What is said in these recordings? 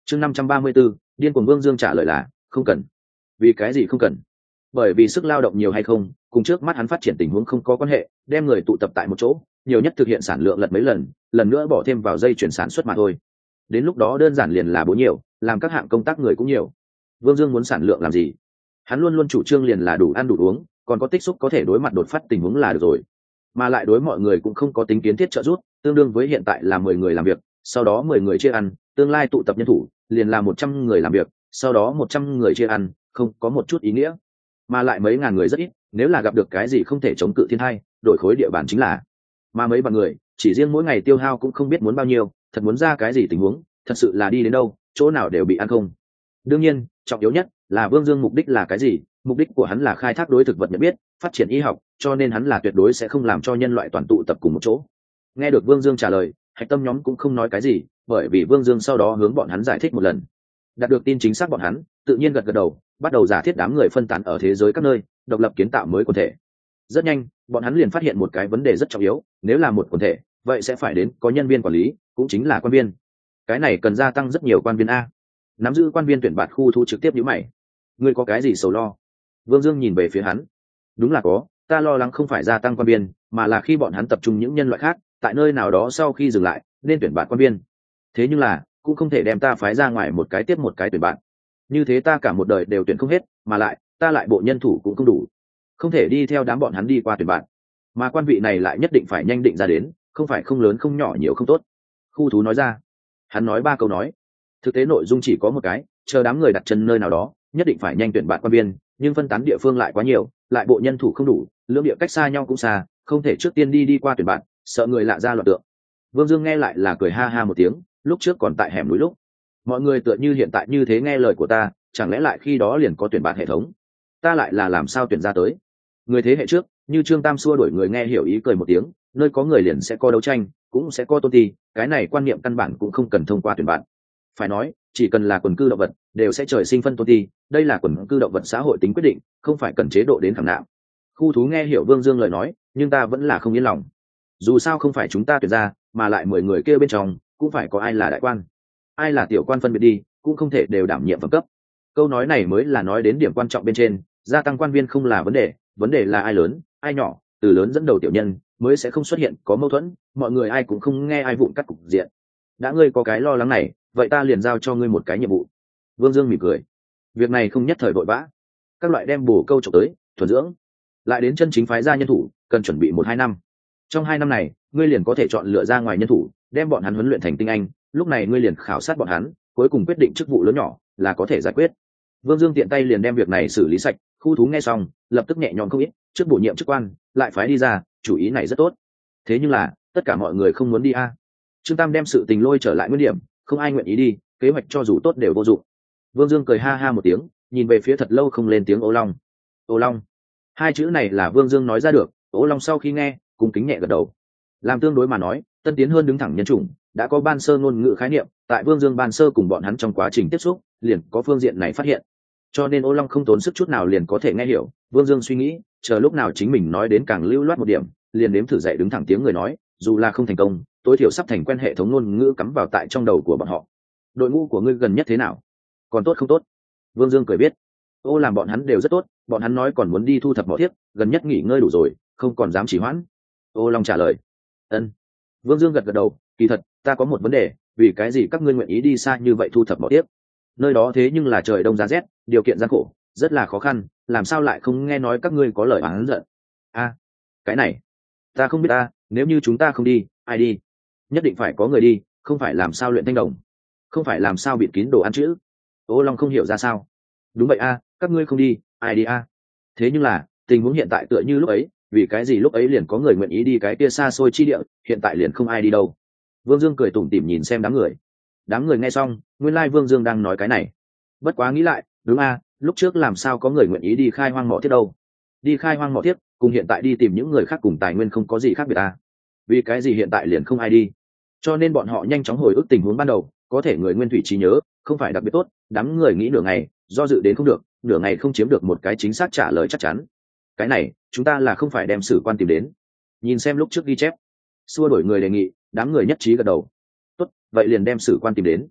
chương 534, điên cuồng Vương Dương trả lời là không cần. Vì cái gì không cần? Bởi vì sức lao động nhiều hay không cùng trước mắt hắn phát triển tình huống không có quan hệ, đem người tụ tập tại một chỗ, nhiều nhất thực hiện sản lượng lật mấy lần nữa bỏ thêm vào dây chuyển sản xuất mà thôi. Đến lúc đó đơn giản liền là bố nhiều, làm các hạng công tác người cũng nhiều. Vương Dương muốn sản lượng làm gì? Hắn luôn luôn chủ trương liền là đủ ăn đủ uống, còn có tích xúc có thể đối mặt đột phát tình huống là được rồi. Mà lại đối mọi người cũng không có tính kiến thiết trợ giúp, tương đương với hiện tại là 10 người làm việc, sau đó 10 người chia ăn, tương lai tụ tập nhân thủ, liền là 100 người làm việc, sau đó 100 người chia ăn, không có một chút ý nghĩa. Mà lại mấy ngàn người rất ít, nếu là gặp được cái gì không thể chống cự thiên tai, đổi khối địa bàn chính là. Mà mấy vạn người, chỉ riêng mỗi ngày tiêu hao cũng không biết muốn bao nhiêu, thật muốn ra cái gì tình huống, thật sự là đi đến đâu, chỗ nào đều bị ăn không. Đương nhiên, trọng yếu nhất là Vương Dương mục đích là cái gì? Mục đích của hắn là khai thác đối thực vật nhận biết, phát triển y học, cho nên hắn là tuyệt đối sẽ không làm cho nhân loại toàn tụ tập cùng một chỗ. Nghe được Vương Dương trả lời, Hạch Tâm nhóm cũng không nói cái gì, bởi vì Vương Dương sau đó hướng bọn hắn giải thích một lần. Đạt được tin chính xác bọn hắn, tự nhiên gật gật đầu, bắt đầu giả thiết đám người phân tán ở thế giới các nơi, độc lập kiến tạo mới quần thể. Rất nhanh, bọn hắn liền phát hiện một cái vấn đề rất trọng yếu, nếu là một quần thể, vậy sẽ phải đến có nhân viên quản lý, cũng chính là quan viên. Cái này cần gia tăng rất nhiều quan viên a. Nắm giữ quan viên tuyển bạt khu thu trực tiếp nhíu mày. Ngươi có cái gì sầu lo? Vương Dương nhìn về phía hắn. Đúng là có, ta lo lắng không phải gia tăng quan viên, mà là khi bọn hắn tập trung những nhân loại khác, tại nơi nào đó sau khi dừng lại, nên tuyển bạt quan viên. Thế nhưng là, cũng không thể đem ta phái ra ngoài một cái tiếp một cái tuyển bạt. Như thế ta cả một đời đều tuyển không hết, mà lại, ta lại bộ nhân thủ cũng không đủ. Không thể đi theo đám bọn hắn đi qua tuyển bạt. Mà quan vị này lại nhất định phải nhanh định ra đến, không phải không lớn không nhỏ nhiều không tốt. Khu thú nói ra. Hắn nói 3 câu nói. Thực tế nội dung chỉ có một cái, chờ đám người đặt chân nơi nào đó, nhất định phải nhanh tuyển bạn quan viên, nhưng phân tán địa phương lại quá nhiều, lại bộ nhân thủ không đủ, lưỡng địa cách xa nhau cũng xa, không thể trước tiên đi qua tuyển bạn, sợ người lạ ra loạn tượng. Vương Dương nghe lại là cười ha ha một tiếng, lúc trước còn tại hẻm núi lúc, mọi người tựa như hiện tại như thế nghe lời của ta, chẳng lẽ lại khi đó liền có tuyển bạn hệ thống, ta lại là làm sao tuyển ra tới? Người thế hệ trước, như Trương Tam xua đuổi người nghe hiểu ý cười một tiếng, nơi có người liền sẽ có đấu tranh, cũng sẽ có tôn ti, cái này quan niệm căn bản cũng không cần thông qua tuyển bạn. Phải nói, chỉ cần là quần cư động vật đều sẽ trời sinh phân tôn ti, đây là quần cư động vật xã hội tính quyết định, không phải cần chế độ đến khảm nạm. Khu thú nghe hiểu Vương Dương lời nói, nhưng ta vẫn là không yên lòng. Dù sao không phải chúng ta tuyển ra, mà lại 10 người kia bên trong cũng phải có ai là đại quan, ai là tiểu quan phân biệt đi, cũng không thể đều đảm nhiệm phẩm cấp. Câu nói này mới là nói đến điểm quan trọng bên trên, gia tăng quan viên không là vấn đề là ai lớn ai nhỏ, từ lớn dẫn đầu tiểu nhân mới sẽ không xuất hiện có mâu thuẫn, mọi người ai cũng không nghe ai vụng cắt cục diện. Đã ngươi có cái lo lắng này, vậy ta liền giao cho ngươi một cái nhiệm vụ. Vương Dương mỉm cười. Việc này không nhất thời vội vã, các loại đem bổ câu trộm tới thuần dưỡng, lại đến chân chính phái ra nhân thủ cần chuẩn bị 1-2 năm. Trong 2 năm này ngươi liền có thể chọn lựa ra ngoài nhân thủ, đem bọn hắn huấn luyện thành tinh anh, lúc này ngươi liền khảo sát bọn hắn, cuối cùng quyết định chức vụ lớn nhỏ là có thể giải quyết. Vương Dương tiện tay liền đem việc này xử lý sạch. Khu thú nghe xong lập tức nhẹ nhõm không ít, trước bổ nhiệm chức quan lại phái đi ra, chủ ý này rất tốt. Thế nhưng là tất cả mọi người không muốn đi a. Trương Tam đem sự tình lôi trở lại nguyên điểm, không ai nguyện ý đi, kế hoạch cho dù tốt đều vô dụng. Vương Dương cười ha ha một tiếng, nhìn về phía thật lâu không lên tiếng Ô Long. Ô Long, 2 chữ này là Vương Dương nói ra được. Ô Long sau khi nghe cung kính nhẹ gật đầu. Làm tương đối mà nói, tân tiến hơn đứng thẳng nhân chủng đã có ban sơ ngôn ngữ khái niệm, tại Vương Dương ban sơ cùng bọn hắn trong quá trình tiếp xúc liền có phương diện này phát hiện, cho nên Ô Long không tốn sức chút nào liền có thể nghe hiểu. Vương Dương suy nghĩ, chờ lúc nào chính mình nói đến càng lưu loát một điểm, liền đếm thử dạy đứng thẳng tiếng người nói, dù là không thành công, tối thiểu sắp thành quen hệ thống ngôn ngữ cắm vào tại trong đầu của bọn họ. Đội ngũ của ngươi gần nhất thế nào? Còn tốt không tốt? Vương Dương cười biết. Ô làm bọn hắn đều rất tốt, bọn hắn nói còn muốn đi thu thập mỏ thiếc, gần nhất nghỉ ngơi đủ rồi, không còn dám trì hoãn. Ô Long trả lời. Ân. Vương Dương gật gật đầu, kỳ thật, ta có một vấn đề, vì cái gì các ngươi nguyện ý đi xa như vậy thu thập mỏ thiếc? Nơi đó thế nhưng là trời đông giá rét, điều kiện gian khổ, rất là khó khăn, làm sao lại không nghe nói các ngươi có lời oán giận? A, cái này, ta không biết ta, nếu như chúng ta không đi, ai đi? Nhất định phải có người đi, không phải làm sao luyện thanh đồng, không phải làm sao bịt kín đồ ăn chữ. Ô Long không hiểu ra sao. Đúng vậy a, các ngươi không đi, ai đi a? Thế nhưng là, tình huống hiện tại tựa như lúc ấy, vì cái gì lúc ấy liền có người nguyện ý đi cái kia xa xôi chi địa, hiện tại liền không ai đi đâu. Vương Dương cười tủm tỉm nhìn xem đám người nghe xong, nguyên lai Vương Dương đang nói cái này. Bất quá nghĩ lại, đúng a, lúc trước làm sao có người nguyện ý đi khai hoang mỏ thiết đâu? Đi khai hoang mỏ thiết cùng hiện tại đi tìm những người khác cùng tài nguyên không có gì khác biệt a. Vì cái gì hiện tại liền không ai đi? Cho nên bọn họ nhanh chóng hồi ức tình huống ban đầu, có thể người nguyên thủy trí nhớ không phải đặc biệt tốt, đám người nghĩ nửa ngày, do dự đến không được, nửa ngày không chiếm được một cái chính xác trả lời chắc chắn. Cái này, chúng ta là không phải đem sử quan tìm đến. Nhìn xem lúc trước ghi chép, xua đổi người đề nghị, đám người nhất trí gật đầu. Tốt, vậy liền đem sử quan tìm đến.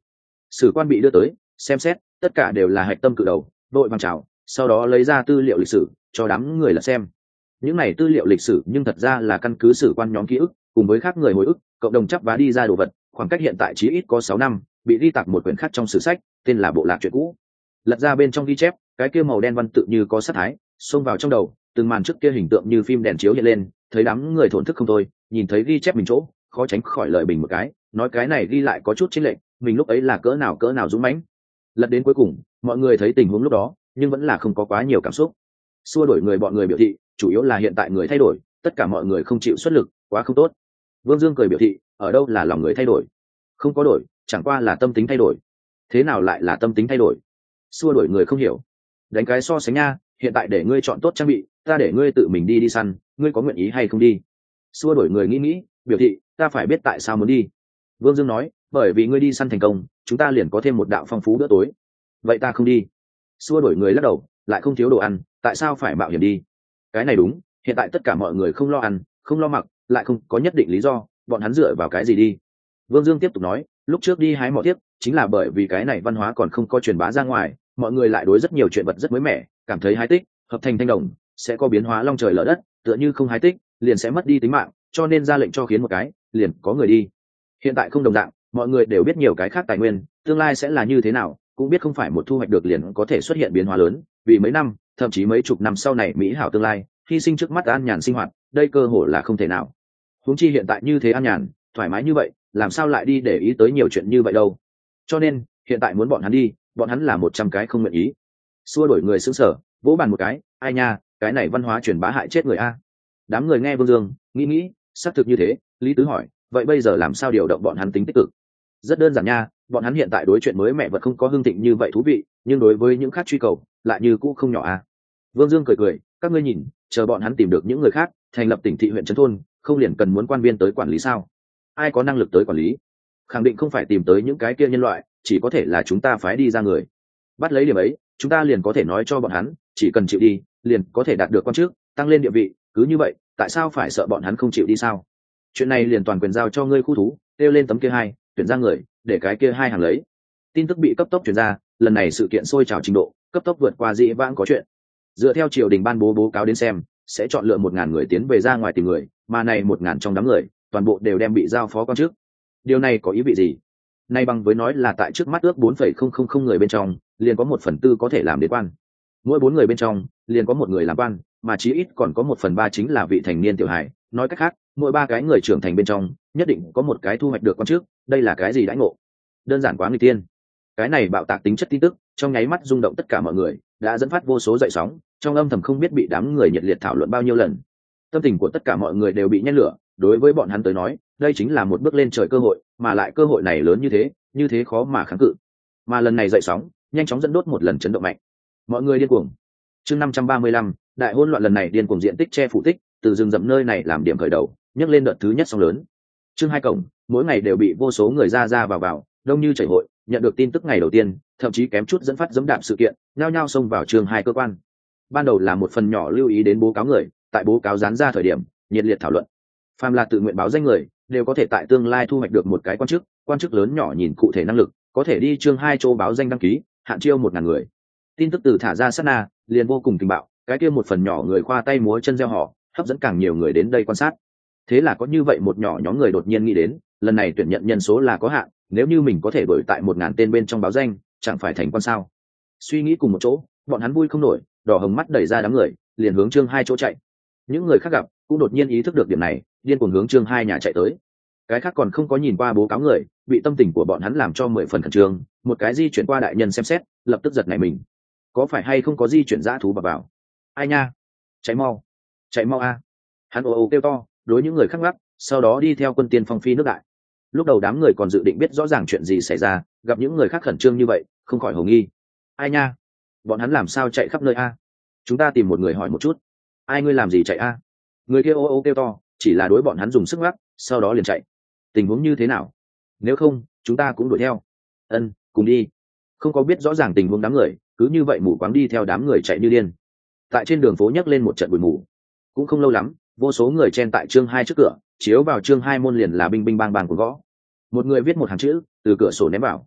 Sử quan bị đưa tới xem xét, tất cả đều là hạch tâm cự đầu, đội vàng chào, sau đó lấy ra tư liệu lịch sử cho đám người là xem. Những này tư liệu lịch sử nhưng thật ra là căn cứ sử quan nhóm ký ức cùng với khác người hồi ức cộng đồng chắp vá đi ra đồ vật, khoảng cách hiện tại chí ít có 6 năm, bị ghi tạc một quyển khác trong sử sách, tên là Bộ Lạc Chuyện Cũ. Lật ra bên trong ghi chép, cái kia màu đen văn tự như có sát thái, xông vào trong đầu, từng màn trước kia hình tượng như phim đèn chiếu hiện lên, thấy đám người thổn thức không thôi, nhìn thấy ghi chép mình chỗ, khó tránh khỏi lời bình một cái, nói cái này ghi lại có chút chênh lệch, mình lúc ấy là cỡ nào dũng mãnh. Lật đến cuối cùng, mọi người thấy tình huống lúc đó, nhưng vẫn là không có quá nhiều cảm xúc. Xua đuổi người bọn người biểu thị, chủ yếu là hiện tại người thay đổi, tất cả mọi người không chịu xuất lực, quá không tốt. Vương Dương cười biểu thị, ở đâu là lòng người thay đổi, không có đổi, chẳng qua là tâm tính thay đổi. Thế nào lại là tâm tính thay đổi? Xua đuổi người không hiểu. Đánh cái so sánh nha, hiện tại để ngươi chọn tốt trang bị, ta để ngươi tự mình đi săn, ngươi có nguyện ý hay không đi? Xua đuổi người nghĩ, biểu thị, ta phải biết tại sao muốn đi. Vương Dương nói, bởi vì ngươi đi săn thành công, chúng ta liền có thêm một đạo phong phú bữa tối. Vậy ta không đi. Xua đuổi người lắc đầu, lại không thiếu đồ ăn, tại sao phải mạo hiểm đi? Cái này đúng, hiện tại tất cả mọi người không lo ăn, không lo mặc, lại không có nhất định lý do, bọn hắn dựa vào cái gì đi? Vương Dương tiếp tục nói, lúc trước đi hái mỏ tiếp, chính là bởi vì cái này văn hóa còn không có truyền bá ra ngoài, mọi người lại đối rất nhiều chuyện vật rất mới mẻ, cảm thấy hái tích, hợp thành thanh đồng, sẽ có biến hóa long trời lở đất, tựa như không hái tích, liền sẽ mất đi tính mạng, cho nên ra lệnh cho khiến một cái, liền có người đi. Hiện tại không đồng dạng, mọi người đều biết nhiều cái khác tài nguyên, tương lai sẽ là như thế nào, cũng biết không phải một thu hoạch được liền có thể xuất hiện biến hóa lớn, vì mấy năm, thậm chí mấy chục năm sau này mỹ hảo tương lai, hy sinh trước mắt an nhàn sinh hoạt, đây cơ hội là không thể nào. Huống chi hiện tại như thế an nhàn, thoải mái như vậy, làm sao lại đi để ý tới nhiều chuyện như vậy đâu? Cho nên, hiện tại muốn bọn hắn đi, bọn hắn là 100 cái không nguyện ý. Xua đuổi người sững sờ, vỗ bàn một cái, ai nha, cái này văn hóa truyền bá hại chết người a. Đám người nghe Vương Dương, nghĩ, xác thực như thế, Lý Tứ hỏi, vậy bây giờ làm sao điều động bọn hắn tính tích cực? Rất đơn giản nha, bọn hắn hiện tại đối chuyện mới mẹ vật không có hương thịnh như vậy thú vị, nhưng đối với những khác truy cầu, lại như cũ không nhỏ a. Vương Dương cười, các ngươi nhìn, chờ bọn hắn tìm được những người khác, thành lập tỉnh thị huyện trấn thôn, không liền cần muốn quan viên tới quản lý sao? Ai có năng lực tới quản lý? Khẳng định không phải tìm tới những cái kia nhân loại, chỉ có thể là chúng ta phái đi ra người. Bắt lấy điểm ấy, chúng ta liền có thể nói cho bọn hắn, chỉ cần chịu đi, liền có thể đạt được quan chức, tăng lên địa vị, cứ như vậy, tại sao phải sợ bọn hắn không chịu đi sao? Chuyện này liền toàn quyền giao cho ngươi khu thú, kêu lên tấm kia 2, tuyển ra người, để cái kia 2 hàng lấy. Tin tức bị cấp tốc truyền ra, lần này sự kiện sôi trào trình độ, cấp tốc vượt qua dĩ vãng có chuyện. Dựa theo triều đình ban bố báo cáo đến xem, sẽ chọn lựa 1000 người tiến về ra ngoài tìm người, mà này 1000 trong đám người, toàn bộ đều đem bị giao phó quan chức. Điều này có ý vị gì? Nay bằng với nói là tại trước mắt ước 4,000 người bên trong, liền có 1/4 có thể làm đến quan. Mỗi 4 người bên trong, liền có 1 người làm quan, mà chí ít còn có 1/3 chính là vị thành niên tiểu hài. Nói cách khác, mỗi 3 cái người trưởng thành bên trong, nhất định có 1 cái thu hoạch được quan chức. Đây là cái gì đãi ngộ? Đơn giản quá nghịch tiên. Cái này bạo tạc tính chất tin tức, trong nháy mắt rung động tất cả mọi người, đã dẫn phát vô số dậy sóng, trong âm thầm không biết bị đám người nhiệt liệt thảo luận bao nhiêu lần. Tâm tình của tất cả mọi người đều bị nhen lửa, đối với bọn hắn tới nói, đây chính là một bước lên trời cơ hội, mà lại cơ hội này lớn như thế khó mà kháng cự. Mà lần này dậy sóng, nhanh chóng dẫn đốt một lần chấn động mạnh. Mọi người điên cuồng. Chương 535, đại hỗn loạn lần này điên cuồng diện tích che phủ tích, từ rừng rậm nơi này làm điểm khởi đầu, nhấc lên đợt thứ nhất sóng lớn. Chương 2 cổng, mỗi ngày đều bị vô số người ra vào, đông như chảy hội, nhận được tin tức ngày đầu tiên, thậm chí kém chút dẫn phát dẫm đạp sự kiện, nhao nhao xông vào chương 2 cơ quan. Ban đầu là một phần nhỏ lưu ý đến bố cáo người, tại bố cáo dán ra thời điểm, nhiệt liệt thảo luận. Phàm là tự nguyện báo danh người, đều có thể tại tương lai thu hoạch được một cái quan chức lớn nhỏ nhìn cụ thể năng lực, có thể đi chương 2 chỗ báo danh đăng ký, hạn chiêu 1000 người. Tin tức từ thả ra sát na, liền vô cùng kinh bạo, cái kia một phần nhỏ người khoa tay múa chân reo hò, hấp dẫn càng nhiều người đến đây quan sát. Thế là có như vậy một nhỏ nhóm người đột nhiên nghĩ đến, lần này tuyển nhận nhân số là có hạn, nếu như mình có thể đổi tại 1000 tên bên trong báo danh, chẳng phải thành quan sao? Suy nghĩ cùng một chỗ, bọn hắn vui không nổi, đỏ hồng mắt đẩy ra đám người, liền hướng chương 2 chỗ chạy. Những người khác gặp, cũng đột nhiên ý thức được điểm này, điên cuồng hướng chương 2 nhà chạy tới. Cái khác còn không có nhìn qua bố cáo người, bị tâm tình của bọn hắn làm cho 10 phần khẩn trương, một cái di chuyển qua đại nhân xem xét, lập tức giật nảy mình. Có phải hay không có di chuyển dã thú vào? Ai nha, chạy mau a! Hắn ồ kêu to, đối những người khác gắt, sau đó đi theo quân tiên phong phi nước đại. Lúc đầu đám người còn dự định biết rõ ràng chuyện gì xảy ra, gặp những người khác khẩn trương như vậy, không khỏi hồ nghi. Ai nha, bọn hắn làm sao chạy khắp nơi a? Chúng ta tìm một người hỏi một chút. Ai ngươi làm gì chạy a? Người kia ô kêu to, chỉ là đối bọn hắn dùng sức gắt, sau đó liền chạy. Tình huống như thế nào? Nếu không, chúng ta cũng đuổi theo. Ân, cùng đi. Không có biết rõ ràng tình huống đám người, cứ như vậy mù quáng đi theo đám người chạy như điên. Tại trên đường phố nhấc lên một trận bụi mù. Cũng không lâu lắm, vô số người chen tại chương 2 trước cửa, chiếu vào chương 2 môn liền là bing bing bang bang của gõ. Một người viết một hàng chữ, từ cửa sổ ném vào.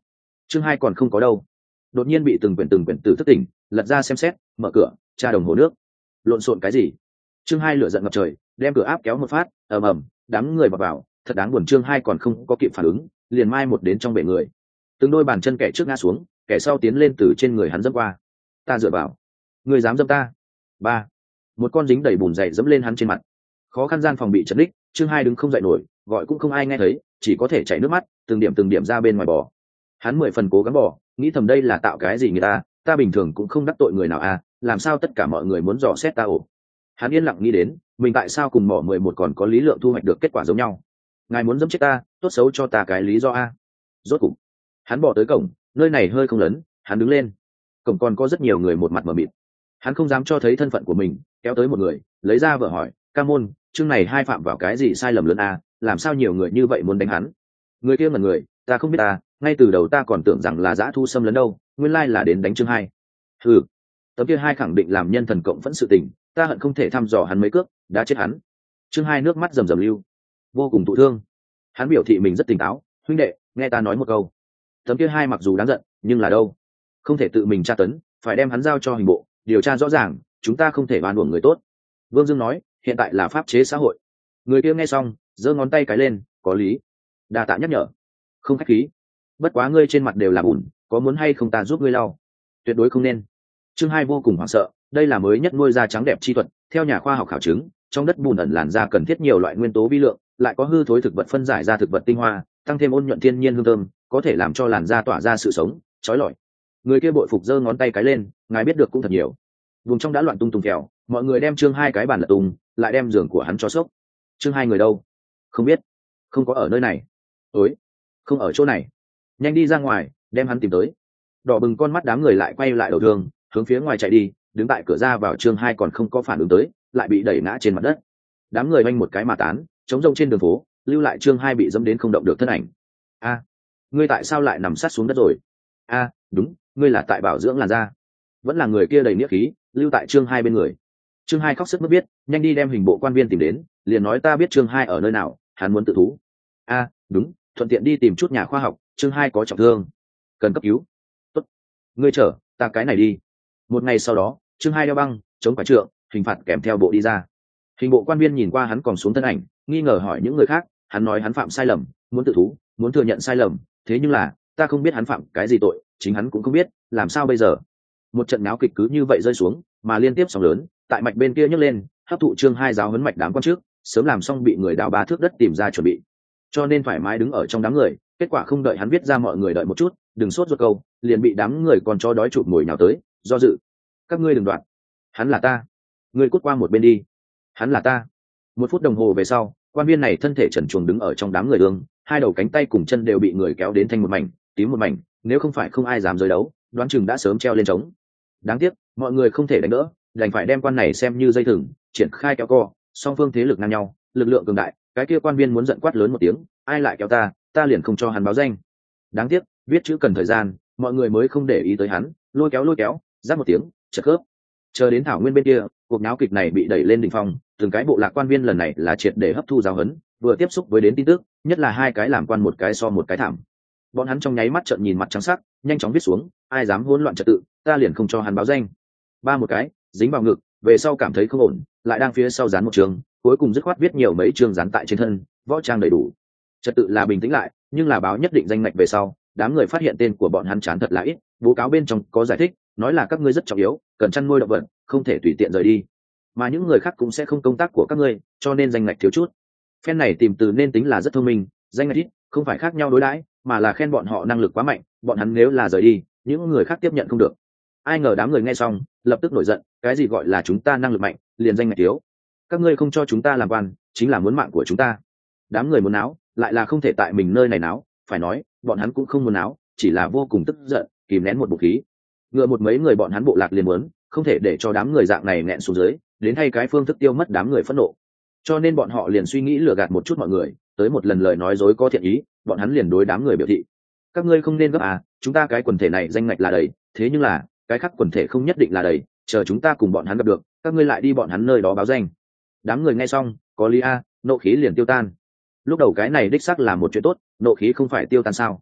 chương 2 còn không có đâu. Đột nhiên bị từng quyển từ thức tỉnh, lật ra xem xét, mở cửa, tra đồng hồ nước. Lộn xộn cái gì? chương 2 lửa giận ngập trời, đem cửa áp kéo một phát, ầm ầm, đám người vào, thật đáng buồn. chương 2 còn không có kịp phản ứng, liền mai một đến trong bể người. Từng đôi bàn chân kẻ trước ngã xuống, kẻ sau tiến lên từ trên người hắn dẫm qua. Ta dựa vào, người dám dẫm ta? Ba, một con dính đầy bùn dày dẫm lên hắn trên mặt. Khó khăn gian phòng bị chật ních, chương 2 đứng không dậy nổi, gọi cũng không ai nghe thấy, chỉ có thể chảy nước mắt, từng điểm ra bên ngoài bò. Hắn 10 phần cố gắng bò, nghĩ thầm đây là tạo cái gì người ta bình thường cũng không đắc tội người nào à, làm sao tất cả mọi người muốn dò xét ta ổ. Hắn yên lặng nghĩ đến, mình tại sao cùng mỏ 11 còn có lý lượng thu hoạch được kết quả giống nhau. Ngài muốn dẫm chết ta, tốt xấu cho ta cái lý do a. Rốt cục hắn bỏ tới cổng, nơi này hơi không lớn, hắn đứng lên. Cổng còn có rất nhiều người một mặt mờ mịt. Hắn không dám cho thấy thân phận của mình, kéo tới một người, lấy ra vợ hỏi, ca môn, chương này hai phạm vào cái gì sai lầm lớn a, làm sao nhiều người như vậy muốn đánh hắn. Người kia ngẩn người, ta không biết ta, ngay từ đầu ta còn tưởng rằng là dã thu xâm lấn đâu, nguyên lai là đến đánh chương 2. Ừ, tấm kia 2 khẳng định làm nhân thần cộng vẫn sự tình, ta hận không thể thăm dò hắn mấy cước, đã chết hắn. chương 2 nước mắt rầm rầm lưu, vô cùng thụ thương. Hắn biểu thị mình rất tỉnh táo, huynh đệ, nghe ta nói một câu. Tấm kia 2 mặc dù đáng giận, nhưng là đâu, không thể tự mình tra tấn, phải đem hắn giao cho hình bộ điều tra rõ ràng, chúng ta không thể oan uổng người tốt. Vương Dương nói, hiện tại là pháp chế xã hội. Người kia nghe xong, giơ ngón tay cái lên, có lý, đa tạ nhắc nhở, không khách khí. Bất quá ngươi trên mặt đều là bùn, có muốn hay không ta giúp ngươi lau? Tuyệt đối không nên. chương 2 vô cùng hoảng sợ, đây là mới nhất nuôi da trắng đẹp chi thuật, theo nhà khoa học khảo chứng, trong đất bùn ẩn làn da cần thiết nhiều loại nguyên tố vi lượng, lại có hư thối thực vật phân giải ra thực vật tinh hoa, tăng thêm ôn nhuận thiên nhiên hương thơm, có thể làm cho làn da tỏa ra sự sống, chói lọi. Người kia bội phục giơ ngón tay cái lên, ngài biết được cũng thật nhiều. Vùng trong đã loạn tung kẹo, mọi người đem chương 2 cái bàn lật tung, lại đem giường của hắn cho sốc. chương 2 người đâu? Không biết, không có ở nơi này. Ối, không ở chỗ này. Nhanh đi ra ngoài, đem hắn tìm tới. Đỏ bừng con mắt đám người lại quay lại đầu thương, hướng phía ngoài chạy đi, đứng tại cửa ra vào chương 2 còn không có phản ứng tới, lại bị đẩy ngã trên mặt đất. Đám người oanh một cái mà tán, trống rông trên đường phố, lưu lại chương 2 bị dẫm đến không động được thân ảnh. A, ngươi tại sao lại nằm sát xuống đất rồi? A, đúng, ngươi là tại bảo dưỡng làn da. Vẫn là người kia đầy nghĩa khí, lưu tại chương 2 bên người. chương 2 khóc sức mướt biết, nhanh đi đem hình bộ quan viên tìm đến, liền nói ta biết chương 2 ở nơi nào, hắn muốn tự thú. A, đúng, thuận tiện đi tìm chút nhà khoa học, chương 2 có trọng thương, cần cấp cứu. Tốt, ngươi chở ta cái này đi. Một ngày sau đó, chương 2 đeo băng, chống quả trượng, hình phạt kèm theo bộ đi ra. Hình bộ quan viên nhìn qua hắn còn xuống thân ảnh, nghi ngờ hỏi những người khác, hắn nói hắn phạm sai lầm, muốn tự thú, muốn thừa nhận sai lầm, thế nhưng là ta không biết hắn phạm cái gì tội, chính hắn cũng không biết, làm sao bây giờ? Một trận náo kịch cứ như vậy rơi xuống, mà liên tiếp sóng lớn tại mạch bên kia nhấc lên, hấp thụ chương 2 giáo huấn mạch đám quan trước, sớm làm xong bị người đào 3 thước đất tìm ra chuẩn bị, cho nên thoải mái đứng ở trong đám người. Kết quả không đợi hắn viết ra, mọi người đợi một chút, đừng sốt ruột câu, liền bị đám người còn cho đói chụp ngồi nhào tới, do dự. Các ngươi đừng đoạn, hắn là ta. Ngươi cút qua một bên đi, hắn là ta. 1 phút đồng hồ về sau, quan viên này thân thể trần truồng đứng ở trong đám người ương, 2 đầu cánh tay cùng chân đều bị người kéo đến thành một mảnh tím một mảnh, nếu không phải không ai dám giới đấu, đoán chừng đã sớm treo lên trống. Đáng tiếc mọi người không thể đánh đỡ, đành phải đem quan này xem như dây thừng, triển khai kéo co, song phương thế lực ngang nhau, lực lượng cường đại. Cái kia quan viên muốn giận quát lớn một tiếng, ai lại kéo ta liền không cho hắn báo danh. Đáng tiếc viết chữ cần thời gian, mọi người mới không để ý tới hắn, lôi kéo giáp một tiếng, chật khớp. Chờ đến thảo nguyên bên kia, cuộc náo kịch này bị đẩy lên đỉnh phong, từng cái bộ lạc quan viên lần này là triệt để hấp thu giáo huấn, vừa tiếp xúc với đến tin tức, nhất là 2 cái làm quan một cái so một cái thảm. Bọn hắn trong nháy mắt trợn nhìn mặt trắng sắc, nhanh chóng viết xuống, ai dám hỗn loạn trật tự, ta liền không cho hắn báo danh. Ba một cái dính vào ngực, về sau cảm thấy không ổn, lại đang phía sau dán một trường, cuối cùng dứt khoát viết nhiều mấy chương dán tại trên thân, võ trang đầy đủ. Trật tự là bình tĩnh lại, nhưng là báo nhất định danh ngạch về sau, đám người phát hiện tên của bọn hắn chán thật là ít, bố cáo bên trong có giải thích, nói là các ngươi rất trọng yếu, cần chăn nuôi động vật, không thể tùy tiện rời đi, mà những người khác cũng sẽ không công tác của các ngươi, cho nên danh ngạch thiếu chút. Phen này tìm từ nên tính là rất thông minh, danh ngạch ít, không phải khác nhau đối đãi, mà là khen bọn họ năng lực quá mạnh, bọn hắn nếu là rời đi, những người khác tiếp nhận không được. Ai ngờ đám người nghe xong, lập tức nổi giận, cái gì gọi là chúng ta năng lực mạnh, liền danh ngạch thiếu. Các ngươi không cho chúng ta làm quan, chính là muốn mạng của chúng ta. Đám người muốn náo, lại là không thể tại mình nơi này náo, phải nói, bọn hắn cũng không muốn náo, chỉ là vô cùng tức giận, kìm nén một bụng khí. Ngựa một mấy người bọn hắn bộ lạc liền muốn, không thể để cho đám người dạng này nghẹn xuống dưới, đến thay cái phương thức tiêu mất đám người phẫn nộ. Cho nên bọn họ liền suy nghĩ lừa gạt một chút mọi người, tới một lần lời nói dối có thiện ý, bọn hắn liền đối đám người biểu thị, các ngươi không nên gấp à, chúng ta cái quần thể này danh ngạch là đầy, thế nhưng là cái khác quần thể không nhất định là đầy, chờ chúng ta cùng bọn hắn gặp được, các ngươi lại đi bọn hắn nơi đó báo danh. Đám người nghe xong, có lý a, nộ khí liền tiêu tan. Lúc đầu cái này đích xác là một chuyện tốt, nộ khí không phải tiêu tan sao?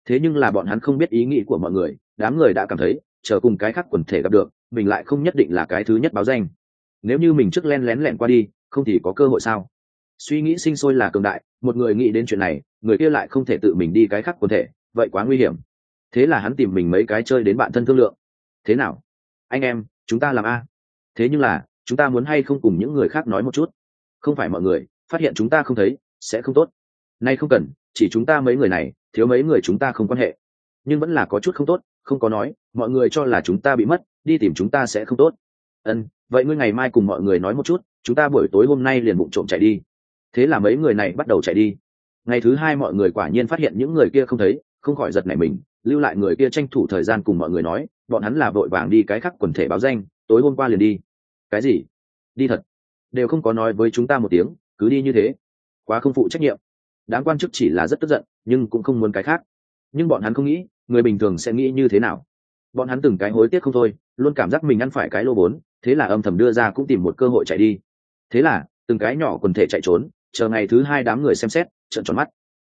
Thế nhưng là bọn hắn không biết ý nghĩ của mọi người, đám người đã cảm thấy chờ cùng cái khác quần thể gặp được mình lại không nhất định là cái thứ nhất báo danh. Nếu như mình trước len lén lẹn qua đi không thì có cơ hội sao? Suy nghĩ sinh sôi là cường đại, một người nghĩ đến chuyện này người kia lại không thể tự mình đi cái khác quần thể, vậy quá nguy hiểm. Thế là hắn tìm mình mấy cái chơi đến bạn thân thương lượng. Thế nào anh em, chúng ta làm a? Thế nhưng là chúng ta muốn hay không cùng những người khác nói một chút, không phải mọi người phát hiện chúng ta không thấy sẽ không tốt. Nay không cần, chỉ chúng ta mấy người này, thiếu mấy người chúng ta không quan hệ, nhưng vẫn là có chút không tốt, không có nói mọi người cho là chúng ta bị mất, đi tìm chúng ta sẽ không tốt. Vậy ngươi ngày mai cùng mọi người nói một chút, chúng ta buổi tối hôm nay liền bụng trộm chạy đi. Thế là mấy người này bắt đầu chạy đi. Ngày thứ hai mọi người quả nhiên phát hiện những người kia không thấy, không khỏi giật nảy mình, lưu lại người kia tranh thủ thời gian cùng mọi người nói bọn hắn là vội vàng đi cái khác quần thể báo danh, tối hôm qua liền đi. Cái gì? Đi thật? Đều không có nói với chúng ta một tiếng, cứ đi như thế, quá không phụ trách nhiệm. Đám quan chức chỉ là rất tức giận nhưng cũng không muốn cái khác. Nhưng bọn hắn không nghĩ người bình thường sẽ nghĩ như thế nào. Bọn hắn từng cái hối tiếc không thôi, luôn cảm giác mình ăn phải cái lô vốn, thế là âm thầm đưa ra cũng tìm một cơ hội chạy đi. Thế là từng cái nhỏ quần thể chạy trốn, chờ ngày thứ hai đám người xem xét trợn tròn mắt.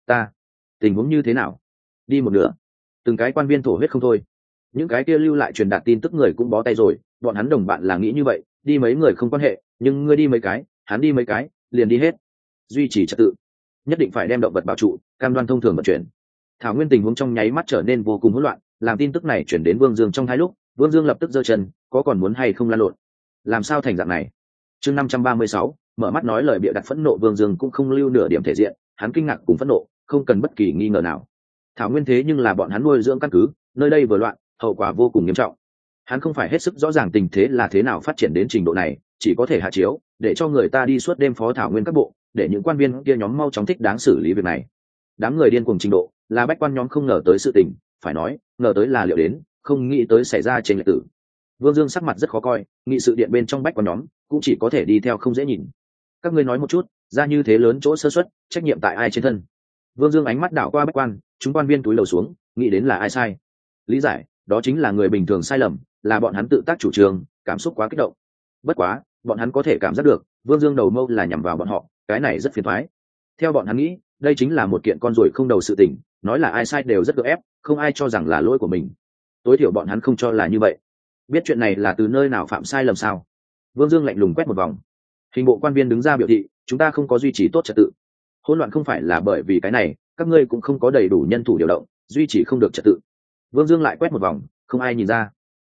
Tình huống như thế nào? Đi một nửa, từng cái quan viên thổ huyết không thôi. Những cái kia lưu lại truyền đạt tin tức người cũng bó tay rồi, bọn hắn đồng bạn là nghĩ như vậy, đi mấy người không quan hệ, nhưng ngươi đi mấy cái, hắn đi mấy cái, liền đi hết. Duy trì trật tự, nhất định phải đem động vật bảo trụ, cam đoan thông thường vận chuyển. Thảo nguyên tình huống trong nháy mắt trở nên vô cùng hỗn loạn, làm tin tức này chuyển đến Vương Dương trong hai lúc, Vương Dương lập tức giơ chân, có còn muốn hay không lan lộn? Làm sao thành dạng này? Chương 536, mở mắt nói lời bịa đặt. Phẫn nộ Vương Dương cũng không lưu nửa điểm thể diện, hắn kinh ngạc cùng phẫn nộ, không cần bất kỳ nghi ngờ nào. Thảo nguyên thế nhưng là bọn hắn nuôi dưỡng căn cứ, nơi đây vừa loạn, hậu quả vô cùng nghiêm trọng. Hắn không phải hết sức rõ ràng tình thế là thế nào phát triển đến trình độ này, chỉ có thể hạ chiếu để cho người ta đi suốt đêm phó thảo nguyên các bộ, để những quan viên kia nhóm mau chóng thích đáng xử lý việc này. Đám người điên cuồng trình độ là bách quan nhóm không ngờ tới sự tình, phải nói ngờ tới là liệu đến, không nghĩ tới xảy ra trên lệch tử. Vương Dương sắc mặt rất khó coi, nghị sự điện bên trong bách quan nhóm cũng chỉ có thể đi theo không dễ nhìn. Các ngươi nói một chút, ra như thế lớn chỗ sơ suất, trách nhiệm tại ai trên thân? Vương Dương ánh mắt đảo qua bách quan, chúng quan viên túi lầu xuống, nghĩ đến là ai sai. Lý giải, đó chính là người bình thường sai lầm, là bọn hắn tự tác chủ trương, cảm xúc quá kích động. Bất quá bọn hắn có thể cảm giác được Vương Dương đầu mâu là nhằm vào bọn họ, cái này rất phiền toái. Theo bọn hắn nghĩ, đây chính là một kiện con ruồi không đầu sự tình, nói là ai sai đều rất gượng ép, không ai cho rằng là lỗi của mình. Tối thiểu bọn hắn không cho là như vậy. Biết chuyện này là từ nơi nào phạm sai lầm sao? Vương Dương lạnh lùng quét một vòng. Hình bộ quan viên đứng ra biểu thị, chúng ta không có duy trì tốt trật tự. Hỗn loạn không phải là bởi vì cái này, các ngươi cũng không có đầy đủ nhân thủ điều động, duy trì không được trật tự. Vương Dương lại quét một vòng, không ai nhìn ra.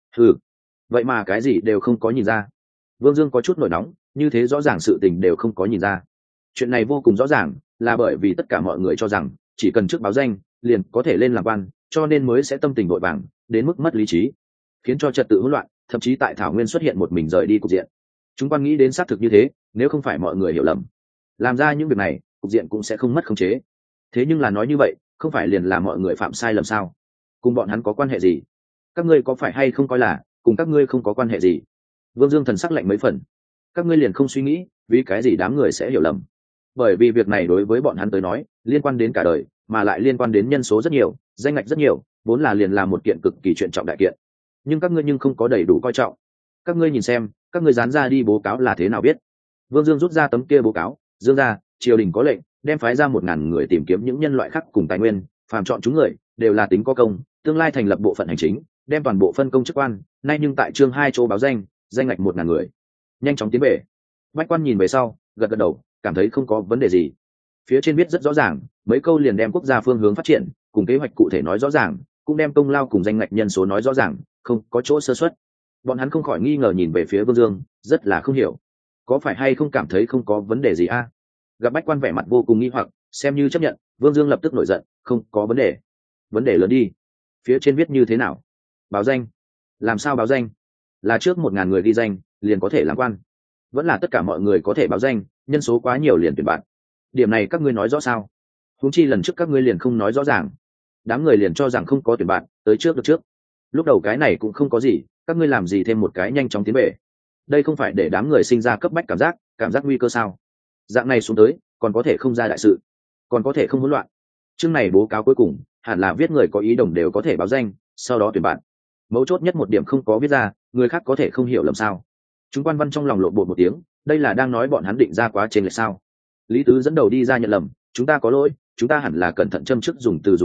Vậy mà cái gì đều không có nhìn ra. Vương Dương có chút nổi nóng, như thế rõ ràng sự tình đều không có nhìn ra. Chuyện này vô cùng rõ ràng, là bởi vì tất cả mọi người cho rằng chỉ cần trước báo danh liền có thể lên làm quan, cho nên mới sẽ tâm tình vội vàng đến mức mất lý trí, khiến cho trật tự hỗn loạn, thậm chí tại thảo nguyên xuất hiện một mình rời đi cục diện. Chúng quan nghĩ đến xác thực như thế, nếu không phải mọi người hiểu lầm, làm ra những việc này, cục diện cũng sẽ không mất khống chế. Thế nhưng là nói như vậy, không phải liền là mọi người phạm sai lầm sao? Cùng bọn hắn có quan hệ gì? Các ngươi có phải hay không coi là cùng các ngươi không có quan hệ gì? Vương Dương thần sắc lạnh mấy phần. Các ngươi liền không suy nghĩ vì cái gì đám người sẽ hiểu lầm? Bởi vì việc này đối với bọn hắn tới nói liên quan đến cả đời, mà lại liên quan đến nhân số rất nhiều, danh ngạch rất nhiều, vốn là liền là một kiện cực kỳ chuyện trọng đại kiện. Nhưng các ngươi không có đầy đủ coi trọng. Các ngươi nhìn xem, các ngươi dán ra đi báo cáo là thế nào biết? Vương Dương rút ra tấm kia báo cáo, dương ra, triều đình có lệnh đem phái ra 1000 người tìm kiếm những nhân loại khác cùng tài nguyên, phàm chọn chúng người đều là tính có công, tương lai thành lập bộ phận hành chính, đem toàn bộ phân công chức quan. Nay nhưng tại chương 2 chỗ báo danh, danh ngạch 1000 người, nhanh chóng tiến về. Bách quan nhìn về sau, gật gật đầu, cảm thấy không có vấn đề gì. Phía trên viết rất rõ ràng, mấy câu liền đem quốc gia phương hướng phát triển cùng kế hoạch cụ thể nói rõ ràng, cũng đem công lao cùng danh ngạch nhân số nói rõ ràng, không có chỗ sơ suất. Bọn hắn không khỏi nghi ngờ nhìn về phía Vương Dương, rất là không hiểu, có phải hay không cảm thấy không có vấn đề gì a? Gặp bách quan vẻ mặt vô cùng nghi hoặc, xem như chấp nhận, Vương Dương lập tức nổi giận, không có vấn đề. Vấn đề lớn đi. Phía trên viết như thế nào? Báo danh. Làm sao báo danh? Là trước 1000 người ghi danh liền có thể làm quan, vẫn là tất cả mọi người có thể báo danh, nhân số quá nhiều liền tuyển bạn? Điểm này các ngươi nói rõ sao? Huống chi lần trước các ngươi liền không nói rõ ràng, đám người liền cho rằng không có tuyển bạn, tới trước được trước. Lúc đầu cái này cũng không có gì, các ngươi làm gì thêm một cái nhanh chóng tiến về? Đây không phải để đám người sinh ra cấp bách cảm giác nguy cơ sao? Dạng này xuống tới còn có thể không ra đại sự, còn có thể không hỗn loạn. Chương này báo cáo cuối cùng hẳn là viết người có ý đồng đều có thể báo danh, sau đó tuyển bạn. Mấu chốt nhất một điểm không có viết ra, người khác có thể không hiểu lầm sao? Chúng quan văn trong lòng lộn bột một tiếng, đây là đang nói bọn hắn định ra quá trên lệch sao? Lý Tứ dẫn đầu đi ra nhận lầm, chúng ta có lỗi, chúng ta hẳn là cẩn thận châm chức dùng từ dùng câu,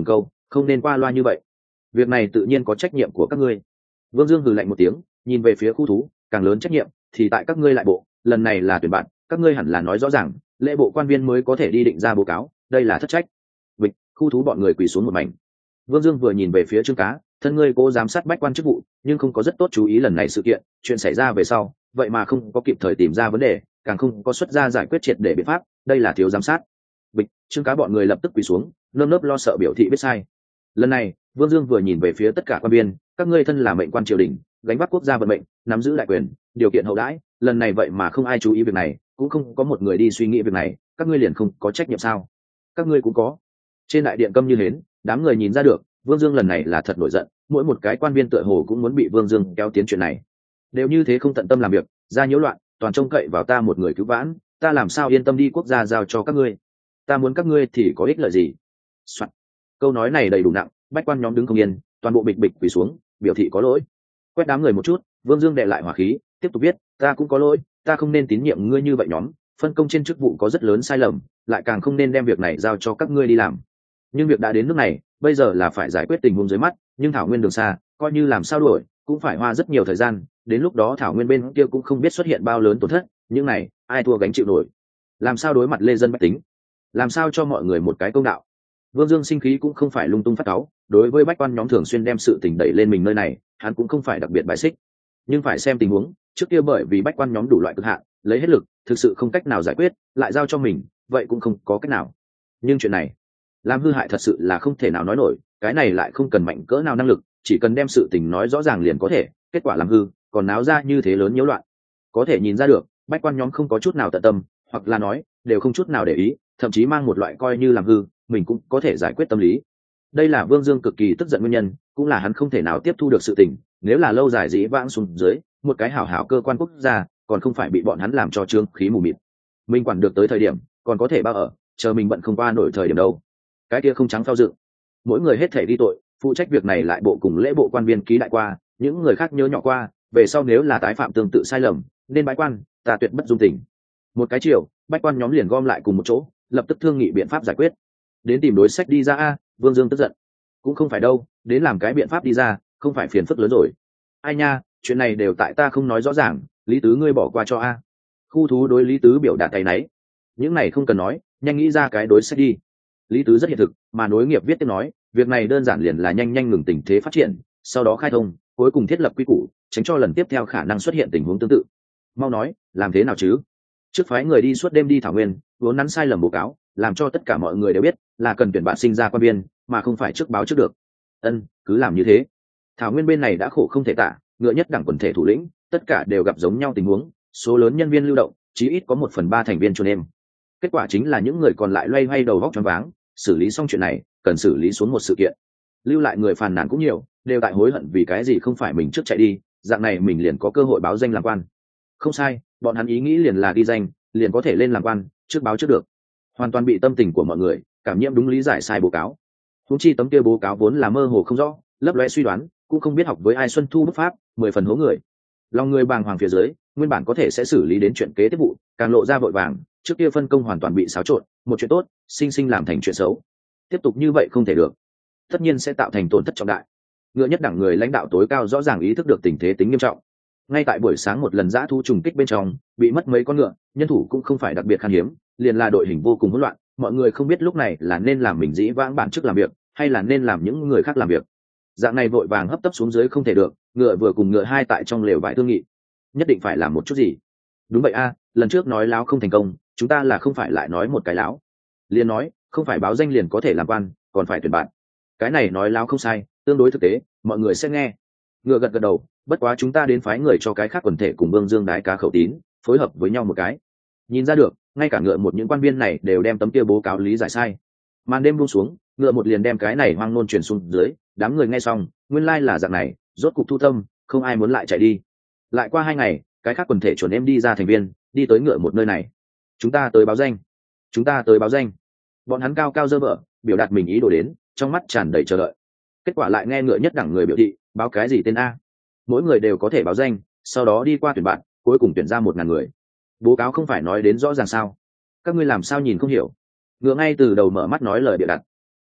không nên qua loa như vậy. Việc này tự nhiên có trách nhiệm của các ngươi. Vương Dương hừ lạnh một tiếng, nhìn về phía khu thú, càng lớn trách nhiệm thì tại các ngươi lại bộ, lần này là tuyển bạn, các ngươi hẳn là nói rõ ràng, lễ bộ quan viên mới có thể đi định ra báo cáo, đây là thất trách. Bịch, khu thú bọn người quỳ xuống một mảnh. Vương Dương vừa nhìn về phía Trương Cá, thân ngươi cố giám sát bách quan chức vụ, nhưng không có rất tốt chú ý lần này sự kiện, chuyện xảy ra về sau, vậy mà không có kịp thời tìm ra vấn đề, càng không có xuất ra giải quyết triệt để biện pháp, đây là thiếu giám sát. Bịch, Trương Cá bọn người lập tức quỳ xuống, nơm nớp lo sợ biểu thị biết sai. Lần này, Vương Dương vừa nhìn về phía tất cả quan viên, các ngươi thân là mệnh quan triều đình, gánh vác quốc gia vận mệnh, nắm giữ đại quyền, điều kiện hậu đãi, lần này vậy mà không ai chú ý việc này, cũng không có một người đi suy nghĩ việc này, các ngươi liền không có trách nhiệm sao? Các ngươi cũng có. Trên đại điện câm như hến, đám người nhìn ra được, Vương Dương lần này là thật nổi giận, mỗi một cái quan viên tựa hồ cũng muốn bị Vương Dương kéo tiến chuyện này. Đều như thế không tận tâm làm việc, ra nhiễu loạn, toàn trông cậy vào ta một người cứu vãn, ta làm sao yên tâm đi quốc gia giao cho các ngươi? Ta muốn các ngươi thì có ích lợi gì? Soạn. Câu nói này đầy đủ nặng, bách quan nhóm đứng không yên, toàn bộ bịch bịch quỳ xuống, biểu thị có lỗi. Quét đám người một chút, Vương Dương đệ lại hỏa khí, tiếp tục viết, ta cũng có lỗi, ta không nên tín nhiệm ngươi như vậy nhóm, phân công trên chức vụ có rất lớn sai lầm, lại càng không nên đem việc này giao cho các ngươi đi làm. Nhưng việc đã đến nước này, bây giờ là phải giải quyết tình huống dưới mắt, nhưng thảo nguyên đường xa, coi như làm sao đổi, cũng phải hoa rất nhiều thời gian, đến lúc đó thảo nguyên bên kia cũng không biết xuất hiện bao lớn tổn thất, những này, ai thua gánh chịu nổi. Làm sao đối mặt lê dân bách tính? Làm sao cho mọi người một cái công đạo? Vương Dương sinh khí cũng không phải lung tung phát cáu, đối với bách quan nhóm thường xuyên đem sự tình đẩy lên mình nơi này, hắn cũng không phải đặc biệt bài xích, nhưng phải xem tình huống. Trước kia bởi vì bách quan nhóm đủ loại cực hạn, lấy hết lực, thực sự không cách nào giải quyết, lại giao cho mình, vậy cũng không có cách nào. Nhưng chuyện này, làm hư hại thật sự là không thể nào nói nổi, cái này lại không cần mạnh cỡ nào năng lực, chỉ cần đem sự tình nói rõ ràng liền có thể, kết quả làm hư, còn náo ra như thế lớn nhiễu loạn. Có thể nhìn ra được, bách quan nhóm không có chút nào tận tâm, hoặc là nói, đều không chút nào để ý, thậm chí mang một loại coi như làm hư, mình cũng có thể giải quyết tâm lý. Đây là Vương Dương cực kỳ tức giận nguyên nhân, cũng là hắn không thể nào tiếp thu được sự tình, nếu là lâu dài dĩ vãng xuống dưới, một cái hảo hảo cơ quan quốc gia, còn không phải bị bọn hắn làm cho trương khí mù mịt. Mình quản được tới thời điểm, còn có thể bao ở, chờ mình bận không qua nổi thời điểm đâu. Cái kia không trắng phao dựng. Mỗi người hết thể đi tội, phụ trách việc này lại bộ cùng lễ bộ quan viên ký đại qua, những người khác nhớ nhỏ qua, về sau nếu là tái phạm tương tự sai lầm, nên bái quan, ta tuyệt bất dung tình. Một cái chiều, bách quan nhóm liền gom lại cùng một chỗ, lập tức thương nghị biện pháp giải quyết. Đến tìm đối sách đi ra a. Vương Dương tức giận. Cũng không phải đâu, đến làm cái biện pháp đi ra, không phải phiền phức lớn rồi. Ai nha, chuyện này đều tại ta không nói rõ ràng, Lý Tứ ngươi bỏ qua cho a. Khu thú đối Lý Tứ biểu đạt tay náy. Những này không cần nói, nhanh nghĩ ra cái đối sách đi. Lý Tứ rất hiện thực, mà nối nghiệp viết tiếp nói, việc này đơn giản liền là nhanh nhanh ngừng tình thế phát triển, sau đó khai thông, cuối cùng thiết lập quy củ, tránh cho lần tiếp theo khả năng xuất hiện tình huống tương tự. Mau nói, làm thế nào chứ? Trước phái người đi suốt đêm đi thảo nguyên, vốn nắn sai lầm bố cáo, làm cho tất cả mọi người đều biết là cần tuyển bạn sinh ra quan viên, mà không phải trước báo trước được. Cứ làm như thế. Thảo nguyên bên này đã khổ không thể tả, ngựa nhất đẳng quần thể thủ lĩnh, tất cả đều gặp giống nhau tình huống, số lớn nhân viên lưu động, chí ít có 1/3 thành viên chôn em. Kết quả chính là những người còn lại loay hoay đầu góc choáng váng, xử lý xong chuyện này, cần xử lý xuống một sự kiện. Lưu lại người phàn nàn cũng nhiều, đều tại hối hận vì cái gì không phải mình trước chạy đi, dạng này mình liền có cơ hội báo danh làm quan. Không sai, bọn hắn ý nghĩ liền là ghi danh, liền có thể lên làm quan, trước báo trước được. Hoàn toàn bị tâm tình của mọi người cảm nhiễm, đúng lý giải sai báo cáo. Huống chi tấm kia báo cáo vốn là mơ hồ không rõ, lấp lóe suy đoán, cũng không biết học với ai xuân thu bút pháp, 10 phần hố người. Lòng người bàng hoàng phía dưới, nguyên bản có thể sẽ xử lý đến chuyện kế tiếp vụ, càng lộ ra vội vàng, trước kia phân công hoàn toàn bị xáo trộn, một chuyện tốt, sinh sinh làm thành chuyện xấu. Tiếp tục như vậy không thể được, tất nhiên sẽ tạo thành tổn thất trọng đại. Ngựa nhất đẳng người lãnh đạo tối cao rõ ràng ý thức được tình thế tính nghiêm trọng. Ngay tại buổi sáng một lần dã thu trùng kích bên trong, bị mất mấy con ngựa, nhân thủ cũng không phải đặc biệt khan hiếm, liền là đội hình vô cùng hỗn loạn, mọi người không biết lúc này là nên làm mình dĩ vãng bản chức làm việc, hay là nên làm những người khác làm việc. Dạng này vội vàng hấp tấp xuống dưới không thể được, ngựa vừa cùng ngựa hai tại trong lều vải thương nghị, nhất định phải làm một chút gì. Đúng vậy a, lần trước nói láo không thành công, chúng ta là không phải lại nói một cái láo. Liền nói, không phải báo danh liền có thể làm quan, còn phải tuyển bạn. Cái này nói láo không sai, tương đối thực tế, mọi người sẽ nghe. Ngựa gật gật đầu, bất quá chúng ta đến phái người cho cái khác quần thể cùng Vương Dương đái cá khẩu tín, phối hợp với nhau một cái. Nhìn ra được, ngay cả ngựa một những quan viên này đều đem tấm kia báo cáo lý giải sai. Màn đêm buông xuống, ngựa một liền đem cái này hoang nôn truyền xuống dưới, đám người nghe xong, nguyên lai là dạng này, rốt cục thu tâm, không ai muốn lại chạy đi. Lại qua 2 ngày, cái khác quần thể chuẩn em đi ra thành viên, đi tới ngựa một nơi này. Chúng ta tới báo danh, chúng ta tới báo danh. Bọn hắn cao cao dơ vợ, biểu đạt mình ý đồ đến, trong mắt tràn đầy chờ đợi. Kết quả lại nghe ngựa nhất đẳng người biểu thị, báo cái gì tên a? Mỗi người đều có thể báo danh, sau đó đi qua tuyển bạn, cuối cùng tuyển ra 1000 người. Báo cáo không phải nói đến rõ ràng sao? Các ngươi làm sao nhìn không hiểu? Ngựa ngay từ đầu mở mắt nói lời bịa đặt.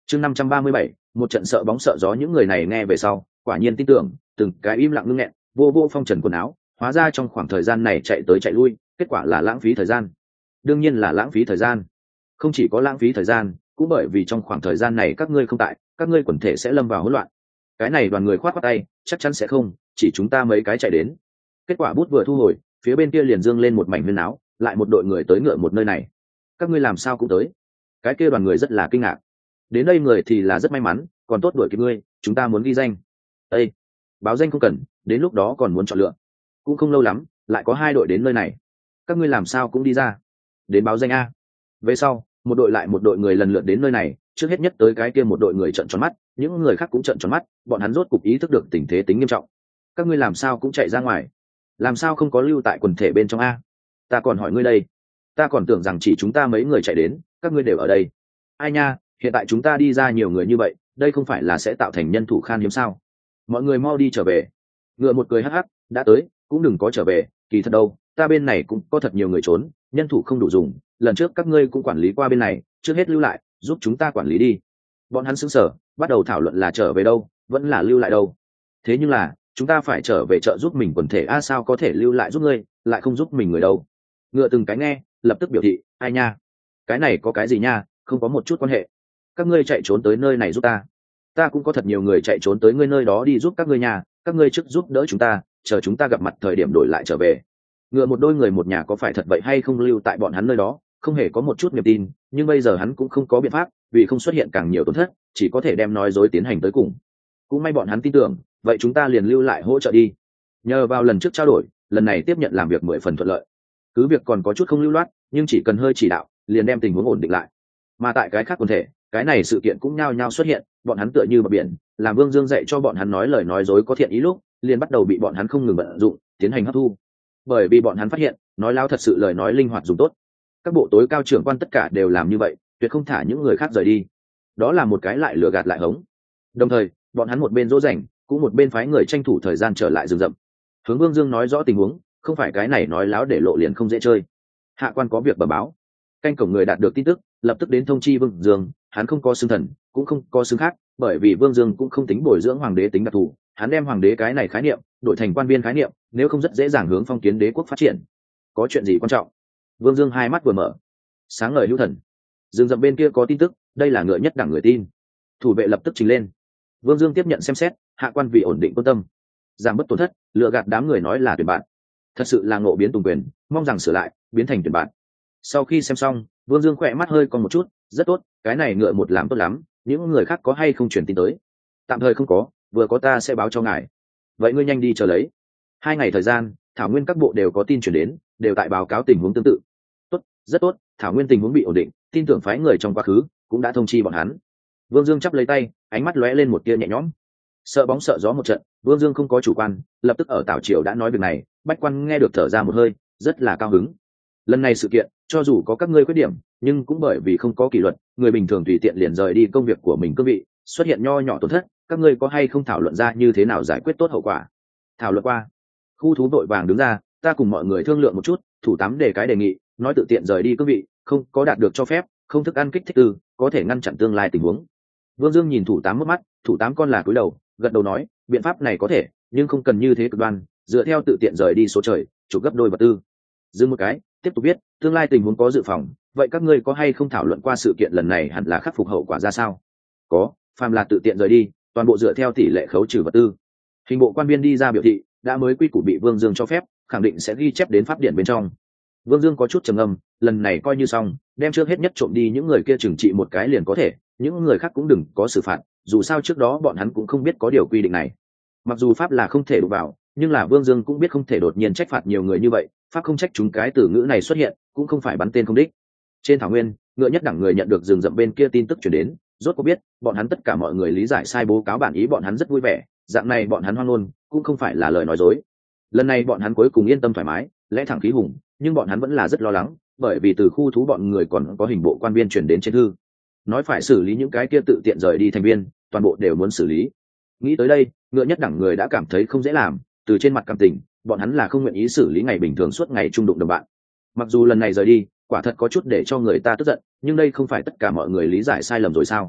Chương 537, một trận sợ bóng sợ gió. Những người này nghe về sau quả nhiên tin tưởng, từng cái im lặng ngưng nghẹn, vô vô phong trần quần áo. Hóa ra trong khoảng thời gian này chạy tới chạy lui, kết quả là lãng phí thời gian. Đương nhiên là lãng phí thời gian. Không chỉ có lãng phí thời gian, cũng bởi vì trong khoảng thời gian này các ngươi không tại, các ngươi quần thể sẽ lâm vào hỗn loạn. Cái này đoàn người khoát khoát tay, chắc chắn sẽ không, chỉ chúng ta mấy cái chạy đến. Kết quả bút vừa thu hồi, phía bên kia liền dương lên một mảnh huyên áo, lại một đội người tới ngựa một nơi này. Các ngươi làm sao cũng tới? Cái kia đoàn người rất là kinh ngạc. Đến đây người thì là rất may mắn, còn tốt đuổi kịp ngươi, chúng ta muốn ghi danh. Ê, báo danh không cần, đến lúc đó còn muốn chọn lựa. Cũng không lâu lắm, lại có 2 đội đến nơi này. Các ngươi làm sao cũng đi ra? Đến báo danh a. Về sau, một đội lại một đội người lần lượt đến nơi này, trước hết nhất tới cái kia một đội người trợn tròn mắt, những người khác cũng trợn tròn mắt, bọn hắn rốt cục ý thức được tình thế tính nghiêm trọng. Các ngươi làm sao cũng chạy ra ngoài? Làm sao không có lưu tại quần thể bên trong a? Ta còn hỏi ngươi đây, ta còn tưởng rằng chỉ chúng ta mấy người chạy đến, các ngươi đều ở đây. Ai nha, hiện tại chúng ta đi ra nhiều người như vậy, đây không phải là sẽ tạo thành nhân thủ khan hiếm sao? Mọi người mau đi trở về. Ngựa một cười hắc hắc, đã tới, cũng đừng có trở về, kỳ thật đâu, ta bên này cũng có thật nhiều người trốn, nhân thủ không đủ dùng, lần trước các ngươi cũng quản lý qua bên này, trước hết lưu lại, giúp chúng ta quản lý đi. Bọn hắn sững sờ, bắt đầu thảo luận là trở về đâu, vẫn là lưu lại đâu. Thế nhưng là, chúng ta phải trở về trợ giúp mình quần thể a, sao có thể lưu lại giúp ngươi, lại không giúp mình người đâu. Ngựa từng cái nghe, lập tức biểu thị, ai nha, cái này có cái gì nha, không có một chút quan hệ. Các ngươi chạy trốn tới nơi này giúp ta, ta cũng có thật nhiều người chạy trốn tới ngươi nơi đó đi giúp các ngươi nhà, các ngươi trước giúp đỡ chúng ta, chờ chúng ta gặp mặt thời điểm đổi lại trở về. Ngựa một đôi người một nhà có phải thật vậy hay không lưu tại bọn hắn nơi đó, không hề có một chút niềm tin, nhưng bây giờ hắn cũng không có biện pháp, vì không xuất hiện càng nhiều tổn thất, chỉ có thể đem nói dối tiến hành tới cùng. Cũng may bọn hắn tin tưởng, vậy chúng ta liền lưu lại hỗ trợ đi. Nhờ vào lần trước trao đổi, lần này tiếp nhận làm việc 10 phần thuận lợi. Cứ việc còn có chút không lưu loát, nhưng chỉ cần hơi chỉ đạo, liền đem tình huống ổn định lại. Mà tại cái khác quần thể, cái này sự kiện cũng nhao nhao xuất hiện, bọn hắn tựa như bờ biển, làm Vương Dương dạy cho bọn hắn nói lời nói dối có thiện ý lúc, liền bắt đầu bị bọn hắn không ngừng vận dụng, tiến hành hấp thu. Bởi vì bọn hắn phát hiện, nói láo thật sự lời nói linh hoạt dùng tốt. Các bộ tối cao trưởng quan tất cả đều làm như vậy, tuyệt không thả những người khác rời đi. Đó là một cái lại lừa gạt lại hống. Đồng thời, bọn hắn một bên dỗ dành, cũng một bên phái người tranh thủ thời gian trở lại rừng rậm. Hướng Vương Dương nói rõ tình huống, không phải cái này nói láo để lộ liền không dễ chơi. Hạ quan có việc bẩm báo. Canh cổng người đạt được tin tức, lập tức đến thông chi Vương Dương, hắn không có xương thần, cũng không có xương khác, bởi vì Vương Dương cũng không tính bồi dưỡng hoàng đế tính đặc thù, hắn đem hoàng đế cái này khái niệm đổi thành quan viên khái niệm, nếu không rất dễ dàng hướng phong kiến đế quốc phát triển. Có chuyện gì quan trọng? Vương Dương hai mắt vừa mở, sáng ngời hữu thần. Rừng rậm bên kia có tin tức, đây là Ngựa Nhất Đẳng người tin. Thủ vệ lập tức trình lên. Vương Dương tiếp nhận xem xét, hạ quan vì ổn định quân tâm, giảm bớt tổn thất, lựa gạt đám người nói là tuyển bạn, thật sự là ngộ biến tùng quyền, mong rằng sửa lại, biến thành tuyển bạn. Sau khi xem xong, Vương Dương khỏe mắt hơi còn một chút, rất tốt, cái này Ngựa một làm tốt lắm, những người khác có hay không truyền tin tới? Tạm thời không có, vừa có ta sẽ báo cho ngài. Vậy ngươi nhanh đi chờ lấy. 2 ngày thời gian, Thảo Nguyên các bộ đều có tin chuyển đến, đều tại báo cáo tình huống tương tự. Tốt, rất tốt, Thảo Nguyên tình huống bị ổn định, tin tưởng phái người trong quá khứ cũng đã thông chi bọn hắn. Vương Dương chắp lấy tay, ánh mắt lóe lên một tia nhẹ nhõm. Sợ bóng sợ gió một trận, Vương Dương không có chủ quan, lập tức ở Tảo Triều đã nói việc này, Bách Quan nghe được thở ra một hơi, rất là cao hứng. Lần này sự kiện, cho dù có các ngươi khuyết điểm, nhưng cũng bởi vì không có kỷ luật, người bình thường tùy tiện liền rời đi công việc của mình cương vị, xuất hiện nho nhỏ tổn thất, các ngươi có hay không thảo luận ra như thế nào giải quyết tốt hậu quả? Thảo luận qua. Khu thú vội vàng đứng ra, ta cùng mọi người thương lượng một chút, thủ tám đề cái đề nghị, nói tự tiện rời đi cương vị, không có đạt được cho phép, không thức ăn kích thích tư, có thể ngăn chặn tương lai tình huống. Vương Dương nhìn thủ tám mất mắt, thủ tám con là cúi đầu, gật đầu nói, biện pháp này có thể, nhưng không cần như thế cực đoan, dựa theo tự tiện rời đi số trời, chụp gấp đôi vật tư. Dừng một cái, tiếp tục viết, tương lai tình huống có dự phòng, vậy các ngươi có hay không thảo luận qua sự kiện lần này hẳn là khắc phục hậu quả ra sao? Có, phàm là tự tiện rời đi, toàn bộ dựa theo tỷ lệ khấu trừ vật tư. Hình bộ quan viên đi ra biểu thị, đã mới quy củ bị Vương Dương cho phép, khẳng định sẽ ghi chép đến pháp điển bên trong. Vương Dương có chút trầm ngâm, lần này coi như xong, đem trước hết nhất trộm đi những người kia trừng trị một cái liền có thể, những người khác cũng đừng có xử phạt, dù sao trước đó bọn hắn cũng không biết có điều quy định này. Mặc dù pháp là không thể đụng vào, nhưng là Vương Dương cũng biết không thể đột nhiên trách phạt nhiều người như vậy, pháp không trách chúng, cái từ ngữ này xuất hiện cũng không phải bắn tên không đích. Trên Thảo Nguyên, Ngựa Nhất Đẳng người nhận được rừng rậm bên kia tin tức truyền đến, rốt có biết bọn hắn tất cả mọi người lý giải sai bố cáo bản ý, bọn hắn rất vui vẻ, dạng này bọn hắn hoan ngôn cũng không phải là lời nói dối. Lần này bọn hắn cuối cùng yên tâm thoải mái, lẽ thẳng khí hùng, nhưng bọn hắn vẫn là rất lo lắng, bởi vì từ khu thú bọn người còn có hình bộ quan viên truyền đến trên thư, nói phải xử lý những cái kia tự tiện rời đi thành viên, toàn bộ đều muốn xử lý. Nghĩ tới đây, Ngựa Nhất Đẳng người đã cảm thấy không dễ làm, từ trên mặt cảm tình, bọn hắn là không nguyện ý xử lý ngày bình thường suốt ngày trung đụng đồng bạn. Mặc dù lần này rời đi, quả thật có chút để cho người ta tức giận, nhưng đây không phải tất cả mọi người lý giải sai lầm rồi sao?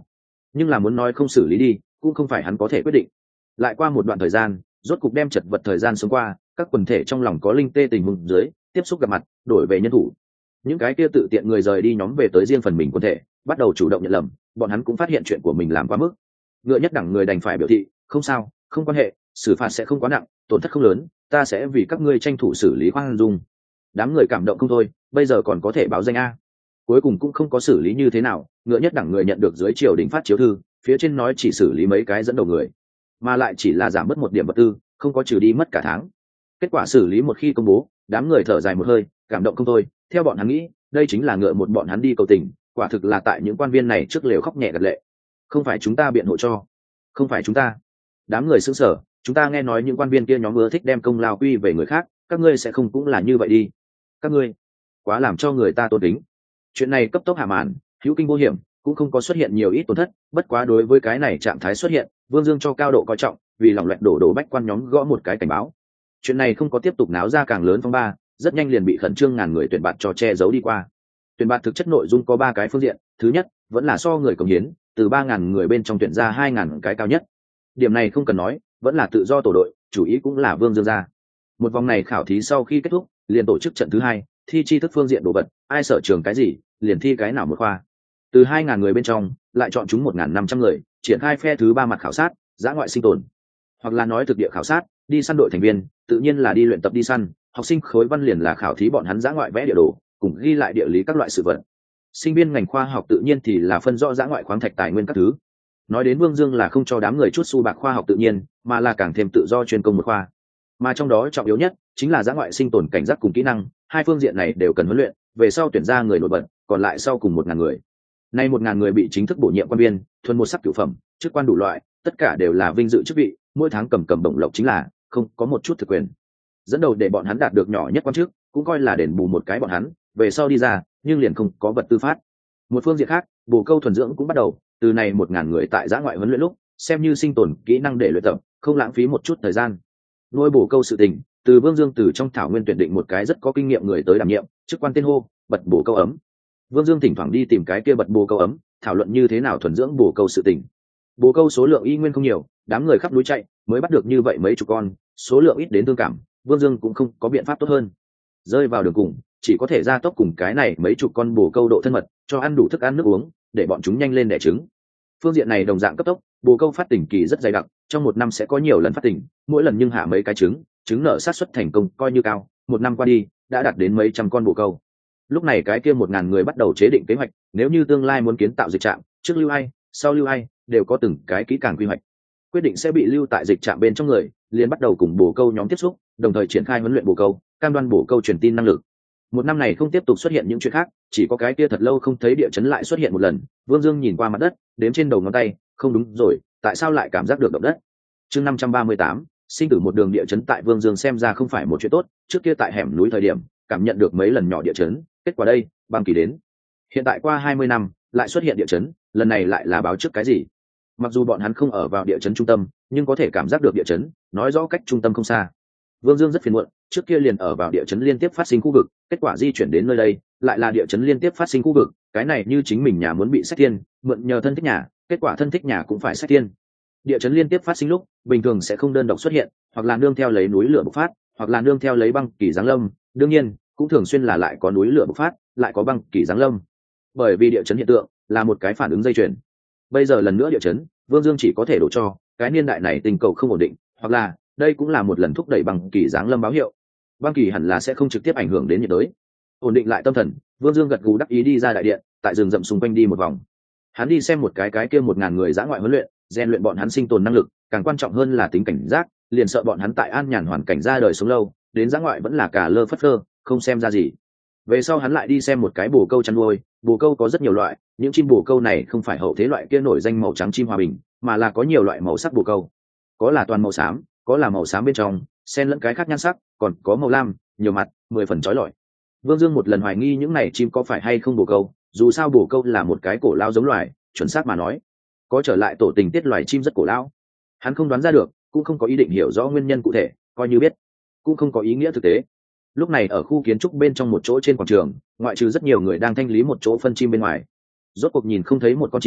nhưng là muốn nói không xử lý đi cũng không phải hắn có thể quyết định. Lại qua một đoạn thời gian, rốt cục đem chật vật thời gian sống qua, các quần thể trong lòng có linh tê tình huống dưới tiếp xúc gặp mặt, đổi về nhân thủ. Những cái kia tự tiện người rời đi nhóm về tới riêng phần mình quần thể, bắt đầu chủ động nhận lầm, bọn hắn cũng phát hiện chuyện của mình làm quá mức. Ngựa nhất đẳng người đành phải biểu thị không sao, không quan hệ, xử phạt sẽ không quá nặng, tổn thất không lớn, ta sẽ vì các ngươi tranh thủ xử lý khoan dung. Đám người cảm động không thôi, bây giờ còn có thể báo danh a. Cuối cùng cũng không có xử lý như thế nào, ngựa nhất đẳng người nhận được dưới triều đình phát chiếu thư, phía trên nói chỉ xử lý mấy cái dẫn đầu người, mà lại chỉ là giảm bớt một điểm vật tư, không có trừ đi mất cả tháng. Kết quả xử lý một khi công bố, đám người thở dài một hơi, cảm động không thôi. Theo bọn hắn nghĩ, đây chính là ngựa một bọn hắn đi cầu tình, quả thực là tại những quan viên này trước lều khóc nhẹ gật lệ. Không phải chúng ta biện hộ cho, không phải chúng ta. Đám người sững sờ, chúng ta nghe nói những quan viên kia nhóm ưa thích đem công lao quy về người khác, các ngươi sẽ không cũng là như vậy đi? Các ngươi quá làm cho người ta tôn kính. Chuyện này cấp tốc hạ màn, hữu kinh vô hiểm, cũng không có xuất hiện nhiều ít tổn thất. Bất quá đối với cái này trạng thái xuất hiện, Vương Dương cho cao độ coi trọng, vì lòng loẹt đổ bách quan nhóm gõ một cái cảnh báo. Chuyện này không có tiếp tục náo ra càng lớn phong ba, rất nhanh liền bị khẩn trương ngàn người tuyển bạt cho che giấu đi qua. Tuyển bạt thực chất nội dung có 3 cái phương diện. Thứ nhất, vẫn là so người cống hiến, từ 3.000 người bên trong tuyển ra 2.000 cái cao nhất. Điểm này không cần nói, vẫn là tự do tổ đội, chủ ý cũng là Vương Dương ra. Một vòng này khảo thí sau khi kết thúc, liền tổ chức trận thứ 2, thi tri thức phương diện đồ vật, ai sở trường cái gì, liền thi cái nào một khoa. Từ 2.000 người bên trong, lại chọn chúng 1.500 người, triển khai phe thứ 3 mặt khảo sát, dã ngoại sinh tồn, hoặc là nói thực địa khảo sát, đi săn đội thành viên, tự nhiên là đi luyện tập đi săn. Học sinh khối văn liền là khảo thí bọn hắn dã ngoại vẽ địa đồ, cùng ghi lại địa lý các loại sự vật. Sinh viên ngành khoa học tự nhiên thì là phân rõ dã ngoại khoáng thạch tài nguyên các thứ. Nói đến Vương Dương là không cho đám người chút xu bạc khoa học tự nhiên, mà là càng thêm tự do chuyên công một khoa. Mà trong đó trọng yếu nhất chính là dã ngoại sinh tồn cảnh giác cùng kỹ năng, hai phương diện này đều cần huấn luyện, về sau tuyển ra người nổi bật, còn lại sau cùng 1.000 người. Nay 1.000 người bị chính thức bổ nhiệm quan viên, thuần một sắc cửu phẩm, chức quan đủ loại, tất cả đều là vinh dự chức vị, mỗi tháng cầm bổng lộc chính là, không có một chút thực quyền. Dẫn đầu để bọn hắn đạt được nhỏ nhất quan chức, cũng coi là đền bù một cái bọn hắn, về sau đi ra, nhưng liền không có vật tư phát. Một phương diện khác, bổ câu thuần dưỡng cũng bắt đầu, từ này 1.000 người tại dã ngoại huấn luyện lúc, xem như sinh tồn kỹ năng để luyện tập, không lãng phí một chút thời gian. Nuôi bổ câu sự tình, từ Vương Dương từ trong thảo nguyên tuyển định một cái rất có kinh nghiệm người tới đảm nhiệm, chức quan tên hô, bật bổ câu ấm. Vương Dương thỉnh thoảng đi tìm cái kia bật bổ câu ấm, thảo luận như thế nào thuần dưỡng bổ câu sự tình. Bổ câu số lượng y nguyên không nhiều, đám người khắp núi chạy, mới bắt được như vậy mấy chục con, số lượng ít đến thương cảm, Vương Dương cũng không có biện pháp tốt hơn. Rơi vào đường cùng, chỉ có thể ra tốc cùng cái này mấy chục con bổ câu độ thân mật, cho ăn đủ thức ăn nước uống, để bọn chúng nhanh lên đẻ trứng. Phương diện này đồng dạng cấp tốc, bồ câu phát tỉnh kỳ rất dày đặc, trong một năm sẽ có nhiều lần phát tỉnh, mỗi lần nhưng hạ mấy cái trứng, trứng nở sát suất thành công coi như cao, một năm qua đi đã đạt đến mấy trăm con bồ câu. Lúc này cái kia 1.000 người bắt đầu chế định kế hoạch, nếu như tương lai muốn kiến tạo dịch trạm, trước lưu ai, sau lưu ai, đều có từng cái kỹ càng quy hoạch. Quyết định sẽ bị lưu tại dịch trạm bên trong người, liền bắt đầu cùng bồ câu nhóm tiếp xúc, đồng thời triển khai huấn luyện bồ câu, cam đoan bồ câu truyền tin năng lực. Một năm này không tiếp tục xuất hiện những chuyện khác, chỉ có cái kia thật lâu không thấy địa chấn lại xuất hiện một lần. Vương Dương nhìn qua mặt đất, đếm trên đầu ngón tay, không đúng rồi, tại sao lại cảm giác được động đất? Chương 538, sinh tử một đường địa chấn tại Vương Dương xem ra không phải một chuyện tốt, trước kia tại hẻm núi thời điểm, cảm nhận được mấy lần nhỏ địa chấn, kết quả đây, băng kỳ đến. Hiện tại qua 20 năm, lại xuất hiện địa chấn, lần này lại là báo trước cái gì? Mặc dù bọn hắn không ở vào địa chấn trung tâm, nhưng có thể cảm giác được địa chấn, nói rõ cách trung tâm không xa. Vương Dương rất phiền muộn, trước kia liền ở vào địa chấn liên tiếp phát sinh khu vực, kết quả di chuyển đến nơi đây, lại là địa chấn liên tiếp phát sinh khu vực, cái này như chính mình nhà muốn bị sát tiên, mượn nhờ thân thích nhà, kết quả thân thích nhà cũng phải sát tiên. Địa chấn liên tiếp phát sinh lúc, bình thường sẽ không đơn độc xuất hiện, hoặc là nương theo lấy núi lửa bộc phát, hoặc là nương theo lấy băng kỳ giáng lâm, đương nhiên, cũng thường xuyên là lại có núi lửa bộc phát, lại có băng kỳ giáng lâm. Bởi vì địa chấn hiện tượng là một cái phản ứng dây chuyền. Bây giờ lần nữa địa chấn, Vương Dương chỉ có thể đổ cho cái niên đại này tình cầu không ổn định, hoặc là đây cũng là một lần thúc đẩy băng kỳ giáng lâm báo hiệu. Băng kỳ hẳn là sẽ không trực tiếp ảnh hưởng đến nhiệt đới. Ổn định lại tâm thần, Vương Dương gật gù đắc ý đi ra đại điện, tại rừng rậm xung quanh đi một vòng. Hắn đi xem một cái kia 1.000 người dã ngoại huấn luyện, rèn luyện bọn hắn sinh tồn năng lực, càng quan trọng hơn là tính cảnh giác, liền sợ bọn hắn tại an nhàn hoàn cảnh ra đời sống lâu, đến dã ngoại vẫn là cả lơ phất phơ, không xem ra gì. Về sau hắn lại đi xem một cái bồ câu chăn nuôi, bồ câu có rất nhiều loại, những chim bồ câu này không phải hậu thế loại kia nổi danh màu trắng chim hòa bình, mà là có nhiều loại màu sắc bồ câu. Có là toàn màu xám, có là màu xám bên trong, xen lẫn cái khác nhan sắc, còn có màu lam, nhiều mặt, 10 phần chói lọi. Vương Dương một lần hoài nghi những này chim có phải hay không bồ câu, dù sao bồ câu là một cái cổ lao giống loài, chuẩn xác mà nói, có trở lại tổ tình tiết loài chim rất cổ lao. Hắn không đoán ra được, cũng không có ý định hiểu rõ nguyên nhân cụ thể, coi như biết, cũng không có ý nghĩa thực tế. Lúc này ở khu kiến trúc bên trong một chỗ trên quảng trường, ngoại trừ rất nhiều người đang thanh lý một chỗ phân chim bên ngoài, rốt cuộc nhìn không thấy một con chim,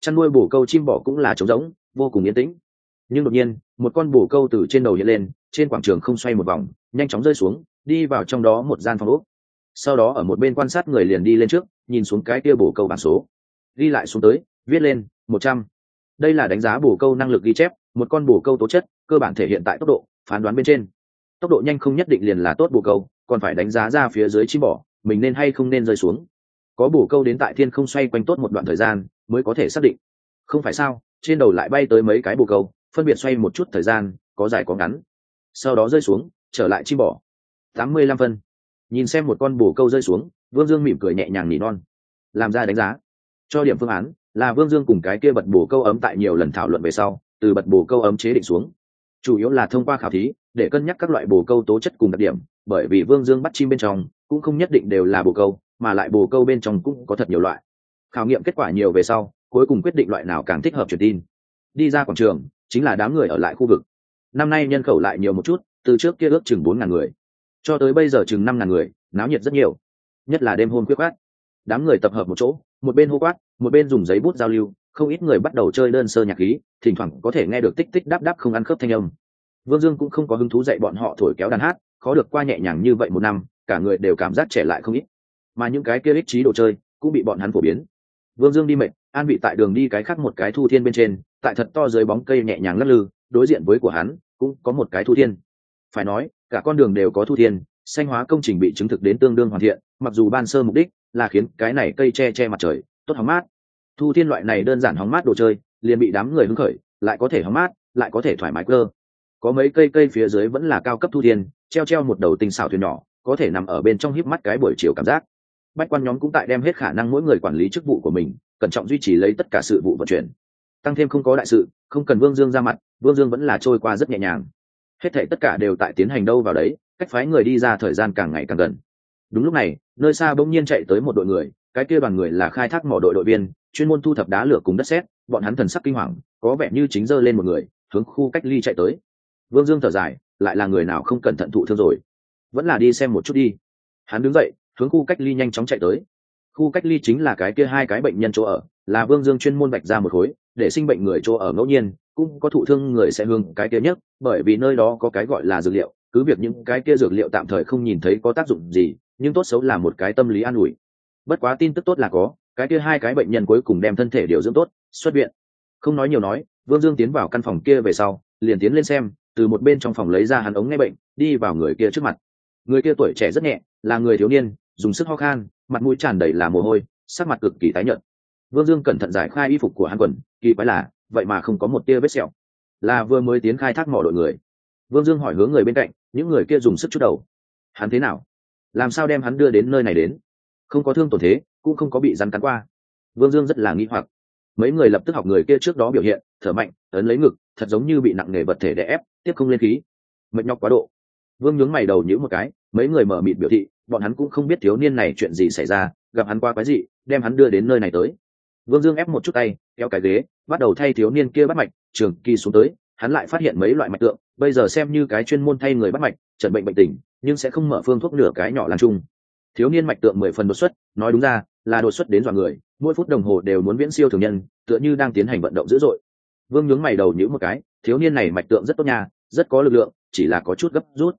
chăn nuôi bồ câu chim bò cũng là trống rỗng, vô cùng yên tĩnh. Nhưng đột nhiên một con bồ câu từ trên đầu hiện lên, trên quảng trường không xoay một vòng, nhanh chóng rơi xuống, đi vào trong đó một gian phòng ốc. Sau đó ở một bên quan sát người liền đi lên trước, nhìn xuống cái kia bồ câu bảng số, ghi lại xuống tới, viết lên 100. Đây là đánh giá bồ câu năng lực ghi chép, một con bồ câu tố chất cơ bản thể hiện tại tốc độ, phán đoán bên trên. Tốc độ nhanh không nhất định liền là tốt bồ câu, còn phải đánh giá ra phía dưới chim bò mình nên hay không nên rơi xuống. Có bồ câu đến tại thiên không xoay quanh tốt một đoạn thời gian mới có thể xác định. Không phải sao, trên đầu lại bay tới mấy cái bồ câu, phân biệt xoay một chút thời gian, có dài có ngắn, sau đó rơi xuống, trở lại chim bò. 85 phân. Nhìn xem một con bồ câu rơi xuống, Vương Dương mỉm cười nhẹ nhàng nỉ non. Làm ra đánh giá, cho điểm phương án là Vương Dương cùng cái kia bật bồ câu ấm tại nhiều lần thảo luận về sau, từ bật bồ câu ấm chế định xuống. Chủ yếu là thông qua khảo thí để cân nhắc các loại bồ câu tố chất cùng đặc điểm, bởi vì Vương Dương bắt chim bên trong cũng không nhất định đều là bồ câu, mà lại bồ câu bên trong cũng có thật nhiều loại. Khảo nghiệm kết quả nhiều về sau, cuối cùng quyết định loại nào càng thích hợp truyền tin. Đi ra quảng trường chính là đám người ở lại khu vực. Năm nay nhân khẩu lại nhiều một chút, từ trước kia ước chừng 4.000 người cho tới bây giờ chừng 5.000 người, náo nhiệt rất nhiều. Nhất là đêm hôm khuya khoắt, đám người tập hợp một chỗ, một bên hô quát, một bên dùng giấy bút giao lưu, không ít người bắt đầu chơi đơn sơ nhạc khí, thỉnh thoảng có thể nghe được tích tích đáp đáp không ăn khớp thanh âm. Vương Dương cũng không có hứng thú dạy bọn họ thổi kéo đàn hát, khó được qua nhẹ nhàng như vậy một năm, cả người đều cảm giác trẻ lại không ít. Mà những cái kia ích trí đồ chơi cũng bị bọn hắn phổ biến. Vương Dương đi mệt, an vị tại đường đi cái khác một cái thu thiên bên trên, tại thật to dưới bóng cây nhẹ nhàng lắc lư, đối diện với của hắn cũng có một cái thu thiên. Phải nói, cả con đường đều có thu thiên, xanh hóa công trình bị chứng thực đến tương đương hoàn thiện, mặc dù ban sơ mục đích là khiến cái này cây che mặt trời, tốt hóng mát. Thu thiên loại này đơn giản hóng mát đồ chơi, liền bị đám người hứng khởi, lại có thể hóng mát, lại có thể thoải mái cơ. Có mấy cây phía dưới vẫn là cao cấp thu thiên, treo một đầu tinh xảo thuyền nhỏ, có thể nằm ở bên trong híp mắt cái buổi chiều cảm giác. Bách quan nhóm cũng tại đem hết khả năng mỗi người quản lý chức vụ của mình, cẩn trọng duy trì lấy tất cả sự vụ vận chuyển. Tăng thêm không có đại sự, không cần Vương Dương ra mặt, Vương Dương vẫn là trôi qua rất nhẹ nhàng. Hết thảy tất cả đều tại tiến hành đâu vào đấy, cách phái người đi ra thời gian càng ngày càng gần. Đúng lúc này, nơi xa bỗng nhiên chạy tới một đội người, cái kia đoàn người là khai thác mỏ đội viên, chuyên môn thu thập đá lửa cùng đất sét, bọn hắn thần sắc kinh hoàng, có vẻ như chính giơ lên một người, hướng khu cách ly chạy tới. Vương Dương thở dài, lại là người nào không cẩn thận thụ thương rồi, vẫn là đi xem một chút đi. Hắn đứng dậy, hướng khu cách ly nhanh chóng chạy tới. Khu cách ly chính là cái kia hai cái bệnh nhân chỗ ở, là Vương Dương chuyên môn vạch ra một khối, để sinh bệnh người chỗ ở ngẫu nhiên, cũng có thụ thương người sẽ hướng cái kia nhất, bởi vì nơi đó có cái gọi là dược liệu, cứ việc những cái kia dược liệu tạm thời không nhìn thấy có tác dụng gì, nhưng tốt xấu là một cái tâm lý an ủi. Bất quá tin tức tốt là có, cái kia hai cái bệnh nhân cuối cùng đem thân thể điều dưỡng tốt, xuất viện. Không nói nhiều nói, Vương Dương tiến vào căn phòng kia về sau, liền tiến lên xem, từ một bên trong phòng lấy ra hắn ống nghe bệnh, đi vào người kia trước mặt. Người kia tuổi trẻ rất nhẹ, là người thiếu niên, dùng sức ho khan, mặt mũi tràn đầy là mồ hôi, sắc mặt cực kỳ tái nhợt. Vương Dương cẩn thận giải khai y phục của hắn quần, kỳ quái là, vậy mà không có một tia vết sẹo, là vừa mới tiến khai thác mỏ đội người. Vương Dương hỏi hướng người bên cạnh, những người kia dùng sức chút đầu. Hắn thế nào? Làm sao đem hắn đưa đến nơi này đến? Không có thương tổn thế, cũng không có bị rắn cắn qua. Vương Dương rất là nghi hoặc. Mấy người lập tức học người kia trước đó biểu hiện, thở mạnh, ấn lấy ngực, thật giống như bị nặng nề vật thể đè ép, tiếp không lên khí. Mệt nhọc quá độ. Vương nhướng mày đầu nhíu một cái, mấy người mở mịt biểu thị, bọn hắn cũng không biết thiếu niên này chuyện gì xảy ra, gặp hắn qua quái gì, đem hắn đưa đến nơi này tới. Vương Dương ép một chút tay, kéo cái ghế, bắt đầu thay thiếu niên kia bắt mạch, trường kỳ xuống tới, hắn lại phát hiện mấy loại mạch tượng, bây giờ xem như cái chuyên môn thay người bắt mạch, chẩn bệnh bệnh tình, nhưng sẽ không mở phương thuốc nửa cái nhỏ lan chung. Thiếu niên mạch tượng 10 phần đột xuất, nói đúng ra là đột xuất đến dọa người, mỗi phút đồng hồ đều muốn viễn siêu thường nhân, tựa như đang tiến hành vận động dữ dội. Vương nhướng mày đầu nhíu một cái, thiếu niên này mạch tượng rất tốt nha, rất có lực lượng, chỉ là có chút gấp rút.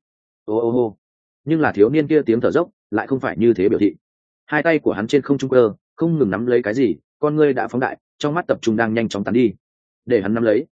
Ô. Nhưng là thiếu niên kia tiếng thở dốc lại không phải như thế biểu thị. Hai tay của hắn trên không trung cơ, không ngừng nắm lấy cái gì, con ngươi đã phóng đại, trong mắt tập trung đang nhanh chóng tán đi. Để hắn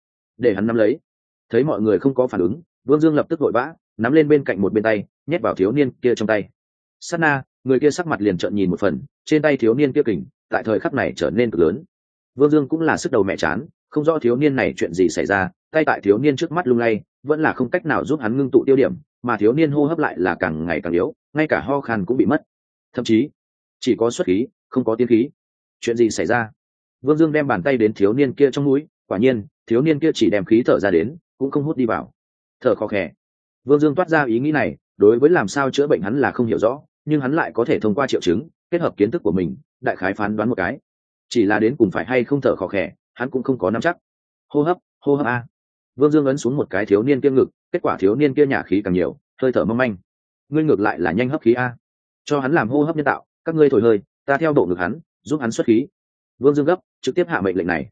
nắm lấy. Thấy mọi người không có phản ứng, Vương Dương lập tức vội vã nắm lên bên cạnh một bên tay, nhét vào thiếu niên kia trong tay. Sát na, người kia sắc mặt liền trợn nhìn một phần, trên tay thiếu niên kia kình tại thời khắc này trở nên cực lớn. Vương Dương cũng là sức đầu mẹ chán, không rõ thiếu niên này chuyện gì xảy ra, tay tại thiếu niên trước mắt lung lay, vẫn là không cách nào giúp hắn ngưng tụ tiêu điểm, mà thiếu niên hô hấp lại là càng ngày càng yếu, ngay cả ho khan cũng bị mất, thậm chí chỉ có xuất khí, không có tiến khí. Chuyện gì xảy ra? Vương Dương đem bàn tay đến thiếu niên kia trong mũi, quả nhiên thiếu niên kia chỉ đem khí thở ra đến, cũng không hút đi vào, thở khò khè. Vương Dương toát ra ý nghĩ này, đối với làm sao chữa bệnh hắn là không hiểu rõ, nhưng hắn lại có thể thông qua triệu chứng, kết hợp kiến thức của mình, đại khái phán đoán một cái. Chỉ là đến cùng phải hay không thở khò khè, hắn cũng không có nắm chắc. Hô hấp a. Vương Dương ấn xuống một cái thiếu niên kia ngực, kết quả thiếu niên kia nhả khí càng nhiều, hơi thở mong manh. Ngươi ngược lại là nhanh hấp khí a, cho hắn làm hô hấp nhân tạo, các ngươi thổi hơi, ta theo độ ngực hắn, giúp hắn xuất khí. Vương Dương gấp, trực tiếp hạ mệnh lệnh này.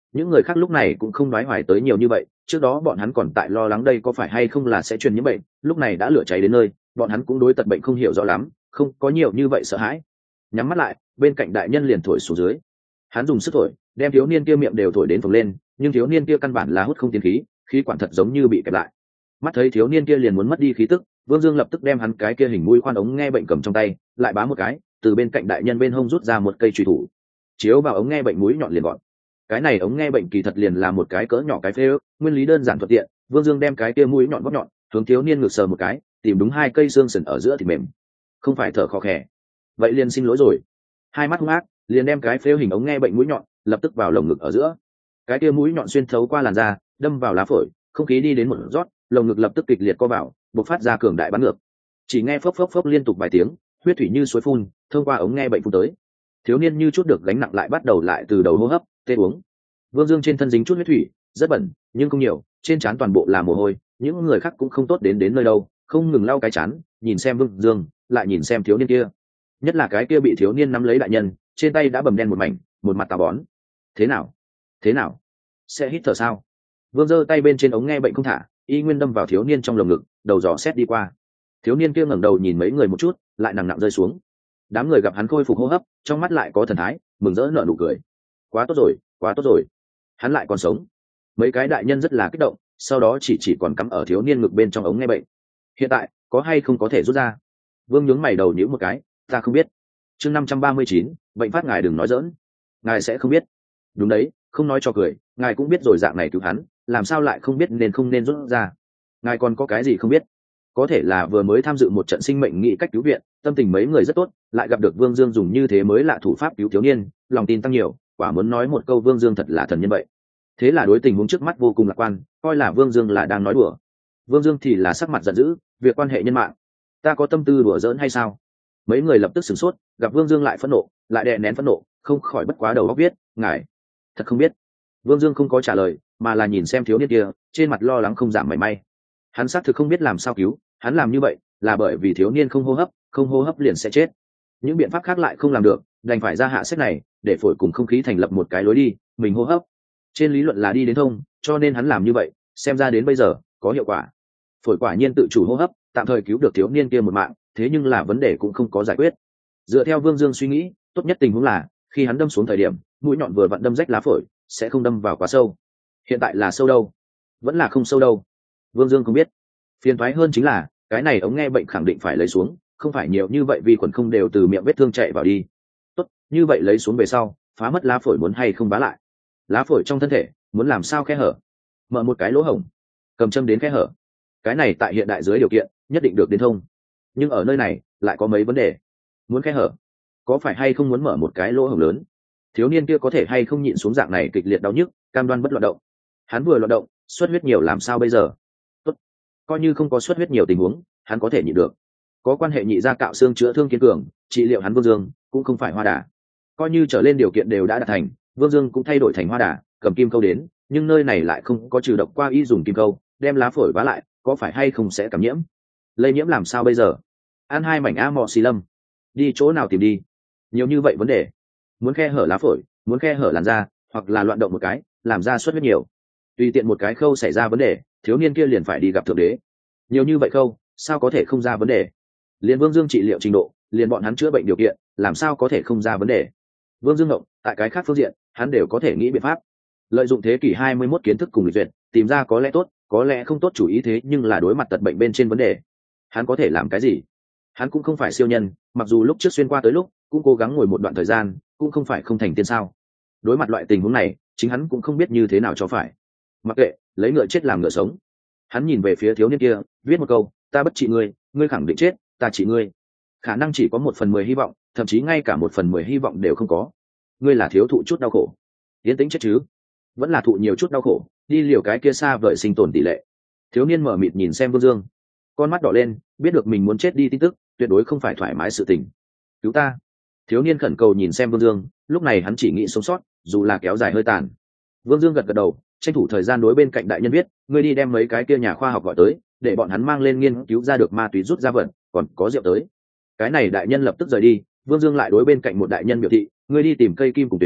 những người khác lúc này cũng không nói hoài tới nhiều như vậy, trước đó bọn hắn còn tại lo lắng đây có phải hay không là sẽ truyền nhiễm bệnh, lúc này đã lửa cháy đến nơi, bọn hắn cũng đối tật bệnh không hiểu rõ lắm, không có nhiều như vậy sợ hãi. Nhắm mắt lại, bên cạnh đại nhân liền thổi xuống dưới. Hắn dùng sức thổi, đem thiếu niên kia miệng đều thổi đến phồng lên, nhưng thiếu niên kia căn bản là hút không tiến khí, khí quản thật giống như bị kẹp lại. Mắt thấy thiếu niên kia liền muốn mất đi khí tức, Vương Dương lập tức đem hắn cái kia hình mũi khoan ống nghe bệnh cầm trong tay, lại bám một cái, từ bên cạnh đại nhân bên hông rút ra một cây chùy thủ, chiếu vào ống nghe bệnh mũi nhọn liền gọn. Cái này ống nghe bệnh kỳ thật liền là một cái cỡ nhỏ cái phê ước, nguyên lý đơn giản thuận tiện. Vương Dương đem cái kia mũi nhọn góc nhọn hướng thiếu niên ngược sờ một cái, tìm đúng hai cây xương sườn ở giữa thì mềm, không phải thở khò khè. Vậy liền xin lỗi rồi. Hai mắt hung ác, liền đem cái phêu hình ống nghe bệnh mũi nhọn lập tức vào lồng ngực ở giữa. Cái kia mũi nhọn xuyên thấu qua làn da, đâm vào lá phổi, không khí đi đến một rót, lồng ngực lập tức kịch liệt co vào, bộc phát ra cường đại bắn ngược. Chỉ nghe phốc phốc phốc liên tục vài tiếng, huyết thủy như suối phun, thông qua ống nghe bệnh phun tới. Thiếu niên như chút được gánh nặng lại bắt đầu lại từ đầu hô hấp, tê uống. Vương Dương trên thân dính chút huyết thủy, rất bẩn, nhưng không nhiều, trên trán toàn bộ là mồ hôi, những người khác cũng không tốt đến nơi đâu, không ngừng lau cái trán, nhìn xem Vương Dương, lại nhìn xem thiếu niên kia. Nhất là cái kia bị thiếu niên nắm lấy đại nhân, trên tay đã bầm đen một mảnh, một mặt táo bón. Thế nào? Thế nào? Sẽ hít thở sao? Vương giơ tay bên trên ống nghe bệnh không thả, y nguyên đâm vào thiếu niên trong lồng ngực, đầu giỏ xét đi qua. Thiếu niên kia ngẩng đầu nhìn mấy người một chút, lại nặng nặng rơi xuống. Đám người gặp hắn khôi phục hô hấp, trong mắt lại có thần thái, mừng rỡ nở nụ cười. Quá tốt rồi, quá tốt rồi, hắn lại còn sống. Mấy cái đại nhân rất là kích động, sau đó chỉ còn cắm ở thiếu niên ngực bên trong ống nghe bệnh. Hiện tại có hay không có thể rút ra? Vương nhướng mày đầu nhíu một cái, ta không biết. Chương 539, bệnh phát ngài đừng nói giỡn. Ngài sẽ không biết? Đúng đấy, không nói cho cười, ngài cũng biết rồi, dạng này cứu hắn, làm sao lại không biết nên không nên rút ra? Ngài còn có cái gì không biết? Có thể là vừa mới tham dự một trận sinh mệnh nghị cách cứu viện, tâm tình mấy người rất tốt, lại gặp được Vương Dương dùng như thế mới lạ thủ pháp cứu thiếu niên, lòng tin tăng nhiều, quả muốn nói một câu Vương Dương thật là thần nhân vậy. Thế là đối tình huống trước mắt vô cùng lạc quan, coi là Vương Dương là đang nói đùa. Vương Dương thì là sắc mặt giận dữ, việc quan hệ nhân mạng, ta có tâm tư đùa giỡn hay sao? Mấy người lập tức sửng sốt, gặp Vương Dương lại phẫn nộ, lại đè nén phẫn nộ, không khỏi bất quá đầu óc biết, ngài thật không biết. Vương Dương không có trả lời, mà là nhìn xem thiếu niên kia, trên mặt lo lắng không giảm mảy may. Hắn xác thực không biết làm sao cứu, hắn làm như vậy là bởi vì thiếu niên không hô hấp liền sẽ chết. Những biện pháp khác lại không làm được, đành phải ra hạ sách này, để phổi cùng không khí thành lập một cái lối đi, mình hô hấp. Trên lý luận là đi đến thông, cho nên hắn làm như vậy, xem ra đến bây giờ có hiệu quả. Phổi quả nhiên tự chủ hô hấp, tạm thời cứu được thiếu niên kia một mạng, thế nhưng là vấn đề cũng không có giải quyết. Dựa theo Vương Dương suy nghĩ, tốt nhất tình huống là khi hắn đâm xuống thời điểm, mũi nhọn vừa vặn đâm rách lá phổi, sẽ không đâm vào quá sâu. Hiện tại là sâu đâu? Vẫn là không sâu đâu? Vương Dương không biết. Phiền toái hơn chính là cái này ống nghe bệnh khẳng định phải lấy xuống, không phải nhiều như vậy vi khuẩn không đều từ miệng vết thương chạy vào đi. Tốt, như vậy lấy xuống về sau, phá mất lá phổi muốn hay không bá lại? Lá phổi trong thân thể muốn làm sao khe hở? Mở một cái lỗ hổng, cầm châm đến khe hở. Cái này tại hiện đại dưới điều kiện nhất định được đến thông, nhưng ở nơi này lại có mấy vấn đề. Muốn khe hở, có phải hay không muốn mở một cái lỗ hổng lớn? Thiếu niên kia có thể hay không nhịn xuống dạng này kịch liệt đau nhức, cam đoan bất loạn động. Hắn vừa loạn động, xuất huyết nhiều làm sao bây giờ? Tốt, coi như không có xuất huyết nhiều tình huống, hắn có thể nhịn được. Có quan hệ nhị gia cạo xương chữa thương kiên cường, trị liệu hắn Vương Dương cũng không phải hoa đà. Coi như trở lên điều kiện đều đã đạt thành, Vương Dương cũng thay đổi thành hoa đà, cầm kim câu đến, nhưng nơi này lại không có trừ độc qua y dùng kim câu, đem lá phổi vá lại, có phải hay không sẽ cảm nhiễm? Lây nhiễm làm sao bây giờ? Ăn hai mảnh amoxicillin, đi chỗ nào tìm đi? Nhiều như vậy vấn đề, muốn khe hở lá phổi, muốn khe hở làn da, hoặc là loạn động một cái, làm ra xuất huyết nhiều. Tùy tiện một cái khâu xảy ra vấn đề, thiếu niên kia liền phải đi gặp thượng đế. Nhiều như vậy khâu, sao có thể không ra vấn đề? Liền Vương Dương trị liệu trình độ, liền bọn hắn chữa bệnh điều kiện, làm sao có thể không ra vấn đề? Vương Dương ngộng, tại cái khác phương diện, hắn đều có thể nghĩ biện pháp. Lợi dụng thế kỷ 21 kiến thức cùng lịch duyệt, tìm ra có lẽ tốt, có lẽ không tốt chủ ý, thế nhưng là đối mặt tật bệnh bên trên vấn đề, hắn có thể làm cái gì? Hắn cũng không phải siêu nhân, mặc dù lúc trước xuyên qua tới lúc cũng cố gắng ngồi một đoạn thời gian, cũng không phải không thành tiên sao. Đối mặt loại tình huống này, chính hắn cũng không biết như thế nào cho phải. Mặc kệ, lấy ngựa chết làm ngựa sống. Hắn nhìn về phía thiếu niên kia, viết một câu, ta bất trị ngươi, ngươi khẳng định chết, ta trị ngươi. Khả năng chỉ có 1/10 hy vọng, thậm chí ngay cả 1/10 hy vọng đều không có. Ngươi là thiếu thụ chút đau khổ, tiến tĩnh chết chứ? Vẫn là thụ nhiều chút đau khổ, đi liều cái kia xa vời sinh tồn tỷ lệ. Thiếu niên mở mịt nhìn xem Vương Dương, con mắt đỏ lên, biết được mình muốn chết đi tin tức, tuyệt đối không phải thoải mái sự tình. Cứu ta! Thiếu niên khẩn cầu nhìn xem Vương Dương, lúc này hắn chỉ nghĩ sống sót, dù là kéo dài hơi tàn. Vương Dương gật gật đầu, tranh thủ thời gian đối bên cạnh đại nhân viết, ngươi đi đem mấy cái kia nhà khoa học gọi tới, để bọn hắn mang lên nghiên cứu ra được ma túy rút ra vận, còn có rượu tới. Cái này đại nhân lập tức rời đi. Vương Dương lại đối bên cạnh một đại nhân biểu thị, ngươi đi tìm cây kim cùng tuyến,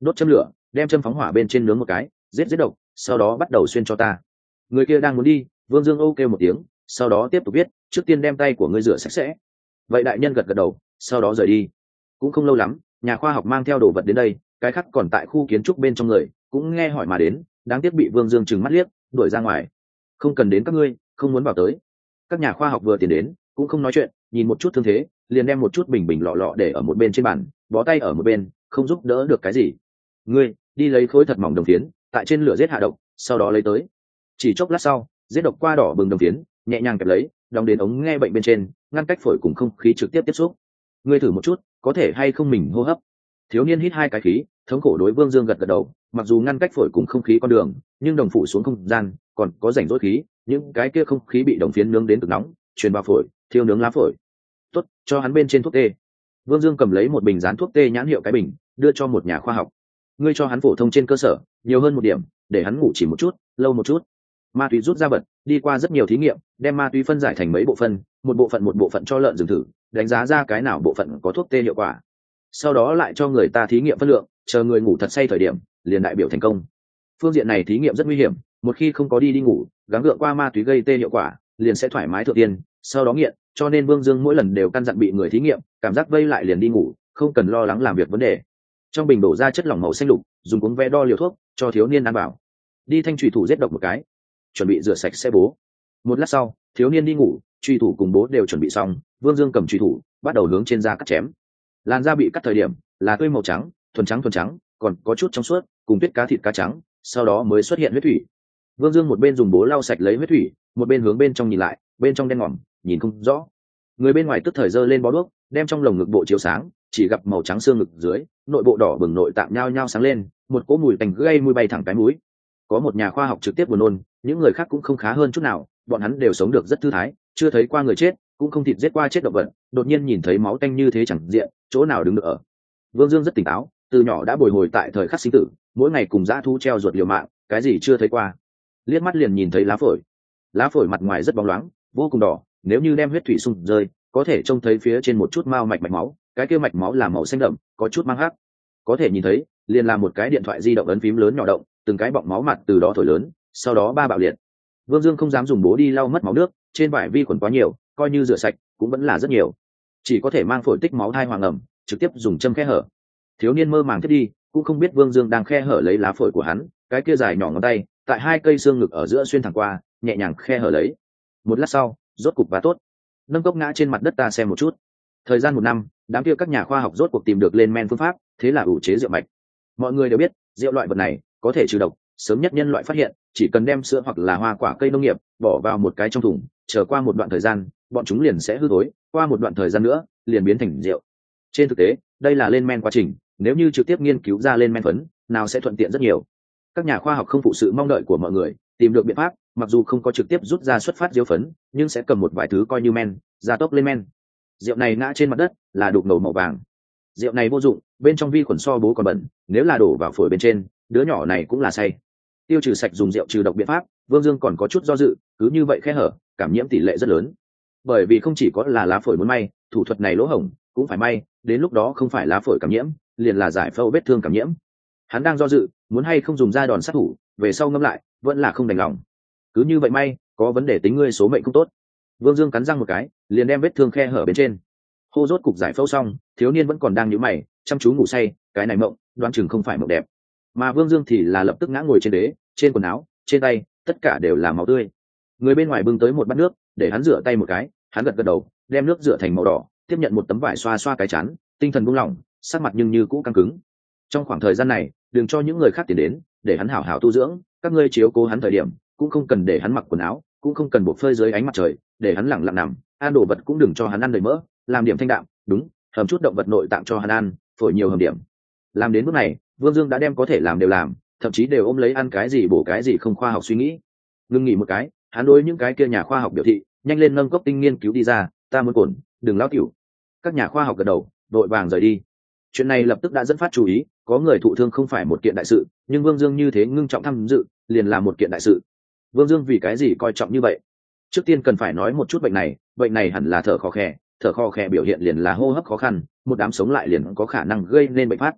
đốt châm lửa, đem châm phóng hỏa bên trên nướng một cái, giết độc, sau đó bắt đầu xuyên cho ta. Người kia đang muốn đi, Vương Dương Âu kêu một tiếng, sau đó tiếp tục viết, trước tiên đem tay của ngươi rửa sạch sẽ. Vậy đại nhân gật gật đầu, sau đó rời đi. Cũng không lâu lắm, nhà khoa học mang theo đồ vật đến đây, cái khác còn tại khu kiến trúc bên trong người cũng nghe hỏi mà đến, đáng tiếc bị Vương Dương trừng mắt liếc, đuổi ra ngoài. Không cần đến các ngươi, không muốn vào tới. Các nhà khoa học vừa tiến đến, cũng không nói chuyện, nhìn một chút thương thế, liền đem một chút bình bình lọ lọ để ở một bên trên bàn, bó tay ở một bên, không giúp đỡ được cái gì. Ngươi đi lấy khối thật mỏng đồng phiến, tại trên lửa giết hạ độc, sau đó lấy tới. Chỉ chốc lát sau, giết độc qua đỏ bừng đồng phiến, nhẹ nhàng kẹp lấy, đóng đến ống nghe bệnh bên trên, ngăn cách phổi cùng không khí trực tiếp tiếp xúc. Ngươi thử một chút, có thể hay không mình hô hấp. Thiếu niên hít hai cái khí, thống khổ đối Vương Dương gật gật đầu, mặc dù ngăn cách phổi cùng không khí con đường, nhưng đồng phủ xuống không gian, còn có rảnh rỗi khí, những cái kia không khí bị đồng phiến nướng đến cực nóng, truyền vào phổi, thiêu nướng lá phổi. Tốt, cho hắn bên trên thuốc tê. Vương Dương cầm lấy một bình dán thuốc tê nhãn hiệu cái bình, đưa cho một nhà khoa học. Ngươi cho hắn phổ thông trên cơ sở, nhiều hơn một điểm, để hắn ngủ chỉ một chút, lâu một chút. Ma túy rút ra vật, đi qua rất nhiều thí nghiệm, đem ma túy phân giải thành mấy bộ phận, một bộ phận cho lợn rừng thử, đánh giá ra cái nào bộ phận có thuốc tê hiệu quả. Sau đó lại cho người ta thí nghiệm phân lượng, chờ người ngủ thật say thời điểm, liền đại biểu thành công. Phương diện này thí nghiệm rất nguy hiểm, một khi không có đi ngủ, gắng gượng qua ma túy gây tê hiệu quả, liền sẽ thoải mái thượng tiên, sau đó nghiện, cho nên Vương Dương mỗi lần đều căn dặn bị người thí nghiệm, cảm giác vây lại liền đi ngủ, không cần lo lắng làm việc vấn đề. Trong bình đổ ra chất lỏng màu xanh lục, dùng cuống vẽ đo liều thuốc, cho thiếu niên ăn vào. Đi thanh chủy thủ giết độc một cái, chuẩn bị rửa sạch sẽ bố. Một lát sau, thiếu niên đi ngủ, chủy thủ cùng bố đều chuẩn bị xong, Vương Dương cầm chủy thủ, bắt đầu hướng trên da cắt chém. Làn da bị cắt thời điểm là tươi màu trắng, thuần trắng, còn có chút trong suốt, cùng tuyết cá thịt cá trắng, sau đó mới xuất hiện huyết thủy. Vương Dương một bên dùng bố lau sạch lấy huyết thủy, một bên hướng bên trong nhìn lại, bên trong đen ngòm, nhìn không rõ. Người bên ngoài tức thời giơ lên bó đuốc, đem trong lồng ngực bộ chiếu sáng, chỉ gặp màu trắng xương ngực dưới, nội bộ đỏ bừng nội tạng nhao nhao sáng lên, một cỗ mùi tanh gây mùi bay thẳng cái mũi. Có một nhà khoa học trực tiếp buồn nôn, những người khác cũng không khá hơn chút nào, bọn hắn đều sống được rất thư thái, chưa thấy qua người chết, cũng không thịt giết qua chết động vật, đột nhiên nhìn thấy máu tanh như thế chẳng diện, chỗ nào đứng được ở. Vương Dương rất tỉnh táo, từ nhỏ đã bồi hồi tại thời khắc sinh tử, mỗi ngày cùng dã thú treo ruột liều mạng, cái gì chưa thấy qua. Liếc mắt liền nhìn thấy lá phổi mặt ngoài rất bóng loáng, vô cùng đỏ, nếu như đem huyết thủy xung rơi, có thể trông thấy phía trên một chút mao mạch máu, cái kia mạch máu là màu xanh đậm, có chút mang hắc. Có thể nhìn thấy, liền là một cái điện thoại di động ấn phím lớn nhỏ động, từng cái bọng máu mặt từ đó thổi lớn, sau đó ba bạo liệt. Vương Dương không dám dùng bố đi lau mất máu nước, trên vải vi khuẩn quá nhiều, coi như rửa sạch cũng vẫn là rất nhiều, chỉ có thể mang phổi tích máu thai hoàng ẩm, trực tiếp dùng châm khe hở. Thiếu niên mơ màng thiết đi, cũng không biết Vương Dương đang khe hở lấy lá phổi của hắn, cái kia dài nhỏ ngón tay, tại hai cây xương ngực ở giữa xuyên thẳng qua, nhẹ nhàng khe hở lấy. Một lát sau, rốt cục và tốt. Nâng cốc ngã trên mặt đất ta xem một chút. Thời gian 1 năm, đám kia các nhà khoa học rốt cuộc tìm được lên men phương pháp, thế là ủ chế rượu mạch. Mọi người đều biết, rượu loại vật này có thể trừ độc, sớm nhất nhân loại phát hiện, chỉ cần đem sữa hoặc là hoa quả cây nông nghiệp bỏ vào một cái trong thùng, chờ qua một đoạn thời gian, bọn chúng liền sẽ hư thối, qua một đoạn thời gian nữa, liền biến thành rượu. Trên thực tế, đây là lên men quá trình, nếu như trực tiếp nghiên cứu ra lên men phấn, nào sẽ thuận tiện rất nhiều. Các nhà khoa học không phụ sự mong đợi của mọi người, tìm được biện pháp, mặc dù không có trực tiếp rút ra xuất phát diếu phấn, nhưng sẽ cầm một vài thứ coi như men, gia tốc lên men. Rượu này ngã trên mặt đất là đục ngầu màu vàng. Rượu này vô dụng, bên trong vi khuẩn so bố còn bẩn, nếu là đổ vào phổi bên trên, đứa nhỏ này cũng là say. Tiêu trừ sạch dùng rượu trừ độc biện pháp, Vương Dương còn có chút do dự, cứ như vậy khe hở, cảm nhiễm tỷ lệ rất lớn. Bởi vì không chỉ có là lá phổi muốn may, thủ thuật này lỗ hổng cũng phải may, đến lúc đó không phải lá phổi cảm nhiễm, liền là giải phẫu vết thương cảm nhiễm. Hắn đang do dự, muốn hay không dùng ra đòn sát thủ, về sau ngẫm lại, vẫn là không đành lòng. Cứ như vậy may, có vấn đề tính ngươi số mệnh không tốt. Vương Dương cắn răng một cái, liền đem vết thương khe hở bên trên. Hô rốt cục giải phẫu xong, thiếu niên vẫn còn đang nhíu mày, chăm chú ngủ say, cái này mộng, đoán chừng không phải mộng đẹp. Mà Vương Dương thì là lập tức ngã ngồi trên đế, trên quần áo, trên tay, tất cả đều là máu tươi. Người bên ngoài bưng tới một bát nước, để hắn rửa tay một cái, hắn gật gật đầu, đem nước rửa thành màu đỏ, tiếp nhận một tấm vải xoa xoa cái chán, tinh thần buông lỏng, sắc mặt nhưng như cũ căng cứng. Trong khoảng thời gian này, đừng cho những người khác tiến đến, để hắn hảo hảo tu dưỡng, các ngươi chiếu cố hắn thời điểm, cũng không cần để hắn mặc quần áo, cũng không cần buộc phơi dưới ánh mặt trời, để hắn lẳng lặng nằm, ăn đồ vật cũng đừng cho hắn ăn đầy mỡ, làm điểm thanh đạm, đúng, hầm chút động vật nội tạng cho hắn ăn, phổi nhiều hầm điểm. Làm đến bước này, Vương Dương đã đem có thể làm đều làm, thậm chí đều ôm lấy ăn cái gì bổ cái gì không khoa học suy nghĩ. Ngưng nghỉ một cái, hắn đối những cái kia nhà khoa học biểu thị, nhanh lên nâng cốc tinh nghiên cứu đi ra, ta muốn cồn, đừng lao tiểu. Các nhà khoa học gật đầu, đội vàng rời đi. Chuyện này lập tức đã dẫn phát chú ý, có người thụ thương không phải một kiện đại sự, nhưng Vương Dương như thế ngưng trọng tham dự, liền là một kiện đại sự. Vương Dương vì cái gì coi trọng như vậy? Trước tiên cần phải nói một chút bệnh này hẳn là thở khò khè biểu hiện liền là hô hấp khó khăn, một đám sống lại liền có khả năng gây nên bệnh phát.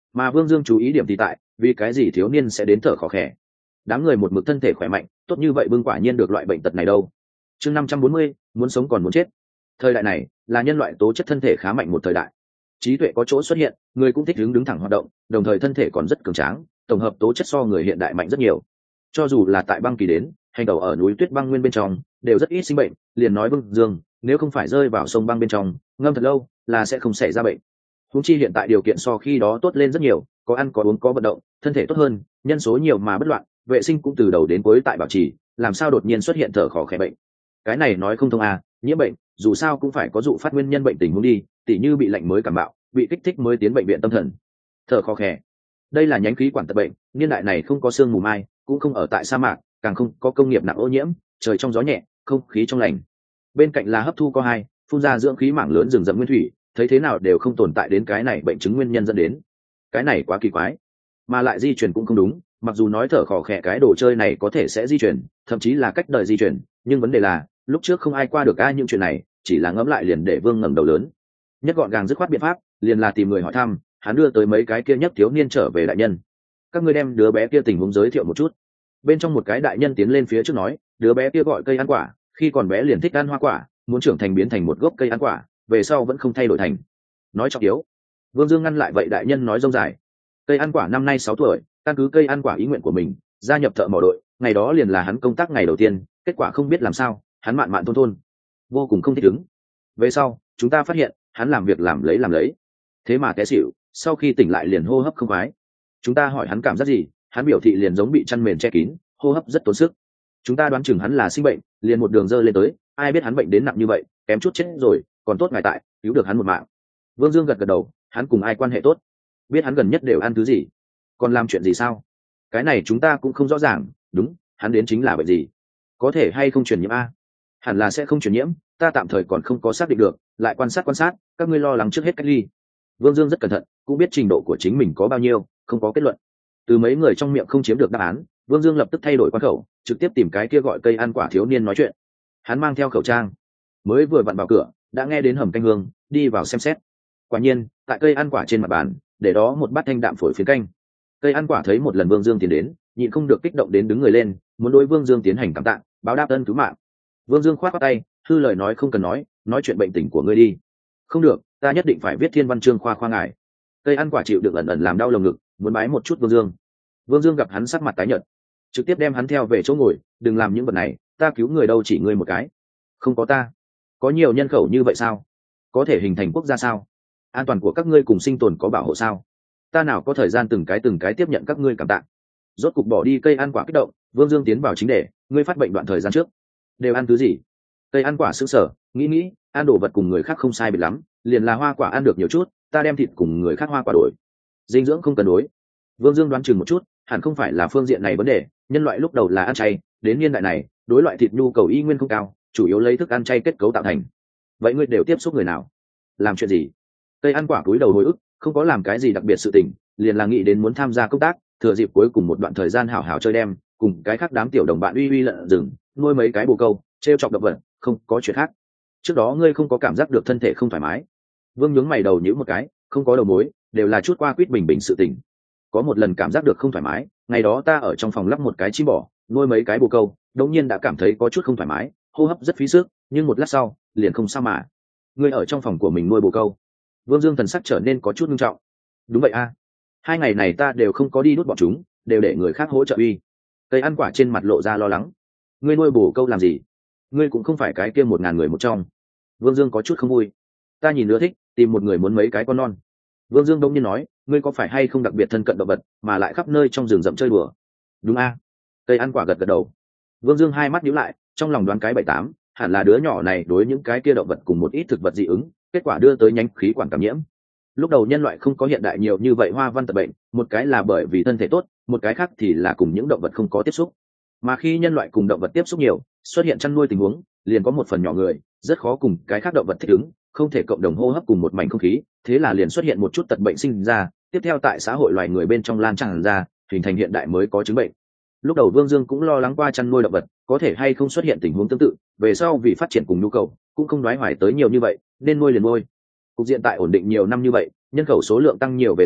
Mà Vương Dương chú ý điểm thì tại, vì cái gì thiếu niên sẽ đến thở khò khè. Đám người một mực thân thể khỏe mạnh, tốt như vậy Vương quả nhiên được loại bệnh tật này đâu. Chương 540, muốn sống còn muốn chết. Thời đại này là nhân loại tố chất thân thể khá mạnh một thời đại. Trí tuệ có chỗ xuất hiện, người cũng thích đứng thẳng hoạt động, đồng thời thân thể còn rất cường tráng, tổng hợp tố chất so người hiện đại mạnh rất nhiều. Cho dù là tại băng kỳ đến, hành tẩu ở núi tuyết băng nguyên bên trong, đều rất ít sinh bệnh, liền nói Vương Dương, nếu không phải rơi vào sông băng bên trong, ngâm thật lâu, là sẽ không xảy ra bệnh. Huống chi hiện tại điều kiện so khi đó tốt lên rất nhiều, có ăn có uống có vận động, thân thể tốt hơn, nhân số nhiều mà bất loạn, vệ sinh cũng từ đầu đến cuối tại bảo trì, làm sao đột nhiên xuất hiện thở khò khè bệnh. Cái này nói không thông à, nhiễm bệnh, dù sao cũng phải có dụ phát nguyên nhân bệnh tình huống đi, tỉ như bị lạnh mới cảm bạo, bị kích thích mới tiến bệnh viện tâm thần. Thở khò khè, đây là nhánh khí quản tật bệnh, niên đại này không có sương mù mai, cũng không ở tại sa mạc, càng không có công nghiệp nặng ô nhiễm, trời trong gió nhẹ, không khí trong lành. Bên cạnh là hấp thu co hai, phun ra dưỡng khí mảng lớn rừng rậm nguyên thủy, thấy thế nào đều không tồn tại đến cái này bệnh chứng nguyên nhân dẫn đến. Cái này quá kỳ quái, mà lại di truyền cũng không đúng. Mặc dù nói thở khò khè cái đồ chơi này có thể sẽ di truyền, thậm chí là cách đời di truyền, nhưng vấn đề là lúc trước không ai qua được ai những chuyện này, chỉ là ngẫm lại liền để Vương ngẩng đầu lớn. Nhất gọn gàng dứt khoát biện pháp, liền là tìm người hỏi thăm. Hắn đưa tới mấy cái kia nhất thiếu niên trở về đại nhân. Các ngươi đem đứa bé kia tình huống giới thiệu một chút. Bên trong một cái đại nhân tiến lên phía trước nói, đứa bé kia gọi cây ăn quả, khi còn bé liền thích ăn hoa quả, muốn trưởng thành biến thành một gốc cây ăn quả, về sau vẫn không thay đổi thành. Nói trọng yếu. Vương Dương ngăn lại vậy đại nhân nói rông dài. Cây ăn quả năm nay 6 tuổi, căn cứ cây ăn quả ý nguyện của mình, gia nhập thợ mỏ đội, ngày đó liền là hắn công tác ngày đầu tiên, kết quả không biết làm sao, hắn mạn mạn thôn, vô cùng không thích ứng. Về sau, chúng ta phát hiện, hắn làm việc làm lấy, thế mà té xỉu, sau khi tỉnh lại liền hô hấp không khoái. Chúng ta hỏi hắn cảm giác gì, hắn biểu thị liền giống bị chăn mền che kín, hô hấp rất tốn sức. Chúng ta đoán chừng hắn là sinh bệnh, liền một đường dơ lên tới, ai biết hắn bệnh đến nặng như vậy, kém chút chết rồi, còn tốt ngài tại, cứu được hắn một mạng. Vương Dương gật gật đầu, hắn cùng ai quan hệ tốt, biết hắn gần nhất đều ăn thứ gì, còn làm chuyện gì sao? Cái này chúng ta cũng không rõ ràng. Đúng, hắn đến chính là bệnh gì, có thể hay không truyền nhiễm a? Hẳn là sẽ không truyền nhiễm, ta tạm thời còn không có xác định được, lại quan sát, các ngươi lo lắng trước hết cách ly. Vương Dương rất cẩn thận, cũng biết trình độ của chính mình có bao nhiêu, không có kết luận. Từ mấy người trong miệng không chiếm được đáp án, Vương Dương lập tức thay đổi quan khẩu, trực tiếp tìm cái kia gọi cây ăn quả thiếu niên nói chuyện. Hắn mang theo khẩu trang, mới vừa vặn vào cửa, đã nghe đến hầm canh hương, đi vào xem xét. Quả nhiên, tại cây ăn quả trên mặt bàn, để đó một bát thanh đạm phổi phiến canh. Cây ăn quả thấy một lần Vương Dương tiến đến, nhịn không được kích động đến đứng người lên, muốn đối Vương Dương tiến hành cảm tạ, báo đáp ân cứu mạng. Vương Dương khoát tay, hư lời nói không cần nói chuyện bệnh tình của ngươi đi. Không được, ta nhất định phải viết thiên văn chương khoa ngài. Cây ăn quả chịu được ẩn ẩn làm đau lồng ngực, muốn bái một chút Vương Dương. Vương Dương gặp hắn sắc mặt tái nhợt, trực tiếp đem hắn theo về chỗ ngồi, đừng làm những vật này, ta cứu người đâu chỉ ngươi một cái. Không có ta, có nhiều nhân khẩu như vậy sao? Có thể hình thành quốc gia sao? An toàn của các ngươi cùng sinh tồn có bảo hộ sao? Ta nào có thời gian từng cái tiếp nhận các ngươi cảm tạ. Rốt cục bỏ đi cây ăn quả kích động, Vương Dương tiến vào chính đề, ngươi phát bệnh đoạn thời gian trước đều ăn thứ gì? Cây ăn quả sững sờ, nghĩ, ăn đồ vật cùng người khác không sai biệt lắm, liền là hoa quả ăn được nhiều chút, ta đem thịt cùng người khác hoa quả đổi. Dinh dưỡng không cần đối. Vương Dương đoán chừng một chút, hẳn không phải là phương diện này vấn đề, nhân loại lúc đầu là ăn chay, đến niên đại này, đối loại thịt nhu cầu y nguyên không cao, chủ yếu lấy thức ăn chay kết cấu tạo thành. Vậy ngươi đều tiếp xúc người nào? Làm chuyện gì? Cây ăn quả cúi đầu hồi ức, không có làm cái gì đặc biệt sự tình, liền là nghĩ đến muốn tham gia công tác, thừa dịp cuối cùng một đoạn thời gian hảo hảo chơi đêm, cùng cái khác đám tiểu đồng bạn uy lợn rừng, nuôi mấy cái bồ câu, trêu chọc động vật, không có chuyện khác. Trước đó ngươi không có cảm giác được thân thể không thoải mái? Vương nhướng mày đầu nhíu một cái, không có đầu mối, đều là chút qua quýt bình bình sự tình. Có một lần cảm giác được không thoải mái, ngày đó ta ở trong phòng lắp một cái chim bò, nuôi mấy cái bồ câu, đống nhiên đã cảm thấy có chút không thoải mái, hô hấp rất phí sức, nhưng một lát sau liền không sao mà. Ngươi ở trong phòng của mình nuôi bồ câu? Vương Dương thần sắc trở nên có chút nghiêm trọng. Đúng vậy a, 2 ngày này ta đều không có đi đút bọn chúng, đều để người khác hỗ trợ uy. Cây ăn quả trên mặt lộ ra lo lắng. Ngươi nuôi bồ câu làm gì? Ngươi cũng không phải cái kia 1000 người một trong. Vương Dương có chút không vui. Ta nhìn nữa thích, tìm một người muốn mấy cái con non. Vương Dương đông nhiên nói, ngươi có phải hay không đặc biệt thân cận động vật, mà lại khắp nơi trong rừng rậm chơi đùa? Đúng a. Cây ăn quả gật gật đầu. Vương Dương hai mắt nhíu lại, trong lòng đoán cái 7-8, hẳn là đứa nhỏ này đối những cái kia động vật cùng một ít thực vật dị ứng, kết quả đưa tới nhánh khí quản cảm nhiễm. Lúc đầu nhân loại không có hiện đại nhiều như vậy hoa văn tật bệnh, một cái là bởi vì thân thể tốt, một cái khác thì là cùng những động vật không có tiếp xúc. Mà khi nhân loại cùng động vật tiếp xúc nhiều, xuất hiện chăn nuôi tình huống, liền có một phần nhỏ người rất khó cùng cái khác động vật thích ứng, không thể cộng đồng hô hấp cùng một mảnh không khí, thế là liền xuất hiện một chút tật bệnh sinh ra, tiếp theo tại xã hội loài người bên trong lan tràn ra, hình thành hiện đại mới có chứng bệnh. Lúc đầu Vương Dương cũng lo lắng qua chăn nuôi động vật có thể hay không xuất hiện tình huống tương tự, về sau vì phát triển cùng nhu cầu, cũng không đoái hoài tới nhiều như vậy, nên nuôi liền nuôi. Cục diện tại ổn định nhiều năm như vậy, nhân khẩu số lượng tăng nhiều về sau,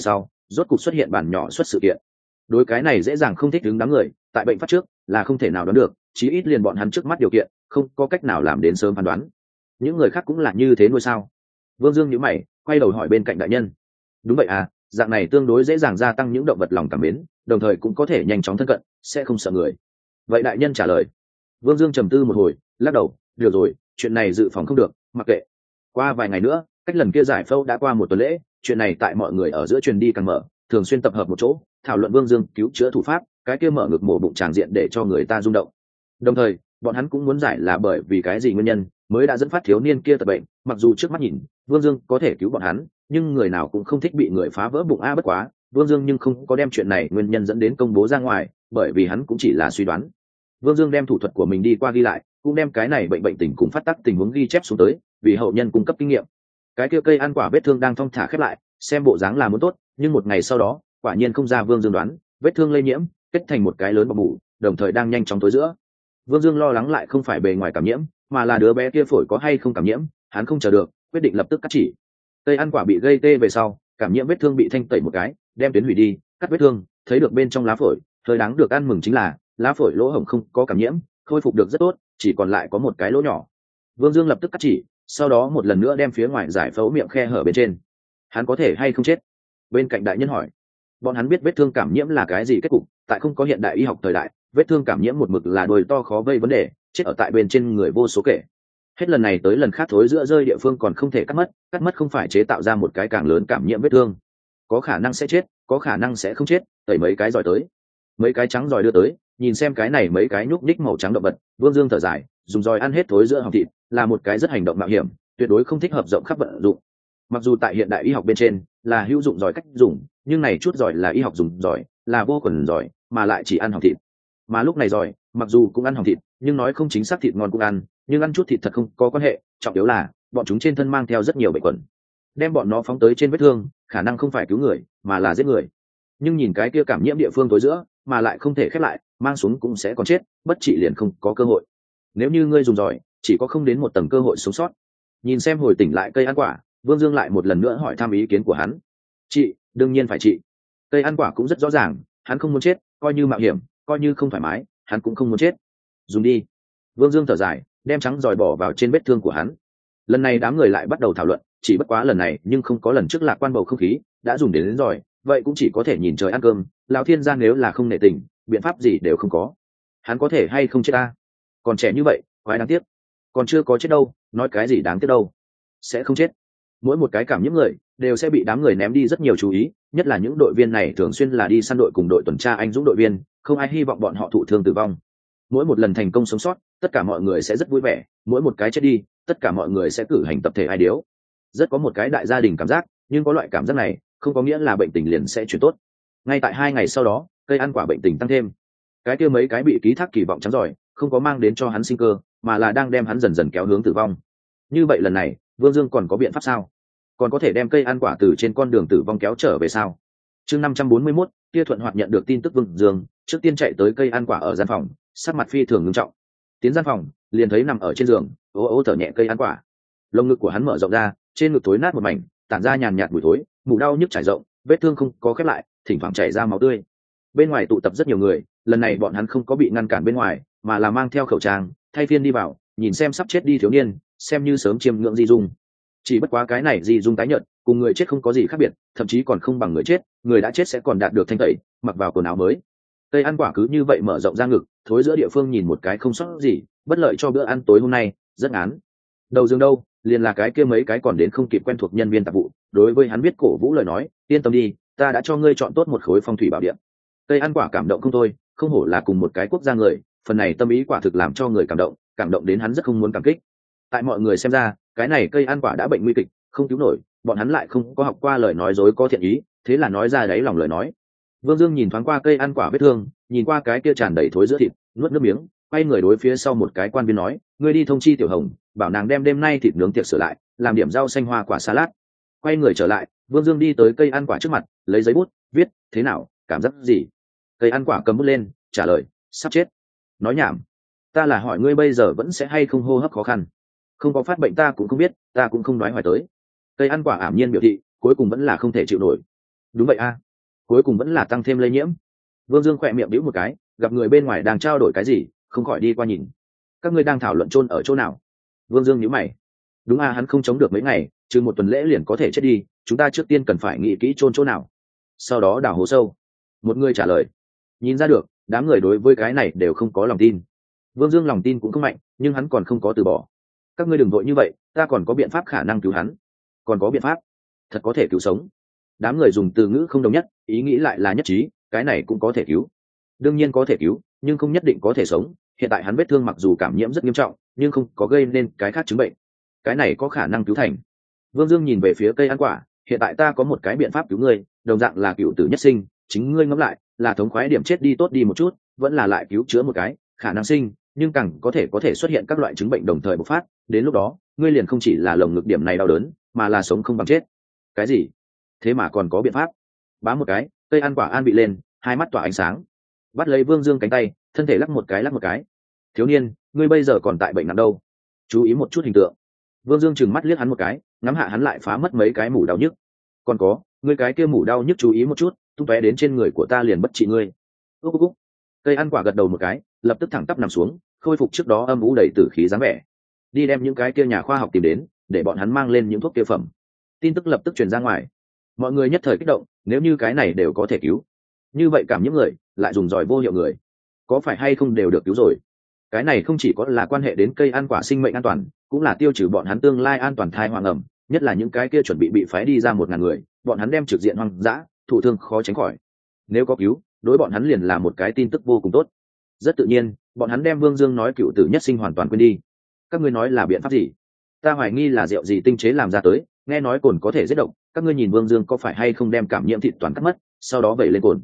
rốt cục xuất hiện bản nhỏ xuất sự kiện. Đối cái này dễ dàng không thích đứng đám người, tại bệnh phát trước là không thể nào đoán được, chí ít liền bọn hắn trước mắt điều kiện không có cách nào làm đến sớm phán đoán. Những người khác cũng là như thế nuôi sao? Vương Dương nhíu mày, quay đầu hỏi bên cạnh đại nhân. Đúng vậy à, dạng này tương đối dễ dàng gia tăng những động vật lòng cảm mến, đồng thời cũng có thể nhanh chóng thân cận, sẽ không sợ người. Vậy đại nhân trả lời. Vương Dương trầm tư một hồi, lắc đầu, được rồi, chuyện này dự phòng không được, mặc kệ. Qua vài ngày nữa, cách lần kia giải phẫu đã qua một tuần lễ, chuyện này tại mọi người ở giữa truyền đi càng mở, thường xuyên tập hợp một chỗ, thảo luận Vương Dương cứu chữa thủ pháp, cái kia mở ngực mổ bụng tràng diện để cho người ta rung động. Đồng thời, bọn hắn cũng muốn giải là bởi vì cái gì nguyên nhân mới đã dẫn phát thiếu niên kia tật bệnh. Mặc dù trước mắt nhìn Vương Dương có thể cứu bọn hắn, nhưng người nào cũng không thích bị người phá vỡ bụng a. Bất quá Vương Dương nhưng không có đem chuyện này nguyên nhân dẫn đến công bố ra ngoài, bởi vì hắn cũng chỉ là suy đoán. Vương Dương đem thủ thuật của mình đi qua ghi lại, cũng đem cái này bệnh tình cùng phát tác tình huống ghi chép xuống tới, vì hậu nhân cung cấp kinh nghiệm. Cái kia cây ăn quả vết thương đang thong thả khép lại, xem bộ dáng là muốn tốt, nhưng một ngày sau đó quả nhiên không ra Vương Dương đoán, vết thương lây nhiễm kết thành một cái lớn bọc mủ, đồng thời đang nhanh chóng tối giữa. Vương Dương lo lắng lại không phải bề ngoài cảm nhiễm, mà là đứa bé kia phổi có hay không cảm nhiễm. Hắn không chờ được, quyết định lập tức cắt chỉ. Cây ăn quả bị gây tê về sau, cảm nhiễm vết thương bị thanh tẩy một cái, đem tuyến hủy đi, cắt vết thương, thấy được bên trong lá phổi. Hơi đáng được ăn mừng chính là lá phổi lỗ hổng không có cảm nhiễm, khôi phục được rất tốt, chỉ còn lại có một cái lỗ nhỏ. Vương Dương lập tức cắt chỉ, sau đó một lần nữa đem phía ngoài giải phẫu miệng khe hở bên trên. Hắn có thể hay không chết? Bên cạnh đại nhân hỏi. Bọn hắn biết vết thương cảm nhiễm là cái gì kết cục, tại không có hiện đại y học thời đại, vết thương cảm nhiễm một mực là đồi to khó vây vấn đề, chết ở tại bên trên người vô số kể. Hết lần này tới lần khác thối giữa rơi địa phương còn không thể cắt mất không phải chế tạo ra một cái càng lớn cảm nhiễm vết thương. Có khả năng sẽ chết, có khả năng sẽ không chết, tẩy mấy cái giỏi tới. Mấy cái trắng giỏi đưa tới, nhìn xem cái này mấy cái nhúc nhích màu trắng động vật. Vương Dương thở dài, dùng giỏi ăn hết thối giữa họng thịt là một cái rất hành động mạo hiểm, tuyệt đối không thích hợp rộng khắp vận dụng. Mặc dù tại hiện đại y học bên trên là hữu dụng giỏi cách dùng, nhưng này chút giỏi là y học dùng giỏi, là vô khuẩn giỏi, mà lại chỉ ăn họng thịt. Mà lúc này giỏi mặc dù cũng ăn họng thịt, nhưng nói không chính xác thịt ngon cũng ăn, nhưng ăn chút thịt thật không có quan hệ, trọng yếu là bọn chúng trên thân mang theo rất nhiều bệnh khuẩn. Đem bọn nó phóng tới trên vết thương, khả năng không phải cứu người mà là giết người. Nhưng nhìn cái kia cảm nhiễm địa phương tối giữa mà lại không thể khép lại, mang xuống cũng sẽ còn chết, bất trị liền không có cơ hội. Nếu như ngươi dùng giỏi, chỉ có không đến một tầng cơ hội sống sót. Nhìn xem hồi tỉnh lại cây ăn quả, Vương Dương lại một lần nữa hỏi thăm ý kiến của hắn. Chị, đương nhiên phải chị. Cây ăn quả cũng rất rõ ràng, hắn không muốn chết, coi như mạo hiểm, coi như không thoải mái, hắn cũng không muốn chết. Dùng đi. Vương Dương thở dài, đem trắng giỏi bỏ vào trên vết thương của hắn. Lần này đám người lại bắt đầu thảo luận, chỉ bất quá lần này nhưng không có lần trước lạc quan bầu không khí, đã dùng đến giỏi, vậy cũng chỉ có thể nhìn trời ăn cơm. Lão thiên gia nếu là không nể tình, biện pháp gì đều không có. Hắn có thể hay không chết ta? Còn trẻ như vậy, quái đáng tiếc. Còn chưa có chết đâu, nói cái gì đáng tiếc đâu. Sẽ không chết. Mỗi một cái cảm nhiễm người đều sẽ bị đám người ném đi rất nhiều chú ý, nhất là những đội viên này thường xuyên là đi săn đội cùng đội tuần tra anh dũng đội viên, không ai hy vọng bọn họ thụ thương tử vong. Mỗi một lần thành công sống sót, tất cả mọi người sẽ rất vui vẻ, mỗi một cái chết đi, tất cả mọi người sẽ cử hành tập thể ai điếu. Rất có một cái đại gia đình cảm giác, nhưng có loại cảm giác này không có nghĩa là bệnh tình liền sẽ chuyển tốt. Ngay tại 2 ngày sau đó, cây ăn quả bệnh tình tăng thêm. Cái kia mấy cái bị ký thác kỳ vọng trắng giỏi không có mang đến cho hắn sinh cơ, mà là đang đem hắn dần dần kéo hướng tử vong. Như vậy lần này Vương Dương còn có biện pháp sao? Còn có thể đem cây ăn quả từ trên con đường tử vong kéo trở về sao? Chương 541, Tia Thuận Hoạt nhận được tin tức Vương Dương trước tiên chạy tới cây ăn quả ở gian phòng, sắc mặt phi thường nghiêm trọng. Tiến gian phòng, liền thấy nằm ở trên giường, ố ố thở nhẹ cây ăn quả. Lồng ngực của hắn mở rộng ra, trên ngực thối nát một mảnh, tản ra nhàn nhạt mùi thối, mù đau nhức trải rộng, vết thương không có khép lại, thỉnh thoảng chảy ra máu tươi. Bên ngoài tụ tập rất nhiều người, lần này bọn hắn không có bị ngăn cản bên ngoài, mà là mang theo khẩu trang, thay phiên đi vào, nhìn xem sắp chết đi thiếu niên, xem như sớm chiêm ngưỡng di dung. Chỉ bất quá cái này di dung tái nhợt, cùng người chết không có gì khác biệt, thậm chí còn không bằng người chết, người đã chết sẽ còn đạt được thanh tẩy, mặc vào quần áo mới. Cây ăn quả cứ như vậy mở rộng ra ngực, thối giữa địa phương nhìn một cái không sót gì, bất lợi cho bữa ăn tối hôm nay, rất ngán. Đầu giường đâu, liền là cái kia mấy cái còn đến không kịp quen thuộc nhân viên tạp vụ, đối với hắn biết cổ vũ lời nói, yên tâm đi, ta đã cho ngươi chọn tốt một khối phong thủy bảo điện. Cây ăn quả cảm động không thôi, không hổ là cùng một cái quốc gia người, phần này tâm ý quả thực làm cho người cảm động đến hắn rất không muốn cảm kích. Tại mọi người xem ra, cái này cây ăn quả đã bệnh nguy kịch, không cứu nổi, bọn hắn lại không có học qua lời nói dối có thiện ý, thế là nói ra đáy lòng lời nói. Vương Dương nhìn thoáng qua cây ăn quả vết thương, nhìn qua cái kia tràn đầy thối giữa thịt, nuốt nước miếng, quay người đối phía sau một cái quan viên nói, ngươi đi thông chi Tiểu Hồng, bảo nàng đem đêm nay thịt nướng tiệc sửa lại, làm điểm rau xanh hoa quả salad. Quay người trở lại, Vương Dương đi tới cây ăn quả trước mặt, lấy giấy bút, viết, thế nào, cảm giác gì? Cây ăn quả cầm bút lên, trả lời, sắp chết. Nói nhảm, ta là hỏi ngươi bây giờ vẫn sẽ hay không hô hấp khó khăn. Không có phát bệnh ta cũng không biết, ta cũng không nói hoài tới. Cây ăn quả ảm nhiên biểu thị, cuối cùng vẫn là không thể chịu nổi. Đúng vậy a, cuối cùng vẫn là tăng thêm lây nhiễm. Vương Dương khỏe miệng bĩu một cái, gặp người bên ngoài đang trao đổi cái gì, không khỏi đi qua nhìn. Các ngươi đang thảo luận chôn ở chỗ nào? Vương Dương nhíu mày. Đúng à, hắn không chống được mấy ngày, trừ một tuần lễ liền có thể chết đi, chúng ta trước tiên cần phải nghĩ kỹ chôn chỗ nào, sau đó đào hố sâu. Một người trả lời. Nhìn ra được, đám người đối với cái này đều không có lòng tin. Vương Dương lòng tin cũng không mạnh, nhưng hắn còn không có từ bỏ. Các ngươi đừng vội như vậy, ta còn có biện pháp khả năng cứu hắn. Còn có biện pháp? Thật có thể cứu sống? Đám người dùng từ ngữ không đồng nhất, ý nghĩ lại là nhất trí, cái này cũng có thể cứu. Đương nhiên có thể cứu, nhưng không nhất định có thể sống. Hiện tại hắn vết thương mặc dù cảm nhiễm rất nghiêm trọng, nhưng không có gây nên cái khác chứng bệnh. Cái này có khả năng cứu thành. Vương Dương nhìn về phía cây ăn quả, hiện tại ta có một cái biện pháp cứu ngươi, đồng dạng là cựu tử nhất sinh, chính ngươi ngẫm lại, là thống khoái điểm chết đi tốt đi một chút, vẫn là lại cứu chữa một cái, khả năng sinh, nhưng càng có thể xuất hiện các loại chứng bệnh đồng thời bộc phát, đến lúc đó, ngươi liền không chỉ là lồng ngực điểm này đau đớn, mà là sống không bằng chết. Cái gì? Thế mà còn có biện pháp? Bám một cái, cây ăn quả an bị lên, hai mắt tỏa ánh sáng. Bắt lấy Vương Dương cánh tay, thân thể lắc một cái. Thiếu niên, ngươi bây giờ còn tại bệnh nặng đâu? Chú ý một chút hình tượng. Vương Dương trừng mắt liếc hắn một cái, ngắm hạ hắn lại phá mất mấy cái mủ đau nhức. Còn có, ngươi cái kia mủ đau nhức chú ý một chút, tung tóe đến trên người của ta liền bất trị ngươi. Úc. Cây ăn quả gật đầu một cái, lập tức thẳng tắp nằm xuống, khôi phục trước đó âm u đầy tử khí dáng vẻ. Đi đem những cái kia nhà khoa học tìm đến, để bọn hắn mang lên những thuốc kia phẩm. Tin tức lập tức truyền ra ngoài. Mọi người nhất thời kích động, nếu như cái này đều có thể cứu, như vậy cảm những người lại dùng giỏi vô hiệu người, có phải hay không đều được cứu rồi. Cái này không chỉ có là quan hệ đến cây ăn quả sinh mệnh an toàn, cũng là tiêu trừ bọn hắn tương lai an toàn thai hoang ẩm, nhất là những cái kia chuẩn bị phái đi ra 1.000 người, bọn hắn đem trực diện hoang dã, thụ thương khó tránh khỏi. Nếu có cứu, đối bọn hắn liền là một cái tin tức vô cùng tốt. Rất tự nhiên, bọn hắn đem Vương Dương nói cựu tử nhất sinh hoàn toàn quên đi. Các ngươi nói là biện pháp gì? Ta hoài nghi là rượu gì tinh chế làm ra tới, nghe nói cồn có thể giết độc, các ngươi nhìn Vương Dương có phải hay không đem cảm nhiễm thịt toàn cắt mất, sau đó vẩy lên cồn.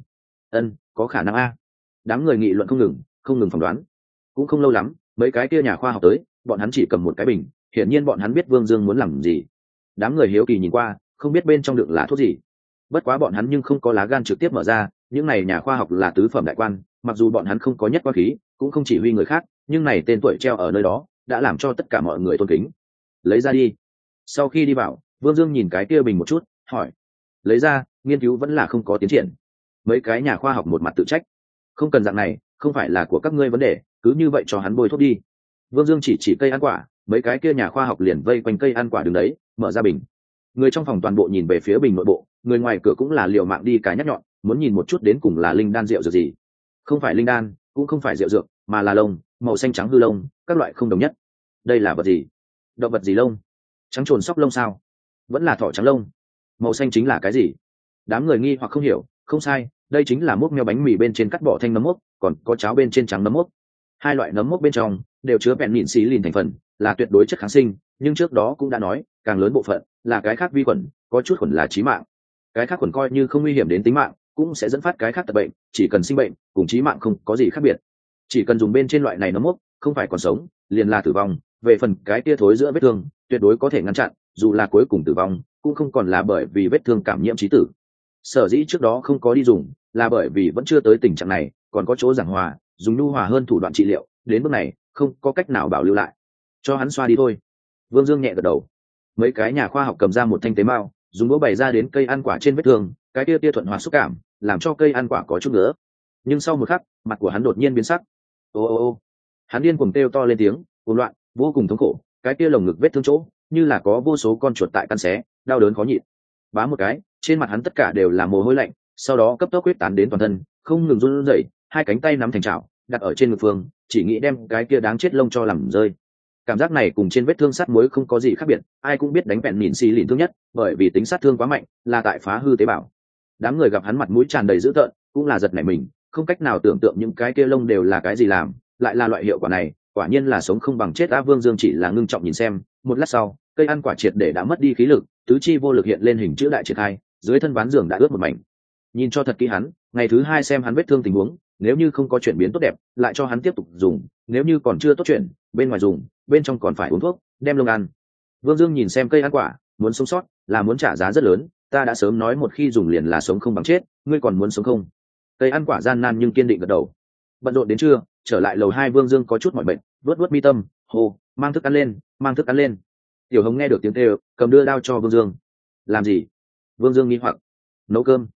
Có khả năng a. Đám người nghị luận không ngừng phỏng đoán. Cũng không lâu lắm, mấy cái kia nhà khoa học tới, bọn hắn chỉ cầm một cái bình, hiển nhiên bọn hắn biết Vương Dương muốn làm gì. Đám người hiếu kỳ nhìn qua, không biết bên trong đựng là thuốc gì. Bất quá bọn hắn nhưng không có lá gan trực tiếp mở ra, những này nhà khoa học là tứ phẩm đại quan, mặc dù bọn hắn không có nhất quan khí, cũng không chỉ huy người khác, nhưng này tên tuổi treo ở nơi đó, đã làm cho tất cả mọi người tôn kính. Lấy ra đi. Sau khi đi vào, Vương Dương nhìn cái kia bình một chút, hỏi. Lấy ra, nghiên cứu vẫn là không có tiến triển. Mấy cái nhà khoa học một mặt tự trách. Không cần dạng này, không phải là của các ngươi vấn đề, cứ như vậy cho hắn bôi thuốc đi. Vương Dương chỉ cây ăn quả, mấy cái kia nhà khoa học liền vây quanh cây ăn quả đứng đấy, mở ra bình. Người trong phòng toàn bộ nhìn về phía bình nội bộ, người ngoài cửa cũng là liều mạng đi cái nhắc nhọn, muốn nhìn một chút đến cùng là linh đan rượu dược gì. Không phải linh đan, cũng không phải rượu dược, mà là lông, màu xanh trắng hư lông, các loại không đồng nhất. Đây là vật gì? Động vật gì lông? Trắng trồn sóc lông sao? Vẫn là thỏ trắng lông? Màu xanh chính là cái gì? Đám người nghi hoặc không hiểu. Không sai, đây chính là múc meo bánh mì bên trên cắt bỏ thanh nấm mốc, còn có cháo bên trên trắng nấm mốc. Hai loại nấm mốc bên trong đều chứa bẹn mịn xí lìn thành phần, là tuyệt đối chất kháng sinh, nhưng trước đó cũng đã nói, càng lớn bộ phận là cái khác vi khuẩn, có chút khuẩn là chí mạng. Cái khác khuẩn coi như không nguy hiểm đến tính mạng, cũng sẽ dẫn phát cái khác tật bệnh, chỉ cần sinh bệnh, cùng chí mạng không có gì khác biệt. Chỉ cần dùng bên trên loại này nấm mốc, không phải còn sống, liền là tử vong. Về phần cái tia thối giữa vết thương, tuyệt đối có thể ngăn chặn, dù là cuối cùng tử vong, cũng không còn là bởi vì vết thương cảm nhiễm chí tử. Sở dĩ trước đó không có đi dùng, là bởi vì vẫn chưa tới tình trạng này, còn có chỗ giảng hòa, dùng nhu hòa hơn thủ đoạn trị liệu, đến bước này không có cách nào bảo lưu lại, cho hắn xoa đi thôi. Vương Dương nhẹ gật đầu. Mấy cái nhà khoa học cầm ra một thanh tế mao, dùng đũa bày ra đến cây ăn quả trên vết thương, cái tia thuận hòa xúc cảm, làm cho cây ăn quả có chút nữa. Nhưng sau một khắc, mặt của hắn đột nhiên biến sắc. Ô, hắn điên cuồng kêu to lên tiếng, cuồng loạn, vô cùng thống khổ, cái kia lồng ngực vết thương chỗ, như là có vô số con chuột tại căn xé, đau đớn khó nhịn. Bá một cái, trên mặt hắn tất cả đều là mồ hôi lạnh, sau đó cấp tốc huyết tán đến toàn thân, không ngừng run rẩy, hai cánh tay nắm thành chảo, đặt ở trên ngực phương, chỉ nghĩ đem cái kia đáng chết lông cho làm rơi. Cảm giác này cùng trên vết thương sắt muối không có gì khác biệt, ai cũng biết đánh bẹn mỉn xì lìn thương nhất, bởi vì tính sát thương quá mạnh, là tại phá hư tế bào. Đám người gặp hắn mặt mũi tràn đầy dữ tợn, cũng là giật nảy mình, không cách nào tưởng tượng những cái kia lông đều là cái gì làm, lại là loại hiệu quả này, quả nhiên là sống không bằng chết. Vương Dương chỉ là ngưng trọng nhìn xem, một lát sau, cây ăn quả triệt để đã mất đi khí lực, tứ chi vô lực hiện lên hình chữ đại triển khai, dưới thân ván giường đã ướt một mảnh. Nhìn cho thật kỹ hắn, ngày thứ hai xem hắn vết thương tình huống, nếu như không có chuyển biến tốt đẹp, lại cho hắn tiếp tục dùng, nếu như còn chưa tốt chuyện, bên ngoài dùng, bên trong còn phải uống thuốc, đem lông ăn. Vương Dương nhìn xem cây ăn quả, muốn sống sót là muốn trả giá rất lớn, ta đã sớm nói một khi dùng liền là sống không bằng chết, ngươi còn muốn sống không? Cây ăn quả gian nan nhưng kiên định gật đầu. Bận rộn đến trưa, trở lại lầu 2, Vương Dương có chút mỏi mệt, vuốt mi tâm, hô, mang thức ăn lên, mang thức ăn lên. Tiểu Hồng nghe được tiếng kêu, cầm đưa đao cho Vương Dương. Làm gì? Vương Dương nghi hoặc. Nấu cơm.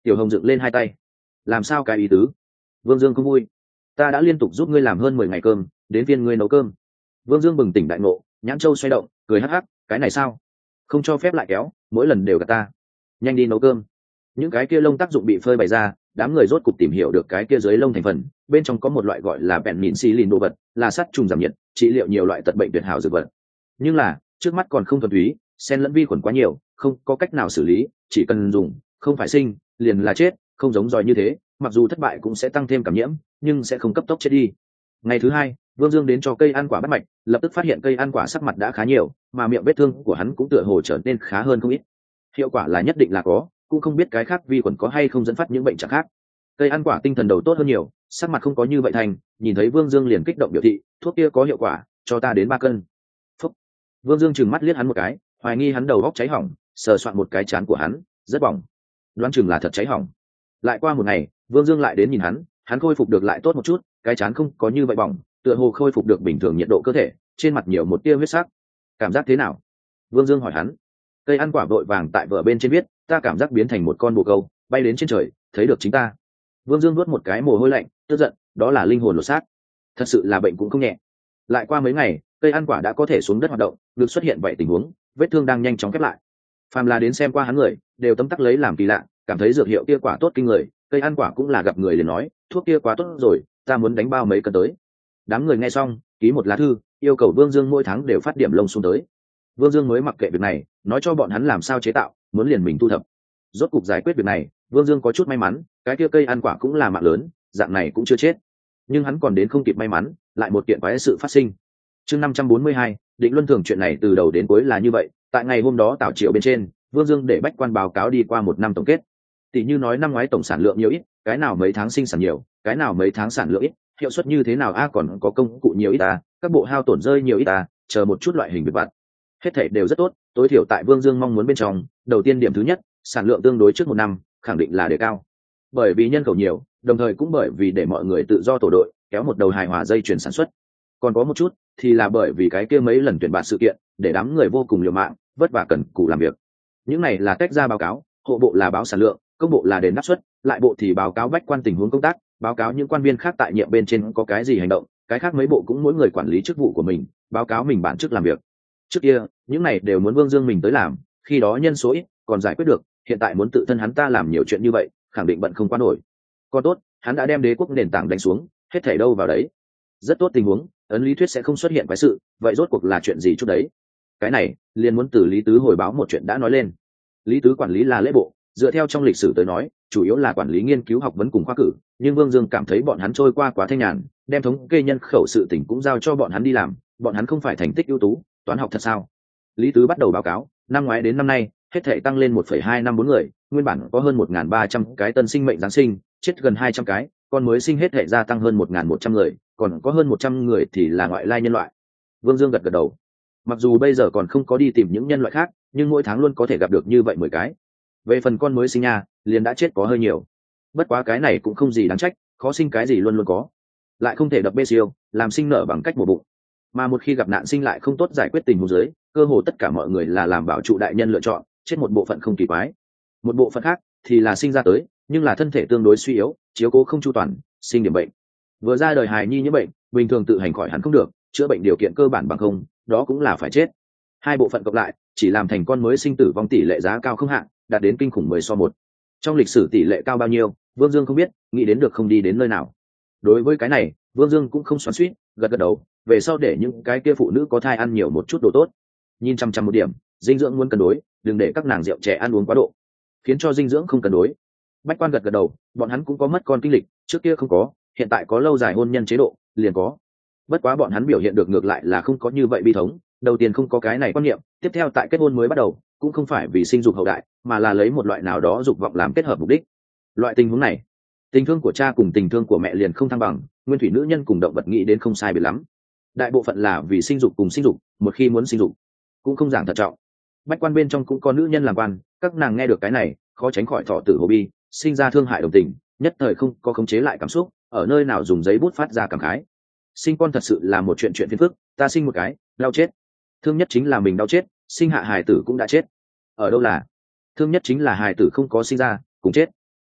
Tiểu Hồng dựng lên hai tay. Làm sao cái ý tứ? Vương Dương không vui. Ta đã liên tục giúp ngươi làm hơn 10 ngày cơm, đến phiên ngươi nấu cơm. Vương Dương bừng tỉnh đại ngộ, nhãn châu xoay động, cười hắc hắc, cái này sao? Không cho phép lại kéo, mỗi lần đều gạt ta. Nhanh đi nấu cơm. Những cái kia lông tác dụng bị phơi bày ra, đám người rốt cục tìm hiểu được cái kia dưới lông thành phần, bên trong có một loại gọi là penicillin đồ vật, là sát trùng giảm nhiệt, trị liệu nhiều loại tật bệnh tuyệt hảo dược vật. Nhưng là, trước mắt còn không thuần túy, xen lẫn vi khuẩn quá nhiều, không có cách nào xử lý, chỉ cần dùng, không phải sinh, liền là chết, không giống giỏi như thế, mặc dù thất bại cũng sẽ tăng thêm cảm nhiễm, nhưng sẽ không cấp tốc chết đi. Ngày thứ hai, Vương Dương đến cho cây ăn quả bắt mạch, lập tức phát hiện cây ăn quả sắc mặt đã khá nhiều, mà miệng vết thương của hắn cũng tựa hồ trở nên khá hơn không ít. Hiệu quả là nhất định là có, cũng không biết cái khác vi khuẩn có hay không dẫn phát những bệnh trạng khác. Cây ăn quả tinh thần đầu tốt hơn nhiều, sắc mặt không có như vậy thành, nhìn thấy Vương Dương liền kích động biểu thị, thuốc kia có hiệu quả, cho ta đến 3 cân. Phúc. Vương Dương trừng mắt liếc hắn một cái, hoài nghi hắn đầu góc cháy hỏng, sờ soạn một cái trán của hắn, rất bỏng. Đoán chừng là thật cháy hỏng. Lại qua một ngày, Vương Dương lại đến nhìn hắn khôi phục được lại tốt một chút, cái trán không có như vậy bỏng, tựa hồ khôi phục được bình thường nhiệt độ cơ thể, trên mặt nhiều một tia huyết sắc. Cảm giác thế nào? Vương Dương hỏi hắn. Cây ăn quả vội vàng tại vở bên trên viết, ta cảm giác biến thành một con bồ câu, bay đến trên trời, thấy được chính ta. Vương Dương nuốt một cái mồ hôi lạnh, tức giận, đó là linh hồn lột xác. Thật sự là bệnh cũng không nhẹ. Lại qua mấy ngày, cây ăn quả đã có thể xuống đất hoạt động, được xuất hiện vậy tình huống, vết thương đang nhanh chóng khép lại. Phàm là đến xem qua hắn người, đều tấm tắc lấy làm kỳ lạ, cảm thấy dược hiệu kia quả tốt kinh người, cây ăn quả cũng là gặp người liền nói, thuốc kia quá tốt rồi, ta muốn đánh bao mấy cân tới. Đám người nghe xong, ký một lá thư, yêu cầu Vương Dương mỗi tháng đều phát điểm lông xuống tới. Vương Dương mới mặc kệ việc này, nói cho bọn hắn làm sao chế tạo, muốn liền mình thu thập. Rốt cục giải quyết việc này, Vương Dương có chút may mắn, cái kia cây ăn quả cũng là mạng lớn, dạng này cũng chưa chết. Nhưng hắn còn đến không kịp may mắn, lại một kiện quái sự phát sinh. Chương 542, định luân thường chuyện này từ đầu đến cuối là như vậy, tại ngày hôm đó Tào Triệu bên trên, Vương Dương để bách quan báo cáo đi qua một năm tổng kết. Tỷ như nói năm ngoái tổng sản lượng nhiều ít, cái nào mấy tháng sinh sản nhiều, cái nào mấy tháng sản lượng ít, hiệu suất như thế nào còn có công cụ nhiều ít các bộ hao tổn rơi nhiều ít chờ một chút loại hình việc vặt. Hết thảy đều rất tốt, tối thiểu tại Vương Dương mong muốn bên trong, đầu tiên điểm thứ nhất, sản lượng tương đối trước một năm, khẳng định là đề cao. Bởi vì nhân khẩu nhiều, đồng thời cũng bởi vì để mọi người tự do tổ đội, kéo một đầu hài hòa dây chuyển sản xuất. Còn có một chút thì là bởi vì cái kia mấy lần tuyển bạt sự kiện, để đám người vô cùng liều mạng, vất vả cần cù làm việc. Những này là tách ra báo cáo, hộ bộ là báo sản lượng, công bộ là đền đáp suất, lại bộ thì báo cáo bách quan tình huống công tác, báo cáo những quan viên khác tại nhiệm bên trên có cái gì hành động, cái khác mấy bộ cũng mỗi người quản lý chức vụ của mình, báo cáo mình bản chức làm việc. Trước kia những này đều muốn Vương Dương mình tới làm, khi đó nhân số ít còn giải quyết được, hiện tại muốn tự thân hắn ta làm nhiều chuyện như vậy, khẳng định bận không qua nổi. Còn tốt, hắn đã đem đế quốc nền tảng đánh xuống, hết thảy đâu vào đấy. Rất tốt tình huống, ấn lý thuyết sẽ không xuất hiện quái sự, vậy rốt cuộc là chuyện gì chút đấy? Cái này liền muốn từ Lý Tứ hồi báo một chuyện đã nói lên. Lý Tứ quản lý là lễ bộ, dựa theo trong lịch sử tới nói, chủ yếu là quản lý nghiên cứu học vấn cùng khoa cử, nhưng Vương Dương cảm thấy bọn hắn trôi qua quá thanh nhàn, đem thống kê nhân khẩu sự tỉnh cũng giao cho bọn hắn đi làm, bọn hắn không phải thành tích ưu tú, toán học thật sao? Lý Tứ bắt đầu báo cáo, năm ngoái đến năm nay, hết thể tăng lên 1,254 người, nguyên bản có hơn 1.300 cái tân sinh mệnh giáng sinh, chết gần 200 cái, còn mới sinh hết thể gia tăng hơn 1.100 người, còn có hơn 100 người thì là ngoại lai nhân loại. Vương Dương gật gật đầu. Mặc dù bây giờ còn không có đi tìm những nhân loại khác, nhưng mỗi tháng luôn có thể gặp được như vậy 10 cái. Về phần con mới sinh nha, liền đã chết có hơi nhiều. Bất quá cái này cũng không gì đáng trách, khó sinh cái gì luôn luôn có. Lại không thể đập bê siêu, làm sinh nở bằng cách mổ bụng. Mà một khi gặp nạn sinh lại không tốt giải quyết tình huống dưới, cơ hồ tất cả mọi người là làm bảo trụ đại nhân lựa chọn, chết một bộ phận không kỳ quái. Một bộ phận khác thì là sinh ra tới, nhưng là thân thể tương đối suy yếu, chiếu cố không chu toàn, sinh điểm bệnh. Vừa ra đời hài nhi như bệnh, bình thường tự hành khỏi hẳn không được, chữa bệnh điều kiện cơ bản bằng không, đó cũng là phải chết. Hai bộ phận cộng lại, chỉ làm thành con mới sinh tử vong tỷ lệ giá cao không hạn, đạt đến kinh khủng 10/1. Trong lịch sử tỷ lệ cao bao nhiêu, Vương Dương không biết, nghĩ đến được không đi đến nơi nào. Đối với cái này, Vương Dương cũng không xoắn xuýt, gật gật đầu, về sau để những cái kia phụ nữ có thai ăn nhiều một chút đồ tốt. Nhìn chăm chăm một điểm, dinh dưỡng muốn cân đối, đừng để các nàng rượu trẻ ăn uống quá độ, khiến cho dinh dưỡng không cân đối. Bách quan gật gật đầu, bọn hắn cũng có mất con kinh lịch, trước kia không có, hiện tại có lâu dài hôn nhân chế độ, liền có. Bất quá bọn hắn biểu hiện được ngược lại là không có như vậy bi thống, đầu tiên không có cái này quan niệm, tiếp theo tại kết hôn mới bắt đầu, cũng không phải vì sinh dục hậu đại, mà là lấy một loại nào đó dục vọng làm kết hợp mục đích. Loại tình huống này, tình thương của cha cùng tình thương của mẹ liền không thăng bằng, nguyên thủy nữ nhân cùng động vật nghĩ đến không sai biệt lắm. Đại bộ phận là vì sinh dục cùng sinh dục, một khi muốn sinh dục, cũng không giảng thận trọng. Bách quan bên trong cũng có nữ nhân làm quan, các nàng nghe được cái này, khó tránh khỏi thọ tử hồ bi, sinh ra thương hại đồng tình, nhất thời không có khống chế lại cảm xúc, ở nơi nào dùng giấy bút phát ra cảm khái. Sinh con thật sự là một chuyện phiền phức, ta sinh một cái, đau chết. Thương nhất chính là mình đau chết, sinh hạ hài tử cũng đã chết. Ở đâu là thương nhất chính là hài tử không có sinh ra, cũng chết.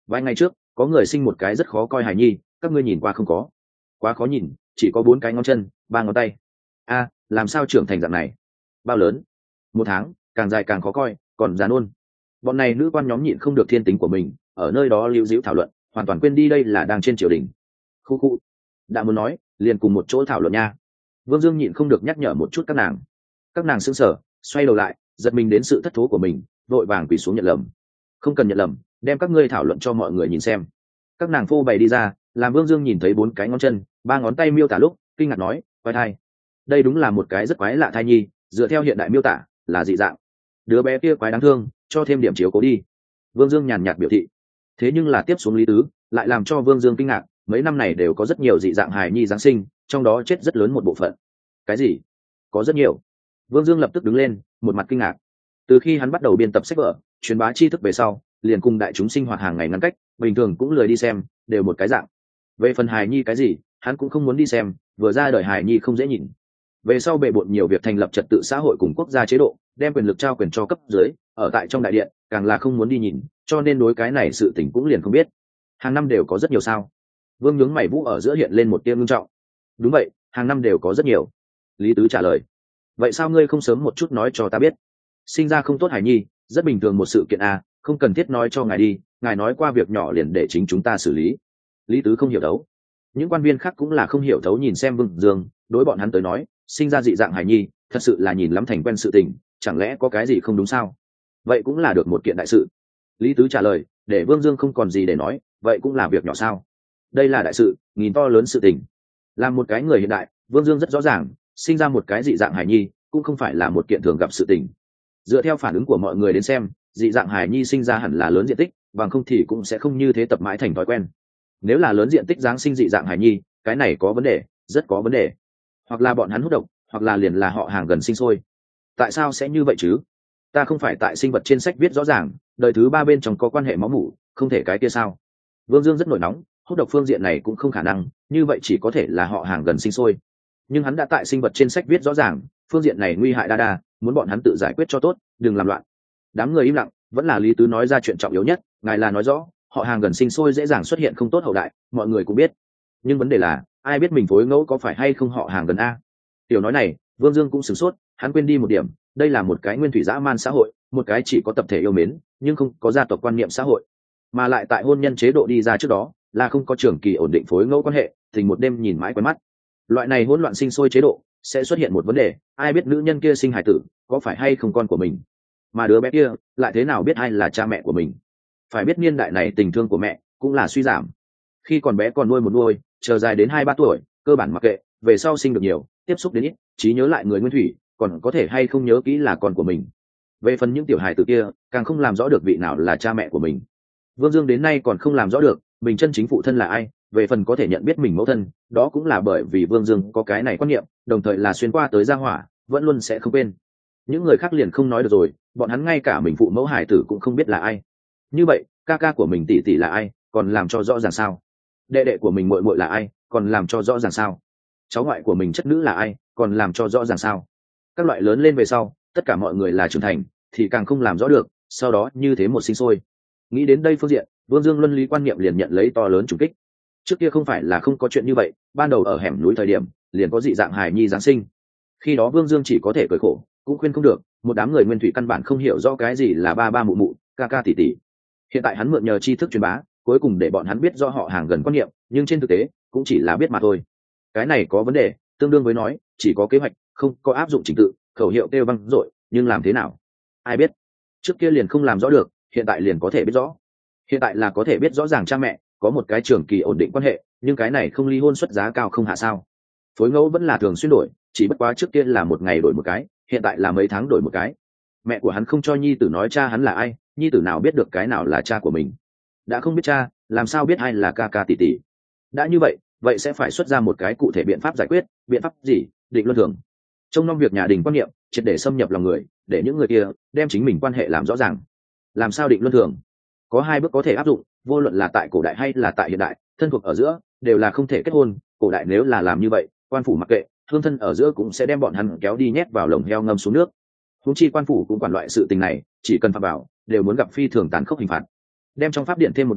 Vài ngày trước có người sinh một cái rất khó coi hài nhi, các ngươi nhìn qua không có? Quá khó nhìn, chỉ có 4 cái ngón chân, 3 ngón tay. A, làm sao trưởng thành dạng này? Bao lớn? 1 tháng, càng dài càng khó coi, còn già nôn. Bọn này nữ quan nhóm nhịn không được thiên tính của mình, ở nơi đó lưu dĩu thảo luận, hoàn toàn quên đi đây là đang trên triều đình. Khu khu, đã muốn nói, liền cùng một chỗ thảo luận nha. Vương Dương nhịn không được nhắc nhở một chút các nàng sững sờ, xoay đầu lại, giật mình đến sự thất thố của mình, vội vàng quỳ xuống nhận lầm. Không cần nhận lầm, đem các ngươi thảo luận cho mọi người nhìn xem. Các nàng phô bày đi ra, làm Vương Dương nhìn thấy 4 cái ngón chân, 3 ngón tay miêu tả lúc kinh ngạc nói, quái thai. Đây đúng là một cái rất quái lạ thai nhi, dựa theo hiện đại miêu tả là dị dạng. Đứa bé kia quái đáng thương, cho thêm điểm chiếu cố đi. Vương Dương nhàn nhạt biểu thị. Thế nhưng là tiếp xuống Lý Tứ lại làm cho Vương Dương kinh ngạc, mấy năm này đều có rất nhiều dị dạng hài nhi giáng sinh, trong đó chết rất lớn một bộ phận. Cái gì? Có rất nhiều. Vương Dương lập tức đứng lên, một mặt kinh ngạc. Từ khi hắn bắt đầu biên tập sách vở, truyền bá tri thức về sau, liền cùng đại chúng sinh hoạt hàng ngày ngăn cách, bình thường cũng lười đi xem, đều một cái dạng. Về phần hài nhi cái gì, hắn cũng không muốn đi xem, vừa ra đời hài nhi không dễ nhìn. Về sau bệ bội nhiều việc thành lập trật tự xã hội cùng quốc gia chế độ, đem quyền lực trao quyền cho cấp dưới, ở tại trong đại điện, càng là không muốn đi nhìn, cho nên đối cái này sự tình cũng liền không biết. Hàng năm đều có rất nhiều sao? Vương nhướng mày vũ ở giữa hiện lên một tia ngưng trọng. Đúng vậy, hàng năm đều có rất nhiều. Lý Tứ trả lời. Vậy sao ngươi không sớm một chút nói cho ta biết? Sinh ra không tốt hài nhi, rất bình thường một sự kiện à, không cần thiết nói cho ngài đi, ngài nói qua việc nhỏ liền để chính chúng ta xử lý. Lý Tứ không hiểu thấu. Những quan viên khác cũng là không hiểu thấu nhìn xem Vương Dương, đối bọn hắn tới nói, sinh ra dị dạng hài nhi, thật sự là nhìn lắm thành quen sự tình, chẳng lẽ có cái gì không đúng sao? Vậy cũng là được một kiện đại sự. Lý Tứ trả lời, để Vương Dương không còn gì để nói, vậy cũng là việc nhỏ sao? Đây là đại sự, nghìn to lớn sự tình. Làm một cái người hiện đại, Vương Dương rất rõ ràng, sinh ra một cái dị dạng hài nhi cũng không phải là một kiện thường gặp sự tình. Dựa theo phản ứng của mọi người đến xem, dị dạng hài nhi sinh ra hẳn là lớn diện tích, bằng không thì cũng sẽ không như thế tập mãi thành thói quen. Nếu là lớn diện tích giáng sinh dị dạng hài nhi, cái này có vấn đề, rất có vấn đề. Hoặc là bọn hắn hút độc, hoặc là liền là họ hàng gần sinh sôi. Tại sao sẽ như vậy chứ? Ta không phải tại sinh vật trên sách viết rõ ràng, đời thứ 3 bên trong có quan hệ máu mủ, không thể cái kia sao? Vương Dương rất nổi nóng, hút độc phương diện này cũng không khả năng, như vậy chỉ có thể là họ hàng gần sinh sôi. Nhưng hắn đã tại sinh vật trên sách viết rõ ràng, phương diện này nguy hại đa đa, muốn bọn hắn tự giải quyết cho tốt, đừng làm loạn. Đám người im lặng, vẫn là Lý Tứ nói ra chuyện trọng yếu nhất, ngài là nói rõ, họ hàng gần sinh sôi dễ dàng xuất hiện không tốt hậu đại, mọi người cũng biết. Nhưng vấn đề là, ai biết mình phối ngẫu có phải hay không họ hàng gần a? Tiểu nói này, Vương Dương cũng sửng sốt, hắn quên đi một điểm, đây là một cái nguyên thủy dã man xã hội, một cái chỉ có tập thể yêu mến, nhưng không có gia tộc quan niệm xã hội, mà lại tại hôn nhân chế độ đi ra trước đó, là không có trường kỳ ổn định phối ngẫu quan hệ, tình một đêm nhìn mãi quen mắt. Loại này hỗn loạn sinh sôi chế độ sẽ xuất hiện một vấn đề, ai biết nữ nhân kia sinh hải tử có phải hay không con của mình, mà đứa bé kia lại thế nào biết ai là cha mẹ của mình? Phải biết niên đại này tình thương của mẹ cũng là suy giảm, khi còn bé còn nuôi một nuôi, chờ dài đến 2-3 tuổi cơ bản mặc kệ, về sau sinh được nhiều, tiếp xúc đến ít, trí nhớ lại người nguyên thủy, còn có thể hay không nhớ kỹ là con của mình. Về phần những tiểu hài tử kia, càng không làm rõ được vị nào là cha mẹ của mình. Vương Dương đến nay còn không làm rõ được mình chân chính phụ thân là ai, về phần có thể nhận biết mình mẫu thân, đó cũng là bởi vì Vương Dương có cái này quan niệm, đồng thời là xuyên qua tới gia hỏa, vẫn luôn sẽ không quên. Những người khác liền không nói được rồi, bọn hắn ngay cả mình phụ mẫu hải tử cũng không biết là ai. Như vậy, ca ca của mình tỷ tỷ là ai, còn làm cho rõ ràng sao? Đệ đệ của mình muội muội là ai, còn làm cho rõ ràng sao? Cháu ngoại của mình chất nữ là ai, còn làm cho rõ ràng sao? Các loại lớn lên về sau, tất cả mọi người là trưởng thành, thì càng không làm rõ được, sau đó như thế một sinh sôi. Nghĩ đến đây phương diện, Vương Dương luân lý quan niệm liền nhận lấy to lớn trùng kích. Trước kia không phải là không có chuyện như vậy, ban đầu ở hẻm núi thời điểm, liền có dị dạng hài nhi giáng sinh. Khi đó Vương Dương chỉ có thể cười khổ, cũng khuyên không được, một đám người nguyên thủy căn bản không hiểu rõ cái gì là ba ba mụ mụ, ca ca tỷ tỷ. Hiện tại hắn mượn nhờ tri thức truyền bá, cuối cùng để bọn hắn biết rõ họ hàng gần quan niệm, nhưng trên thực tế cũng chỉ là biết mà thôi. Cái này có vấn đề, tương đương với nói chỉ có kế hoạch, không có áp dụng trình tự, khẩu hiệu kêu vang dội, nhưng làm thế nào? Ai biết? Trước kia liền không làm rõ được, hiện tại liền có thể biết rõ. Hiện tại là có thể biết rõ ràng cha mẹ có một cái trường kỳ ổn định quan hệ, nhưng cái này không ly hôn xuất giá cao không hạ sao? Phối ngẫu vẫn là thường xuyên đổi, chỉ bất quá trước kia là một ngày đổi một cái, hiện tại là mấy tháng đổi một cái. Mẹ của hắn không cho nhi tử nói cha hắn là ai, nhi tử nào biết được cái nào là cha của mình? Đã không biết cha, làm sao biết ai là ca ca tỷ tỷ? Đã như vậy, vậy sẽ phải xuất ra một cái cụ thể biện pháp giải quyết. Biện pháp gì? Định luân thường. Trong năm việc nhà đình quan niệm triệt để xâm nhập lòng người, để những người kia đem chính mình quan hệ làm rõ ràng. Làm sao định luân thường? Có 2 bước có thể áp dụng, vô luận là tại cổ đại hay là tại hiện đại, thân thuộc ở giữa đều là không thể kết hôn. Cổ đại nếu là làm như vậy, quan phủ mặc kệ, hương thân ở giữa cũng sẽ đem bọn hắn kéo đi nhét vào lồng heo ngâm xuống nước. Huống chi quan phủ cũng quản loại sự tình này, chỉ cần phạm vào đều muốn gặp phi thường tàn khốc hình phạt. Đem trong pháp điện thêm một đầu,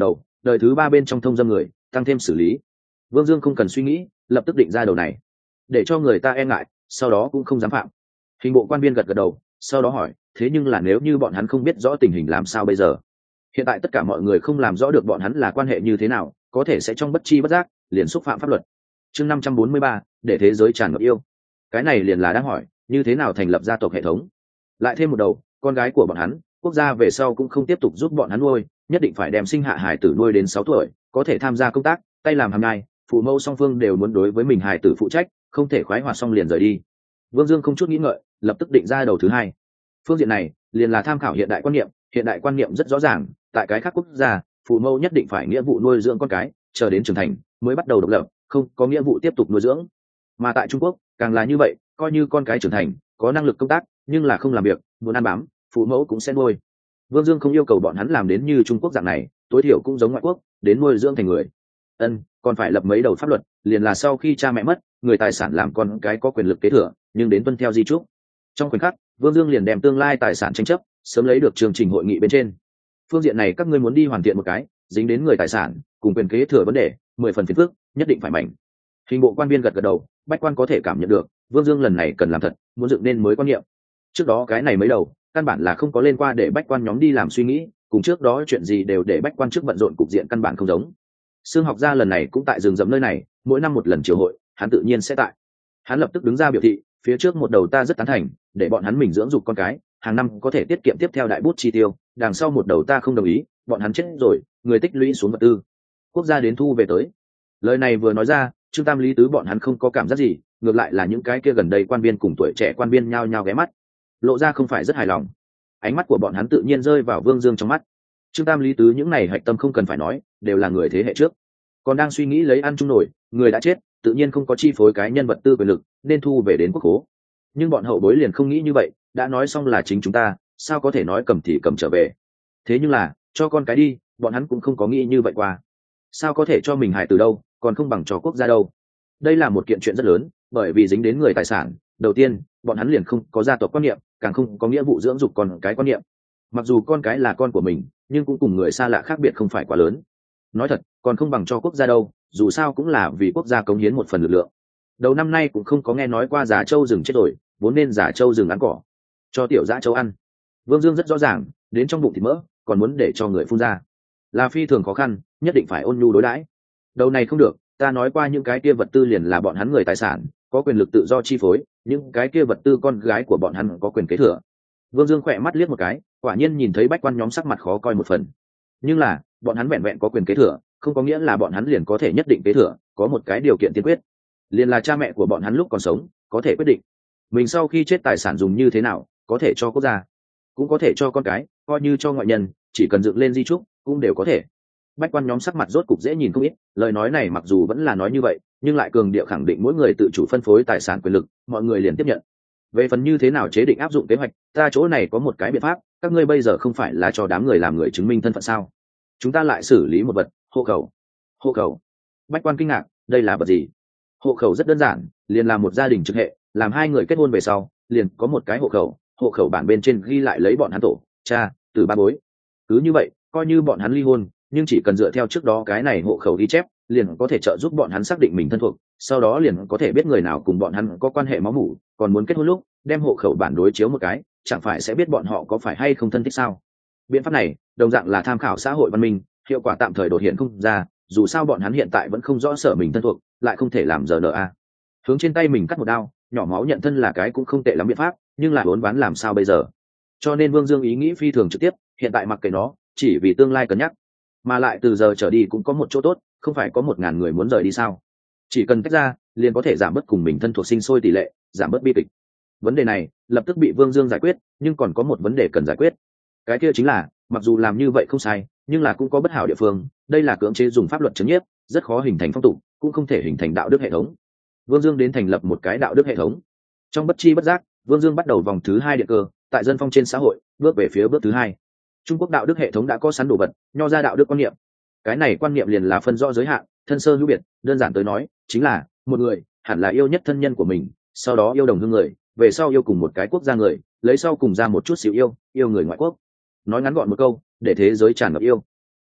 đời thứ 3 bên trong thông dâm người tăng thêm xử lý. Vương Dương không cần suy nghĩ, lập tức định ra đầu này, để cho người ta e ngại, sau đó cũng không dám phạm. Hình bộ quan viên gật gật đầu, sau đó hỏi, thế nhưng là nếu như bọn hắn không biết rõ tình hình làm sao bây giờ? Hiện tại tất cả mọi người không làm rõ được bọn hắn là quan hệ như thế nào, có thể sẽ trong bất chi bất giác liền xúc phạm pháp luật. Chương 543, để thế giới tràn ngập yêu. Cái này liền là đang hỏi, như thế nào thành lập gia tộc hệ thống. Lại thêm một đầu, con gái của bọn hắn, quốc gia về sau cũng không tiếp tục giúp bọn hắn nuôi, nhất định phải đem sinh hạ hải tử nuôi đến 6 tuổi, có thể tham gia công tác, tay làm hàng ngày, phụ mẫu song phương đều muốn đối với mình hải tử phụ trách, không thể khoái hoạt xong liền rời đi. Vương Dương không chút nghĩ ngợi, lập tức định ra đầu thứ 2. Phương diện này liền là tham khảo hiện đại quan niệm, hiện đại quan niệm rất rõ ràng, tại cái khác quốc gia, phụ mẫu nhất định phải nghĩa vụ nuôi dưỡng con cái, chờ đến trưởng thành mới bắt đầu độc lập, không có nghĩa vụ tiếp tục nuôi dưỡng. Mà tại Trung Quốc, càng là như vậy, coi như con cái trưởng thành, có năng lực công tác, nhưng là không làm việc, muốn ăn bám, phụ mẫu cũng sẽ nuôi. Vương Dương không yêu cầu bọn hắn làm đến như Trung Quốc dạng này, tối thiểu cũng giống ngoại quốc, đến nuôi dưỡng thành người. Còn phải lập mấy đầu pháp luật, liền là sau khi cha mẹ mất, người tài sản làm con cái có quyền lực kế thừa, nhưng đến tuân theo di chúc. Trong khoảnh khắc, Vương Dương liền đem tương lai tài sản tranh chấp sớm lấy được chương trình hội nghị bên trên. Phương diện này các ngươi muốn đi hoàn thiện một cái, dính đến người tài sản cùng quyền kế thừa vấn đề, 10 phần phiền phức, nhất định phải mạnh. Hình bộ quan viên gật gật đầu, bách quan có thể cảm nhận được, Vương Dương lần này cần làm thật, muốn dựng nên mới quan niệm. Trước đó cái này mới đầu, căn bản là không có lên qua để bách quan nhóm đi làm suy nghĩ, cùng trước đó chuyện gì đều để bách quan trước bận rộn, cục diện căn bản không giống. Sương học gia lần này cũng tại rừng rậm nơi này, mỗi năm một lần triều hội, hắn tự nhiên sẽ tại. Hắn lập tức đứng ra biểu thị, phía trước một đầu ta rất tán thành, để bọn hắn mình dưỡng dục con cái, hàng năm có thể tiết kiệm tiếp theo đại bút chi tiêu, đằng sau một đầu ta không đồng ý, bọn hắn chết rồi, người tích lũy xuống vật tư, quốc gia đến thu về tới. Lời này vừa nói ra, Trương Tam Lý Tứ bọn hắn không có cảm giác gì, ngược lại là những cái kia gần đây quan viên cùng tuổi trẻ quan viên nhao nhao ghé mắt, lộ ra không phải rất hài lòng. Ánh mắt của bọn hắn tự nhiên rơi vào Vương Dương trong mắt. Trương Tam Lý Tứ những này hạch tâm không cần phải nói, đều là người thế hệ trước, còn đang suy nghĩ lấy ăn chung nổi, người đã chết, tự nhiên không có chi phối cái nhân vật tư quyền lực, nên thu về đến quốc khố. Nhưng bọn hậu bối liền không nghĩ như vậy, đã nói xong là chính chúng ta, sao có thể nói cầm thì cầm trở về. Thế nhưng là, cho con cái đi, bọn hắn cũng không có nghĩ như vậy qua. Sao có thể cho mình hại từ đâu, còn không bằng cho quốc gia đâu. Đây là một kiện chuyện rất lớn, bởi vì dính đến người tài sản, đầu tiên, bọn hắn liền không có gia tộc quan niệm, càng không có nghĩa vụ dưỡng dục con cái quan niệm. Mặc dù con cái là con của mình, nhưng cũng cùng người xa lạ khác biệt không phải quá lớn. Nói thật, còn không bằng cho quốc gia đâu, dù sao cũng là vì quốc gia cống hiến một phần lực lượng. Đầu năm nay cũng không có nghe nói qua giả trâu rừng chết rồi, vốn nên giả trâu rừng ăn cỏ, cho tiểu dã trâu ăn. Vương Dương rất rõ ràng, đến trong bụng thịt mỡ, còn muốn để cho người phun ra, là phi thường khó khăn, nhất định phải ôn nhu đối đãi. Đầu này không được, ta nói qua những cái kia vật tư liền là bọn hắn người tài sản, có quyền lực tự do chi phối, những cái kia vật tư con gái của bọn hắn có quyền kế thừa. Vương Dương khỏe mắt liếc một cái, quả nhiên nhìn thấy bách quan nhóm sắc mặt khó coi một phần. Nhưng là, bọn hắn vẹn vẹn có quyền kế thừa, không có nghĩa là bọn hắn liền có thể nhất định kế thừa, có một cái điều kiện tiên quyết, liền là cha mẹ của bọn hắn lúc còn sống có thể quyết định mình sau khi chết tài sản dùng như thế nào, có thể cho quốc gia, cũng có thể cho con cái, coi như cho ngoại nhân, chỉ cần dựng lên di chúc cũng đều có thể. Bách quan nhóm sắc mặt rốt cục dễ nhìn không ít, lời nói này mặc dù vẫn là nói như vậy, nhưng lại cường điệu khẳng định mỗi người tự chủ phân phối tài sản quyền lực, mọi người liền tiếp nhận. Về phần như thế nào chế định áp dụng kế hoạch, ta chỗ này có một cái biện pháp, các ngươi bây giờ không phải là cho đám người làm người chứng minh thân phận sao? Chúng ta lại xử lý một vật, hộ khẩu. Hộ khẩu? Bách quan kinh ngạc, đây là vật gì? Hộ khẩu rất đơn giản, liền là một gia đình trực hệ, làm hai người kết hôn về sau, liền có một cái hộ khẩu, hộ khẩu bản bên trên ghi lại lấy bọn hắn tổ, cha, từ ba bối. Cứ như vậy, coi như bọn hắn ly hôn, nhưng chỉ cần dựa theo trước đó cái này hộ khẩu ghi chép, liền có thể trợ giúp bọn hắn xác định mình thân thuộc, sau đó liền có thể biết người nào cùng bọn hắn có quan hệ máu mủ, còn muốn kết hôn lúc, đem hộ khẩu bản đối chiếu một cái, chẳng phải sẽ biết bọn họ có phải hay không thân thích sao? Biện pháp này, đồng dạng là tham khảo xã hội văn minh, hiệu quả tạm thời đột hiện không ra, dù sao bọn hắn hiện tại vẫn không rõ sở mình thân thuộc, lại không thể làm giờ NA. Hướng trên tay mình cắt một đao, nhỏ máu nhận thân là cái cũng không tệ lắm biện pháp, nhưng là uốn ván làm sao bây giờ? Cho nên Vương Dương ý nghĩ phi thường trực tiếp, hiện tại mặc kệ nó, chỉ vì tương lai cân nhắc, mà lại từ giờ trở đi cũng có một chỗ tốt, không phải có 1000 người muốn rời đi sao? Chỉ cần tách ra, liền có thể giảm bớt cùng mình thân thuộc sinh sôi tỷ lệ, giảm bớt bi kịch. Vấn đề này lập tức bị Vương Dương giải quyết, nhưng còn có một vấn đề cần giải quyết. Cái kia chính là, mặc dù làm như vậy không sai, nhưng là cũng có bất hảo địa phương, đây là cưỡng chế dùng pháp luật trấn nhiếp, rất khó hình thành phong tục, cũng không thể hình thành đạo đức hệ thống. Vương Dương đến thành lập một cái đạo đức hệ thống. Trong bất chi bất giác, Vương Dương bắt đầu vòng thứ 2 điện cơ, tại dân phong trên xã hội, bước về phía bước thứ 2. Trung Quốc đạo đức hệ thống đã có sẵn đồ vật, nho ra đạo đức quan niệm. Cái này quan niệm liền là phân rõ giới hạn, thân sơ hữu biệt, đơn giản tới nói, chính là một người hẳn là yêu nhất thân nhân của mình, sau đó yêu đồng hương người, về sau yêu cùng một cái quốc gia người, lấy sau cùng ra một chút xíu yêu người ngoại quốc. Nói ngắn gọn một câu, để thế giới tràn ngập yêu.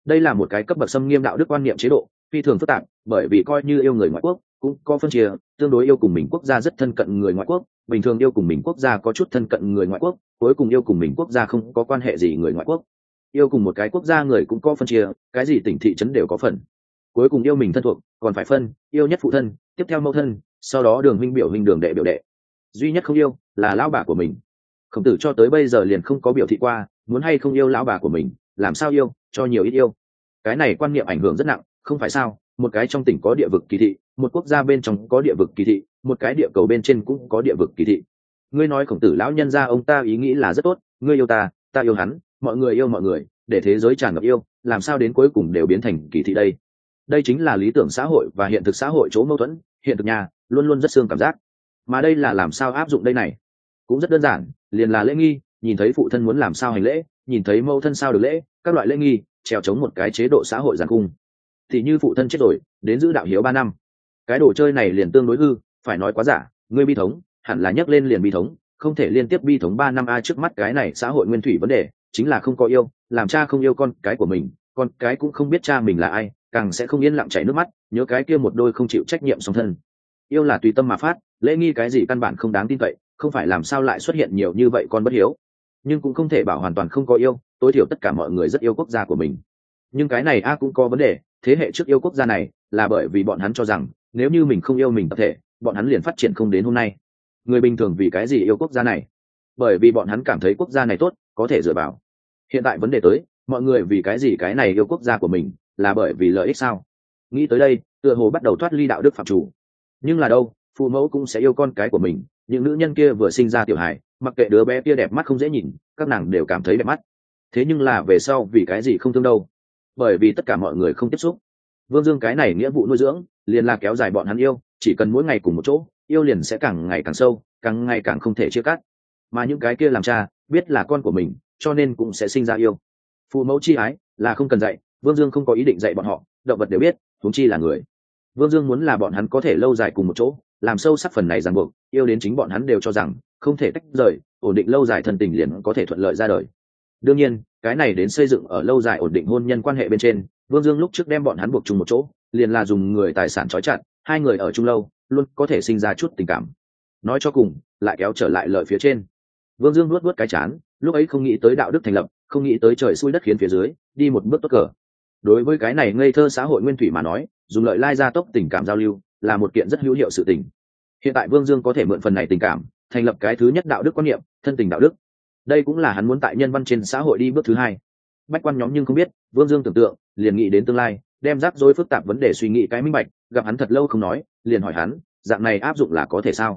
đây là một cái cấp bậc xâm nghiêm đạo đức quan niệm chế độ phi thường phức tạp, bởi vì coi như yêu người ngoại quốc cũng có phân chia, tương đối yêu cùng mình quốc gia rất thân cận người ngoại quốc, bình thường yêu cùng mình quốc gia có chút thân cận người ngoại quốc, cuối cùng yêu cùng mình quốc gia không có quan hệ gì người ngoại quốc. Yêu cùng một cái quốc gia người cũng có phân chia, cái gì tỉnh thị trấn đều có phần. Cuối cùng yêu mình thân thuộc còn phải phân, yêu nhất phụ thân, tiếp theo mẫu thân, sau đó đường huynh biểu huynh đường đệ biểu đệ, duy nhất không yêu là lão bà của mình. Khổng Tử cho tới bây giờ liền không có biểu thị qua muốn hay không yêu lão bà của mình, làm sao yêu, cho nhiều ít yêu. Cái này quan niệm ảnh hưởng rất nặng, không phải sao? Một cái trong tỉnh có địa vực kỳ thị, một quốc gia bên trong có địa vực kỳ thị, một cái địa cầu bên trên cũng có địa vực kỳ thị. Ngươi nói Khổng Tử lão nhân gia ông ta ý nghĩ là rất tốt, ngươi yêu ta, ta yêu hắn, mọi người yêu mọi người, để thế giới tràn ngập yêu, làm sao đến cuối cùng đều biến thành kỳ thị đây? Đây chính là lý tưởng xã hội và hiện thực xã hội chỗ mâu thuẫn, hiện thực nhà luôn luôn rất xương cảm giác. Mà đây là làm sao áp dụng đây này? Cũng rất đơn giản, liền là lễ nghi, nhìn thấy phụ thân muốn làm sao hành lễ, nhìn thấy mẫu thân sao được lễ, các loại lễ nghi trèo chống một cái chế độ xã hội giàn cung. Thì như phụ thân chết rồi, đến giữ đạo hiếu 3 năm. Cái đồ chơi này liền tương đối hư, phải nói quá giả, ngươi bi thống, hẳn là nhắc lên liền bi thống, không thể liên tiếp bi thống 3 năm. Trước mắt cái này xã hội nguyên thủy vấn đề chính là không có yêu, làm cha không yêu con cái của mình, con cái cũng không biết cha mình là ai, càng sẽ không yên lặng chảy nước mắt nhớ cái kia một đôi không chịu trách nhiệm song thân. Yêu là tùy tâm mà phát, lễ nghi cái gì căn bản không đáng tin cậy, không phải làm sao lại xuất hiện nhiều như vậy con bất hiếu. Nhưng cũng không thể bảo hoàn toàn không có yêu, tối thiểu tất cả mọi người rất yêu quốc gia của mình. Nhưng cái này cũng có vấn đề, thế hệ trước yêu quốc gia này là bởi vì bọn hắn cho rằng nếu như mình không yêu mình tập thể, bọn hắn liền phát triển không đến hôm nay. Người bình thường vì cái gì yêu quốc gia này? Bởi vì bọn hắn cảm thấy quốc gia này tốt, có thể dựa vào. Hiện tại vấn đề tới, mọi người vì cái gì cái này yêu quốc gia của mình, là bởi vì lợi ích sao? Nghĩ tới đây, tựa hồ bắt đầu thoát ly đạo đức phạm chủ. Nhưng là đâu, phụ mẫu cũng sẽ yêu con cái của mình, những nữ nhân kia vừa sinh ra tiểu hài, mặc kệ đứa bé kia đẹp mắt không dễ nhìn, các nàng đều cảm thấy đẹp mắt. Thế nhưng là về sau vì cái gì không thương đâu? Bởi vì tất cả mọi người không tiếp xúc. Vương Dương cái này nghĩa vụ nuôi dưỡng liền là kéo dài bọn hắn yêu, chỉ cần mỗi ngày cùng một chỗ, yêu liền sẽ càng ngày càng sâu, càng ngày càng không thể chia cắt. Mà những cái kia làm cha biết là con của mình, cho nên cũng sẽ sinh ra yêu. Phụ mẫu chi ái là không cần dạy, Vương Dương không có ý định dạy bọn họ, động vật đều biết, huống chi là người. Vương Dương muốn là bọn hắn có thể lâu dài cùng một chỗ, làm sâu sắc phần này ràng buộc, yêu đến chính bọn hắn đều cho rằng không thể tách rời, ổn định lâu dài thân tình liền có thể thuận lợi ra đời. Đương nhiên, cái này đến xây dựng ở lâu dài ổn định hôn nhân quan hệ bên trên, Vương Dương lúc trước đem bọn hắn buộc chung một chỗ, liền là dùng người tài sản trói chặt, hai người ở chung lâu, luôn có thể sinh ra chút tình cảm. Nói cho cùng, lại kéo trở lại lợi phía trên. Vương Dương luốt cái chán, lúc ấy không nghĩ tới đạo đức thành lập, không nghĩ tới trời xui đất khiến phía dưới, đi một bước tốt cờ. Đối với cái này ngây thơ xã hội nguyên thủy mà nói, dùng lợi lai gia tốc tình cảm giao lưu là một kiện rất hữu hiệu sự tình. Hiện tại Vương Dương có thể mượn phần này tình cảm, thành lập cái thứ nhất đạo đức quan niệm, thân tình đạo đức. Đây cũng là hắn muốn tại nhân văn trên xã hội đi bước thứ hai. Bách quan nhóm nhưng không biết, Vương Dương tưởng tượng, liền nghĩ đến tương lai, đem rắc rối phức tạp vấn đề suy nghĩ cái minh bạch, gặp hắn thật lâu không nói, liền hỏi hắn, dạng này áp dụng là có thể sao?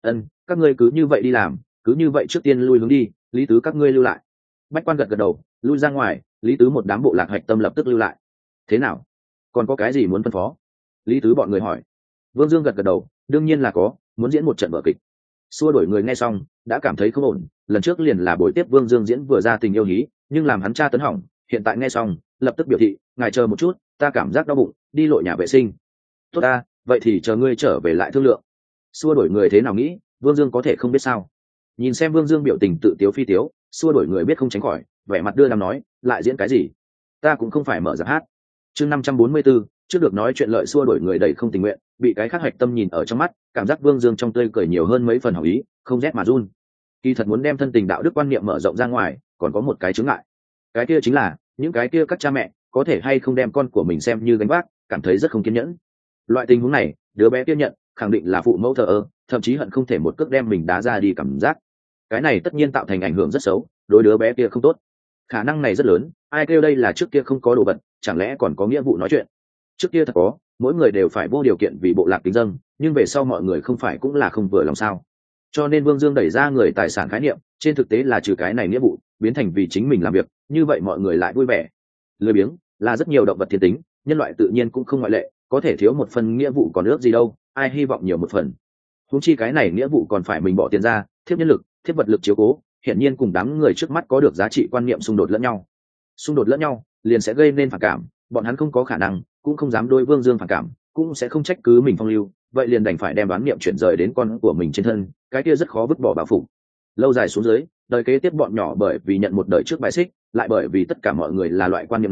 Các ngươi cứ như vậy đi làm, cứ như vậy trước tiên lui hướng đi, Lý Tứ các ngươi lưu lại. Bách quan gật đầu, lui ra ngoài, Lý Tứ một đám bộ lạc hạch tâm lập tức lưu lại. Thế nào? Còn có cái gì muốn phân phó? Lý Tứ bọn người hỏi. Vương Dương gật đầu, đương nhiên là có, muốn diễn một trận vở kịch. Xua đuổi người nghe xong, đã cảm thấy không ổn, lần trước liền là buổi tiếp Vương Dương diễn vừa ra tình yêu hí, nhưng làm hắn tra tấn hỏng, hiện tại nghe xong, lập tức biểu thị, ngài chờ một chút, ta cảm giác đau bụng, đi lội nhà vệ sinh. Tốt ta, vậy thì chờ ngươi trở về lại thương lượng. Xua đuổi người thế nào nghĩ, Vương Dương có thể không biết sao? Nhìn xem Vương Dương biểu tình tự tiếu phi tiếu, xua đuổi người biết không tránh khỏi, vẻ mặt đưa đàm nói, lại diễn cái gì? Ta cũng không phải mở giáp hát. Chương 544, trước được nói chuyện lợi xua đuổi người đầy không tình nguyện, bị cái khác hạch tâm nhìn ở trong mắt, cảm giác Vương Dương trong tươi cười nhiều hơn mấy phần hảo ý, không rét mà run. Kỳ thật muốn đem thân tình đạo đức quan niệm mở rộng ra ngoài, còn có một cái chướng ngại. Cái kia chính là, những cái kia các cha mẹ có thể hay không đem con của mình xem như gánh vác, cảm thấy rất không kiên nhẫn. Loại tình huống này, đứa bé kia nhận, khẳng định là phụ mẫu thờ ơ, thậm chí hận không thể một cước đem mình đá ra đi cảm giác. Cái này tất nhiên tạo thành ảnh hưởng rất xấu, đối đứa bé kia không tốt. Khả năng này rất lớn, ai kêu đây là trước kia không có đồ vật, chẳng lẽ còn có nghĩa vụ nói chuyện? Trước kia thật có, mỗi người đều phải vô điều kiện vì bộ lạc kính dâng, nhưng về sau mọi người không phải cũng là không vừa lòng sao? Cho nên Vương Dương đẩy ra người tài sản khái niệm, trên thực tế là trừ cái này nghĩa vụ, biến thành vì chính mình làm việc, như vậy mọi người lại vui vẻ. Lười biếng là rất nhiều động vật thiên tính, nhân loại tự nhiên cũng không ngoại lệ, có thể thiếu một phần nghĩa vụ còn ước gì đâu, ai hy vọng nhiều một phần. Huống chi cái này nghĩa vụ còn phải mình bỏ tiền ra, thiếp nhân lực, thiếp vật lực chiếu cố, hiển nhiên cùng đám người trước mắt có được giá trị quan niệm xung đột lẫn nhau. Xung đột lẫn nhau liền sẽ gây nên phản cảm, bọn hắn không có khả năng, cũng không dám đối Vương Dương phản cảm, cũng sẽ không trách cứ mình phong lưu, vậy liền đành phải đem đoán niệm chuyển rời đến con của mình trên thân, cái kia rất khó vứt bỏ bảo phục. Lâu dài xuống dưới, đời kế tiếp bọn nhỏ bởi vì nhận một đời trước bài xích, lại bởi vì tất cả mọi người là loại quan niệm này,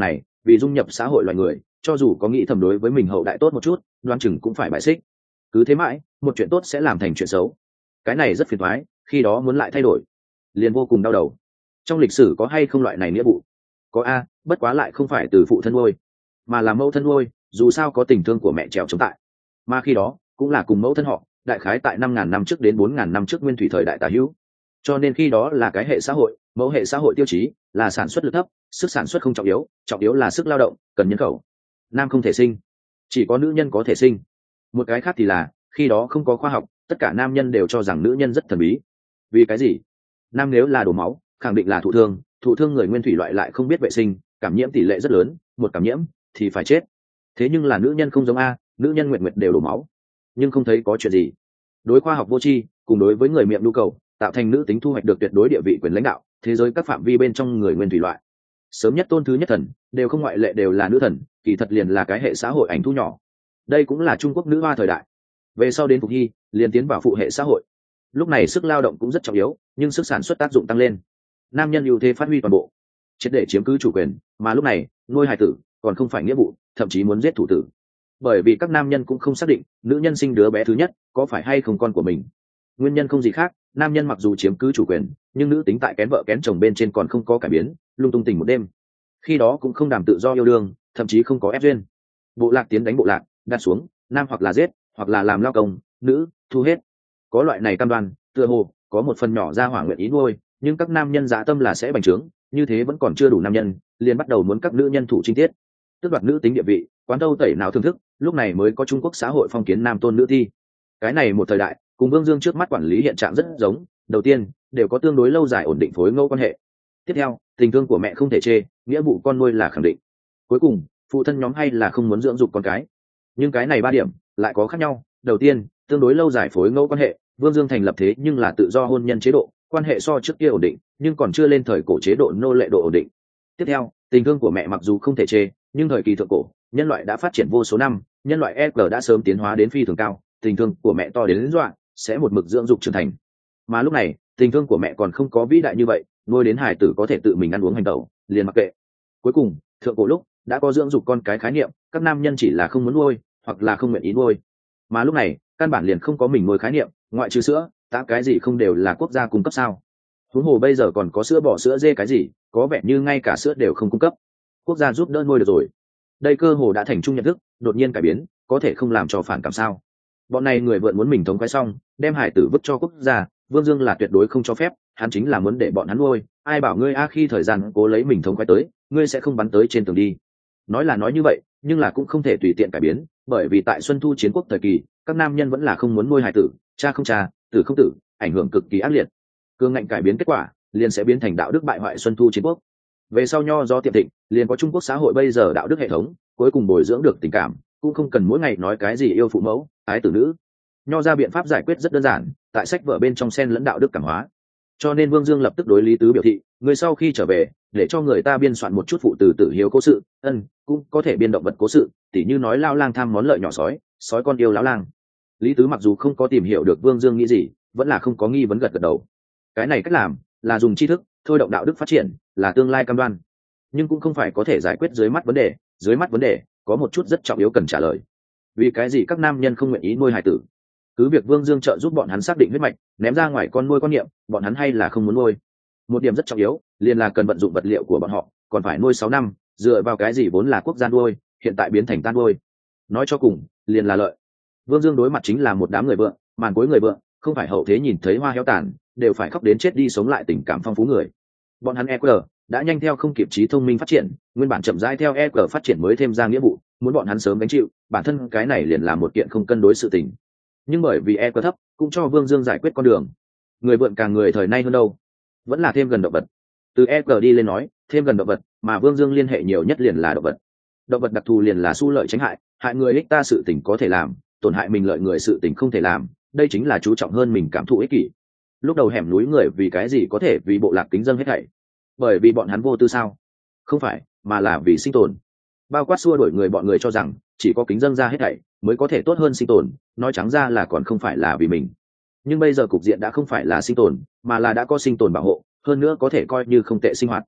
vì dung nhập xã hội loài người, cho dù có nghĩ thầm đối với mình hậu đại tốt một chút, đoan chừng cũng phải bại xích. Cứ thế mãi, một chuyện tốt sẽ làm thành chuyện xấu. Cái này rất phiền toái, khi đó muốn lại thay đổi, liền vô cùng đau đầu. Trong lịch sử có hay không loại này nghĩa vụ? Có a, bất quá lại không phải từ phụ thân nuôi, mà là mẫu thân nuôi, dù sao có tình thương của mẹ trèo chống tại. Mà khi đó, cũng là cùng mẫu thân họ, đại khái tại 5.000 năm trước đến 4.000 năm trước nguyên thủy thời đại tả hữu. Cho nên khi đó là cái hệ xã hội, mẫu hệ xã hội tiêu chí là sản xuất lực thấp, sức sản xuất không trọng yếu là sức lao động, cần nhân khẩu. Nam không thể sinh, chỉ có nữ nhân có thể sinh. Một cái khác thì là khi đó không có khoa học, tất cả nam nhân đều cho rằng nữ nhân rất thần bí. Vì cái gì? Nam nếu là đổ máu, khẳng định là thụ thương người nguyên thủy loại lại không biết vệ sinh, cảm nhiễm tỷ lệ rất lớn, một cảm nhiễm thì phải chết. Thế nhưng là nữ nhân không giống a, nữ nhân nguyệt nguyệt đều đổ máu, nhưng không thấy có chuyện gì. Đối khoa học vô tri, cùng đối với người miệng nhu cầu, tạo thành nữ tính thu hoạch được tuyệt đối địa vị quyền lãnh đạo thế giới các phạm vi bên trong người nguyên thủy loại. Sớm nhất tôn thứ nhất thần đều không ngoại lệ đều là nữ thần, kỳ thật liền là cái hệ xã hội ảnh thu nhỏ. Đây cũng là Trung Quốc nữ hoa thời đại. Về sau đến Phục Hy, liền tiến vào phụ hệ xã hội. Lúc này sức lao động cũng rất trọng yếu, nhưng sức sản xuất tác dụng tăng lên, nam nhân ưu thế phát huy toàn bộ, triệt để chiếm cứ chủ quyền. Mà lúc này nuôi hài tử còn không phải nghĩa vụ, thậm chí muốn giết thủ tử, bởi vì các nam nhân cũng không xác định nữ nhân sinh đứa bé thứ nhất có phải hay không con của mình. Nguyên nhân không gì khác, nam nhân mặc dù chiếm cứ chủ quyền, nhưng nữ tính tại kén vợ kén chồng bên trên còn không có cải biến, lung tung tình một đêm. Khi đó cũng không đảm tự do yêu đương, thậm chí không có ép duyên. Bộ lạc tiến đánh bộ lạc, đặt xuống, nam hoặc là giết, hoặc là làm lao công, nữ thu hết. Có loại này cam đoan, tựa hồ có một phần nhỏ ra hỏa nguyện ý nuôi, nhưng các nam nhân dạ tâm là sẽ bành trướng, như thế vẫn còn chưa đủ nam nhân, liền bắt đầu muốn các nữ nhân thủ trinh tiết, tước đoạt nữ tính địa vị, quán thâu tẩy nào thưởng thức. Lúc này mới có Trung Quốc xã hội phong kiến nam tôn nữ thi. Cái này một thời đại cùng Vương Dương trước mắt quản lý hiện trạng rất giống. Đầu tiên, đều có tương đối lâu dài ổn định phối ngẫu quan hệ. Tiếp theo, tình thương của mẹ không thể chê, nghĩa vụ con nuôi là khẳng định. Cuối cùng, phụ thân nhóm hay là không muốn dưỡng dục con cái. Nhưng cái này ba điểm lại có khác nhau. Đầu tiên, tương đối lâu dài phối ngẫu quan hệ, Vương Dương thành lập thế nhưng là tự do hôn nhân chế độ, quan hệ so trước kia ổn định, nhưng còn chưa lên thời cổ chế độ nô lệ độ ổn định. Tiếp theo, tình thương của mẹ mặc dù không thể chê, nhưng thời kỳ thượng cổ, nhân loại đã phát triển vô số năm, nhân loại EG đã sớm tiến hóa đến phi thường cao, tình thương của mẹ to đến dọa, sẽ một mực dưỡng dục trưởng thành. Mà lúc này, tình thương của mẹ còn không có vĩ đại như vậy, nuôi đến hài tử có thể tự mình ăn uống hành tẩu, liền mặc kệ. Cuối cùng, thượng cổ lúc đã có dưỡng dục con cái khái niệm, các nam nhân chỉ là không muốn nuôi, hoặc là không nguyện ý nuôi. Mà lúc này, căn bản liền không có mình nuôi khái niệm, ngoại trừ sữa, tá cái gì không đều là quốc gia cung cấp sao? Huống hồ bây giờ còn có sữa bò sữa dê cái gì, có vẻ như ngay cả sữa đều không cung cấp. Quốc gia giúp đỡ nuôi được rồi. Đây cơ hồ đã thành chung nhận thức, đột nhiên cải biến, có thể không làm cho phản cảm sao? Bọn này người vượn muốn mình thống khoái xong, đem hải tử vứt cho quốc gia, Vương Dương là tuyệt đối không cho phép, hắn chính là muốn để bọn hắn nuôi. Ai bảo ngươi khi thời gian cố lấy mình thống khoái tới, ngươi sẽ không bắn tới trên tường đi. Nói là nói như vậy, nhưng là cũng không thể tùy tiện cải biến, bởi vì tại Xuân Thu chiến quốc thời kỳ, các nam nhân vẫn là không muốn nuôi hải tử, cha không cha, tử không tử, ảnh hưởng cực kỳ ác liệt. Cương ngạnh cải biến kết quả, liền sẽ biến thành đạo đức bại hoại Xuân Thu chiến quốc. Về sau nho do tiệm thịnh, liền có Trung Quốc xã hội bây giờ đạo đức hệ thống, cuối cùng bồi dưỡng được tình cảm, cũng không cần mỗi ngày nói cái gì yêu phụ mẫu, ái tử nữ. Nho ra biện pháp giải quyết rất đơn giản, tại sách vở bên trong xen lẫn đạo đức cảm hóa. Cho nên Vương Dương lập tức đối Lý Tứ biểu thị, người sau khi trở về, để cho người ta biên soạn một chút phụ từ tử hiếu cố sự, cũng có thể biên động vật cố sự, tỉ như nói lao lang tham món lợi nhỏ sói, sói con yêu lão lang. Lý Tứ mặc dù không có tìm hiểu được Vương Dương nghĩ gì, vẫn là không có nghi vấn gật gật đầu. Cái này cách làm là dùng tri thức thôi động đạo đức phát triển, là tương lai cam đoan, nhưng cũng không phải có thể giải quyết dưới mắt vấn đề có một chút rất trọng yếu cần trả lời. Vì cái gì các nam nhân không nguyện ý nuôi hài tử? Cứ việc Vương Dương trợ giúp bọn hắn xác định huyết mạch, ném ra ngoài con nuôi quan niệm, bọn hắn hay là không muốn nuôi. Một điểm rất trọng yếu, liền là cần vận dụng vật liệu của bọn họ, còn phải nuôi 6 năm, dựa vào cái gì vốn là quốc gia nuôi, hiện tại biến thành tan nuôi. Nói cho cùng, liền là lợi. Vương Dương đối mặt chính là một đám người vượng, màn cuối người vượng, không phải hậu thế nhìn thấy hoa héo tàn, đều phải khóc đến chết đi sống lại tình cảm phong phú người. Bọn hắn EQ đã nhanh theo không kịp trí thông minh phát triển, nguyên bản chậm rãi theo EQ phát triển mới thêm ra nghĩa vụ, muốn bọn hắn sớm gánh chịu, bản thân cái này liền là một kiện không cân đối sự tình. Nhưng bởi vì EQ thấp, cũng cho Vương Dương giải quyết con đường. Người vượn càng người thời nay hơn đâu, vẫn là thêm gần động vật. Từ EQ đi lên nói, thêm gần động vật, mà Vương Dương liên hệ nhiều nhất liền là động vật. Động vật đặc thù liền là xu lợi tránh hại, hại người ích ta sự tình có thể làm, tổn hại mình lợi người sự tình không thể làm, đây chính là chú trọng hơn mình cảm thụ ích kỷ. Lúc đầu hẻm núi người vì cái gì có thể vì bộ lạc kính dâng hết thảy? Bởi vì bọn hắn vô tư sao? Không phải, mà là vì sinh tồn. Bao quát xua đuổi người, bọn người cho rằng chỉ có kính dâng ra hết thảy mới có thể tốt hơn sinh tồn, nói trắng ra là còn không phải là vì mình. Nhưng bây giờ cục diện đã không phải là sinh tồn, mà là đã có sinh tồn bảo hộ, hơn nữa có thể coi như không tệ sinh hoạt.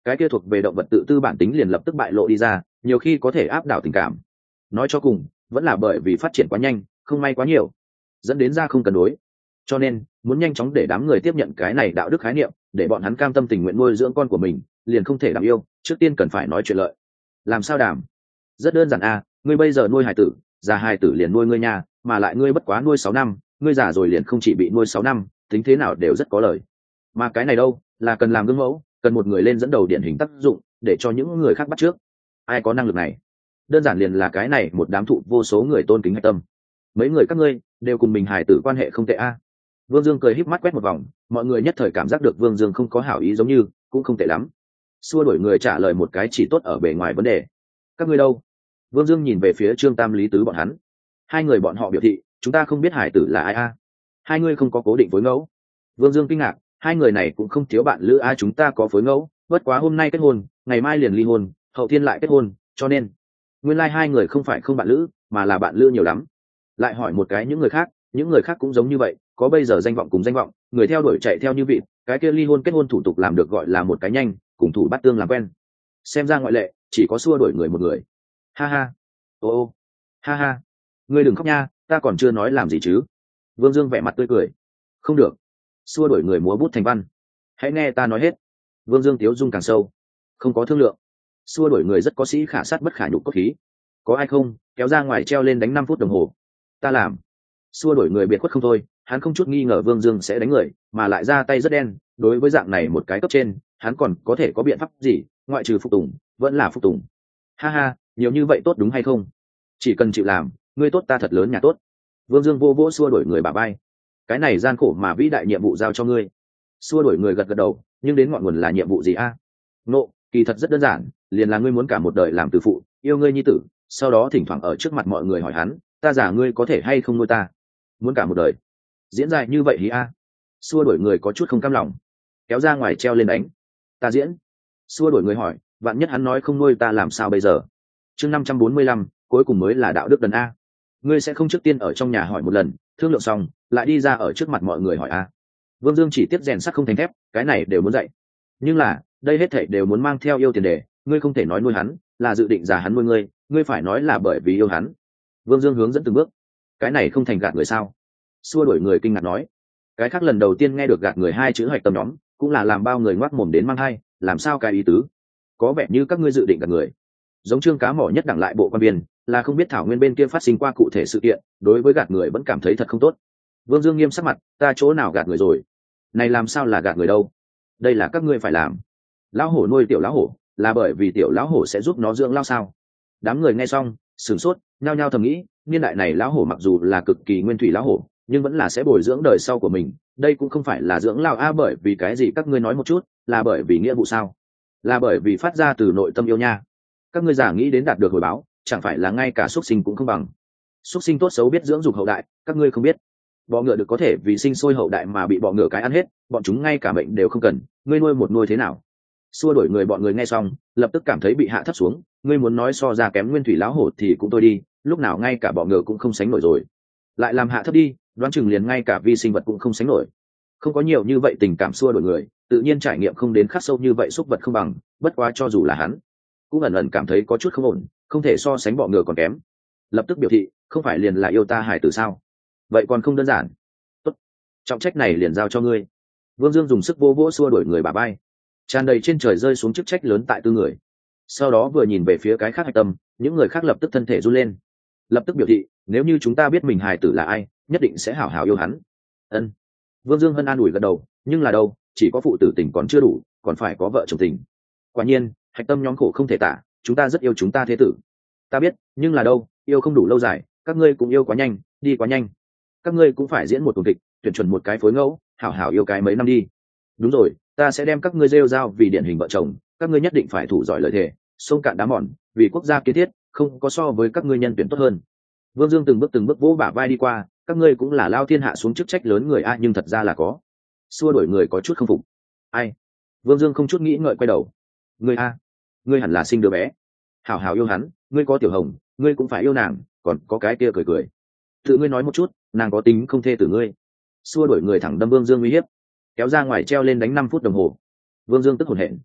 cái kia thuộc về động vật tự tư bản tính liền lập tức bại lộ đi ra, nhiều khi có thể áp đảo tình cảm. Nói cho cùng vẫn là bởi vì phát triển quá nhanh, không may quá nhiều, dẫn đến ra không cân đối. Cho nên muốn nhanh chóng để đám người tiếp nhận cái này đạo đức khái niệm, để bọn hắn cam tâm tình nguyện nuôi dưỡng con của mình, liền không thể đảm yêu, trước tiên cần phải nói chuyện lợi. Làm sao đảm? Rất đơn giản a, ngươi bây giờ nuôi hài tử, già hài tử liền nuôi ngươi nhà, mà lại ngươi bất quá nuôi 6 năm, ngươi già rồi liền không chỉ bị nuôi 6 năm, tính thế nào đều rất có lời. Mà cái này đâu, là cần làm gương mẫu, cần một người lên dẫn đầu điển hình tác dụng, để cho những người khác bắt chước. Ai có năng lực này? Đơn giản liền là cái này một đám thụ vô số người tôn kính hạch tâm. Mấy người các ngươi đều cùng mình hài tử quan hệ không tệ a. Vương Dương cười híp mắt quét một vòng, mọi người nhất thời cảm giác được Vương Dương không có hảo ý, giống như cũng không tệ lắm. Xua đuổi người trả lời một cái chỉ tốt ở bề ngoài vấn đề. Các ngươi đâu? Vương Dương nhìn về phía Trương Tam Lý Tứ bọn hắn. Hai người bọn họ biểu thị, chúng ta không biết hải tử là ai a. Hai người không có cố định phối ngẫu. Vương Dương kinh ngạc, hai người này cũng không thiếu bạn lữ a, chúng ta có phối ngẫu, bất quá hôm nay kết hôn, ngày mai liền ly hôn, hậu thiên lại kết hôn, cho nên nguyên lai hai người không phải không bạn lữ, mà là bạn lữ nhiều lắm. Lại hỏi một cái những người khác cũng giống như vậy, có bây giờ danh vọng cùng danh vọng, người theo đuổi chạy theo như vịt, cái kia ly hôn kết hôn thủ tục làm được gọi là một cái nhanh, cùng thủ bắt tương làm quen. Xem ra ngoại lệ chỉ có xua đuổi người một người. Ha ha, ô ha ha, ngươi đừng khóc nha, ta còn chưa nói làm gì chứ. Vương Dương vẻ mặt tươi cười. Không được. Xua đuổi người múa bút thành văn. Hãy nghe ta nói hết. Vương Dương tiếu dung càng sâu. Không có thương lượng. Xua đuổi người rất có sĩ khả sát bất khả nhục cốt khí. Có ai không, kéo ra ngoài treo lên đánh 5 phút đồng hồ. Ta làm. Xua đuổi người biệt khuất không thôi, hắn không chút nghi ngờ Vương Dương sẽ đánh người, mà lại ra tay rất đen. Đối với dạng này một cái cấp trên, hắn còn có thể có biện pháp gì, ngoại trừ phục tùng, vẫn là phục tùng. Ha ha, nhiều như vậy tốt đúng hay không? Chỉ cần chịu làm, ngươi tốt ta thật lớn nhà tốt. Vương Dương vô vỗ xua đuổi người bả vai. Cái này gian khổ mà vĩ đại nhiệm vụ giao cho ngươi. Xua đuổi người gật gật đầu, nhưng đến ngọn nguồn là nhiệm vụ gì a? Nộ, kỳ thật rất đơn giản, liền là ngươi muốn cả một đời làm từ phụ, yêu ngươi nhi tử, sau đó thỉnh thoảng ở trước mặt mọi người hỏi hắn, ta giả ngươi có thể hay không nuôi ta? Muốn cả một đời? Diễn dài như vậy hí a? Xua đuổi người có chút không cam lòng, kéo ra ngoài treo lên đánh. Ta diễn. Xua đuổi người hỏi, vạn nhất hắn nói không nuôi ta làm sao bây giờ? Chương 545, cuối cùng mới là đạo đức đần a. Ngươi sẽ không trước tiên ở trong nhà hỏi một lần, thương lượng xong lại đi ra ở trước mặt mọi người hỏi a? Vương Dương chỉ tiếp rèn sắt không thành thép, cái này đều muốn dạy, nhưng là đây hết thảy đều muốn mang theo yêu tiền đề. Ngươi không thể nói nuôi hắn là dự định già hắn nuôi ngươi, ngươi phải nói là bởi vì yêu hắn. Vương Dương hướng dẫn từng bước. Cái này không thành gạt người sao? Xua đuổi người kinh ngạc nói. Cái khác lần đầu tiên nghe được gạt người hai chữ hoạch tâm nhóm, cũng là làm bao người ngoác mồm đến mang hai, làm sao cái ý tứ? Có vẻ như các ngươi dự định gạt người. Giống Trương Cá Mỏ nhất đẳng lại bộ quan viên, là không biết Thảo Nguyên bên kia phát sinh qua cụ thể sự kiện, đối với gạt người vẫn cảm thấy thật không tốt. Vương Dương nghiêm sắc mặt, ta chỗ nào gạt người rồi? Này làm sao là gạt người đâu? Đây là các ngươi phải làm. Lão hổ nuôi tiểu lão hổ, là bởi vì tiểu lão hổ sẽ giúp nó dưỡng lao sao? Đám người nghe xong sửng sốt, nhao nhao thầm nghĩ, niên đại này lão hổ mặc dù là cực kỳ nguyên thủy lão hổ, nhưng vẫn là sẽ bồi dưỡng đời sau của mình. Đây cũng không phải là dưỡng lao a, bởi vì cái gì các ngươi nói một chút, là bởi vì nghĩa vụ sao? Là bởi vì phát ra từ nội tâm yêu nha. Các ngươi giả nghĩ đến đạt được hồi báo, chẳng phải là ngay cả xuất sinh cũng không bằng. Xuất sinh tốt xấu biết dưỡng dục hậu đại, các ngươi không biết. Bọ ngựa được có thể vì sinh sôi hậu đại mà bị bọ ngựa cái ăn hết, bọn chúng ngay cả mệnh đều không cần, ngươi nuôi một nuôi thế nào? Xua đuổi người bọn người nghe xong lập tức cảm thấy bị hạ thấp xuống. Ngươi muốn nói so ra kém nguyên thủy lão hổ thì cũng thôi đi, lúc nào ngay cả bọ ngựa cũng không sánh nổi rồi, lại làm hạ thấp đi, đoán chừng liền ngay cả vi sinh vật cũng không sánh nổi. Không có nhiều như vậy tình cảm xua đuổi người, tự nhiên trải nghiệm không đến khắc sâu như vậy, xúc vật không bằng. Bất quá cho dù là hắn cũng ẩn ẩn cảm thấy có chút không ổn, không thể so sánh bọ ngựa còn kém. Lập tức biểu thị, không phải liền là yêu ta hải tử sao? Vậy còn không đơn giản. Tốt, trọng trách này liền giao cho ngươi. Vương Dương dùng sức vô vỗ xua đuổi người bà bay, tràn đầy trên trời rơi xuống chức trách lớn tại tư người. Sau đó vừa nhìn về phía cái khác hạch tâm, những người khác lập tức thân thể run lên, lập tức biểu thị, nếu như chúng ta biết mình hài tử là ai, nhất định sẽ hảo hảo yêu hắn. Ân. Vương Dương hân an ủi gật đầu, nhưng là đâu, chỉ có phụ tử tình còn chưa đủ, còn phải có vợ chồng tình. Quả nhiên hạch tâm nhóm khổ không thể tả, chúng ta rất yêu chúng ta thế tử. Ta biết, nhưng là đâu, yêu không đủ lâu dài, các ngươi cũng yêu quá nhanh, đi quá nhanh. Các ngươi cũng phải diễn một tuần kịch, tuyển chuẩn một cái phối ngẫu, hảo hảo yêu cái mấy năm đi. Đúng rồi, ta sẽ đem các ngươi rêu rao vì điển hình vợ chồng, các ngươi nhất định phải thủ giỏi lời thề, sông cạn đá mòn, vì quốc gia kiến thiết, không có so với các ngươi nhân tuyển tốt hơn. Vương Dương từng bước vỗ bả vai đi qua, các ngươi cũng là lao thiên hạ xuống chức trách lớn người a, nhưng thật ra là có. Xua đuổi người có chút không phục. Ai? Vương Dương không chút nghĩ ngợi quay đầu. Ngươi a, ngươi hẳn là sinh đứa bé, hảo hảo yêu hắn, ngươi có tiểu hồng, ngươi cũng phải yêu nàng, còn có cái kia cười cười. Tự ngươi nói một chút, nàng có tính không thê tử ngươi? Xua đuổi người thẳng đâm Vương Dương uy hiếp, kéo ra ngoài treo lên đánh 5 phút đồng hồ. Vương Dương tức hổn hển.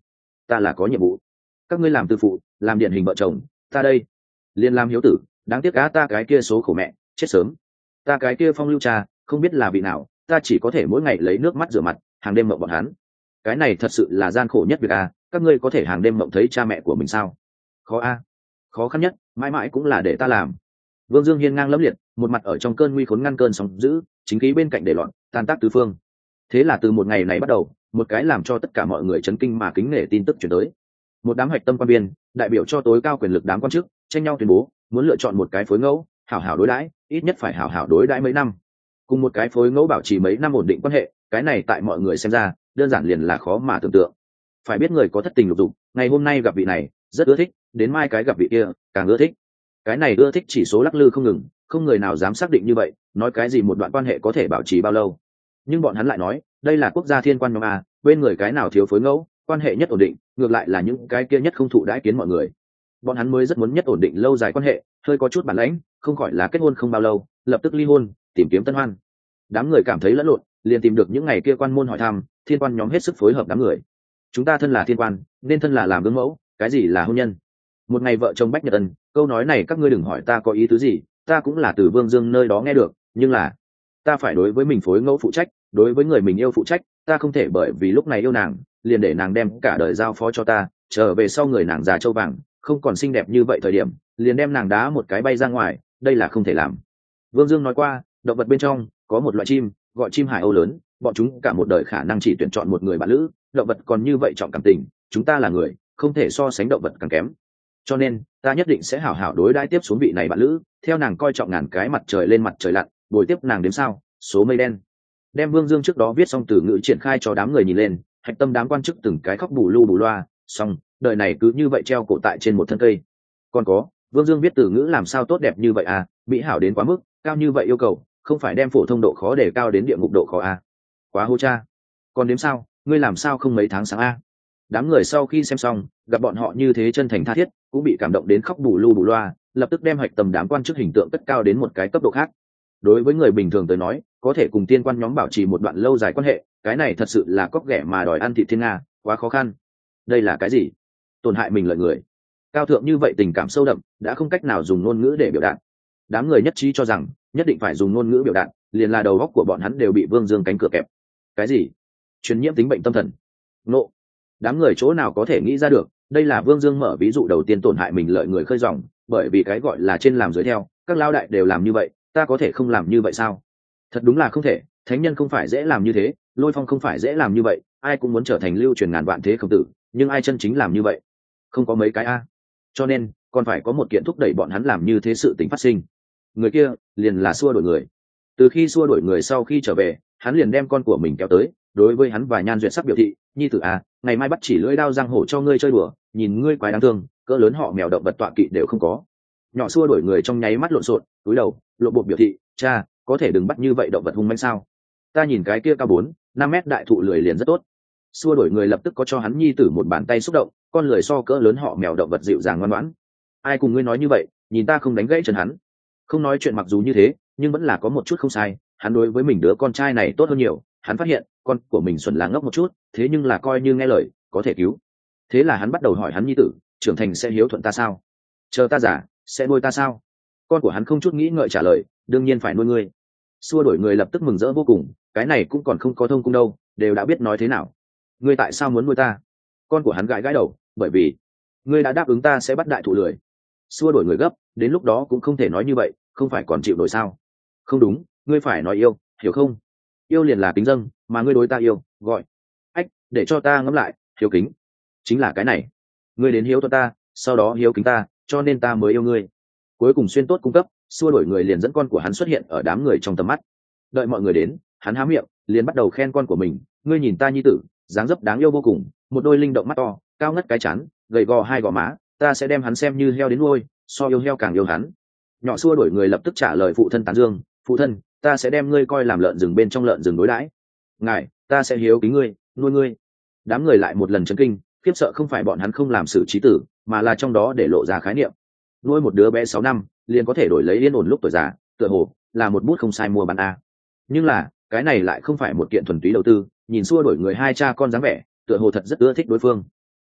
ta là có nhiệm vụ. Các ngươi làm tư phụ, làm điển hình vợ chồng, ta đây liền làm hiếu tử. Đáng tiếc cá ta cái kia số khổ mẹ chết sớm, ta cái kia phong lưu cha không biết là vị nào, ta chỉ có thể mỗi ngày lấy nước mắt rửa mặt, hàng đêm mộng bọn hắn. Cái này thật sự là gian khổ nhất việc a. Các ngươi có thể hàng đêm mộng thấy cha mẹ của mình sao? Khó a. Khó khăn nhất mãi mãi cũng là để ta làm. Vương Dương hiên ngang lẫm liệt, một mặt ở trong cơn nguy khốn ngăn cơn sóng dữ, chính khí bên cạnh để loạn, tan tác tứ phương. Thế là từ một ngày này bắt đầu, một cái làm cho tất cả mọi người chấn kinh mà kính nể tin tức truyền tới. Một đám hạch tâm quan viên, đại biểu cho tối cao quyền lực đám quan chức, tranh nhau tuyên bố, muốn lựa chọn một cái phối ngẫu, hảo hảo đối đãi, ít nhất phải hảo hảo đối đãi mấy năm. Cùng một cái phối ngẫu bảo trì mấy năm ổn định quan hệ, cái này tại mọi người xem ra, đơn giản liền là khó mà tưởng tượng. Phải biết người có thất tình lục dục, ngày hôm nay gặp vị này, rất ưa thích, đến mai cái gặp vị kia, càng ưa thích. Cái này ưa thích chỉ số lắc lư không ngừng, không người nào dám xác định như vậy, nói cái gì một đoạn quan hệ có thể bảo trì bao lâu. Nhưng bọn hắn lại nói, đây là quốc gia thiên quan nhóm a, bên người cái nào thiếu phối ngẫu, quan hệ nhất ổn định, ngược lại là những cái kia nhất không thụ đãi kiến mọi người. Bọn hắn mới rất muốn nhất ổn định lâu dài quan hệ, hơi có chút bản lãnh, không khỏi là kết hôn không bao lâu, lập tức ly hôn, tìm kiếm tân hoan. Đám người cảm thấy lẫn lộn, liền tìm được những ngày kia quan môn hỏi thăm, thiên quan nhóm hết sức phối hợp đám người. Chúng ta thân là thiên quan, nên thân là làm gương mẫu, cái gì là hôn nhân? Một ngày vợ chồng Bách Nhật Ân, câu nói này các ngươi đừng hỏi ta có ý tứ gì, ta cũng là từ Vương Dương nơi đó nghe được, nhưng là ta phải đối với mình phối ngẫu phụ trách, đối với người mình yêu phụ trách, ta không thể bởi vì lúc này yêu nàng, liền để nàng đem cả đời giao phó cho ta, trở về sau người nàng già trâu vàng, không còn xinh đẹp như vậy thời điểm, liền đem nàng đá một cái bay ra ngoài, đây là không thể làm. Vương Dương nói qua, động vật bên trong có một loại chim, gọi chim hải âu lớn, bọn chúng cả một đời khả năng chỉ tuyển chọn một người bạn lữ, động vật còn như vậy trọng cảm tình, chúng ta là người, không thể so sánh động vật càng kém. Cho nên ta nhất định sẽ hảo hảo đối đãi tiếp xuống vị này bạn lữ, theo nàng coi trọng ngàn cái mặt trời lên mặt trời lặn, bồi tiếp nàng đến sao số mây đen. Đem Vương Dương trước đó viết xong từ ngữ triển khai cho đám người nhìn lên, hạch tâm đám quan chức từng cái khóc bù lu bù loa, xong đời này cứ như vậy treo cổ tại trên một thân cây. Còn có Vương Dương viết từ ngữ làm sao tốt đẹp như vậy à, mỹ hảo đến quá mức, cao như vậy yêu cầu, không phải đem phổ thông độ khó để cao đến địa ngục độ khó à. Quá hô cha. Còn đếm sao, ngươi làm sao không mấy tháng sáng a. Đám người sau khi xem xong, gặp bọn họ như thế chân thành tha thiết, cũng bị cảm động đến khóc bù lu bù loa, lập tức đem hạch tầm đám quan chức hình tượng cất cao đến một cái cấp độ khác. Đối với người bình thường tới nói, có thể cùng tiên quan nhóm bảo trì một đoạn lâu dài quan hệ, cái này thật sự là cóc ghẻ mà đòi ăn thịt thiên nga, quá khó khăn. Đây là cái gì? Tổn hại mình lợi người. Cao thượng như vậy tình cảm sâu đậm, đã không cách nào dùng ngôn ngữ để biểu đạt. Đám người nhất trí cho rằng, nhất định phải dùng ngôn ngữ biểu đạt, liền là đầu óc của bọn hắn đều bị Vương Dương cánh cửa kẹp. Cái gì? Truyền nhiễm tính bệnh tâm thần. Nộ. Đám người chỗ nào có thể nghĩ ra được, đây là Vương Dương mở ví dụ đầu tiên tổn hại mình lợi người khơi dòng, bởi vì cái gọi là trên làm dưới theo, các lao đại đều làm như vậy, ta có thể không làm như vậy sao? Thật đúng là không thể, thánh nhân không phải dễ làm như thế, Lôi Phong không phải dễ làm như vậy, ai cũng muốn trở thành lưu truyền ngàn vạn thế khổng tử, nhưng ai chân chính làm như vậy? Không có mấy cái a. Cho nên, còn phải có một kiện thúc đẩy bọn hắn làm như thế sự tình phát sinh. Người kia, liền là xua đuổi người. Từ khi xua đuổi người sau khi trở về, hắn liền đem con của mình kéo tới, đối với hắn và Nhan Duyệt sắc biểu thị, nhi tử à, ngày mai bắt chỉ lưỡi đao giang hổ cho ngươi chơi đùa, nhìn ngươi quái đáng thương, cỡ lớn họ mèo động vật tọa kỵ đều không có. Nhỏ xua đuổi người trong nháy mắt lộn xộn, cúi đầu, lộ bộ biểu thị, cha, có thể đừng bắt như vậy động vật hung manh sao? Ta nhìn cái kia cao 4-5 mét đại thụ lười liền rất tốt. Xua đuổi người lập tức có cho hắn nhi tử một bàn tay xúc động, con lười so cỡ lớn họ mèo động vật dịu dàng ngoan ngoãn. Ai cùng ngươi nói như vậy, nhìn ta không đánh gãy chân hắn. Không nói chuyện mặc dù như thế, nhưng vẫn là có một chút không sai, hắn đối với mình đứa con trai này tốt hơn nhiều, hắn phát hiện con của mình xuẩn là ngốc một chút, thế nhưng là coi như nghe lời, có thể cứu. Thế là hắn bắt đầu hỏi hắn nhi tử, trưởng thành sẽ hiếu thuận ta sao? Chờ ta giả, sẽ nuôi ta sao? Con của hắn không chút nghĩ ngợi trả lời, đương nhiên phải nuôi ngươi. Xua đuổi người lập tức mừng rỡ vô cùng, cái này cũng còn không có thông cung đâu, đều đã biết nói thế nào. Ngươi tại sao muốn nuôi ta? Con của hắn gãi gãi đầu, bởi vì ngươi đã đáp ứng ta sẽ bắt đại thụ lười. Xua đuổi người gấp, đến lúc đó cũng không thể nói như vậy, không phải còn chịu nổi sao? Không đúng, ngươi phải nói yêu, hiểu không? Yêu liền là kính dâng, mà ngươi đối ta yêu, gọi ách, để cho ta ngẫm lại, hiếu kính chính là cái này. Ngươi đến hiếu thuận ta, sau đó hiếu kính ta, cho nên ta mới yêu ngươi. Cuối cùng xuyên tốt cung cấp, xua đuổi người liền dẫn con của hắn xuất hiện ở đám người trong tầm mắt. Đợi mọi người đến, hắn há miệng, liền bắt đầu khen con của mình, ngươi nhìn ta nhi tử, dáng dấp đáng yêu vô cùng, một đôi linh động mắt to, cao ngất cái chán, gầy gò hai gò má, ta sẽ đem hắn xem như heo đến nuôi, so yêu heo càng yêu hắn. Nhỏ xua đuổi người lập tức trả lời phụ thân tán dương, phụ thân, ta sẽ đem ngươi coi làm lợn rừng bên trong lợn rừng đối đãi. Ngài, ta sẽ hiếu kính ngươi, nuôi ngươi. Đám người lại một lần chấn kinh, khiếp sợ không phải bọn hắn không làm xử trí tử, mà là trong đó để lộ ra khái niệm. Nuôi một đứa bé 6 năm, liền có thể đổi lấy yên ổn lúc tuổi già, tựa hồ là một bút không sai mua bán a. Nhưng là, cái này lại không phải một kiện thuần túy đầu tư, nhìn xua đuổi người hai cha con dáng vẻ, tựa hồ thật rất ưa thích đối phương.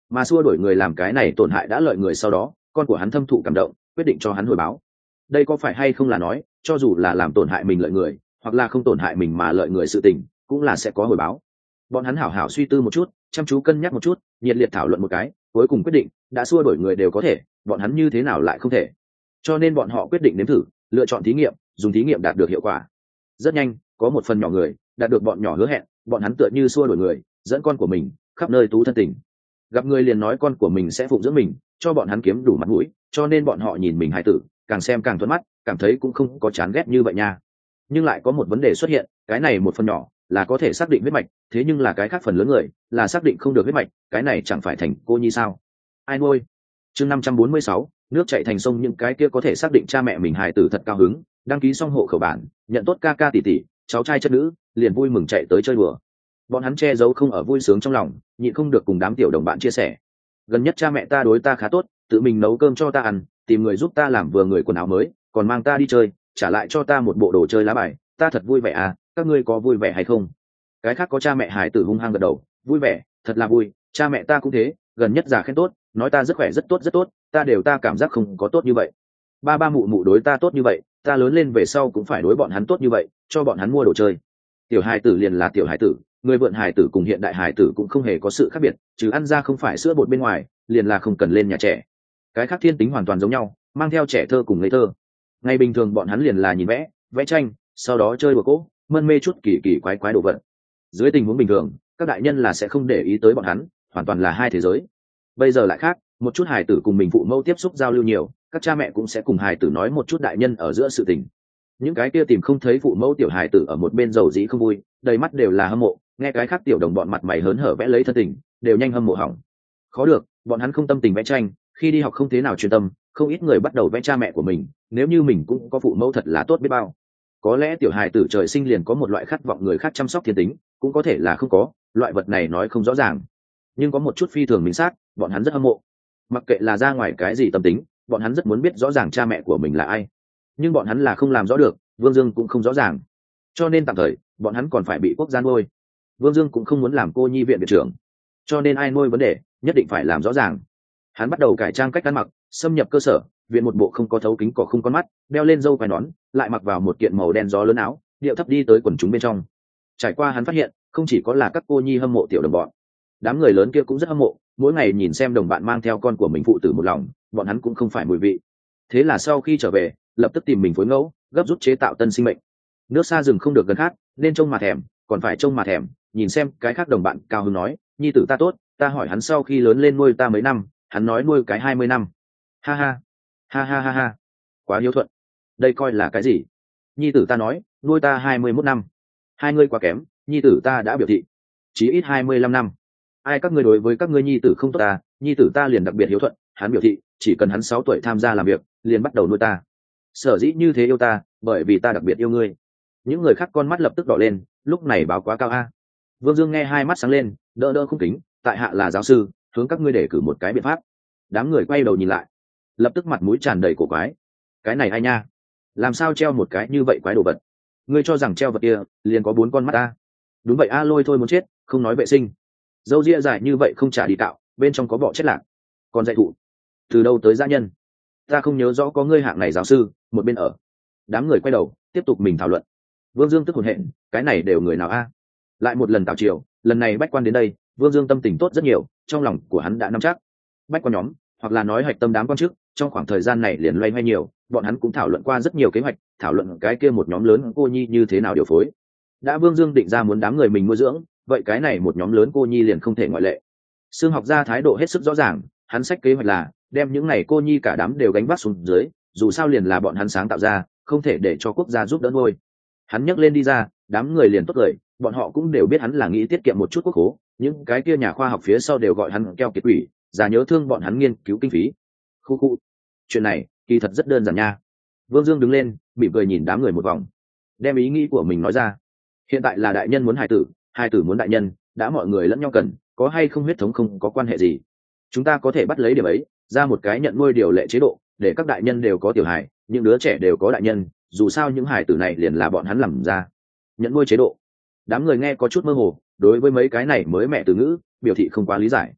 mà xua đuổi người làm cái này tổn hại đã lợi người sau đó con của hắn thâm thụ cảm động quyết định cho hắn hồi báo. Đây có phải hay không là nói cho dù là làm tổn hại mình lợi người hoặc là không tổn hại mình mà lợi người sự tình cũng là sẽ có hồi báo. Bọn hắn hảo hảo suy tư một chút, chăm chú cân nhắc một chút, nhiệt liệt thảo luận một cái, cuối cùng quyết định đã xua đuổi người đều có thể, bọn hắn như thế nào lại không thể. Cho nên bọn họ quyết định nếm thử, lựa chọn thí nghiệm, dùng thí nghiệm đạt được hiệu quả. Rất nhanh có một phần nhỏ người đạt được bọn nhỏ hứa hẹn, bọn hắn tựa như xua đuổi người dẫn con của mình khắp nơi tú thân tình, gặp người liền nói con của mình sẽ phụng dưỡng mình, cho bọn hắn kiếm đủ mặt mũi, cho nên bọn họ nhìn mình hài tử càng xem càng thuận mắt, cảm thấy cũng không có chán ghét như vậy nha. Nhưng lại có một vấn đề xuất hiện, cái này một phần nhỏ là có thể xác định huyết mạch, thế nhưng là cái khác phần lớn người là xác định không được huyết mạch, cái này chẳng phải thành cô nhi sao? Ai nuôi? Chương 546, nước chảy thành sông. Những cái kia có thể xác định cha mẹ mình hài tử thật cao hứng, đăng ký xong hộ khẩu bản, nhận tốt ca ca tỷ tỷ, cháu trai chất nữ, liền vui mừng chạy tới chơi đùa. Bọn hắn che giấu không ở vui sướng trong lòng, nhịn không được cùng đám tiểu đồng bạn chia sẻ. Gần nhất cha mẹ ta đối ta khá tốt, tự mình nấu cơm cho ta ăn, tìm người giúp ta làm vừa người quần áo mới, còn mang ta đi chơi, trả lại cho ta một bộ đồ chơi lá bài, ta thật vui vẻ à, các ngươi có vui vẻ hay không? Cái khác có cha mẹ hài tử hung hăng gật đầu, vui vẻ, thật là vui, cha mẹ ta cũng thế, gần nhất già khen tốt, nói ta rất khỏe rất tốt rất tốt, ta cảm giác không có tốt như vậy. Ba ba mụ mụ đối ta tốt như vậy, ta lớn lên về sau cũng phải đối bọn hắn tốt như vậy, cho bọn hắn mua đồ chơi. Tiểu hài tử liền là tiểu hài tử, người vượn hài tử cùng hiện đại hài tử cũng không hề có sự khác biệt, trừ ăn ra không phải sữa bột bên ngoài, liền là không cần lên nhà trẻ. Cái khác thiên tính hoàn toàn giống nhau, mang theo trẻ thơ cùng ngây thơ. Ngày bình thường bọn hắn liền là nhìn vẽ, vẽ tranh, sau đó chơi đùa cỗ, mân mê chút kỳ kỳ quái quái đồ vật. Dưới tình huống bình thường, các đại nhân là sẽ không để ý tới bọn hắn, hoàn toàn là hai thế giới. Bây giờ lại khác, một chút hài tử cùng mình phụ mẫu tiếp xúc giao lưu nhiều, các cha mẹ cũng sẽ cùng hài tử nói một chút đại nhân ở giữa sự tình. Những cái kia tìm không thấy phụ mẫu tiểu hài tử ở một bên dầu dĩ không vui, đầy mắt đều là hâm mộ, nghe cái khác tiểu đồng bọn mặt mày hớn hở vẽ lấy thân tình, đều nhanh hâm mộ hỏng. Khó được, bọn hắn không tâm tình vẽ tranh, khi đi học không thế nào chuyên tâm, không ít người bắt đầu vẽ cha mẹ của mình, nếu như mình cũng có phụ mẫu thật là tốt biết bao. Có lẽ tiểu hài tử trời sinh liền có một loại khát vọng người khác chăm sóc thiên tính, cũng có thể là không có, loại vật này nói không rõ ràng. Nhưng có một chút phi thường minh xác, bọn hắn rất hâm mộ. Mặc kệ là ra ngoài cái gì tâm tính, bọn hắn rất muốn biết rõ ràng cha mẹ của mình là ai. Nhưng bọn hắn là không làm rõ được, Vương Dương cũng không rõ ràng. Cho nên tạm thời, bọn hắn còn phải bị quốc gia nuôi. Vương Dương cũng không muốn làm cô nhi viện viện trưởng. Cho nên ai nuôi vấn đề, nhất định phải làm rõ ràng. Hắn bắt đầu cải trang cách ăn mặc, xâm nhập cơ sở, viện một bộ không có thấu kính cỏ không con mắt, đeo lên râu quai nón, lại mặc vào một kiện màu đen gió lớn áo, điệu thấp đi tới quần chúng bên trong. Trải qua hắn phát hiện, không chỉ có là các cô nhi hâm mộ tiểu đồng bọn, đám người lớn kia cũng rất hâm mộ, mỗi ngày nhìn xem đồng bạn mang theo con của mình phụ tử một lòng, bọn hắn cũng không phải mùi vị. Thế là sau khi trở về, lập tức tìm mình phối ngẫu, gấp rút chế tạo tân sinh mệnh. Nước xa rừng không được gần khát, nên trông mà thèm, còn phải trông mà thèm. Nhìn xem cái khác đồng bạn cao hứng nói, nhi tử ta tốt, ta hỏi hắn sau khi lớn lên nuôi ta mấy năm, hắn nói nuôi cái 20 năm. Ha ha, ha ha ha ha, quá hiếu thuận. Đây coi là cái gì? Nhi tử ta nói nuôi ta 21 năm. Hai ngươi quá kém, nhi tử ta đã biểu thị chí ít 25 năm. Ai các ngươi đối với các ngươi nhi tử không tốt ta, nhi tử ta liền đặc biệt hiếu thuận, hắn biểu thị chỉ cần hắn 6 tuổi tham gia làm việc liền bắt đầu nuôi ta. Sở dĩ như thế yêu ta, bởi vì ta đặc biệt yêu ngươi. Những người khác con mắt lập tức đỏ lên, lúc này báo quá cao a. Vương Dương nghe hai mắt sáng lên, đỡ đỡ khung kính, tại hạ là giáo sư, hướng các ngươi để cử một cái biện pháp. Đám người quay đầu nhìn lại, lập tức mặt mũi tràn đầy cổ quái. Cái này ai nha? Làm sao treo một cái như vậy quái đồ vật? Ngươi cho rằng treo vật kia liền có 4 con mắt ta? Đúng vậy a, lôi thôi muốn chết, không nói vệ sinh. Dâu ria dài như vậy không trả đi cạo, bên trong có bọ chết lạc. Còn dạy thụ từ đâu tới dã nhân? Ta không nhớ rõ có ngươi hạng này giáo sư. Một bên ở, đám người quay đầu tiếp tục mình thảo luận. Vương Dương tức hồn hện, cái này đều người nào a? Lại một lần tào triều, lần này bách quan đến đây, Vương Dương tâm tình tốt rất nhiều, trong lòng của hắn đã nắm chắc. Bách quan nhóm, hoặc là nói hạch tâm đám quan chức, trong khoảng thời gian này liền loay hoay nhiều, bọn hắn cũng thảo luận qua rất nhiều kế hoạch, thảo luận cái kia một nhóm lớn cô nhi như thế nào điều phối. Đã Vương Dương định ra muốn đám người mình nuôi dưỡng, vậy cái này một nhóm lớn cô nhi liền không thể ngoại lệ. Sương học gia thái độ hết sức rõ ràng, hắn sách kế hoạch là đem những này cô nhi cả đám đều gánh vác xuống dưới, dù sao liền là bọn hắn sáng tạo ra, không thể để cho quốc gia giúp đỡ nuôi. Hắn nhắc lên đi ra, đám người liền tốt lời, bọn họ cũng đều biết hắn là nghĩ tiết kiệm một chút quốc khố, những cái kia nhà khoa học phía sau đều gọi hắn keo kiệt quỷ, già nhớ thương bọn hắn nghiên cứu kinh phí. Khu. Chuyện này kỳ thật rất đơn giản nha. Vương Dương đứng lên, mỉm cười nhìn đám người một vòng, đem ý nghĩ của mình nói ra. Hiện tại là đại nhân muốn hài tử muốn đại nhân, đã mọi người lẫn nhau cần, có hay không huyết thống không có quan hệ gì. Chúng ta có thể bắt lấy điểm ấy, ra một cái nhận nuôi điều lệ chế độ, để các đại nhân đều có tiểu hài, những đứa trẻ đều có đại nhân, dù sao những hài tử này liền là bọn hắn làm ra. Nhận nuôi chế độ. Đám người nghe có chút mơ hồ, đối với mấy cái này mới mẹ từ ngữ, biểu thị không quá lý giải.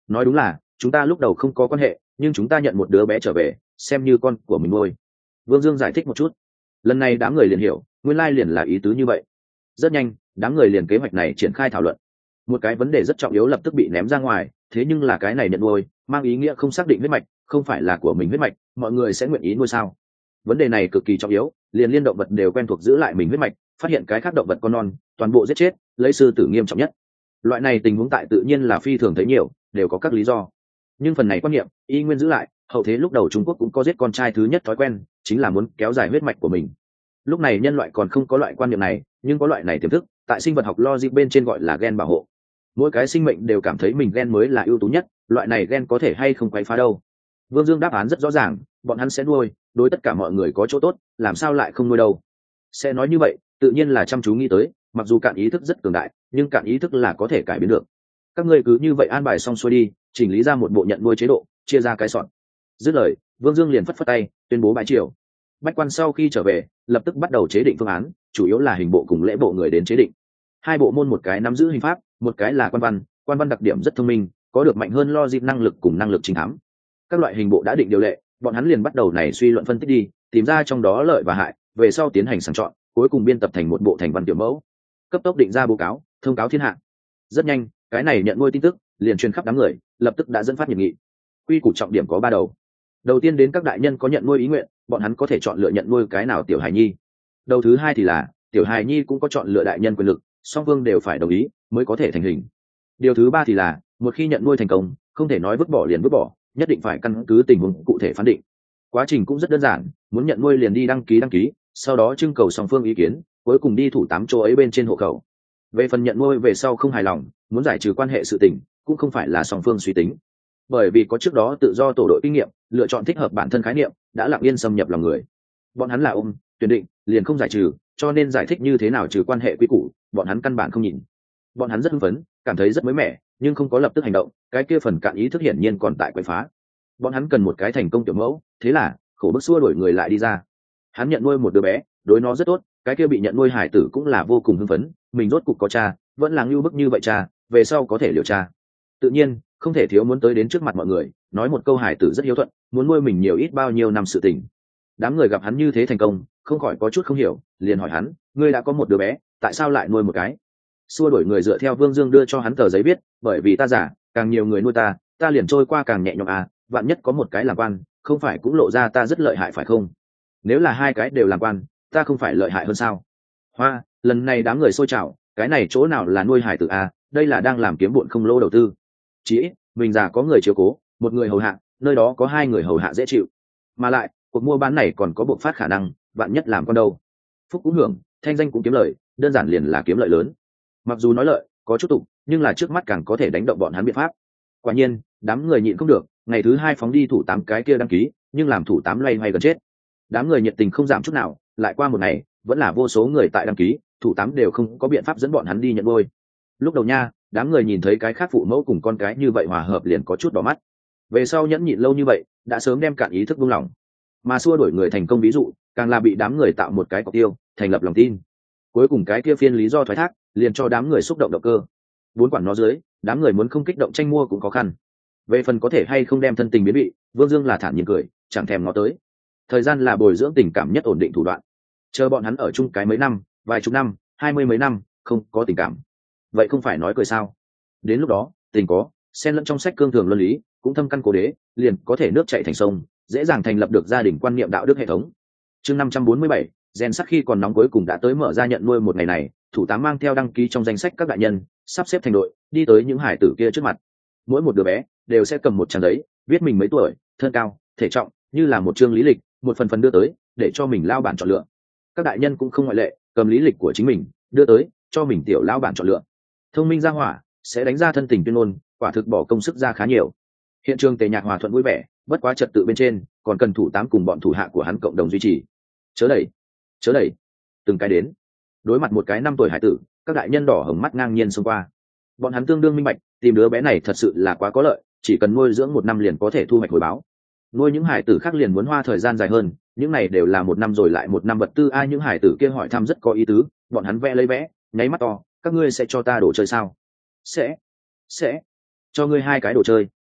nói đúng là chúng ta lúc đầu không có quan hệ, nhưng chúng ta nhận một đứa bé trở về xem như con của mình nuôi. Vương Dương giải thích một chút. Lần này đám người liền hiểu, nguyên lai liền là ý tứ như vậy. Rất nhanh, đám người liền kế hoạch này triển khai thảo luận. Một cái vấn đề rất trọng yếu lập tức bị ném ra ngoài, thế nhưng là cái này nhận nuôi mang ý nghĩa không xác định huyết mạch, không phải là của mình huyết mạch, mọi người sẽ nguyện ý nuôi sao? Vấn đề này cực kỳ trọng yếu, liền liên động vật đều quen thuộc giữ lại mình huyết mạch, phát hiện cái khác động vật con non toàn bộ giết chết, lấy sư tử nghiêm trọng nhất. Loại này tình huống tại tự nhiên là phi thường thấy nhiều, đều có các lý do, nhưng phần này quan niệm y nguyên giữ lại. Hậu thế lúc đầu Trung Quốc cũng có giết con trai thứ nhất thói quen, chính là muốn kéo dài huyết mạch của mình. Lúc này nhân loại còn không có loại quan niệm này, nhưng có loại này tiềm thức, tại sinh vật học logic bên trên gọi là gen bảo hộ. Mỗi cái sinh mệnh đều cảm thấy mình gen mới là ưu tú nhất, loại này gen có thể hay không quấy phá đâu. Vương Dương đáp án rất rõ ràng, bọn hắn sẽ nuôi, đối tất cả mọi người có chỗ tốt, làm sao lại không nuôi đâu. Sẽ nói như vậy tự nhiên là chăm chú nghĩ tới, mặc dù cạn ý thức rất cường đại, nhưng cạn ý thức là có thể cải biến được. Các ngươi cứ như vậy an bài xong xuôi đi, chỉnh lý ra một bộ nhận nuôi chế độ, chia ra cái sọn. Dứt lời, Vương Dương liền phất phất tay tuyên bố bãi triều. Bách quan sau khi trở về lập tức bắt đầu chế định phương án, chủ yếu là hình bộ cùng lễ bộ người đến chế định. Hai bộ môn, một cái nắm giữ hình pháp, một cái là quan văn đặc điểm rất thông minh, có được mạnh hơn logic năng lực cùng năng lực chính thám. Các loại hình bộ đã định điều lệ, bọn hắn liền bắt đầu này suy luận phân tích đi, tìm ra trong đó lợi và hại, về sau tiến hành sàng chọn, cuối cùng biên tập thành một bộ thành văn tiểu mẫu, cấp tốc định ra báo cáo, thông cáo thiên hạ. Rất nhanh, cái này nhận nuôi tin tức liền truyền khắp đám người, lập tức đã dẫn phát nhiệt nghị. Quy củ trọng điểm có 3 đầu. Đầu tiên đến các đại nhân có nhận nuôi ý nguyện, bọn hắn có thể chọn lựa nhận nuôi cái nào tiểu hài nhi. Đầu thứ hai thì là tiểu hài nhi cũng có chọn lựa đại nhân quyền lực, song phương đều phải đồng ý mới có thể thành hình. Điều thứ ba thì là một khi nhận nuôi thành công, không thể nói vứt bỏ liền vứt bỏ, nhất định phải căn cứ tình huống cụ thể phán định. Quá trình cũng rất đơn giản, muốn nhận nuôi liền đi đăng ký, sau đó trưng cầu song phương ý kiến, cuối cùng đi thủ 8 chỗ ấy bên trên hộ khẩu. Về phần nhận nuôi về sau không hài lòng, muốn giải trừ quan hệ sự tình, cũng không phải là song phương suy tính, bởi vì có trước đó tự do tổ đội kinh nghiệm, lựa chọn thích hợp bản thân khái niệm đã lặng yên xâm nhập lòng người. Bọn hắn là ôm tuyển định liền không giải trừ, cho nên giải thích như thế nào trừ quan hệ quy củ, bọn hắn căn bản không nhìn. Bọn hắn rất hưng phấn, cảm thấy rất mới mẻ, nhưng không có lập tức hành động, cái kia phần cạn ý thức hiển nhiên còn tại quậy phá. Bọn hắn cần một cái thành công tiểu mẫu, thế là khổ bức xua đuổi người lại đi ra. Hắn nhận nuôi một đứa bé, đối nó rất tốt, cái kia bị nhận nuôi hải tử cũng là vô cùng hưng phấn, mình rốt cục có cha, vẫn là ngưu bức như vậy cha, về sau có thể liều cha. Tự nhiên không thể thiếu muốn tới đến trước mặt mọi người, nói một câu hải tử rất hiếu thuận, muốn nuôi mình nhiều ít bao nhiêu năm sự tình. Đám người gặp hắn như thế thành công, không khỏi có chút không hiểu, liền hỏi hắn, ngươi đã có một đứa bé, tại sao lại nuôi một cái? Xua đuổi người dựa theo Vương Dương đưa cho hắn tờ giấy viết, bởi vì ta giả, càng nhiều người nuôi ta liền trôi qua càng nhẹ nhõm à, vạn nhất có một cái làm quan, không phải cũng lộ ra ta rất lợi hại phải không? Nếu là 2 cái đều làm quan, ta không phải lợi hại hơn sao? Hoa, lần này đám người xôi trào, cái này chỗ nào là nuôi hải tử à, đây là đang làm kiếm bụn không lỗ đầu tư. Chỉ ít mình già có người chiếu cố, một người hầu hạ, nơi đó có 2 người hầu hạ dễ chịu, mà lại cuộc mua bán này còn có bộc phát khả năng, vạn nhất làm con đâu, phúc cũng hưởng, thanh danh cũng kiếm lợi, đơn giản liền là kiếm lợi lớn. Mặc dù nói lợi có chút tục, nhưng là trước mắt càng có thể đánh động bọn hắn biện pháp. Quả nhiên đám người nhịn không được, ngày thứ 2 phóng đi thủ 8 cái kia đăng ký, nhưng làm thủ 8 loay hoay gần chết. Đám người nhiệt tình không giảm chút nào, lại qua một ngày vẫn là vô số người tại đăng ký, thủ 8 đều không có biện pháp dẫn bọn hắn đi nhận nuôi. Lúc đầu nha, đám người nhìn thấy cái khác phụ mẫu cùng con cái như vậy hòa hợp liền có chút đỏ mắt. Về sau nhẫn nhịn lâu như vậy, đã sớm đem cạn ý thức buông lỏng, mà xua đuổi người thành công ví dụ, càng là bị đám người tạo một cái cọc tiêu, thành lập lòng tin. Cuối cùng cái kia phiên lý do thoái thác, liền cho đám người xúc động động cơ. Bốn quản nó dưới, đám người muốn không kích động tranh mua cũng khó khăn. Về phần có thể hay không đem thân tình biến vị, Vương Dương là thản nhiên cười, chẳng thèm ngó tới. Thời gian là bồi dưỡng tình cảm nhất ổn định thủ đoạn. Chờ bọn hắn ở chung cái mấy năm, vài chục năm, 20 mấy năm, không có tình cảm, vậy không phải nói cười sao? Đến lúc đó, tình có, xen lẫn trong sách cương thường luân lý, cũng thâm căn cố đế, liền có thể nước chảy thành sông, dễ dàng thành lập được gia đình quan niệm đạo đức hệ thống. Chương 547, gen sắc khi còn nóng cuối cùng đã tới mở ra nhận nuôi một ngày này, thủ 8 mang theo đăng ký trong danh sách các đại nhân, sắp xếp thành đội, đi tới những hải tử kia trước mặt. Mỗi một đứa bé đều sẽ cầm một trang giấy, viết mình mấy tuổi, thân cao, thể trọng, như là một chương lý lịch, một phần phần đưa tới, để cho mình lao bản chọn lựa. Các đại nhân cũng không ngoại lệ, cầm lý lịch của chính mình, đưa tới, cho mình tiểu lao bản chọn lựa. Thông minh ra hỏa, sẽ đánh ra thân tình tuyên ngôn, quả thực bỏ công sức ra khá nhiều. Hiện trường tề nhạc hòa thuận vui vẻ, bất quá trật tự bên trên, còn cần thủ 8 cùng bọn thủ hạ của hắn cộng đồng duy trì. Chớ đẩy, từng cái đến. Đối mặt một cái 5 tuổi hải tử, các đại nhân đỏ hồng mắt ngang nhiên xông qua. Bọn hắn tương đương minh bạch, tìm đứa bé này thật sự là quá có lợi, chỉ cần nuôi dưỡng 1 năm liền có thể thu hoạch hồi báo. Nuôi những hải tử khác liền muốn hoa thời gian dài hơn, những này đều là 1 năm rồi lại 1 năm vật tư. Ai những hải tử kia hỏi thăm rất có ý tứ, bọn hắn vẽ lấy vẽ, nháy mắt to, các ngươi sẽ cho ta đồ chơi sao? Sẽ cho ngươi 2 cái đồ chơi,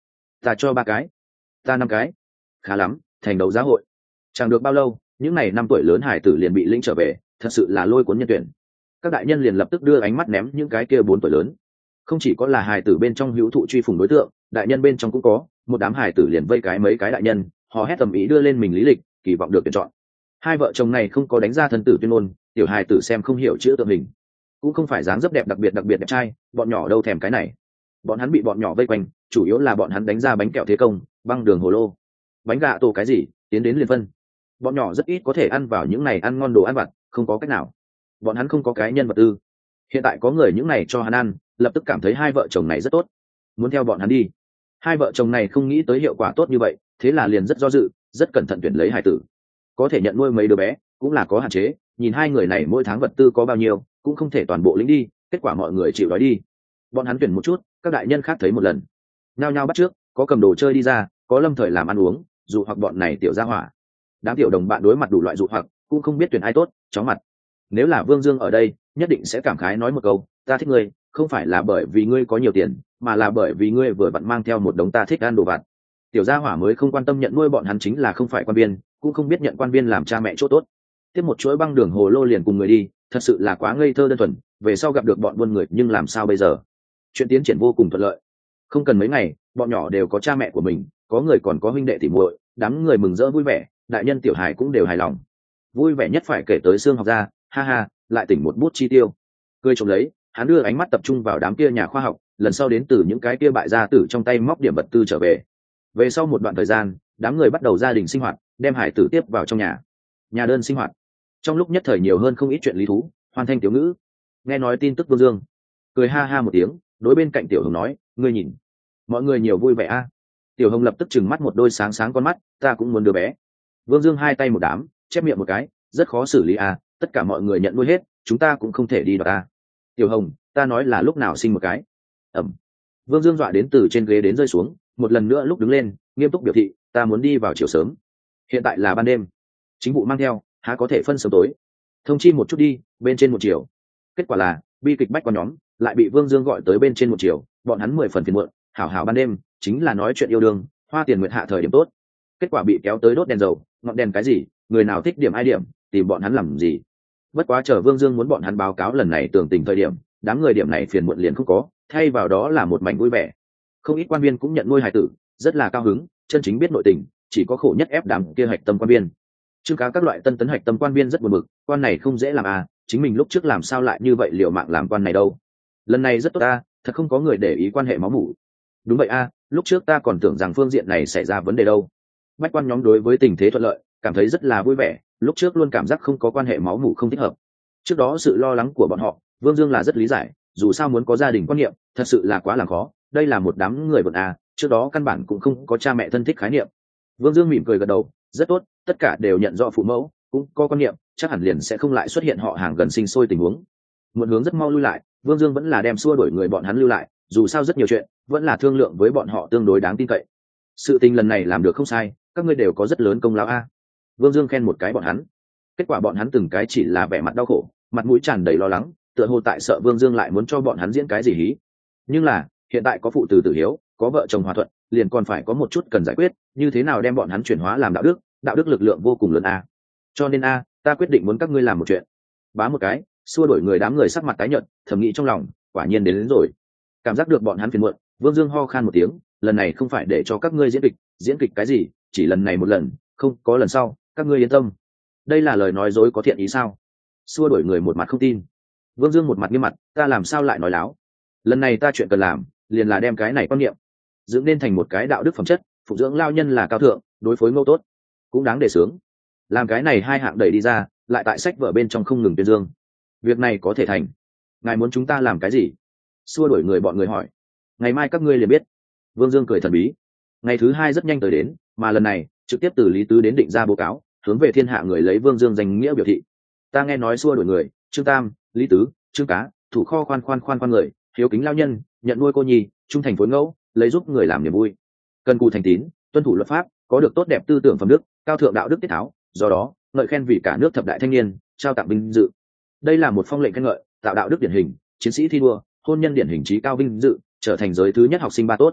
Ta cho 3 cái. Ta 5 cái. Khá lắm, thành đấu giá hội. Chẳng được bao lâu, những này 5 tuổi lớn hải tử liền bị lĩnh trở về, thật sự là lôi cuốn nhân tuyển. Các đại nhân liền lập tức đưa ánh mắt ném những cái kia 4 tuổi lớn. Không chỉ có là hải tử bên trong hữu thụ truy phùng đối tượng, đại nhân bên trong cũng có, một đám hải tử liền vây cái mấy cái đại nhân, họ hét tầm ý đưa lên mình lý lịch, kỳ vọng được tuyển chọn. Hai vợ chồng này không có đánh ra thân tử tuyên ngôn, tiểu hải tử xem không hiểu chữ tượng hình, cũng không phải dáng dấp đẹp đặc biệt đẹp trai, bọn nhỏ đâu thèm cái này. Bọn hắn bị bọn nhỏ vây quanh, chủ yếu là bọn hắn đánh ra bánh kẹo thế công, băng đường hồ lô, bánh gà tổ cái gì, tiến đến liền phân. Bọn nhỏ rất ít có thể ăn vào những này ăn ngon đồ ăn vặt, không có cách nào. Bọn hắn không có cái nhân vật tư. Hiện tại có người những này cho hắn ăn, lập tức cảm thấy hai vợ chồng này rất tốt, muốn theo bọn hắn đi. Hai vợ chồng này không nghĩ tới hiệu quả tốt như vậy, thế là liền rất do dự, rất cẩn thận tuyển lấy hải tử. Có thể nhận nuôi mấy đứa bé cũng là có hạn chế, nhìn hai người này mỗi tháng vật tư có bao nhiêu, cũng không thể toàn bộ lĩnh đi, kết quả mọi người chịu đói đi. Bọn hắn tuyển một chút, các đại nhân khác thấy một lần, nhao nhao bắt trước, có cầm đồ chơi đi ra, có lâm thời làm ăn uống, dụ hoặc bọn này tiểu gia hỏa. Đám tiểu đồng bạn đối mặt đủ loại dụ hoặc, cũng không biết tuyển ai tốt, chó mặt. Nếu là Vương Dương ở đây, nhất định sẽ cảm khái nói một câu, ta thích ngươi, không phải là bởi vì ngươi có nhiều tiền, mà là bởi vì ngươi vừa vặn mang theo một đống ta thích ăn đồ vặt. Tiểu gia hỏa mới không quan tâm nhận nuôi bọn hắn chính là không phải quan viên, cũng không biết nhận quan viên làm cha mẹ chỗ tốt. Tiếp một chuỗi băng đường hồ lô liền cùng người đi, thật sự là quá ngây thơ đơn thuần, về sau gặp được bọn buôn người nhưng làm sao bây giờ. Chuyện tiến triển vô cùng thuận lợi, không cần mấy ngày, bọn nhỏ đều có cha mẹ của mình, có người còn có huynh đệ tỉ muội, đám người mừng rỡ vui vẻ, đại nhân tiểu hài cũng đều hài lòng. Vui vẻ nhất phải kể tới Sương Học Gia, ha ha, lại tỉnh một bút chi tiêu. Cười trộm lấy, hắn đưa ánh mắt tập trung vào đám kia nhà khoa học, lần sau đến từ những cái kia bại gia tử trong tay móc điểm vật tư trở về. Về sau một đoạn thời gian, đám người bắt đầu gia đình sinh hoạt, đem hải tử tiếp vào trong nhà đơn sinh hoạt. Trong lúc nhất thời nhiều hơn không ít chuyện lý thú, hoàn thành tiểu ngữ. Nghe nói tin tức Vương Dương cười ha ha một tiếng, đối bên cạnh Tiểu Hồng nói, ngươi nhìn, mọi người nhiều vui vẻ a. Tiểu Hồng lập tức trừng mắt một đôi sáng sáng con mắt, ta cũng muốn đứa bé. Vương Dương hai tay một đám, chép miệng một cái, rất khó xử lý a, tất cả mọi người nhận nuôi hết, chúng ta cũng không thể đi đoạt ta. Tiểu Hồng, ta nói là lúc nào sinh một cái. Ẩm. Vương Dương dọa đến từ trên ghế đến rơi xuống, một lần nữa lúc đứng lên, nghiêm túc biểu thị, ta muốn đi vào chiều sớm. Hiện tại là ban đêm, chính vụ mang theo, há có thể phân sớm tối. Thông chi một chút đi, bên trên một chiều. Kết quả là bi kịch bách quan nhóm lại bị Vương Dương gọi tới bên trên một chiều, bọn hắn 10 phần phiền muộn, hảo hảo ban đêm chính là nói chuyện yêu đương, hoa tiền nguyệt hạ thời điểm tốt. Kết quả bị kéo tới đốt đèn dầu, ngọn đèn cái gì, người nào thích điểm ai điểm, tìm bọn hắn làm gì. Bất quá chờ Vương Dương muốn bọn hắn báo cáo lần này tường tình thời điểm, đám người điểm này phiền muộn liền không có, thay vào đó là một mảnh vui vẻ. Không ít quan viên cũng nhận nuôi hài tử, rất là cao hứng, chân chính biết nội tình, chỉ có khổ nhất ép đám kia hạch tâm quan viên. Chương cá các loại tân tấn hạch tâm quan viên rất buồn bực, quan này không dễ làm à, chính mình lúc trước làm sao lại như vậy liều mạng làm quan này đâu. Lần này rất tốt ta, thật không có người để ý quan hệ máu mủ. Đúng vậy a, lúc trước ta còn tưởng rằng phương diện này xảy ra vấn đề đâu. Bách quan nhóm đối với tình thế thuận lợi cảm thấy rất là vui vẻ, lúc trước luôn cảm giác không có quan hệ máu mủ không thích hợp. Trước đó sự lo lắng của bọn họ, Vương Dương là rất lý giải, dù sao muốn có gia đình quan niệm, thật sự là quá làm khó, đây là một đám người vượt a, trước đó căn bản cũng không có cha mẹ thân thích khái niệm. Vương Dương mỉm cười gật đầu, rất tốt, tất cả đều nhận rõ phụ mẫu, cũng có quan niệm, chắc hẳn liền sẽ không lại xuất hiện họ hàng gần sinh sôi tình huống. Muộn hướng rất mau lui lại, Vương Dương vẫn là đem xua đuổi người bọn hắn lưu lại, dù sao rất nhiều chuyện, vẫn là thương lượng với bọn họ tương đối đáng tin cậy. Sự tình lần này làm được không sai, các ngươi đều có rất lớn công lao a. Vương Dương khen một cái bọn hắn. Kết quả bọn hắn từng cái chỉ là vẻ mặt đau khổ, mặt mũi tràn đầy lo lắng, tựa hồ tại sợ Vương Dương lại muốn cho bọn hắn diễn cái gì hí. Nhưng là, hiện tại có phụ tử tử hiếu, có vợ chồng hòa thuận, liền còn phải có một chút cần giải quyết, như thế nào đem bọn hắn chuyển hóa làm đạo đức lực lượng vô cùng lớn a. Cho nên a, ta quyết định muốn các ngươi làm một chuyện. Bá một cái, xua đuổi người đám người sắc mặt tái nhợt, thầm nghĩ trong lòng, quả nhiên đến rồi. Cảm giác được bọn hắn phiền muộn, Vương Dương ho khan một tiếng, lần này không phải để cho các ngươi diễn kịch cái gì, chỉ lần này một lần, không có lần sau, các ngươi yên tâm. Đây là lời nói dối có thiện ý sao? Xua đuổi người một mặt không tin. Vương Dương một mặt nghiêm mặt, ta làm sao lại nói láo? Lần này ta chuyện cần làm, liền là đem cái này quan niệm dưỡng nên thành một cái đạo đức phẩm chất, phục dưỡng lao nhân là cao thượng, đối phối ngẫu tốt, cũng đáng để sướng. Làm cái này hai hạng đẩy đi ra, lại tại sách vở bên trong không ngừng tuyên dương. Việc này có thể thành. Ngài muốn chúng ta làm cái gì? Xua đuổi người bọn người hỏi. Ngày mai các ngươi liền biết. Vương Dương cười thần bí. Ngày thứ hai rất nhanh tới đến, mà lần này trực tiếp từ Lý Tứ đến định ra báo cáo, hướng về thiên hạ người lấy Vương Dương danh nghĩa biểu thị. Ta nghe nói xua đuổi người, Trương Tam, Lý Tứ, Trương Cá, thủ kho khoan người, hiếu kính lao nhân, nhận nuôi cô nhi, trung thành phối ngẫu, lấy giúp người làm niềm vui, cần cù thành tín, tuân thủ luật pháp, có được tốt đẹp tư tưởng phẩm đức, cao thượng đạo đức tiết tháo, do đó ngợi khen vì cả nước thập đại thanh niên, trao tặng vinh dự. Đây là một phong lệnh khen ngợi, tạo đạo đức điển hình, chiến sĩ thi đua, hôn nhân điển hình trí cao vinh dự, trở thành giới thứ nhất học sinh ba tốt.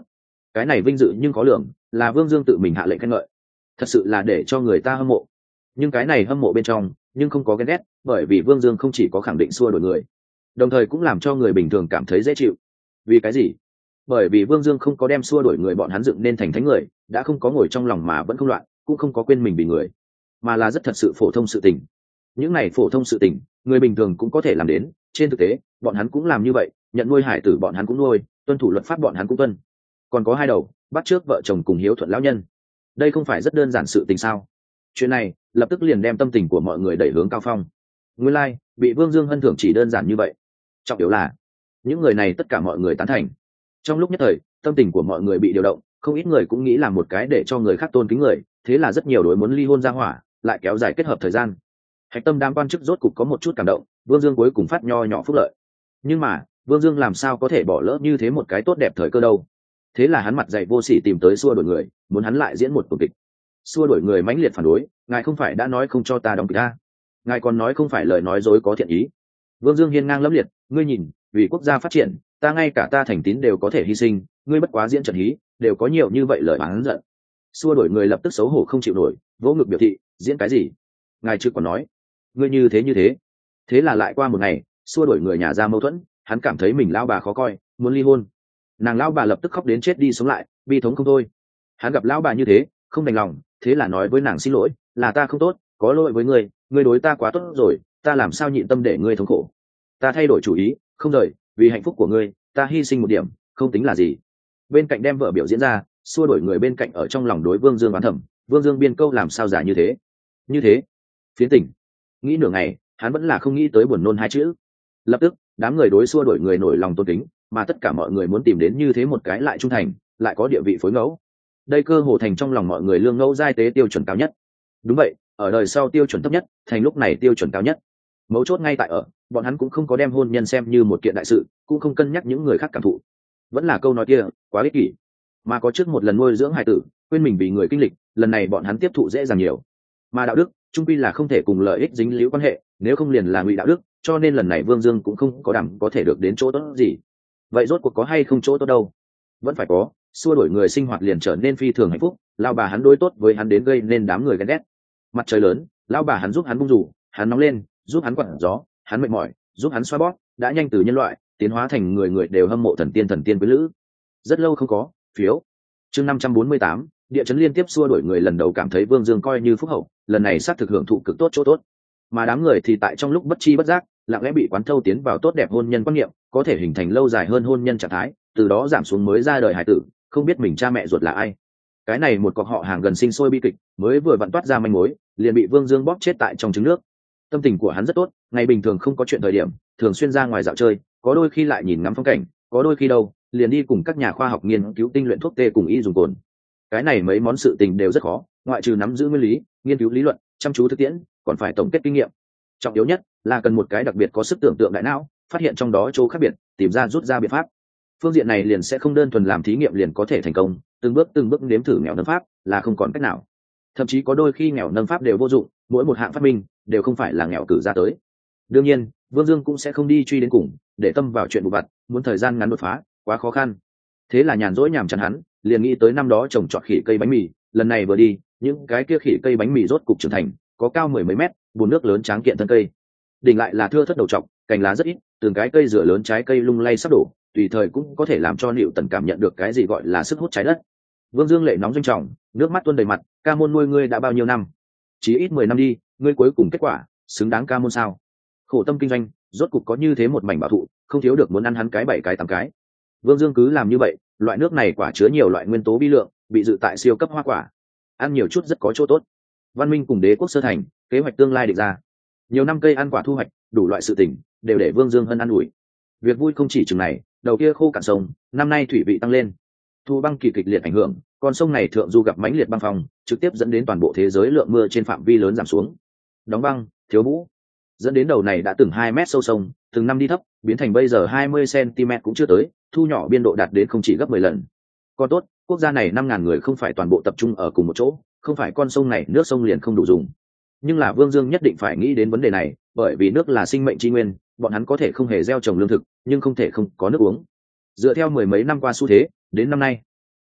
cái này vinh dự nhưng khó lường, là Vương Dương tự mình hạ lệnh khen ngợi, thật sự là để cho người ta hâm mộ. Nhưng cái này hâm mộ bên trong nhưng không có ghen ghét, bởi vì Vương Dương không chỉ có khẳng định xua đuổi người, đồng thời cũng làm cho người bình thường cảm thấy dễ chịu. Vì cái gì? Bởi vì Vương Dương không có đem xua đuổi người bọn hắn dựng nên thành thánh người, đã không có ngồi trong lòng mà vẫn không loạn, cũng không có quên mình vì người, mà là rất thật sự phổ thông sự tình. Những này phổ thông sự tình, người bình thường cũng có thể làm đến, trên thực tế, bọn hắn cũng làm như vậy, nhận nuôi hải tử bọn hắn cũng nuôi, tuân thủ luật pháp bọn hắn cũng tuân. Còn có hai đầu, bắt trước vợ chồng cùng hiếu thuận lão nhân. Đây không phải rất đơn giản sự tình sao? Chuyện này, lập tức liền đem tâm tình của mọi người đẩy hướng cao phong. Nguyên lai, bị Vương Dương hân thưởng chỉ đơn giản như vậy. Trọng yếu là, những người này tất cả mọi người tán thành. Trong lúc nhất thời, tâm tình của mọi người bị điều động, không ít người cũng nghĩ là một cái để cho người khác tôn kính người, thế là rất nhiều đối muốn ly hôn ra hỏa, lại kéo dài kết hợp thời gian. Hạch tâm đám quan chức rốt cục có một chút cảm động, Vương Dương cuối cùng phát nho nhỏ phúc lợi. Nhưng mà, Vương Dương làm sao có thể bỏ lỡ như thế một cái tốt đẹp thời cơ đâu? Thế là hắn mặt dày vô sỉ tìm tới xua đuổi người, muốn hắn lại diễn một tuần kịch. Xua đuổi người mãnh liệt phản đối, ngài không phải đã nói không cho ta đóng kịch a? Ngài còn nói không phải lời nói dối có thiện ý. Vương Dương hiên ngang lẫm liệt, ngươi nhìn, vì quốc gia phát triển, ta ngay cả ta thành tín đều có thể hy sinh, ngươi bất quá diễn trận hí, đều có nhiều như vậy lời oán giận. Xua đuổi người lập tức xấu hổ không chịu nổi, vỗ ngực biểu thị, diễn cái gì? Ngài chưa còn nói, ngươi như thế. Thế là lại qua một ngày, xua đuổi người nhà ra mâu thuẫn, hắn cảm thấy mình lão bà khó coi, muốn ly hôn. Nàng lão bà lập tức khóc đến chết đi sống lại, bi thống không thôi. Hắn gặp lão bà như thế, không đành lòng, thế là nói với nàng xin lỗi, là ta không tốt, có lỗi với ngươi, ngươi đối ta quá tốt rồi, ta làm sao nhịn tâm để ngươi thống khổ. Ta thay đổi chủ ý, không rời, vì hạnh phúc của ngươi, ta hy sinh một điểm, không tính là gì. Bên cạnh đem vợ biểu diễn ra, xua đuổi người bên cạnh ở trong lòng đối Vương Dương oán thầm, Vương Dương biên câu làm sao giả như thế, phiến tỉnh. Nghĩ nửa ngày, hắn vẫn là không nghĩ tới buồn nôn hai chữ. Lập tức, đám người đối xua đuổi người nổi lòng tôn kính, mà tất cả mọi người muốn tìm đến như thế một cái lại trung thành, lại có địa vị phối ngẫu. Đây cơ hồ thành trong lòng mọi người lương ngẫu giai tế tiêu chuẩn cao nhất. Đúng vậy, ở đời sau tiêu chuẩn thấp nhất, thành lúc này tiêu chuẩn cao nhất. Mấu chốt ngay tại ở, bọn hắn cũng không có đem hôn nhân xem như một kiện đại sự, cũng không cân nhắc những người khác cảm thụ. Vẫn là câu nói kia, quá ích kỷ. Mà có trước một lần nuôi dưỡng hài tử, quên mình vì người kinh lịch, lần này bọn hắn tiếp thụ dễ dàng nhiều. Mà đạo đức, chung quy là không thể cùng lợi ích dính líu quan hệ, nếu không liền là ngụy đạo đức, cho nên lần này Vương Dương cũng không có đảm có thể được đến chỗ tốt gì. Vậy rốt cuộc có hay không chỗ tốt đâu? Vẫn phải có, xua đuổi người sinh hoạt liền trở nên phi thường hạnh phúc, lao bà hắn đối tốt với hắn đến gây nên đám người ghen ghét. Mặt trời lớn, lao bà hắn giúp hắn bung rủ, hắn nóng lên, giúp hắn quặn gió, hắn mệt mỏi, giúp hắn xoa bóp, đã nhanh từ nhân loại tiến hóa thành người đều hâm mộ thần tiên quý lữ. Rất lâu không có phiếu. Chương 548, địa chấn liên tiếp xua đuổi người lần đầu cảm thấy Vương Dương coi như phúc hậu, lần này xác thực hưởng thụ cực tốt chỗ tốt. Mà đám người thì tại trong lúc bất chi bất giác, lặng lẽ bị quán thâu tiến vào tốt đẹp hôn nhân quan niệm, có thể hình thành lâu dài hơn hôn nhân trạng thái, từ đó giảm xuống mới ra đời hải tử, không biết mình cha mẹ ruột là ai. Cái này một cọc họ hàng gần sinh sôi bi kịch, mới vừa vặn toát ra manh mối, liền bị Vương Dương bóp chết tại trong trứng nước. Tâm tình của hắn rất tốt, ngày bình thường không có chuyện thời điểm, thường xuyên ra ngoài dạo chơi, có đôi khi lại nhìn ngắm phong cảnh, có đôi khi đâu, liền đi cùng các nhà khoa học nghiên cứu tinh luyện thuốc tê cùng y dùng cồn. Cái này mấy món sự tình đều rất khó, ngoại trừ nắm giữ nguyên lý, nghiên cứu lý luận, chăm chú thực tiễn, còn phải tổng kết kinh nghiệm. Trọng yếu nhất là cần một cái đặc biệt có sức tưởng tượng đại não, phát hiện trong đó chỗ khác biệt, tìm ra rút ra biện pháp. Phương diện này liền sẽ không đơn thuần làm thí nghiệm liền có thể thành công, từng bước nếm thử nghèo nâng pháp là không còn cách nào. Thậm chí có đôi khi nghèo nâng pháp đều vô dụng, mỗi một hạng phát minh đều không phải là nghèo cử ra tới. Đương nhiên, Vương Dương cũng sẽ không đi truy đến cùng, để tâm vào chuyện vụ vặt, muốn thời gian ngắn đột phá, quá khó khăn. Thế là nhàn rỗi nhàm chán hắn, liền nghĩ tới năm đó trồng trọt khỉ cây bánh mì, lần này vừa đi, những cái kia khỉ cây bánh mì rốt cục trưởng thành, có cao mười mấy mét, bùn nước lớn tráng kiện thân cây. Đỉnh lại là thưa thớt đầu trọc, cành lá rất ít, từng cái cây dừa lớn trái cây lung lay sắp đổ, tùy thời cũng có thể làm cho Nịu Tần cảm nhận được cái gì gọi là sức hút trái đất. Vương Dương lệ nóng doanh trọng, nước mắt tuôn đầy mặt, ca môn nuôi ngươi đã bao nhiêu năm? Chỉ ít 10 năm đi, ngươi cuối cùng kết quả xứng đáng ca môn sao? Khổ tâm kinh doanh, rốt cục có như thế một mảnh bảo thụ, không thiếu được muốn ăn hắn cái 7 cái 8 cái. Vương Dương cứ làm như vậy, loại nước này quả chứa nhiều loại nguyên tố vi lượng, bị dự tại siêu cấp hoa quả, ăn nhiều chút rất có chỗ tốt. Văn minh cùng đế quốc sơ thành, kế hoạch tương lai định ra. Nhiều năm cây ăn quả thu hoạch, đủ loại sự tình đều để Vương Dương hân ăn ủi. Việc vui không chỉ chừng này, đầu kia khô cạn sông, năm nay thủy vị tăng lên. Thu băng kỳ kịch liệt ảnh hưởng, con sông này thượng du gặp mãnh liệt băng phong, trực tiếp dẫn đến toàn bộ thế giới lượng mưa trên phạm vi lớn giảm xuống. Đóng băng, thiếu vũ, dẫn đến đầu này đã từng 2 mét sâu sông, từng năm đi thấp, biến thành bây giờ 20 cm cũng chưa tới, thu nhỏ biên độ đạt đến không chỉ gấp 10 lần. Còn tốt, quốc gia này 5.000 người không phải toàn bộ tập trung ở cùng một chỗ, không phải con sông này nước sông liền không đủ dùng. Nhưng là Vương Dương nhất định phải nghĩ đến vấn đề này, bởi vì nước là sinh mệnh tri nguyên, bọn hắn có thể không hề gieo trồng lương thực, nhưng không thể không có nước uống. Dựa theo mười mấy năm qua xu thế, đến năm nay,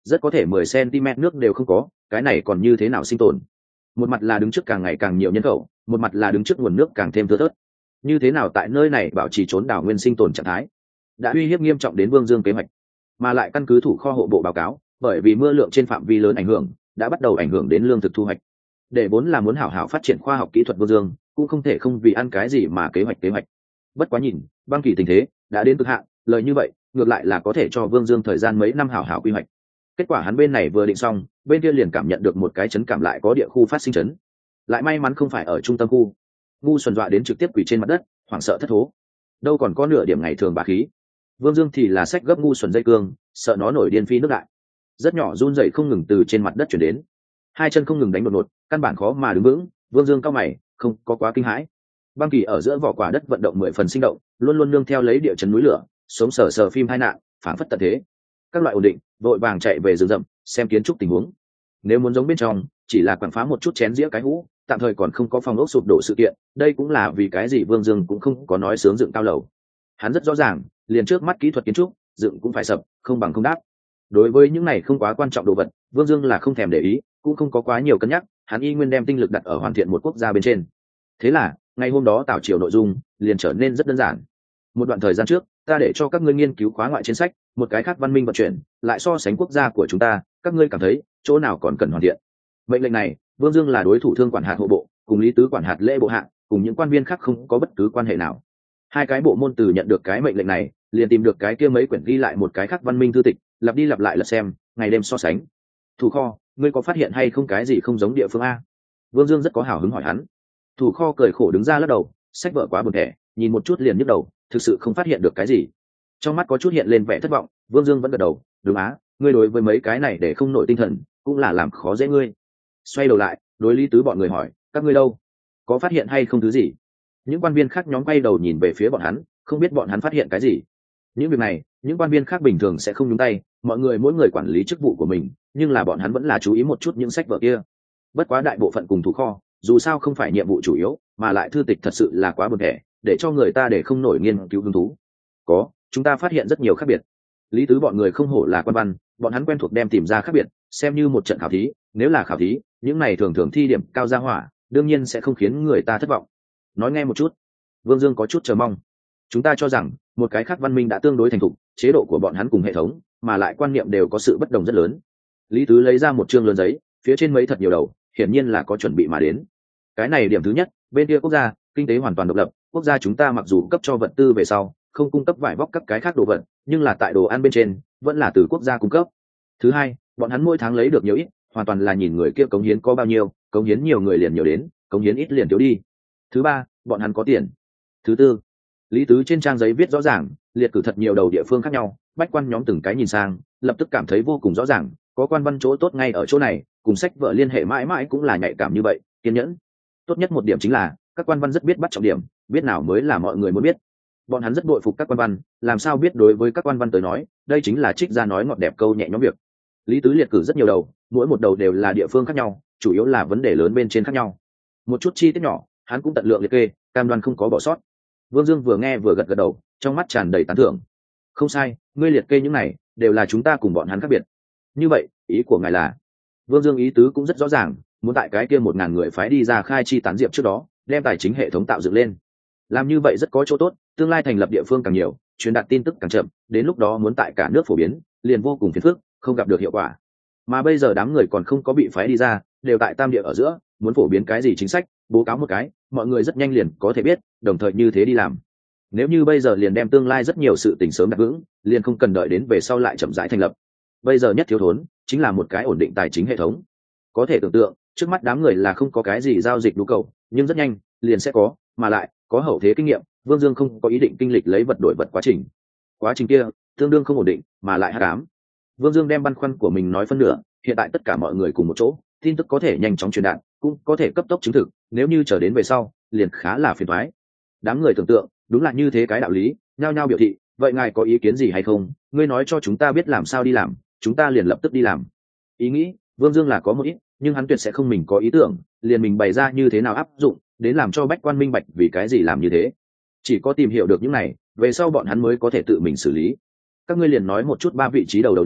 rất có thể 10 cm nước đều không có, cái này còn như thế nào sinh tồn? Một mặt là đứng trước càng ngày càng nhiều nhân khẩu, một mặt là đứng trước nguồn nước càng thêm thưa thớt. Như thế nào tại nơi này bảo trì trốn đảo nguyên sinh tồn trạng thái, đã uy hiếp nghiêm trọng đến Vương Dương kế hoạch. Mà lại căn cứ thủ kho hộ bộ báo cáo, bởi vì mưa lượng trên phạm vi lớn ảnh hưởng, đã bắt đầu ảnh hưởng đến lương thực thu hoạch. Để vốn là muốn hảo hảo phát triển khoa học kỹ thuật Vương Dương, cũng không thể không vì ăn cái gì mà kế hoạch. Bất quá nhìn, băng kỳ tình thế đã đến cực hạn, lời như vậy, ngược lại là có thể cho Vương Dương thời gian mấy năm hảo hảo quy hoạch. Kết quả hắn bên này vừa định xong, bên kia liền cảm nhận được một cái chấn cảm lại có địa khu phát sinh chấn. Lại may mắn không phải ở trung tâm khu. Ngu Xuân dọa đến trực tiếp quỳ trên mặt đất, hoảng sợ thất thố. Đâu còn có nửa điểm ngày thường bá khí. Vương Dương thì là xách gấp Ngu Xuân dây cương, sợ nó nổi điên phi nước đại. Rất nhỏ run rẩy không ngừng từ trên mặt đất chuyển đến. Hai chân không ngừng đánh đột ngột, căn bản khó mà đứng vững. Vương Dương cao mày, không có quá kinh hãi. Băng kỳ ở giữa vỏ quả đất vận động 10 phần sinh động, luôn luôn nương theo lấy địa chấn núi lửa, sống sờ phim hai nạn, phảng phất tận thế. Các loại ổn định, vội vàng chạy về rừng rậm, xem kiến trúc tình huống. Nếu muốn giống bên trong, chỉ là quảng phá một chút chén dĩa cái hũ, tạm thời còn không có phòng ốc sụp đổ sự kiện. Đây cũng là vì cái gì Vương Dương cũng không có nói sướng dựng cao lầu. Hắn rất rõ ràng, liền trước mắt kỹ thuật kiến trúc, dựng cũng phải sập, không bằng không đáp. Đối với những này không quá quan trọng đồ vật, Vương Dương là không thèm để ý, cũng không có quá nhiều cân nhắc, hắn y nguyên đem tinh lực đặt ở hoàn thiện một quốc gia bên trên. Thế là, ngày hôm đó Tào Triều nội dung liền trở nên rất đơn giản. Một đoạn thời gian trước, ta để cho các ngươi nghiên cứu khóa ngoại trên sách, một cái khác văn minh vận chuyển, lại so sánh quốc gia của chúng ta, các ngươi cảm thấy chỗ nào còn cần hoàn thiện. Mệnh lệnh này, Vương Dương là đối thủ thương quản hạt hộ bộ, cùng Lý Tứ quản hạt lễ bộ hạ, cùng những quan viên khác không có bất cứ quan hệ nào. Hai cái bộ môn từ nhận được cái mệnh lệnh này, liền tìm được cái kia mấy quyển ghi lại một cái khác văn minh thư tịch, lặp đi lặp lại lật xem, ngày đêm so sánh. Thủ kho, ngươi có phát hiện hay không cái gì không giống địa phương a? Vương Dương rất có hào hứng hỏi hắn. Thủ kho cười khổ đứng ra lắc đầu, sách vở quá buồn tẻ, nhìn một chút liền nhức đầu, thực sự không phát hiện được cái gì. Trong mắt có chút hiện lên vẻ thất vọng, Vương Dương vẫn gật đầu, đúng á, ngươi đối với mấy cái này để không nổi tinh thần, cũng là làm khó dễ ngươi. Xoay đầu lại, đối Lý Tứ bọn người hỏi, các ngươi đâu? Có phát hiện hay không thứ gì? Những quan viên khác nhóm quay đầu nhìn về phía bọn hắn, không biết bọn hắn phát hiện cái gì. Những việc này, những quan viên khác bình thường sẽ không nhúng tay, mọi người mỗi người quản lý chức vụ của mình, nhưng là bọn hắn vẫn là chú ý một chút những sách vở kia. Bất quá đại bộ phận cùng thủ kho, dù sao không phải nhiệm vụ chủ yếu, mà lại thư tịch thật sự là quá buồn tẻ, để cho người ta để không nổi nghiên cứu hứng thú. Có, chúng ta phát hiện rất nhiều khác biệt. Lý Tứ bọn người không hổ là quan văn, bọn hắn quen thuộc đem tìm ra khác biệt, xem như một trận khảo thí, nếu là khảo thí, những này thường thường thi điểm cao ra hỏa, đương nhiên sẽ không khiến người ta thất vọng. Nói nghe một chút. Vương Dương có chút chờ mong. Chúng ta cho rằng, một cái khác văn minh đã tương đối thành thục, chế độ của bọn hắn cùng hệ thống, mà lại quan niệm đều có sự bất đồng rất lớn. Lý Tứ lấy ra một chương lớn giấy, phía trên mấy thật nhiều đầu, hiển nhiên là có chuẩn bị mà đến. Cái này điểm thứ nhất, bên kia quốc gia, kinh tế hoàn toàn độc lập, quốc gia chúng ta mặc dù cấp cho vật tư về sau, không cung cấp vải vóc các cái khác đồ vật, nhưng là tại đồ ăn bên trên, vẫn là từ quốc gia cung cấp. Thứ hai, bọn hắn mỗi tháng lấy được nhiều ít, hoàn toàn là nhìn người kia cống hiến có bao nhiêu, cống hiến nhiều người liền nhiều đến, cống hiến ít liền thiếu đi. Thứ ba, bọn hắn có tiền. Thứ tư, Lý Tứ trên trang giấy viết rõ ràng, liệt cử thật nhiều đầu địa phương khác nhau, bách quan nhóm từng cái nhìn sang, lập tức cảm thấy vô cùng rõ ràng, có quan văn chỗ tốt ngay ở chỗ này, cùng sách vở liên hệ mãi mãi cũng là nhạy cảm như vậy, kiên nhẫn. Tốt nhất một điểm chính là, các quan văn rất biết bắt trọng điểm, biết nào mới là mọi người muốn biết. Bọn hắn rất bội phục các quan văn, làm sao biết đối với các quan văn tới nói, đây chính là trích ra nói ngọt đẹp câu nhẹ nhõm việc. Lý Tứ liệt cử rất nhiều đầu, mỗi một đầu đều là địa phương khác nhau, chủ yếu là vấn đề lớn bên trên khác nhau. Một chút chi tiết nhỏ, hắn cũng tận lượng liệt kê, cam đoan không có bỏ sót. Vương Dương vừa nghe vừa gật gật đầu, trong mắt tràn đầy tán thưởng. Không sai, ngươi liệt kê những này, đều là chúng ta cùng bọn hắn khác biệt. Như vậy, ý của ngài là? Vương Dương ý tứ cũng rất rõ ràng, muốn tại cái kia 1000 người phái đi ra khai chi tán diệp trước đó, đem tài chính hệ thống tạo dựng lên. Làm như vậy rất có chỗ tốt, tương lai thành lập địa phương càng nhiều, truyền đạt tin tức càng chậm, đến lúc đó muốn tại cả nước phổ biến, liền vô cùng phiền phức, không gặp được hiệu quả. Mà bây giờ đám người còn không có bị phái đi ra, đều tại tam địa ở giữa, muốn phổ biến cái gì chính sách, bố cáo một cái, mọi người rất nhanh liền có thể biết, đồng thời như thế đi làm. Nếu như bây giờ liền đem tương lai rất nhiều sự tình sớm đặt vững, liền không cần đợi đến về sau lại chậm rãi thành lập. Bây giờ nhất thiếu thốn chính là một cái ổn định tài chính hệ thống. Có thể tưởng tượng, trước mắt đám người là không có cái gì giao dịch nhu cầu, nhưng rất nhanh liền sẽ có, mà lại có hậu thế kinh nghiệm. Vương Dương không có ý định kinh lịch lấy vật đổi vật quá trình kia tương đương không ổn định, mà lại hắc ám. Vương Dương đem băn khoăn của mình nói phân nửa, hiện tại tất cả mọi người cùng một chỗ, tin tức có thể nhanh chóng truyền đạt, cũng có thể cấp tốc chứng thực, nếu như chờ đến về sau, liền khá là phiền toái. Đám người tưởng tượng, đúng là như thế cái đạo lý, nhao nhao biểu thị, vậy ngài có ý kiến gì hay không? Ngươi nói cho chúng ta biết làm sao đi làm, chúng ta liền lập tức đi làm. Ý nghĩ, Vương Dương là có một ít, nhưng hắn tuyệt sẽ không mình có ý tưởng, liền mình bày ra như thế nào áp dụng, đến làm cho bách quan minh bạch vì cái gì làm như thế. Chỉ có tìm hiểu được những này, về sau bọn hắn mới có thể tự mình xử lý. Các ngươi liền nói một chút 3 vị trí đầu đi,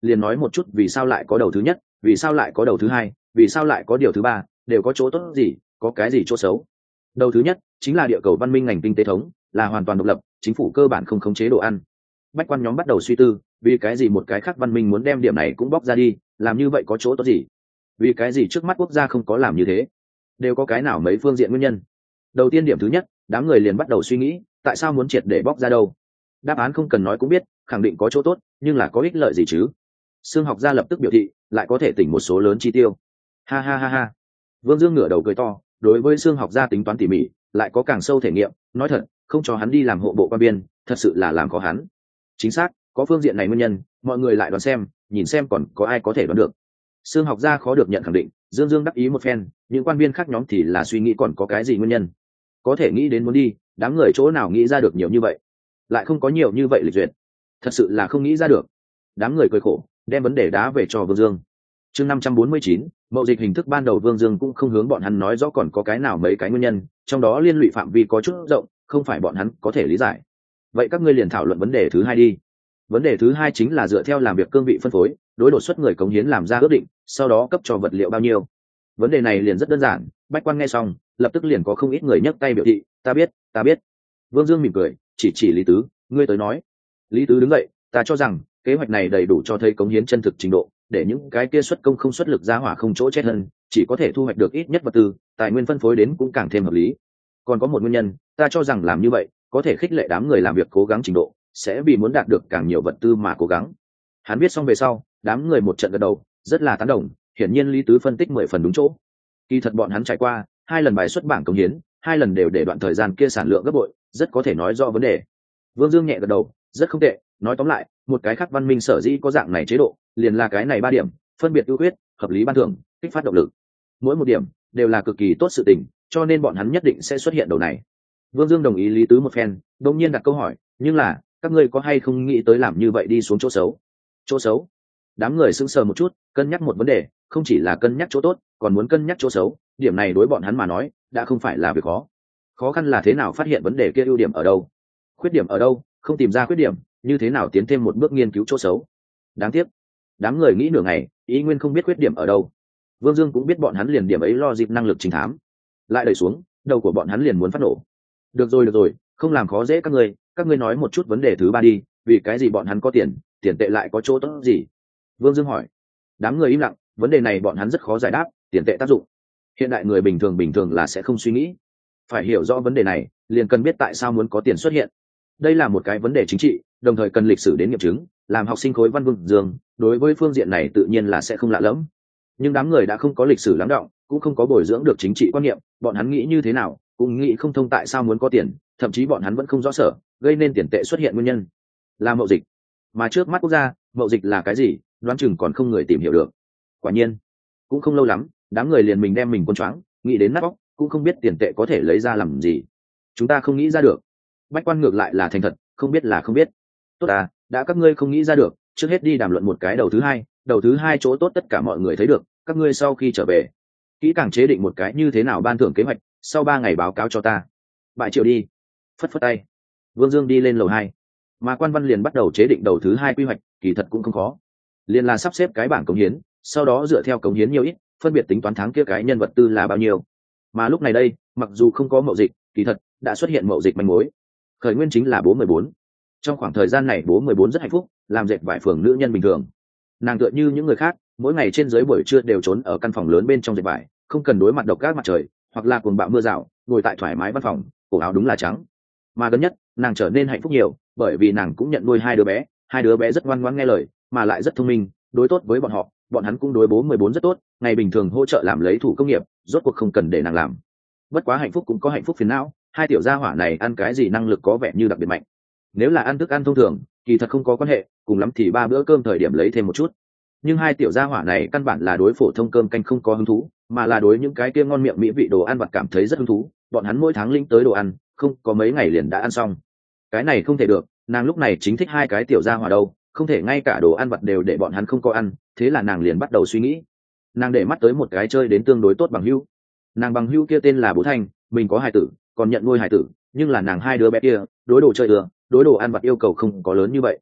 liền nói một chút vì sao lại có đầu thứ nhất, vì sao lại có đầu thứ hai, vì sao lại có điều thứ ba, đều có chỗ tốt gì, có cái gì chỗ xấu. Đầu thứ nhất chính là địa cầu văn minh ngành kinh tế thống là hoàn toàn độc lập, chính phủ cơ bản không khống chế đồ ăn. Bách quan nhóm bắt đầu suy tư, vì cái gì một cái khác văn minh muốn đem điểm này cũng bóc ra đi, làm như vậy có chỗ tốt gì? Vì cái gì trước mắt quốc gia không có làm như thế? Đều có cái nào mấy phương diện nguyên nhân. Đầu tiên điểm thứ nhất, đám người liền bắt đầu suy nghĩ, tại sao muốn triệt để bóc ra đâu? Đáp án không cần nói cũng biết, khẳng định có chỗ tốt, nhưng là có ích lợi gì chứ? Xương học gia lập tức biểu thị, lại có thể tỉnh một số lớn chi tiêu. Ha ha ha ha. Vương Dương ngửa đầu cười to, đối với xương học gia tính toán tỉ mỉ, lại có càng sâu thể nghiệm, nói thật, không cho hắn đi làm hộ bộ quan biên, thật sự là làm khó hắn. Chính xác, có phương diện này nguyên nhân, mọi người lại đoán xem, nhìn xem còn có ai có thể đoán được. Xương học gia khó được nhận khẳng định, Dương Dương đắc ý một phen, những quan viên khác nhóm thì là suy nghĩ còn có cái gì nguyên nhân. Có thể nghĩ đến muốn đi, đám người chỗ nào nghĩ ra được nhiều như vậy, lại không có nhiều như vậy lịch duyệt, thật sự là không nghĩ ra được. Đám người cười khổ, đem vấn đề đá về cho Vương Dương. Chương 549, mậu dịch hình thức ban đầu. Vương Dương cũng không hướng bọn hắn nói rõ còn có cái nào mấy cái nguyên nhân, trong đó liên lụy phạm vi có chút rộng, không phải bọn hắn có thể lý giải. Vậy các ngươi liền thảo luận vấn đề thứ hai đi. Vấn đề thứ hai chính là dựa theo làm việc cương vị phân phối, đối đột xuất người cống hiến làm ra ước định, sau đó cấp cho vật liệu bao nhiêu. Vấn đề này liền rất đơn giản, bách quan nghe xong, lập tức liền có không ít người nhấc tay biểu thị, ta biết, ta biết. Vương Dương mỉm cười, chỉ Lý Tứ, ngươi tới nói. Lý Tứ đứng dậy, ta cho rằng kế hoạch này đầy đủ cho thấy cống hiến chân thực trình độ, để những cái kia xuất công không xuất lực ra hỏa không chỗ chết hơn, chỉ có thể thu hoạch được ít nhất vật tư, tài nguyên phân phối đến cũng càng thêm hợp lý. Còn có một nguyên nhân, ta cho rằng làm như vậy có thể khích lệ đám người làm việc cố gắng trình độ, sẽ vì muốn đạt được càng nhiều vật tư mà cố gắng. Hắn biết xong về sau, đám người một trận gật đầu, rất là tán đồng, hiển nhiên Lý Tứ phân tích 10 phần đúng chỗ. Kỳ thật bọn hắn trải qua 2 lần bài xuất bảng cống hiến, 2 lần đều để đoạn thời gian kia sản lượng gấp bội, rất có thể nói rõ vấn đề. Vương Dương nhẹ gật đầu, rất không tệ, nói tóm lại, một cái khác văn minh sở dĩ có dạng này chế độ, liền là cái này 3 điểm, phân biệt ưu khuyết, hợp lý ban thưởng, kích phát động lực. Mỗi một điểm đều là cực kỳ tốt sự tình, cho nên bọn hắn nhất định sẽ xuất hiện đầu này. Vương Dương đồng ý Lý Tứ một phen, đột nhiên đặt câu hỏi, nhưng là, các ngươi có hay không nghĩ tới làm như vậy đi xuống chỗ xấu? Chỗ xấu? Đám người sững sờ một chút, cân nhắc một vấn đề, không chỉ là cân nhắc chỗ tốt, còn muốn cân nhắc chỗ xấu, điểm này đối bọn hắn mà nói, đã không phải là việc khó. Khó khăn là thế nào phát hiện vấn đề kia ưu điểm ở đâu, khuyết điểm ở đâu, không tìm ra khuyết điểm, như thế nào tiến thêm một bước nghiên cứu chỗ xấu. Đáng tiếc, đám người nghĩ nửa ngày, ý nguyên không biết khuyết điểm ở đâu. Vương Dương cũng biết bọn hắn liền điểm ấy lo dịp năng lực trình thám, lại đẩy xuống, đầu của bọn hắn liền muốn phát nổ. Được rồi, không làm khó dễ các ngươi nói một chút vấn đề thứ ba đi, vì cái gì bọn hắn có tiền tệ lại có chỗ tốt gì? Vương Dương hỏi. Đám người im lặng, vấn đề này bọn hắn rất khó giải đáp, tiền tệ tác dụng. Hiện đại người bình thường là sẽ không suy nghĩ. Phải hiểu rõ vấn đề này, liền cần biết tại sao muốn có tiền xuất hiện. Đây là một cái vấn đề chính trị, đồng thời cần lịch sử đến nghiệm chứng, làm học sinh khối văn Vương Dương, đối với phương diện này tự nhiên là sẽ không lạ lẫm. Nhưng đám người đã không có lịch sử lắng đọng, cũng không có bồi dưỡng được chính trị quan niệm, bọn hắn nghĩ như thế nào, cũng nghĩ không thông tại sao muốn có tiền, thậm chí bọn hắn vẫn không rõ sở, gây nên tiền tệ xuất hiện nguyên nhân là mậu dịch. Mà trước mắt quốc gia, mậu dịch là cái gì, đoán chừng còn không người tìm hiểu được. Quả nhiên, cũng không lâu lắm, đám người liền mình đem mình quân choáng, nghĩ đến nát óc, cũng không biết tiền tệ có thể lấy ra làm gì. Chúng ta không nghĩ ra được. Bách quan ngược lại là thành thật, không biết là không biết. Tốt à, đã các ngươi không nghĩ ra được, trước hết đi đàm luận một cái đầu thứ hai chỗ tốt tất cả mọi người thấy được, các ngươi sau khi trở về kỹ càng chế định một cái như thế nào ban thưởng kế hoạch, sau 3 ngày báo cáo cho ta. Bại triệu đi. Phất tay, Vương Dương đi lên lầu 2, mà quan văn liền bắt đầu chế định đầu thứ hai quy hoạch, kỳ thật cũng không khó, liền là sắp xếp cái bảng cống hiến, sau đó dựa theo cống hiến nhiều ít, phân biệt tính toán tháng kia cái nhân vật tư là bao nhiêu. Mà lúc này đây, mặc dù không có mậu dịch, kỳ thật đã xuất hiện mậu dịch manh mối. Khởi nguyên chính là bố 14. Trong khoảng thời gian này bố 14 rất hạnh phúc, làm dệt vải phường nữ nhân bình thường. Nàng tựa như những người khác, mỗi ngày trên dưới buổi trưa đều trốn ở căn phòng lớn bên trong dệt vải, không cần đối mặt độc ác mặt trời hoặc là cuồng bạo mưa rào, ngồi tại thoải mái văn phòng, cổ áo đúng là trắng. Mà gần nhất, nàng trở nên hạnh phúc nhiều, bởi vì nàng cũng nhận nuôi 2 đứa bé rất ngoan ngoãn nghe lời, mà lại rất thông minh, đối tốt với bọn họ, bọn hắn cũng đối bố 14 rất tốt, ngày bình thường hỗ trợ làm lấy thủ công nghiệp, rốt cuộc không cần để nàng làm. Bất quá hạnh phúc cũng có hạnh phúc phiền não, 2 tiểu gia hỏa này ăn cái gì năng lực có vẻ như đặc biệt mạnh. Nếu là ăn thức ăn thông thường, kỳ thật không có quan hệ, cùng lắm thì 3 bữa cơm thời điểm lấy thêm một chút. Nhưng 2 tiểu gia hỏa này căn bản là đối phổ thông cơm canh không có hứng thú, mà là đối những cái kia ngon miệng mỹ vị đồ ăn vặt cảm thấy rất hứng thú. Bọn hắn mỗi tháng lĩnh tới đồ ăn, không có mấy ngày liền đã ăn xong. Cái này không thể được, nàng lúc này chính thích 2 cái tiểu gia hỏa đâu, không thể ngay cả đồ ăn vặt đều để bọn hắn không có ăn. Thế là nàng liền bắt đầu suy nghĩ. Nàng để mắt tới một cái chơi đến tương đối tốt bằng hữu. Nàng bằng hữu kia tên là Bố Thanh, mình có hài tử, còn nhận nuôi hài tử, nhưng là nàng 2 đứa bé kia đối đồ chơi đối đồ ăn vặt yêu cầu không có lớn như vậy.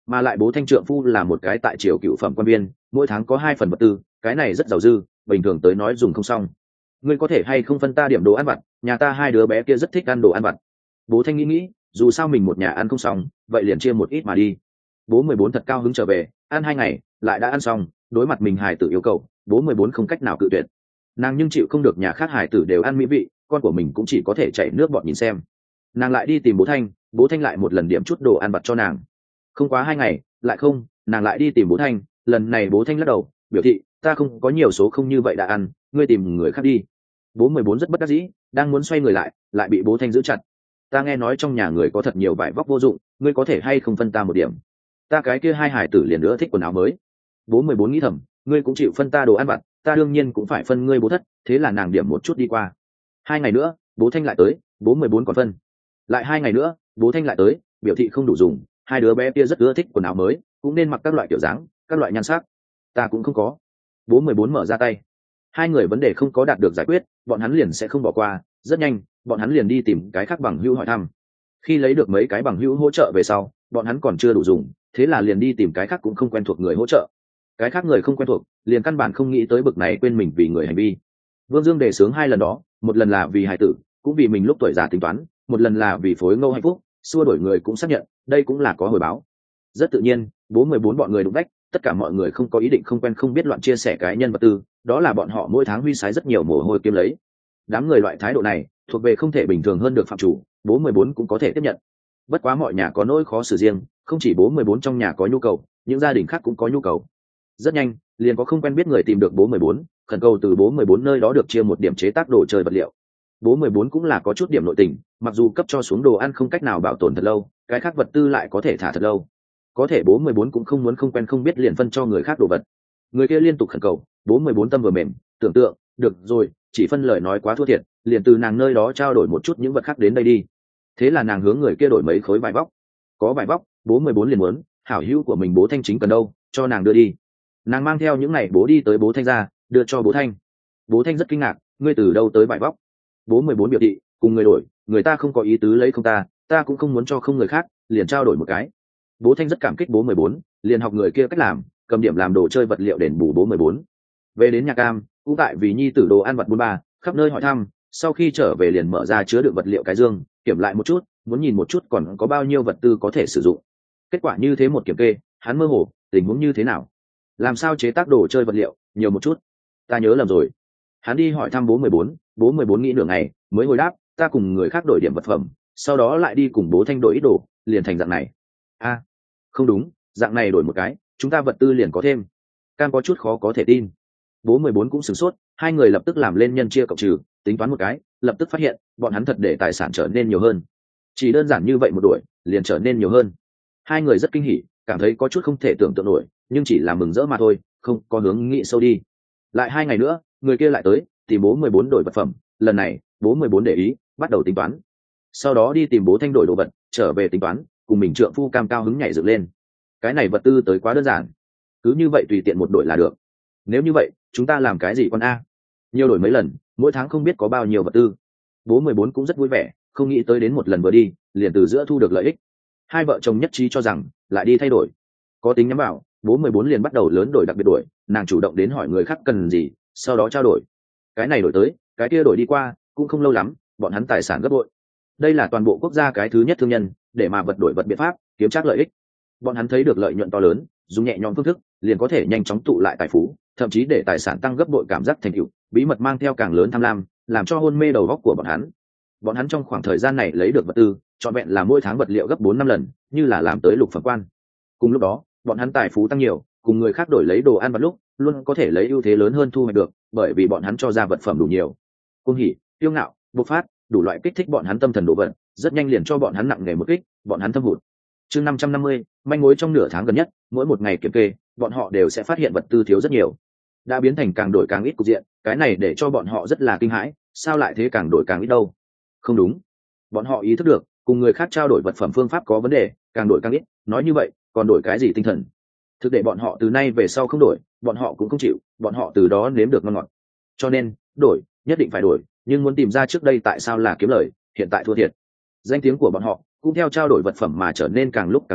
mà lại bố thanh trượng phu là một cái tại triều cựu phẩm quan viên, mỗi tháng có 2 phần vật tư, cái này rất giàu dư, bình thường tới nói dùng không xong. Ngươi có thể hay không phân ta điểm đồ ăn vặt, nhà ta hai đứa bé kia rất thích ăn đồ ăn vặt. Bố thanh nghĩ, dù sao mình một nhà ăn không xong, vậy liền chia một ít mà đi. Bố 14 thật cao hứng trở về, ăn 2 ngày lại đã ăn xong, đối mặt mình hài tử yêu cầu, bố 14 không cách nào cự tuyệt. Nàng nhưng chịu không được nhà khác hài tử đều ăn mỹ vị, con của mình cũng chỉ có thể chảy nước bọt nhìn xem. Nàng lại đi tìm bố thanh lại một lần điểm chút đồ ăn vặt cho nàng. Không quá 2 ngày lại không, nàng lại đi tìm bố thanh, lần này bố thanh lắc đầu, biểu thị ta không có nhiều số không như vậy đã ăn, ngươi tìm người khác đi. Bố 14 rất bất đắc dĩ, đang muốn xoay người lại bị bố thanh giữ chặt. Ta nghe nói trong nhà người có thật nhiều vải vóc vô dụng, ngươi có thể hay không phân ta một điểm, ta cái kia hai hải tử liền nữa thích quần áo mới. Bố 14 nghĩ thầm, ngươi cũng chịu phân ta đồ ăn vặt, ta đương nhiên cũng phải phân ngươi bố thất, thế là nàng điểm một chút đi qua. 2 ngày nữa bố thanh lại tới, bố 14 còn phân. Lại 2 ngày nữa bố thanh lại tới, biểu thị không đủ dùng, hai đứa bé kia rất ưa thích quần áo mới, cũng nên mặc các loại kiểu dáng, các loại nhan sắc, ta cũng không có. Bố 14 mở ra tay. Hai người vấn đề không có đạt được giải quyết, bọn hắn liền sẽ không bỏ qua, rất nhanh bọn hắn liền đi tìm cái khác bằng hữu hỏi thăm. Khi lấy được mấy cái bằng hữu hỗ trợ về sau, bọn hắn còn chưa đủ dùng, thế là liền đi tìm cái khác cũng không quen thuộc người hỗ trợ. Cái khác người không quen thuộc liền căn bản không nghĩ tới bực này quên mình vì người hành vi. Vương Dương đề xướng 2 lần đó, một lần là vì hài tử, cũng vì mình lúc tuổi già tính toán, một lần là vì phối ngẫu hạnh phúc, xua đổi người cũng xác nhận đây cũng là có hồi báo. Rất tự nhiên bố 14 bọn người đụng đách, tất cả mọi người không có ý định không quen không biết loạn chia sẻ cái nhân vật tư, đó là bọn họ mỗi tháng huy sái rất nhiều mồ hôi kiếm lấy. Đám người loại thái độ này thuộc về không thể bình thường hơn được phạm chủ, bố 14 cũng có thể tiếp nhận. Bất quá mọi nhà có nỗi khó xử riêng, không chỉ bố 14 trong nhà có nhu cầu, những gia đình khác cũng có nhu cầu. Rất nhanh liền có không quen biết người tìm được bố 14, khẩn cầu từ bố 14 nơi đó được chia một điểm chế tác đồ chơi vật liệu. Bố 14 cũng là có chút điểm nội tình, mặc dù cấp cho xuống đồ ăn không cách nào bảo tồn thật lâu, cái khác vật tư lại có thể thả thật lâu. Có thể bố 14 cũng không muốn không quen không biết liền phân cho người khác đồ vật. Người kia liên tục khẩn cầu, bố 14 tâm vừa mềm, tưởng tượng, được rồi, chỉ phân lời nói quá thua thiệt, liền từ nàng nơi đó trao đổi một chút những vật khác đến đây đi. Thế là nàng hướng người kia đổi mấy khối vải vóc. Có vải vóc, bố 14 liền muốn, hảo hữu của mình bố Thanh chính cần đâu, cho nàng đưa đi. Nàng mang theo những này bố đi tới bố Thanh ra, đưa cho bố Thanh. Bố Thanh rất kinh ngạc, ngươi từ đâu tới vải vóc? Bố 14 biểu thị, cùng người đổi, người ta không có ý tứ lấy không ta cũng không muốn cho không người khác, liền trao đổi một cái. Bố Thanh rất cảm kích bố 14, liền học người kia cách làm, cầm điểm làm đồ chơi vật liệu đền bù bố 14. Về đến nhà cam, cũng tại vì nhi tử đồ ăn vặt 43, khắp nơi hỏi thăm, sau khi trở về liền mở ra chứa đựng vật liệu cái dương, kiểm lại một chút, muốn nhìn một chút còn có bao nhiêu vật tư có thể sử dụng. Kết quả như thế một kiểm kê, hắn mơ hồ, tình huống như thế nào? Làm sao chế tác đồ chơi vật liệu, nhiều một chút. Ta nhớ lầm rồi. Hắn đi hỏi thăm bố 14, bố 14 nghĩ nửa ngày, mới hồi đáp, ta cùng người khác đổi điểm vật phẩm, sau đó lại đi cùng bố Thanh đổi ít đồ, liền thành dạng này. A, không đúng, dạng này đổi một cái, chúng ta vật tư liền có thêm. Cam có chút khó có thể tin. Bố 14 cũng sửng sốt, hai người lập tức làm lên nhân chia cộng trừ, tính toán một cái, lập tức phát hiện, bọn hắn thật để tài sản trở nên nhiều hơn. Chỉ đơn giản như vậy một đuổi, liền trở nên nhiều hơn. Hai người rất kinh hỉ, cảm thấy có chút không thể tưởng tượng nổi, nhưng chỉ là mừng rỡ mà thôi, không có hướng nghĩ sâu đi. Lại 2 ngày nữa, người kia lại tới, tìm bố 14 đổi vật phẩm, lần này, bố 14 để ý, bắt đầu tính toán. Sau đó đi tìm bố Thanh đổi đồ vật, trở về tính toán, cùng mình trượng phu cam cao hứng nhảy dựng lên. Cái này vật tư tới quá đơn giản, cứ như vậy tùy tiện một đổi là được. Nếu như vậy, chúng ta làm cái gì con a? Nhiều đổi mấy lần, mỗi tháng không biết có bao nhiêu vật tư. Bố 14 cũng rất vui vẻ, không nghĩ tới đến một lần vừa đi, liền từ giữa thu được lợi ích. Hai vợ chồng nhất trí cho rằng lại đi thay đổi. Có tính nhắm vào, bố 14 liền bắt đầu lớn đổi đặc biệt đổi, nàng chủ động đến hỏi người khác cần gì, sau đó trao đổi. Cái này đổi tới, cái kia đổi đi qua, cũng không lâu lắm, bọn hắn tài sản gấp bội. Đây là toàn bộ quốc gia cái thứ nhất thương nhân, để mà vật đổi vật biện pháp, kiếm trác lợi ích. Bọn hắn thấy được lợi nhuận to lớn, dùng nhẹ nhõm phương thức, liền có thể nhanh chóng tụ lại tài phú, thậm chí để tài sản tăng gấp bội cảm giác thành tựu, bí mật mang theo càng lớn tham lam, làm cho hôn mê đầu óc của bọn hắn. Bọn hắn trong khoảng thời gian này lấy được vật tư, trọn vẹn là mỗi tháng vật liệu gấp 4-5 lần, như là làm tới lục phẩm quan. Cùng lúc đó, bọn hắn tài phú tăng nhiều, cùng người khác đổi lấy đồ ăn vặt lúc, luôn có thể lấy ưu thế lớn hơn thu hoạch được, bởi vì bọn hắn cho ra vật phẩm đủ nhiều. Cung hỉ, tiêu ngạo, bộc phát, đủ loại kích thích bọn hắn tâm thần độ vận, rất nhanh liền cho bọn hắn nặng nề một kích, bọn hắn thâm hụt. Chương 550, manh mối trong nửa tháng gần nhất, mỗi một ngày kiểm kê, bọn họ đều sẽ phát hiện vật tư thiếu rất nhiều. Đã biến thành càng đổi càng ít cục diện, cái này để cho bọn họ rất là kinh hãi, sao lại thế càng đổi càng ít đâu? Không đúng. Bọn họ ý thức được, cùng người khác trao đổi vật phẩm phương pháp có vấn đề, càng đổi càng ít, nói như vậy, còn đổi cái gì tinh thần? Thực để bọn họ từ nay về sau không đổi, bọn họ cũng không chịu, bọn họ từ đó nếm được ngon ngọt. Cho nên, đổi, nhất định phải đổi, nhưng muốn tìm ra trước đây tại sao là kiếm lời, hiện tại thua thiệt. Danh tiếng của bọn họ cũng theo trao đổi vật phẩm mà trở nên càng lúc càng lớn,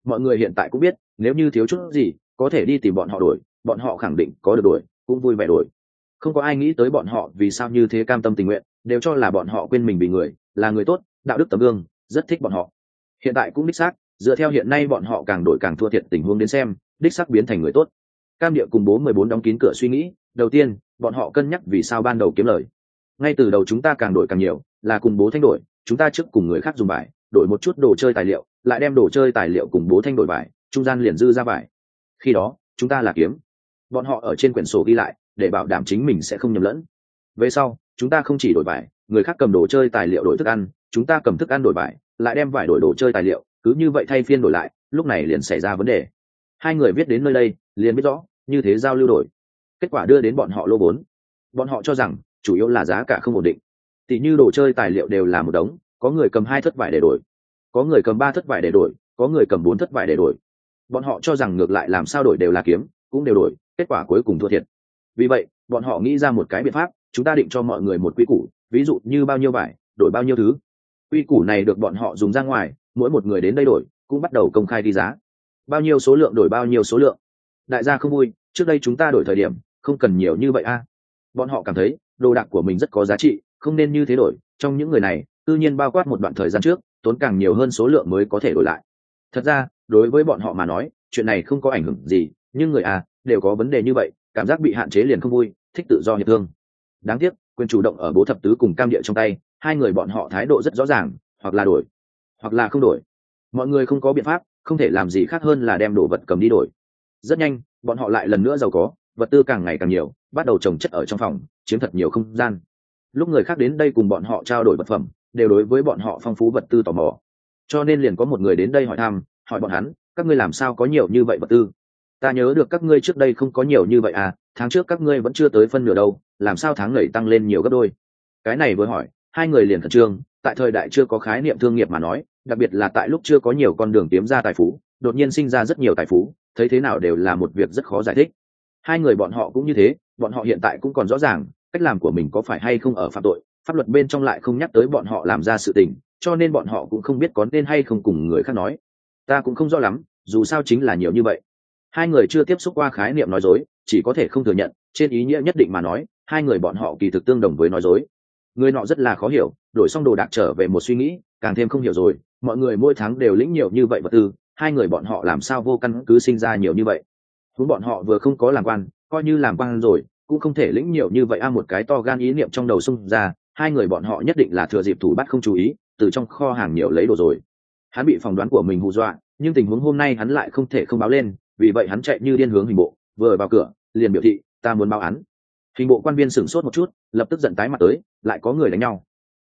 mọi người hiện tại cũng biết nếu như thiếu chút gì có thể đi tìm bọn họ đổi, bọn họ khẳng định có được đổi, cũng vui vẻ đổi. Không có ai nghĩ tới bọn họ vì sao như thế cam tâm tình nguyện, đều cho là bọn họ quên mình vì người, là người tốt, đạo đức tấm gương, rất thích bọn họ. Hiện tại cũng đích xác, dựa theo hiện nay bọn họ càng đổi càng thua thiệt tình huống đến xem, đích xác biến thành người tốt. Cam Địa cùng bố 14 đóng kín cửa suy nghĩ, đầu tiên, bọn họ cân nhắc vì sao ban đầu kiếm lời. Ngay từ đầu chúng ta càng đổi càng nhiều, là cùng bố Thanh đổi, chúng ta trước cùng người khác dùng vải, đổi một chút đồ chơi tài liệu, lại đem đồ chơi tài liệu cùng bố Thanh đổi vải, trung gian liền dư ra vải. Khi đó, chúng ta là kiếm. Bọn họ ở trên quyển sổ ghi lại, để bảo đảm chính mình sẽ không nhầm lẫn. Về sau, chúng ta không chỉ đổi vải, người khác cầm đồ chơi tài liệu đổi thức ăn, chúng ta cầm thức ăn đổi vải, lại đem vải đổi đồ chơi tài liệu, cứ như vậy thay phiên đổi lại, lúc này liền xảy ra vấn đề. Hai người viết đến nơi đây, liền biết rõ, như thế giao lưu đổi, kết quả đưa đến bọn họ lô vốn. Bọn họ cho rằng, chủ yếu là giá cả không ổn định. Tỷ như đồ chơi tài liệu đều là một đống, có người cầm 2 thất vải để đổi, có người cầm 3 thất vải để đổi, có người cầm 4 thất vải để đổi. Bọn họ cho rằng ngược lại làm sao đổi đều là kiếm, cũng đều đổi, kết quả cuối cùng thua thiệt. Vì vậy, bọn họ nghĩ ra một cái biện pháp, chúng ta định cho mọi người một quy củ, ví dụ như bao nhiêu vải, đổi bao nhiêu thứ. Quy củ này được bọn họ dùng ra ngoài, mỗi một người đến đây đổi, cũng bắt đầu công khai ghi giá. Bao nhiêu số lượng đổi bao nhiêu số lượng. Đại gia không vui, trước đây chúng ta đổi thời điểm, không cần nhiều như vậy a. Bọn họ cảm thấy, đồ đạc của mình rất có giá trị, không nên như thế đổi. Trong những người này, tự nhiên bao quát một đoạn thời gian trước, tốn càng nhiều hơn số lượng mới có thể đổi lại. Thật ra, đối với bọn họ mà nói, chuyện này không có ảnh hưởng gì, nhưng người đều có vấn đề như vậy, cảm giác bị hạn chế liền không vui, thích tự do hiệp thương. Đáng tiếc, quyền chủ động ở bố thập tứ cùng Cam Địa trong tay, hai người bọn họ thái độ rất rõ ràng, hoặc là đổi, hoặc là không đổi. Mọi người không có biện pháp, không thể làm gì khác hơn là đem đồ vật cầm đi đổi. Rất nhanh, bọn họ lại lần nữa giàu có, vật tư càng ngày càng nhiều, bắt đầu trồng chất ở trong phòng, chiếm thật nhiều không gian. Lúc người khác đến đây cùng bọn họ trao đổi vật phẩm, đều đối với bọn họ phong phú vật tư tò mò. Cho nên liền có một người đến đây hỏi thăm, hỏi bọn hắn, các ngươi làm sao có nhiều như vậy vật tư? Ta nhớ được các ngươi trước đây không có nhiều như vậy à, tháng trước các ngươi vẫn chưa tới phân nửa đâu, làm sao tháng này tăng lên nhiều gấp đôi? Cái này vừa hỏi, hai người liền khẩn trương, tại thời đại chưa có khái niệm thương nghiệp mà nói, đặc biệt là tại lúc chưa có nhiều con đường kiếm ra tài phú, đột nhiên sinh ra rất nhiều tài phú, thấy thế nào đều là một việc rất khó giải thích. Hai người bọn họ cũng như thế, bọn họ hiện tại cũng còn rõ ràng, cách làm của mình có phải hay không ở phạm tội, pháp luật bên trong lại không nhắc tới bọn họ làm ra sự tình, cho nên bọn họ cũng không biết có nên hay không cùng người khác nói. Ta cũng không rõ lắm, dù sao chính là nhiều như vậy. Hai người chưa tiếp xúc qua khái niệm nói dối, chỉ có thể không thừa nhận, trên ý nghĩa nhất định mà nói, hai người bọn họ kỳ thực tương đồng với nói dối. Người nọ rất là khó hiểu, đổi xong đồ đạc trở về một suy nghĩ, càng thêm không hiểu rồi, mọi người mỗi tháng đều lĩnh nhiều như vậy vật tư, hai người bọn họ làm sao vô căn cứ sinh ra nhiều như vậy. Huống bọn họ vừa không có làm quan, coi như làm quan rồi, cũng không thể lĩnh nhiều như vậy một cái to gan ý niệm trong đầu xung ra, hai người bọn họ nhất định là thừa dịp thủ bắt không chú ý, từ trong kho hàng nhiều lấy đồ rồi. Hắn bị phỏng đoán của mình hù dọa, nhưng tình huống hôm nay hắn lại không thể không báo lên, vì vậy hắn chạy như điên hướng hình bộ, vừa vào cửa, liền biểu thị, ta muốn báo án. Hình bộ quan viên sửng sốt một chút, lập tức giận tái mặt tới, lại có người đánh nhau.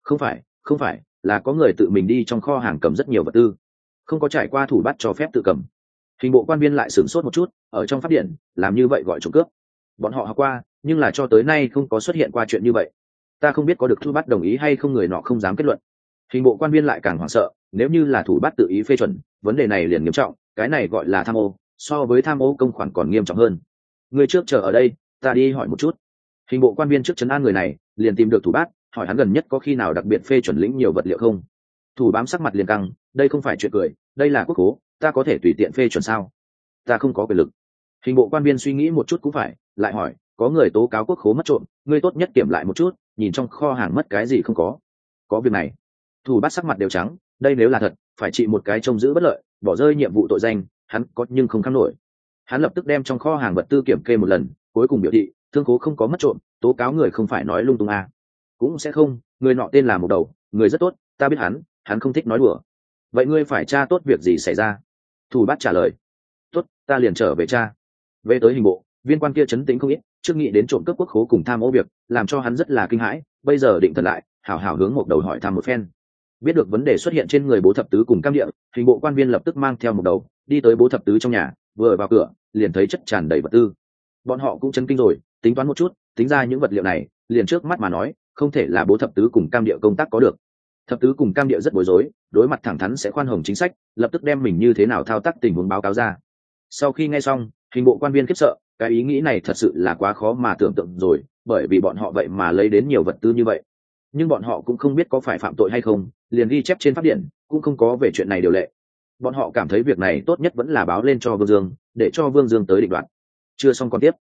Không phải, là có người tự mình đi trong kho hàng cầm rất nhiều vật tư, không có trải qua thủ bắt cho phép tự cầm. Hình bộ quan viên lại sửng sốt một chút, ở trong pháp điện, làm như vậy gọi trộm cướp. Bọn họ học qua, nhưng là cho tới nay không có xuất hiện qua chuyện như vậy. Ta không biết có được thủ bắt đồng ý hay không, người nọ không dám kết luận. Hình bộ quan viên lại càng hoảng sợ, nếu như là thủ bắt tự ý phê chuẩn, vấn đề này liền nghiêm trọng, cái này gọi là tham ô, so với tham ô công khoản còn nghiêm trọng hơn. Người trước chờ ở đây, ta đi hỏi một chút. Hình bộ quan viên trước trấn an người này, liền tìm được thủ bát, hỏi hắn gần nhất có khi nào đặc biệt phê chuẩn lĩnh nhiều vật liệu không. Thủ bám sắc mặt liền căng, đây không phải chuyện cười, đây là quốc khố, ta có thể tùy tiện phê chuẩn sao? Ta không có quyền lực. Hình bộ quan viên suy nghĩ một chút cũng phải, lại hỏi, có người tố cáo quốc khố mất trộm, ngươi tốt nhất kiểm lại một chút, nhìn trong kho hàng mất cái gì không có. Có việc này. Thủ bát sắc mặt đều trắng, đây nếu là thật, phải trị một cái trông giữ bất lợi, bỏ rơi nhiệm vụ tội danh, hắn có nhưng không kham nổi. Hắn lập tức đem trong kho hàng vật tư kiểm kê một lần, cuối cùng biểu thị, thương khố không có mất trộm, tố cáo người không phải nói lung tung à. Cũng sẽ không, người nọ tên là Một Đầu, người rất tốt, ta biết hắn không thích nói đùa. Vậy ngươi phải tra tốt việc gì xảy ra? Thủ bát trả lời. Tốt, ta liền trở về tra. Về tới hình bộ, viên quan kia trấn tĩnh không ít, trước nghĩ đến trộm cướp quốc khố cùng tham ô việc, làm cho hắn rất là kinh hãi, bây giờ định thần lại, hảo hảo hướng Một Đầu hỏi thăm một phen. Biết được vấn đề xuất hiện trên người bố thập tứ cùng Cam Địa, hình bộ quan viên lập tức mang theo Một Đầu, đi tới bố thập tứ trong nhà, vừa vào cửa, liền thấy chất tràn đầy vật tư. Bọn họ cũng chấn kinh rồi, tính toán một chút, tính ra những vật liệu này, liền trước mắt mà nói, không thể là bố thập tứ cùng Cam Địa công tác có được. Thập tứ cùng Cam Địa rất bối rối, đối mặt thẳng thắn sẽ khoan hồng chính sách, lập tức đem mình như thế nào thao tác tình huống báo cáo ra. Sau khi nghe xong, hình bộ quan viên khiếp sợ, cái ý nghĩ này thật sự là quá khó mà tưởng tượng rồi, bởi vì bọn họ vậy mà lấy đến nhiều vật tư như vậy. Nhưng bọn họ cũng không biết có phải phạm tội hay không, liền ghi chép trên pháp điển, cũng không có về chuyện này điều lệ. bọn họ cảm thấy việc này tốt nhất vẫn là báo lên cho Vương Dương, để cho Vương Dương tới định đoạt. Chưa xong còn tiếp.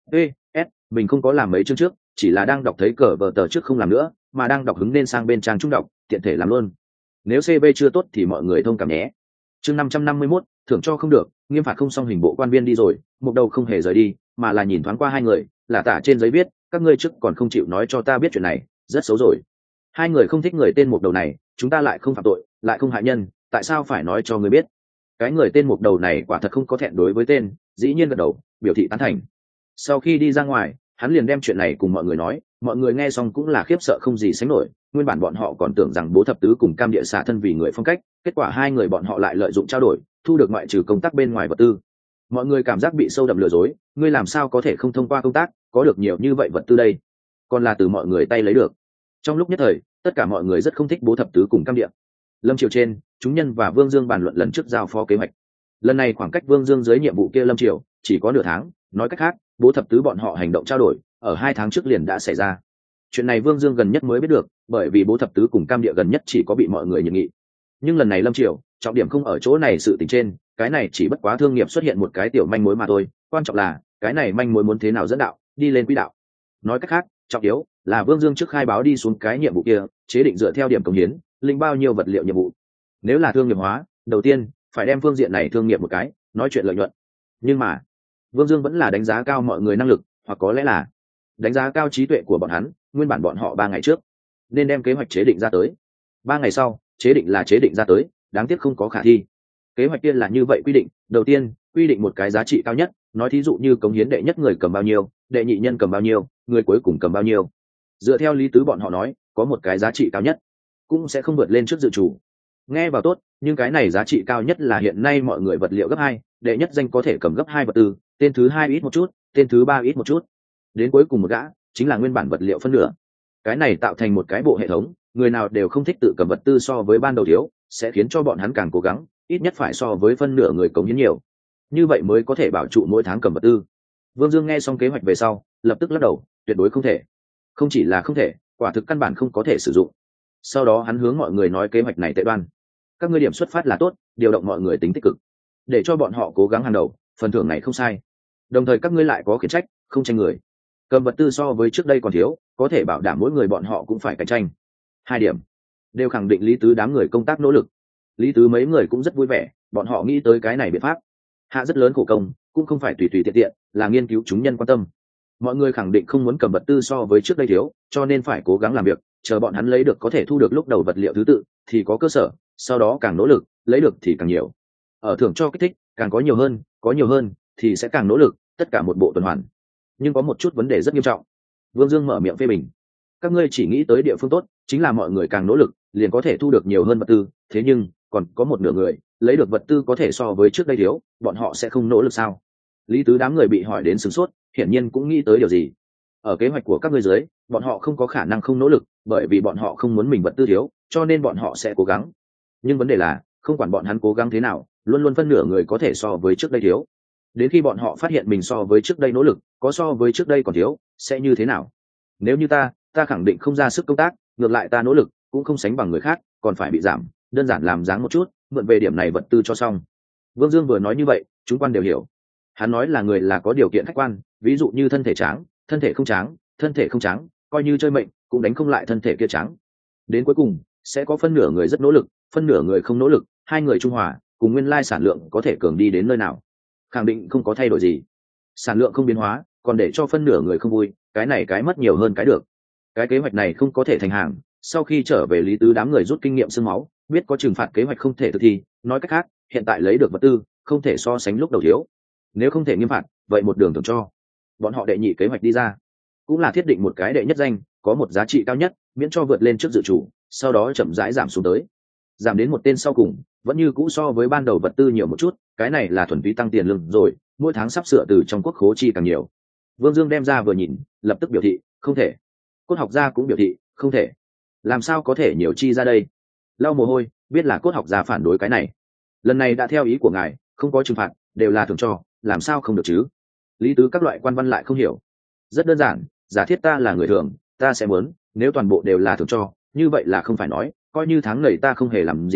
Mình không có làm mấy chương trước, chỉ là đang đọc thấy cờ vở tờ trước không làm nữa, mà đang đọc hứng nên sang bên trang trung đọc, tiện thể làm luôn. Nếu CB chưa tốt thì mọi người thông cảm nhé. Chương 551, thưởng cho không được, nghiêm phạt không xong, hình bộ quan viên đi rồi, Mục Đầu không hề rời đi, mà là nhìn thoáng qua hai người, là tả trên giấy viết, các ngươi trước còn không chịu nói cho ta biết chuyện này, rất xấu rồi. Hai người không thích người tên Mục Đầu này, chúng ta lại không phạm tội, lại không hại nhân, tại sao phải nói cho ngươi biết? Cái người tên Mục Đầu này quả thật không có thẹn đối với tên, dĩ nhiên gật đầu, biểu thị tán thành. Sau khi đi ra ngoài, hắn liền đem chuyện này cùng mọi người nói, mọi người nghe xong cũng là khiếp sợ không gì sánh nổi. Nguyên bản bọn họ còn tưởng rằng Bố Thập Tứ cùng Cam Địa xả thân vì người phong cách, kết quả hai người bọn họ lại lợi dụng trao đổi, thu được ngoại trừ công tác bên ngoài vật tư. Mọi người cảm giác bị sâu đậm lừa dối, ngươi làm sao có thể không thông qua công tác, có được nhiều như vậy vật tư đây, còn là từ mọi người tay lấy được. Trong lúc nhất thời, tất cả mọi người rất không thích Bố Thập Tứ cùng Cam Địa. Lâm Triều trên, chúng nhân và Vương Dương bàn luận lần trước giao phó kế hoạch. Lần này khoảng cách Vương Dương dưới nhiệm vụ kia Lâm Triều chỉ có nửa tháng, nói cách khác, Bố Thập Tứ bọn họ hành động trao đổi ở 2 tháng trước liền đã xảy ra. Chuyện này Vương Dương gần nhất mới biết được, bởi vì Bố Thập Tứ cùng Cam Địa gần nhất chỉ có bị mọi người nhiệt nghị. Nhưng lần này Lâm Triều trọng điểm không ở chỗ này, sự tình trên cái này chỉ bất quá thương nghiệp xuất hiện một cái tiểu manh mối mà thôi, quan trọng là cái này manh mối muốn thế nào dẫn đạo đi lên quỹ đạo. Nói cách khác, trọng yếu là Vương Dương trước khai báo đi xuống cái nhiệm vụ kia, chế định dựa theo điểm cống hiến linh bao nhiêu vật liệu nhiệm vụ. Nếu là thương nghiệp hóa, đầu tiên phải đem phương diện này thương nghiệp một cái, nói chuyện lợi nhuận. Nhưng mà Vương Dương vẫn là đánh giá cao mọi người năng lực, hoặc có lẽ là đánh giá cao trí tuệ của bọn hắn. Nguyên bản bọn họ 3 ngày trước nên đem kế hoạch chế định ra tới, 3 ngày sau chế định là chế định ra tới, đáng tiếc không có khả thi. Kế hoạch kia là như vậy quy định, đầu tiên quy định một cái giá trị cao nhất, nói thí dụ như cống hiến đệ nhất người cầm bao nhiêu, đệ nhị nhân cầm bao nhiêu, người cuối cùng cầm bao nhiêu. Dựa theo lý tứ bọn họ nói, có một cái giá trị cao nhất cũng sẽ không vượt lên trước dự chủ. Nghe vào tốt, nhưng cái này giá trị cao nhất là hiện nay mọi người vật liệu gấp 2, đệ nhất danh có thể cầm gấp 2 vật tư, tên thứ 2 ít một chút, tên thứ 3 ít một chút, đến cuối cùng một gã chính là nguyên bản vật liệu phân nửa. Cái này tạo thành một cái bộ hệ thống, người nào đều không thích tự cầm vật tư so với ban đầu thiếu, sẽ khiến cho bọn hắn càng cố gắng, ít nhất phải so với phân nửa người cống hiến nhiều, như vậy mới có thể bảo trụ mỗi tháng cầm vật tư. Vương Dương nghe xong kế hoạch về sau, lập tức lắc đầu, tuyệt đối không thể. Không chỉ là không thể, quả thực căn bản không có thể sử dụng. Sau đó hắn hướng mọi người nói kế hoạch này tệ đoan. Các ngươi điểm xuất phát là tốt, điều động mọi người tính tích cực, để cho bọn họ cố gắng hàng đầu, phần thưởng này không sai. Đồng thời các ngươi lại có khiển trách, không tranh người. Cầm vật tư so với trước đây còn thiếu, có thể bảo đảm mỗi người bọn họ cũng phải cạnh tranh. 2 điểm đều khẳng định Lý Tứ đám người công tác nỗ lực. Lý Tứ mấy người cũng rất vui vẻ, bọn họ nghĩ tới cái này biện pháp hạ rất lớn khổ công, cũng không phải tùy tùy tiện tiện, là nghiên cứu chúng nhân quan tâm. Mọi người khẳng định không muốn cầm vật tư so với trước đây thiếu, cho nên phải cố gắng làm việc, chờ bọn hắn lấy được có thể thu được lúc đầu vật liệu thứ tự thì có cơ sở, sau đó càng nỗ lực lấy được thì càng nhiều. Ở thưởng cho kích thích, càng có nhiều hơn thì sẽ càng nỗ lực, tất cả một bộ tuần hoàn. Nhưng có một chút vấn đề rất nghiêm trọng. Vương Dương mở miệng phê bình, các ngươi chỉ nghĩ tới địa phương tốt, chính là mọi người càng nỗ lực liền có thể thu được nhiều hơn vật tư, thế nhưng còn có một nửa người lấy được vật tư có thể so với trước đây thiếu, bọn họ sẽ không nỗ lực sao? Lý Tứ đám người bị hỏi đến sửng sốt, hiển nhiên cũng nghĩ tới điều gì. Ở kế hoạch của các ngươi dưới, bọn họ không có khả năng không nỗ lực, bởi vì bọn họ không muốn mình vật tư thiếu, cho nên bọn họ sẽ cố gắng. Nhưng vấn đề là, không quản bọn hắn cố gắng thế nào, luôn luôn phân nửa người có thể so với trước đây thiếu. Đến khi bọn họ phát hiện mình so với trước đây nỗ lực, có so với trước đây còn thiếu, sẽ như thế nào? Nếu như ta khẳng định không ra sức công tác, ngược lại ta nỗ lực cũng không sánh bằng người khác, còn phải bị giảm, đơn giản làm dáng một chút, mượn về điểm này vật tư cho xong. Vương Dương vừa nói như vậy, chúng quan đều hiểu. Hắn nói là người là có điều kiện khách quan, ví dụ như thân thể tráng, thân thể không tráng, coi như chơi mệnh cũng đánh không lại thân thể kia tráng. Đến cuối cùng sẽ có phân nửa người rất nỗ lực, phân nửa người không nỗ lực, hai người trung hòa, cùng nguyên lai sản lượng có thể cường đi đến nơi nào? Khẳng định không có thay đổi gì. Sản lượng không biến hóa, còn để cho phân nửa người không vui, cái này cái mất nhiều hơn cái được. Cái kế hoạch này không có thể thành hàng. Sau khi trở về, Lý Tứ đám người rút kinh nghiệm xương máu, biết có trừng phạt kế hoạch không thể thực thi. Nói cách khác, hiện tại lấy được vật tư không thể so sánh lúc đầu thiếu. Nếu không thể nghiêm phạt, vậy một đường thưởng cho. Bọn họ đệ nhị kế hoạch đi ra, cũng là thiết định một cái đệ nhất danh có một giá trị cao nhất, miễn cho vượt lên trước dự chủ, sau đó chậm rãi giảm xuống tới, giảm đến một tên sau cùng vẫn như cũ so với ban đầu vật tư nhiều một chút, cái này là thuần túy tăng tiền lương rồi, mỗi tháng sắp sửa từ trong quốc khố chi càng nhiều. Vương Dương đem ra vừa nhìn, lập tức biểu thị không thể. Cốt học gia cũng biểu thị không thể. Làm sao có thể nhiều chi ra đây? Lau mồ hôi, biết là cốt học gia phản đối cái này. Lần này đã theo ý của ngài, không có trừng phạt, đều là thưởng cho, làm sao không được chứ? Lý Tứ các loại quan văn lại không hiểu. Rất đơn giản, giả thiết ta là người thường, ta sẽ muốn, nếu toàn bộ đều là thưởng cho, như vậy là không phải nói, coi như tháng này ta không hề làm gì,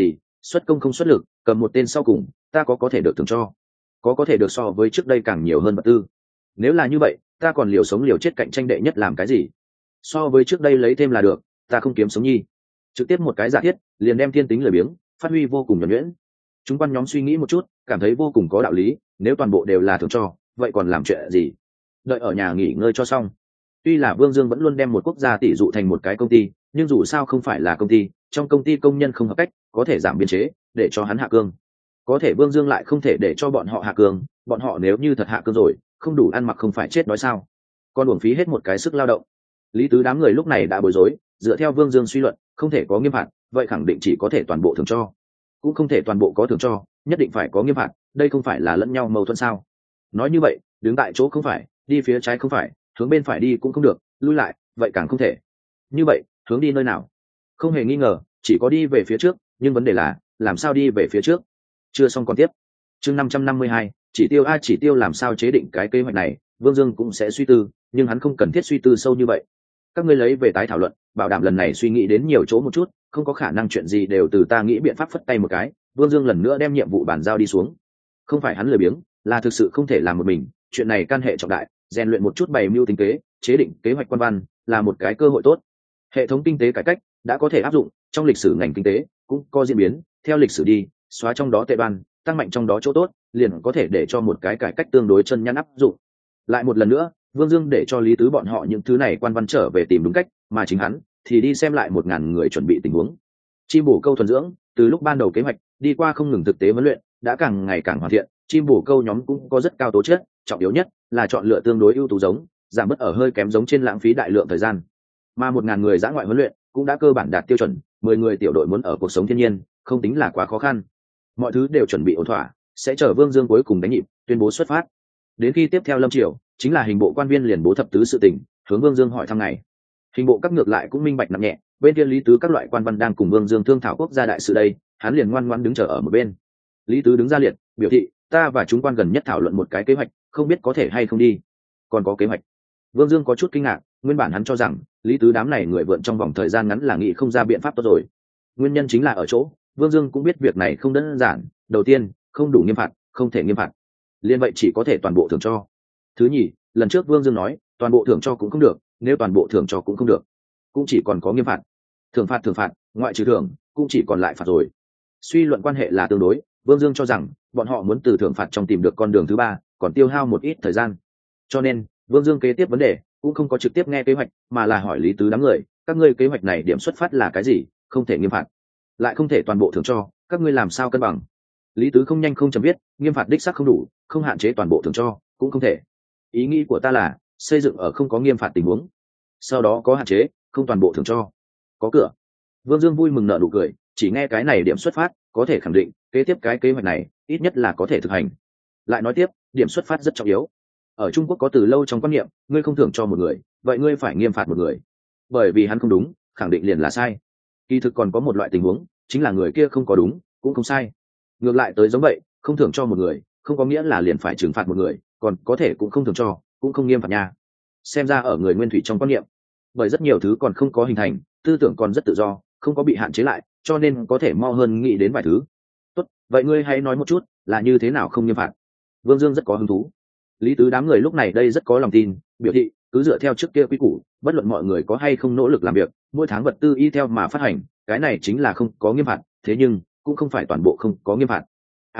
xuất công không xuất lực, cầm một tên sau cùng, ta có thể được thưởng cho, có thể được so với trước đây càng nhiều hơn vật tư. Nếu là như vậy, ta còn liều sống liều chết cạnh tranh đệ nhất làm cái gì? So với trước đây lấy thêm là được, ta không kiếm sống nhi. Trực tiếp một cái giả thiết, liền đem thiên tính lười biếng phát huy vô cùng nhuần nhuyễn. Chúng quan nhóm suy nghĩ một chút, cảm thấy vô cùng có đạo lý. Nếu toàn bộ đều là thưởng cho, vậy còn làm chuyện gì? Đợi ở nhà nghỉ ngơi cho xong. Tuy là Vương Dương vẫn luôn đem một quốc gia tỷ dụ thành một cái công ty, nhưng dù sao không phải là công ty, trong công ty công nhân không hợp cách, có thể giảm biên chế để cho hắn hạ cương. Có thể Vương Dương lại không thể để cho bọn họ hạ cương, bọn họ nếu như thật hạ cương rồi, không đủ ăn mặc không phải chết đói sao? Còn uổng phí hết một cái sức lao động. Lý tứ đám người lúc này đã bối rối, dựa theo Vương Dương suy luận, không thể có nghiêm phạt, vậy khẳng định chỉ có thể toàn bộ thưởng cho, cũng không thể toàn bộ có thưởng cho, nhất định phải có nghiêm phạt, đây không phải là lẫn nhau mâu thuẫn sao? Nói như vậy, đứng tại chỗ không phải, đi phía trái không phải, hướng bên phải đi cũng không được, lui lại vậy càng không thể. Như vậy hướng đi nơi nào? Không hề nghi ngờ, chỉ có đi về phía trước, nhưng vấn đề là làm sao đi về phía trước? Chưa xong còn tiếp. Chương 552, chỉ tiêu chỉ tiêu làm sao chế định cái kế hoạch này, Vương Dương cũng sẽ suy tư, nhưng hắn không cần thiết suy tư sâu như vậy. Các ngươi lấy về tái thảo luận, bảo đảm lần này suy nghĩ đến nhiều chỗ một chút, không có khả năng chuyện gì đều từ ta nghĩ biện pháp phất tay một cái. Vương Dương lần nữa đem nhiệm vụ bàn giao đi xuống. Không phải hắn lười biếng, là thực sự không thể làm một mình, chuyện này can hệ trọng đại, rèn luyện một chút bày mưu tính kế, chế định kế hoạch quan văn là một cái cơ hội tốt. Hệ thống kinh tế cải cách đã có thể áp dụng, trong lịch sử ngành kinh tế cũng có diễn biến, theo lịch sử đi, xóa trong đó tệ đoan, tăng mạnh trong đó chỗ tốt, liền có thể để cho một cái cải cách tương đối chân nhắn áp dụng. Lại một lần nữa, Vương Dương để cho Lý Tứ bọn họ những thứ này quan văn trở về tìm đúng cách, mà chính hắn thì đi xem lại 1000 người chuẩn bị tình huống. Chim bổ câu thuần dưỡng, từ lúc ban đầu kế hoạch đi qua không ngừng thực tế huấn luyện, đã càng ngày càng hoàn thiện, chim bổ câu nhóm cũng có rất cao tố chất, trọng yếu nhất là chọn lựa tương đối ưu tú giống, giảm bớt ở hơi kém giống trên lãng phí đại lượng thời gian. Mà 1000 người dã ngoại huấn luyện cũng đã cơ bản đạt tiêu chuẩn, 10 người tiểu đội muốn ở cuộc sống thiên nhiên, không tính là quá khó khăn. Mọi thứ đều chuẩn bị ổn thỏa, sẽ chờ Vương Dương cuối cùng đánh nhịp, tuyên bố xuất phát. Đến khi tiếp theo lâm triều, chính là hình bộ quan viên liền bố thập tứ sự tình, hướng Vương Dương hỏi thăm ngày. Hình bộ các ngược lại cũng minh bạch nặng nhẹ, bên kia Lý Tứ các loại quan văn đang cùng Vương Dương thương thảo quốc gia đại sự đây, hắn liền ngoan ngoãn đứng chờ ở một bên. Lý Tứ đứng ra liệt, biểu thị, ta và chúng quan gần nhất thảo luận một cái kế hoạch, không biết có thể hay không đi. Còn có kế hoạch? Vương Dương có chút kinh ngạc, nguyên bản hắn cho rằng Lý Tứ đám này người vượn trong vòng thời gian ngắn là nghĩ không ra biện pháp tốt rồi. Nguyên nhân chính là ở chỗ, Vương Dương cũng biết việc này không đơn giản, đầu tiên, không đủ nghiêm phạt, không thể nghiêm phạt. Liên vậy chỉ có thể toàn bộ thưởng cho. Thứ nhì, lần trước Vương Dương nói, toàn bộ thưởng cho cũng không được, nếu toàn bộ thưởng cho cũng không được, cũng chỉ còn có nghiêm phạt. Thưởng phạt, ngoại trừ thưởng, cũng chỉ còn lại phạt rồi. Suy luận quan hệ là tương đối, Vương Dương cho rằng bọn họ muốn từ thưởng phạt trong tìm được con đường thứ ba, còn tiêu hao một ít thời gian. Cho nên, Vương Dương kế tiếp vấn đề cũng không có trực tiếp nghe kế hoạch, mà là hỏi Lý Tứ đám người, các ngươi kế hoạch này điểm xuất phát là cái gì? Không thể nghiêm phạt, lại không thể toàn bộ thưởng cho, các ngươi làm sao cân bằng? Lý Tứ không nhanh không chậm biết, nghiêm phạt đích xác không đủ, không hạn chế toàn bộ thưởng cho, cũng không thể. Ý nghĩ của ta là xây dựng ở không có nghiêm phạt tình huống, sau đó có hạn chế, không toàn bộ thưởng cho, có cửa. Vương Dương vui mừng nở nụ cười, chỉ nghe cái này điểm xuất phát, có thể khẳng định, kế tiếp cái kế hoạch này ít nhất là có thể thực hành. Lại nói tiếp, điểm xuất phát rất trọng yếu. Ở Trung Quốc có từ lâu trong quan niệm, ngươi không thưởng cho một người, vậy ngươi phải nghiêm phạt một người, bởi vì hắn không đúng, khẳng định liền là sai. Kỳ thực còn có một loại tình huống, chính là người kia không có đúng, cũng không sai. Ngược lại tới giống vậy, không thưởng cho một người, không có nghĩa là liền phải trừng phạt một người, còn có thể cũng không thưởng cho, cũng không nghiêm phạt nha. Xem ra ở người nguyên thủy trong quan niệm, bởi rất nhiều thứ còn không có hình thành, tư tưởng còn rất tự do, không có bị hạn chế lại, cho nên có thể mo hơn nghĩ đến vài thứ. Tốt, vậy ngươi hãy nói một chút, là như thế nào không nghiêm phạt? Vương Dương rất có hứng thú. Lý Tứ đám người lúc này đây rất có lòng tin, biểu thị cứ dựa theo trước kia quy củ, bất luận mọi người có hay không nỗ lực làm việc, mỗi tháng vật tư y theo mà phát hành, cái này chính là không có nghiêm phạt, thế nhưng cũng không phải toàn bộ không có nghiêm phạt.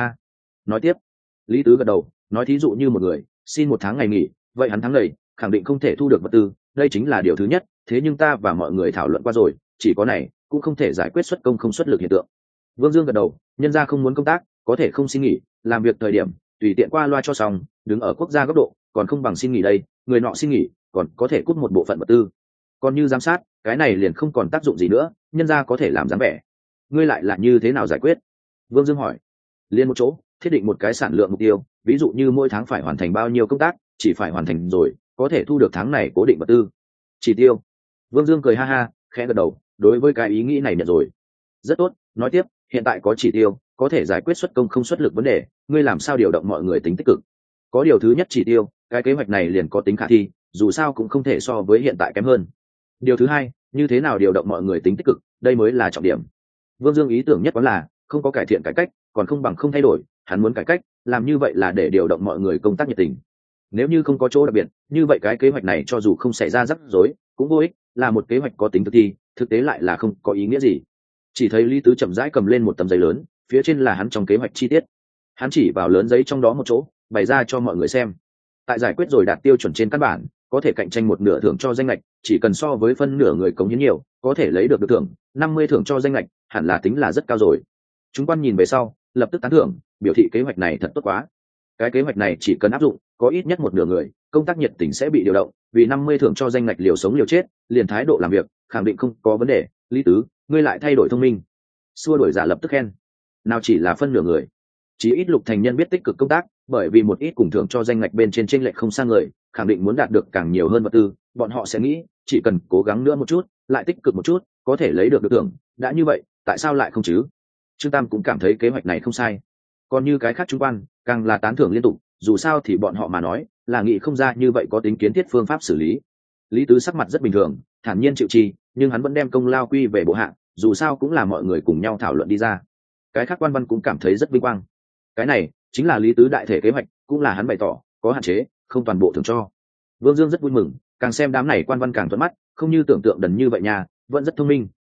Nói tiếp. Lý Tứ gật đầu, nói thí dụ như một người xin một tháng ngày nghỉ, vậy hắn tháng này khẳng định không thể thu được vật tư, đây chính là điều thứ nhất, thế nhưng ta và mọi người thảo luận qua rồi, chỉ có này cũng không thể giải quyết xuất công không xuất lực hiện tượng. Vương Dương gật đầu, nhân gia không muốn công tác, có thể không xin nghỉ, làm việc thời điểm tùy tiện qua loa cho xong, đứng ở quốc gia góc độ, còn không bằng xin nghỉ đây, người nọ xin nghỉ, còn có thể cút một bộ phận vật tư. Còn như giám sát, cái này liền không còn tác dụng gì nữa, nhân gia có thể làm dáng vẻ. Ngươi lại là như thế nào giải quyết? Vương Dương hỏi. Liên một chỗ, thiết định một cái sản lượng mục tiêu, ví dụ như mỗi tháng phải hoàn thành bao nhiêu công tác, chỉ phải hoàn thành rồi, có thể thu được tháng này cố định vật tư. Chỉ tiêu. Vương Dương cười ha ha, khẽ gật đầu, đối với cái ý nghĩ này nhận rồi. Rất tốt, nói tiếp, hiện tại có chỉ tiêu, có thể giải quyết xuất công không xuất lực vấn đề, ngươi làm sao điều động mọi người tính tích cực? Có điều thứ nhất chỉ tiêu, cái kế hoạch này liền có tính khả thi, dù sao cũng không thể so với hiện tại kém hơn. Điều thứ hai, như thế nào điều động mọi người tính tích cực, đây mới là trọng điểm. Vương Dương ý tưởng nhất quán là không có cải thiện cải cách còn không bằng không thay đổi, hắn muốn cải cách, làm như vậy là để điều động mọi người công tác nhiệt tình. Nếu như không có chỗ đặc biệt, như vậy cái kế hoạch này cho dù không xảy ra rắc rối cũng vô ích, là một kế hoạch có tính thực thi, thực tế lại là không có ý nghĩa gì. Chỉ thấy Lý Tứ chậm rãi cầm lên một tấm giấy lớn, phía trên là hắn trong kế hoạch chi tiết. Hắn chỉ vào lớn giấy trong đó một chỗ, bày ra cho mọi người xem. Tại giải quyết rồi đạt tiêu chuẩn trên căn bản, có thể cạnh tranh một nửa thưởng cho danh lệch, chỉ cần so với phân nửa người cống hiến nhiều, có thể lấy được thưởng 50 thưởng cho danh lệch, hẳn là tính là rất cao rồi. Chúng quan nhìn về sau, lập tức tán thưởng, biểu thị kế hoạch này thật tốt quá. Cái kế hoạch này chỉ cần áp dụng, có ít nhất một nửa người, công tác nhiệt tình sẽ bị điều động, vì 50 thưởng cho danh ngạch liều sống liều chết, liền thái độ làm việc, khẳng định không có vấn đề. Lý Tứ, ngươi lại thay đổi thông minh. Xua đuổi giả lập tức khen. Nào chỉ là phân nửa người, chỉ ít Lục Thành Nhân biết tích cực công tác, bởi vì một ít cùng thưởng cho danh ngạch bên trên chênh lệch không xa người, khẳng định muốn đạt được càng nhiều hơn vật tư, bọn họ sẽ nghĩ, chỉ cần cố gắng nữa một chút, lại tích cực một chút, có thể lấy được thưởng, đã như vậy, tại sao lại không chứ? Trương Tam cũng cảm thấy kế hoạch này không sai. Còn như cái khác trung quan, càng là tán thưởng liên tục, dù sao thì bọn họ mà nói, là nghĩ không ra như vậy có tính kiến thiết phương pháp xử lý. Lý Tứ sắc mặt rất bình thường, thản nhiên chịu chi, nhưng hắn vẫn đem công lao quy về bộ hạ, dù sao cũng là mọi người cùng nhau thảo luận đi ra. Cái khác quan văn cũng cảm thấy rất vinh quang. Cái này chính là Lý Tứ đại thể kế hoạch, cũng là hắn bày tỏ, có hạn chế, không toàn bộ thưởng cho. Vương Dương rất vui mừng, càng xem đám này quan văn càng thuận mắt, không như tưởng tượng đần như vậy nha, vẫn rất thông minh.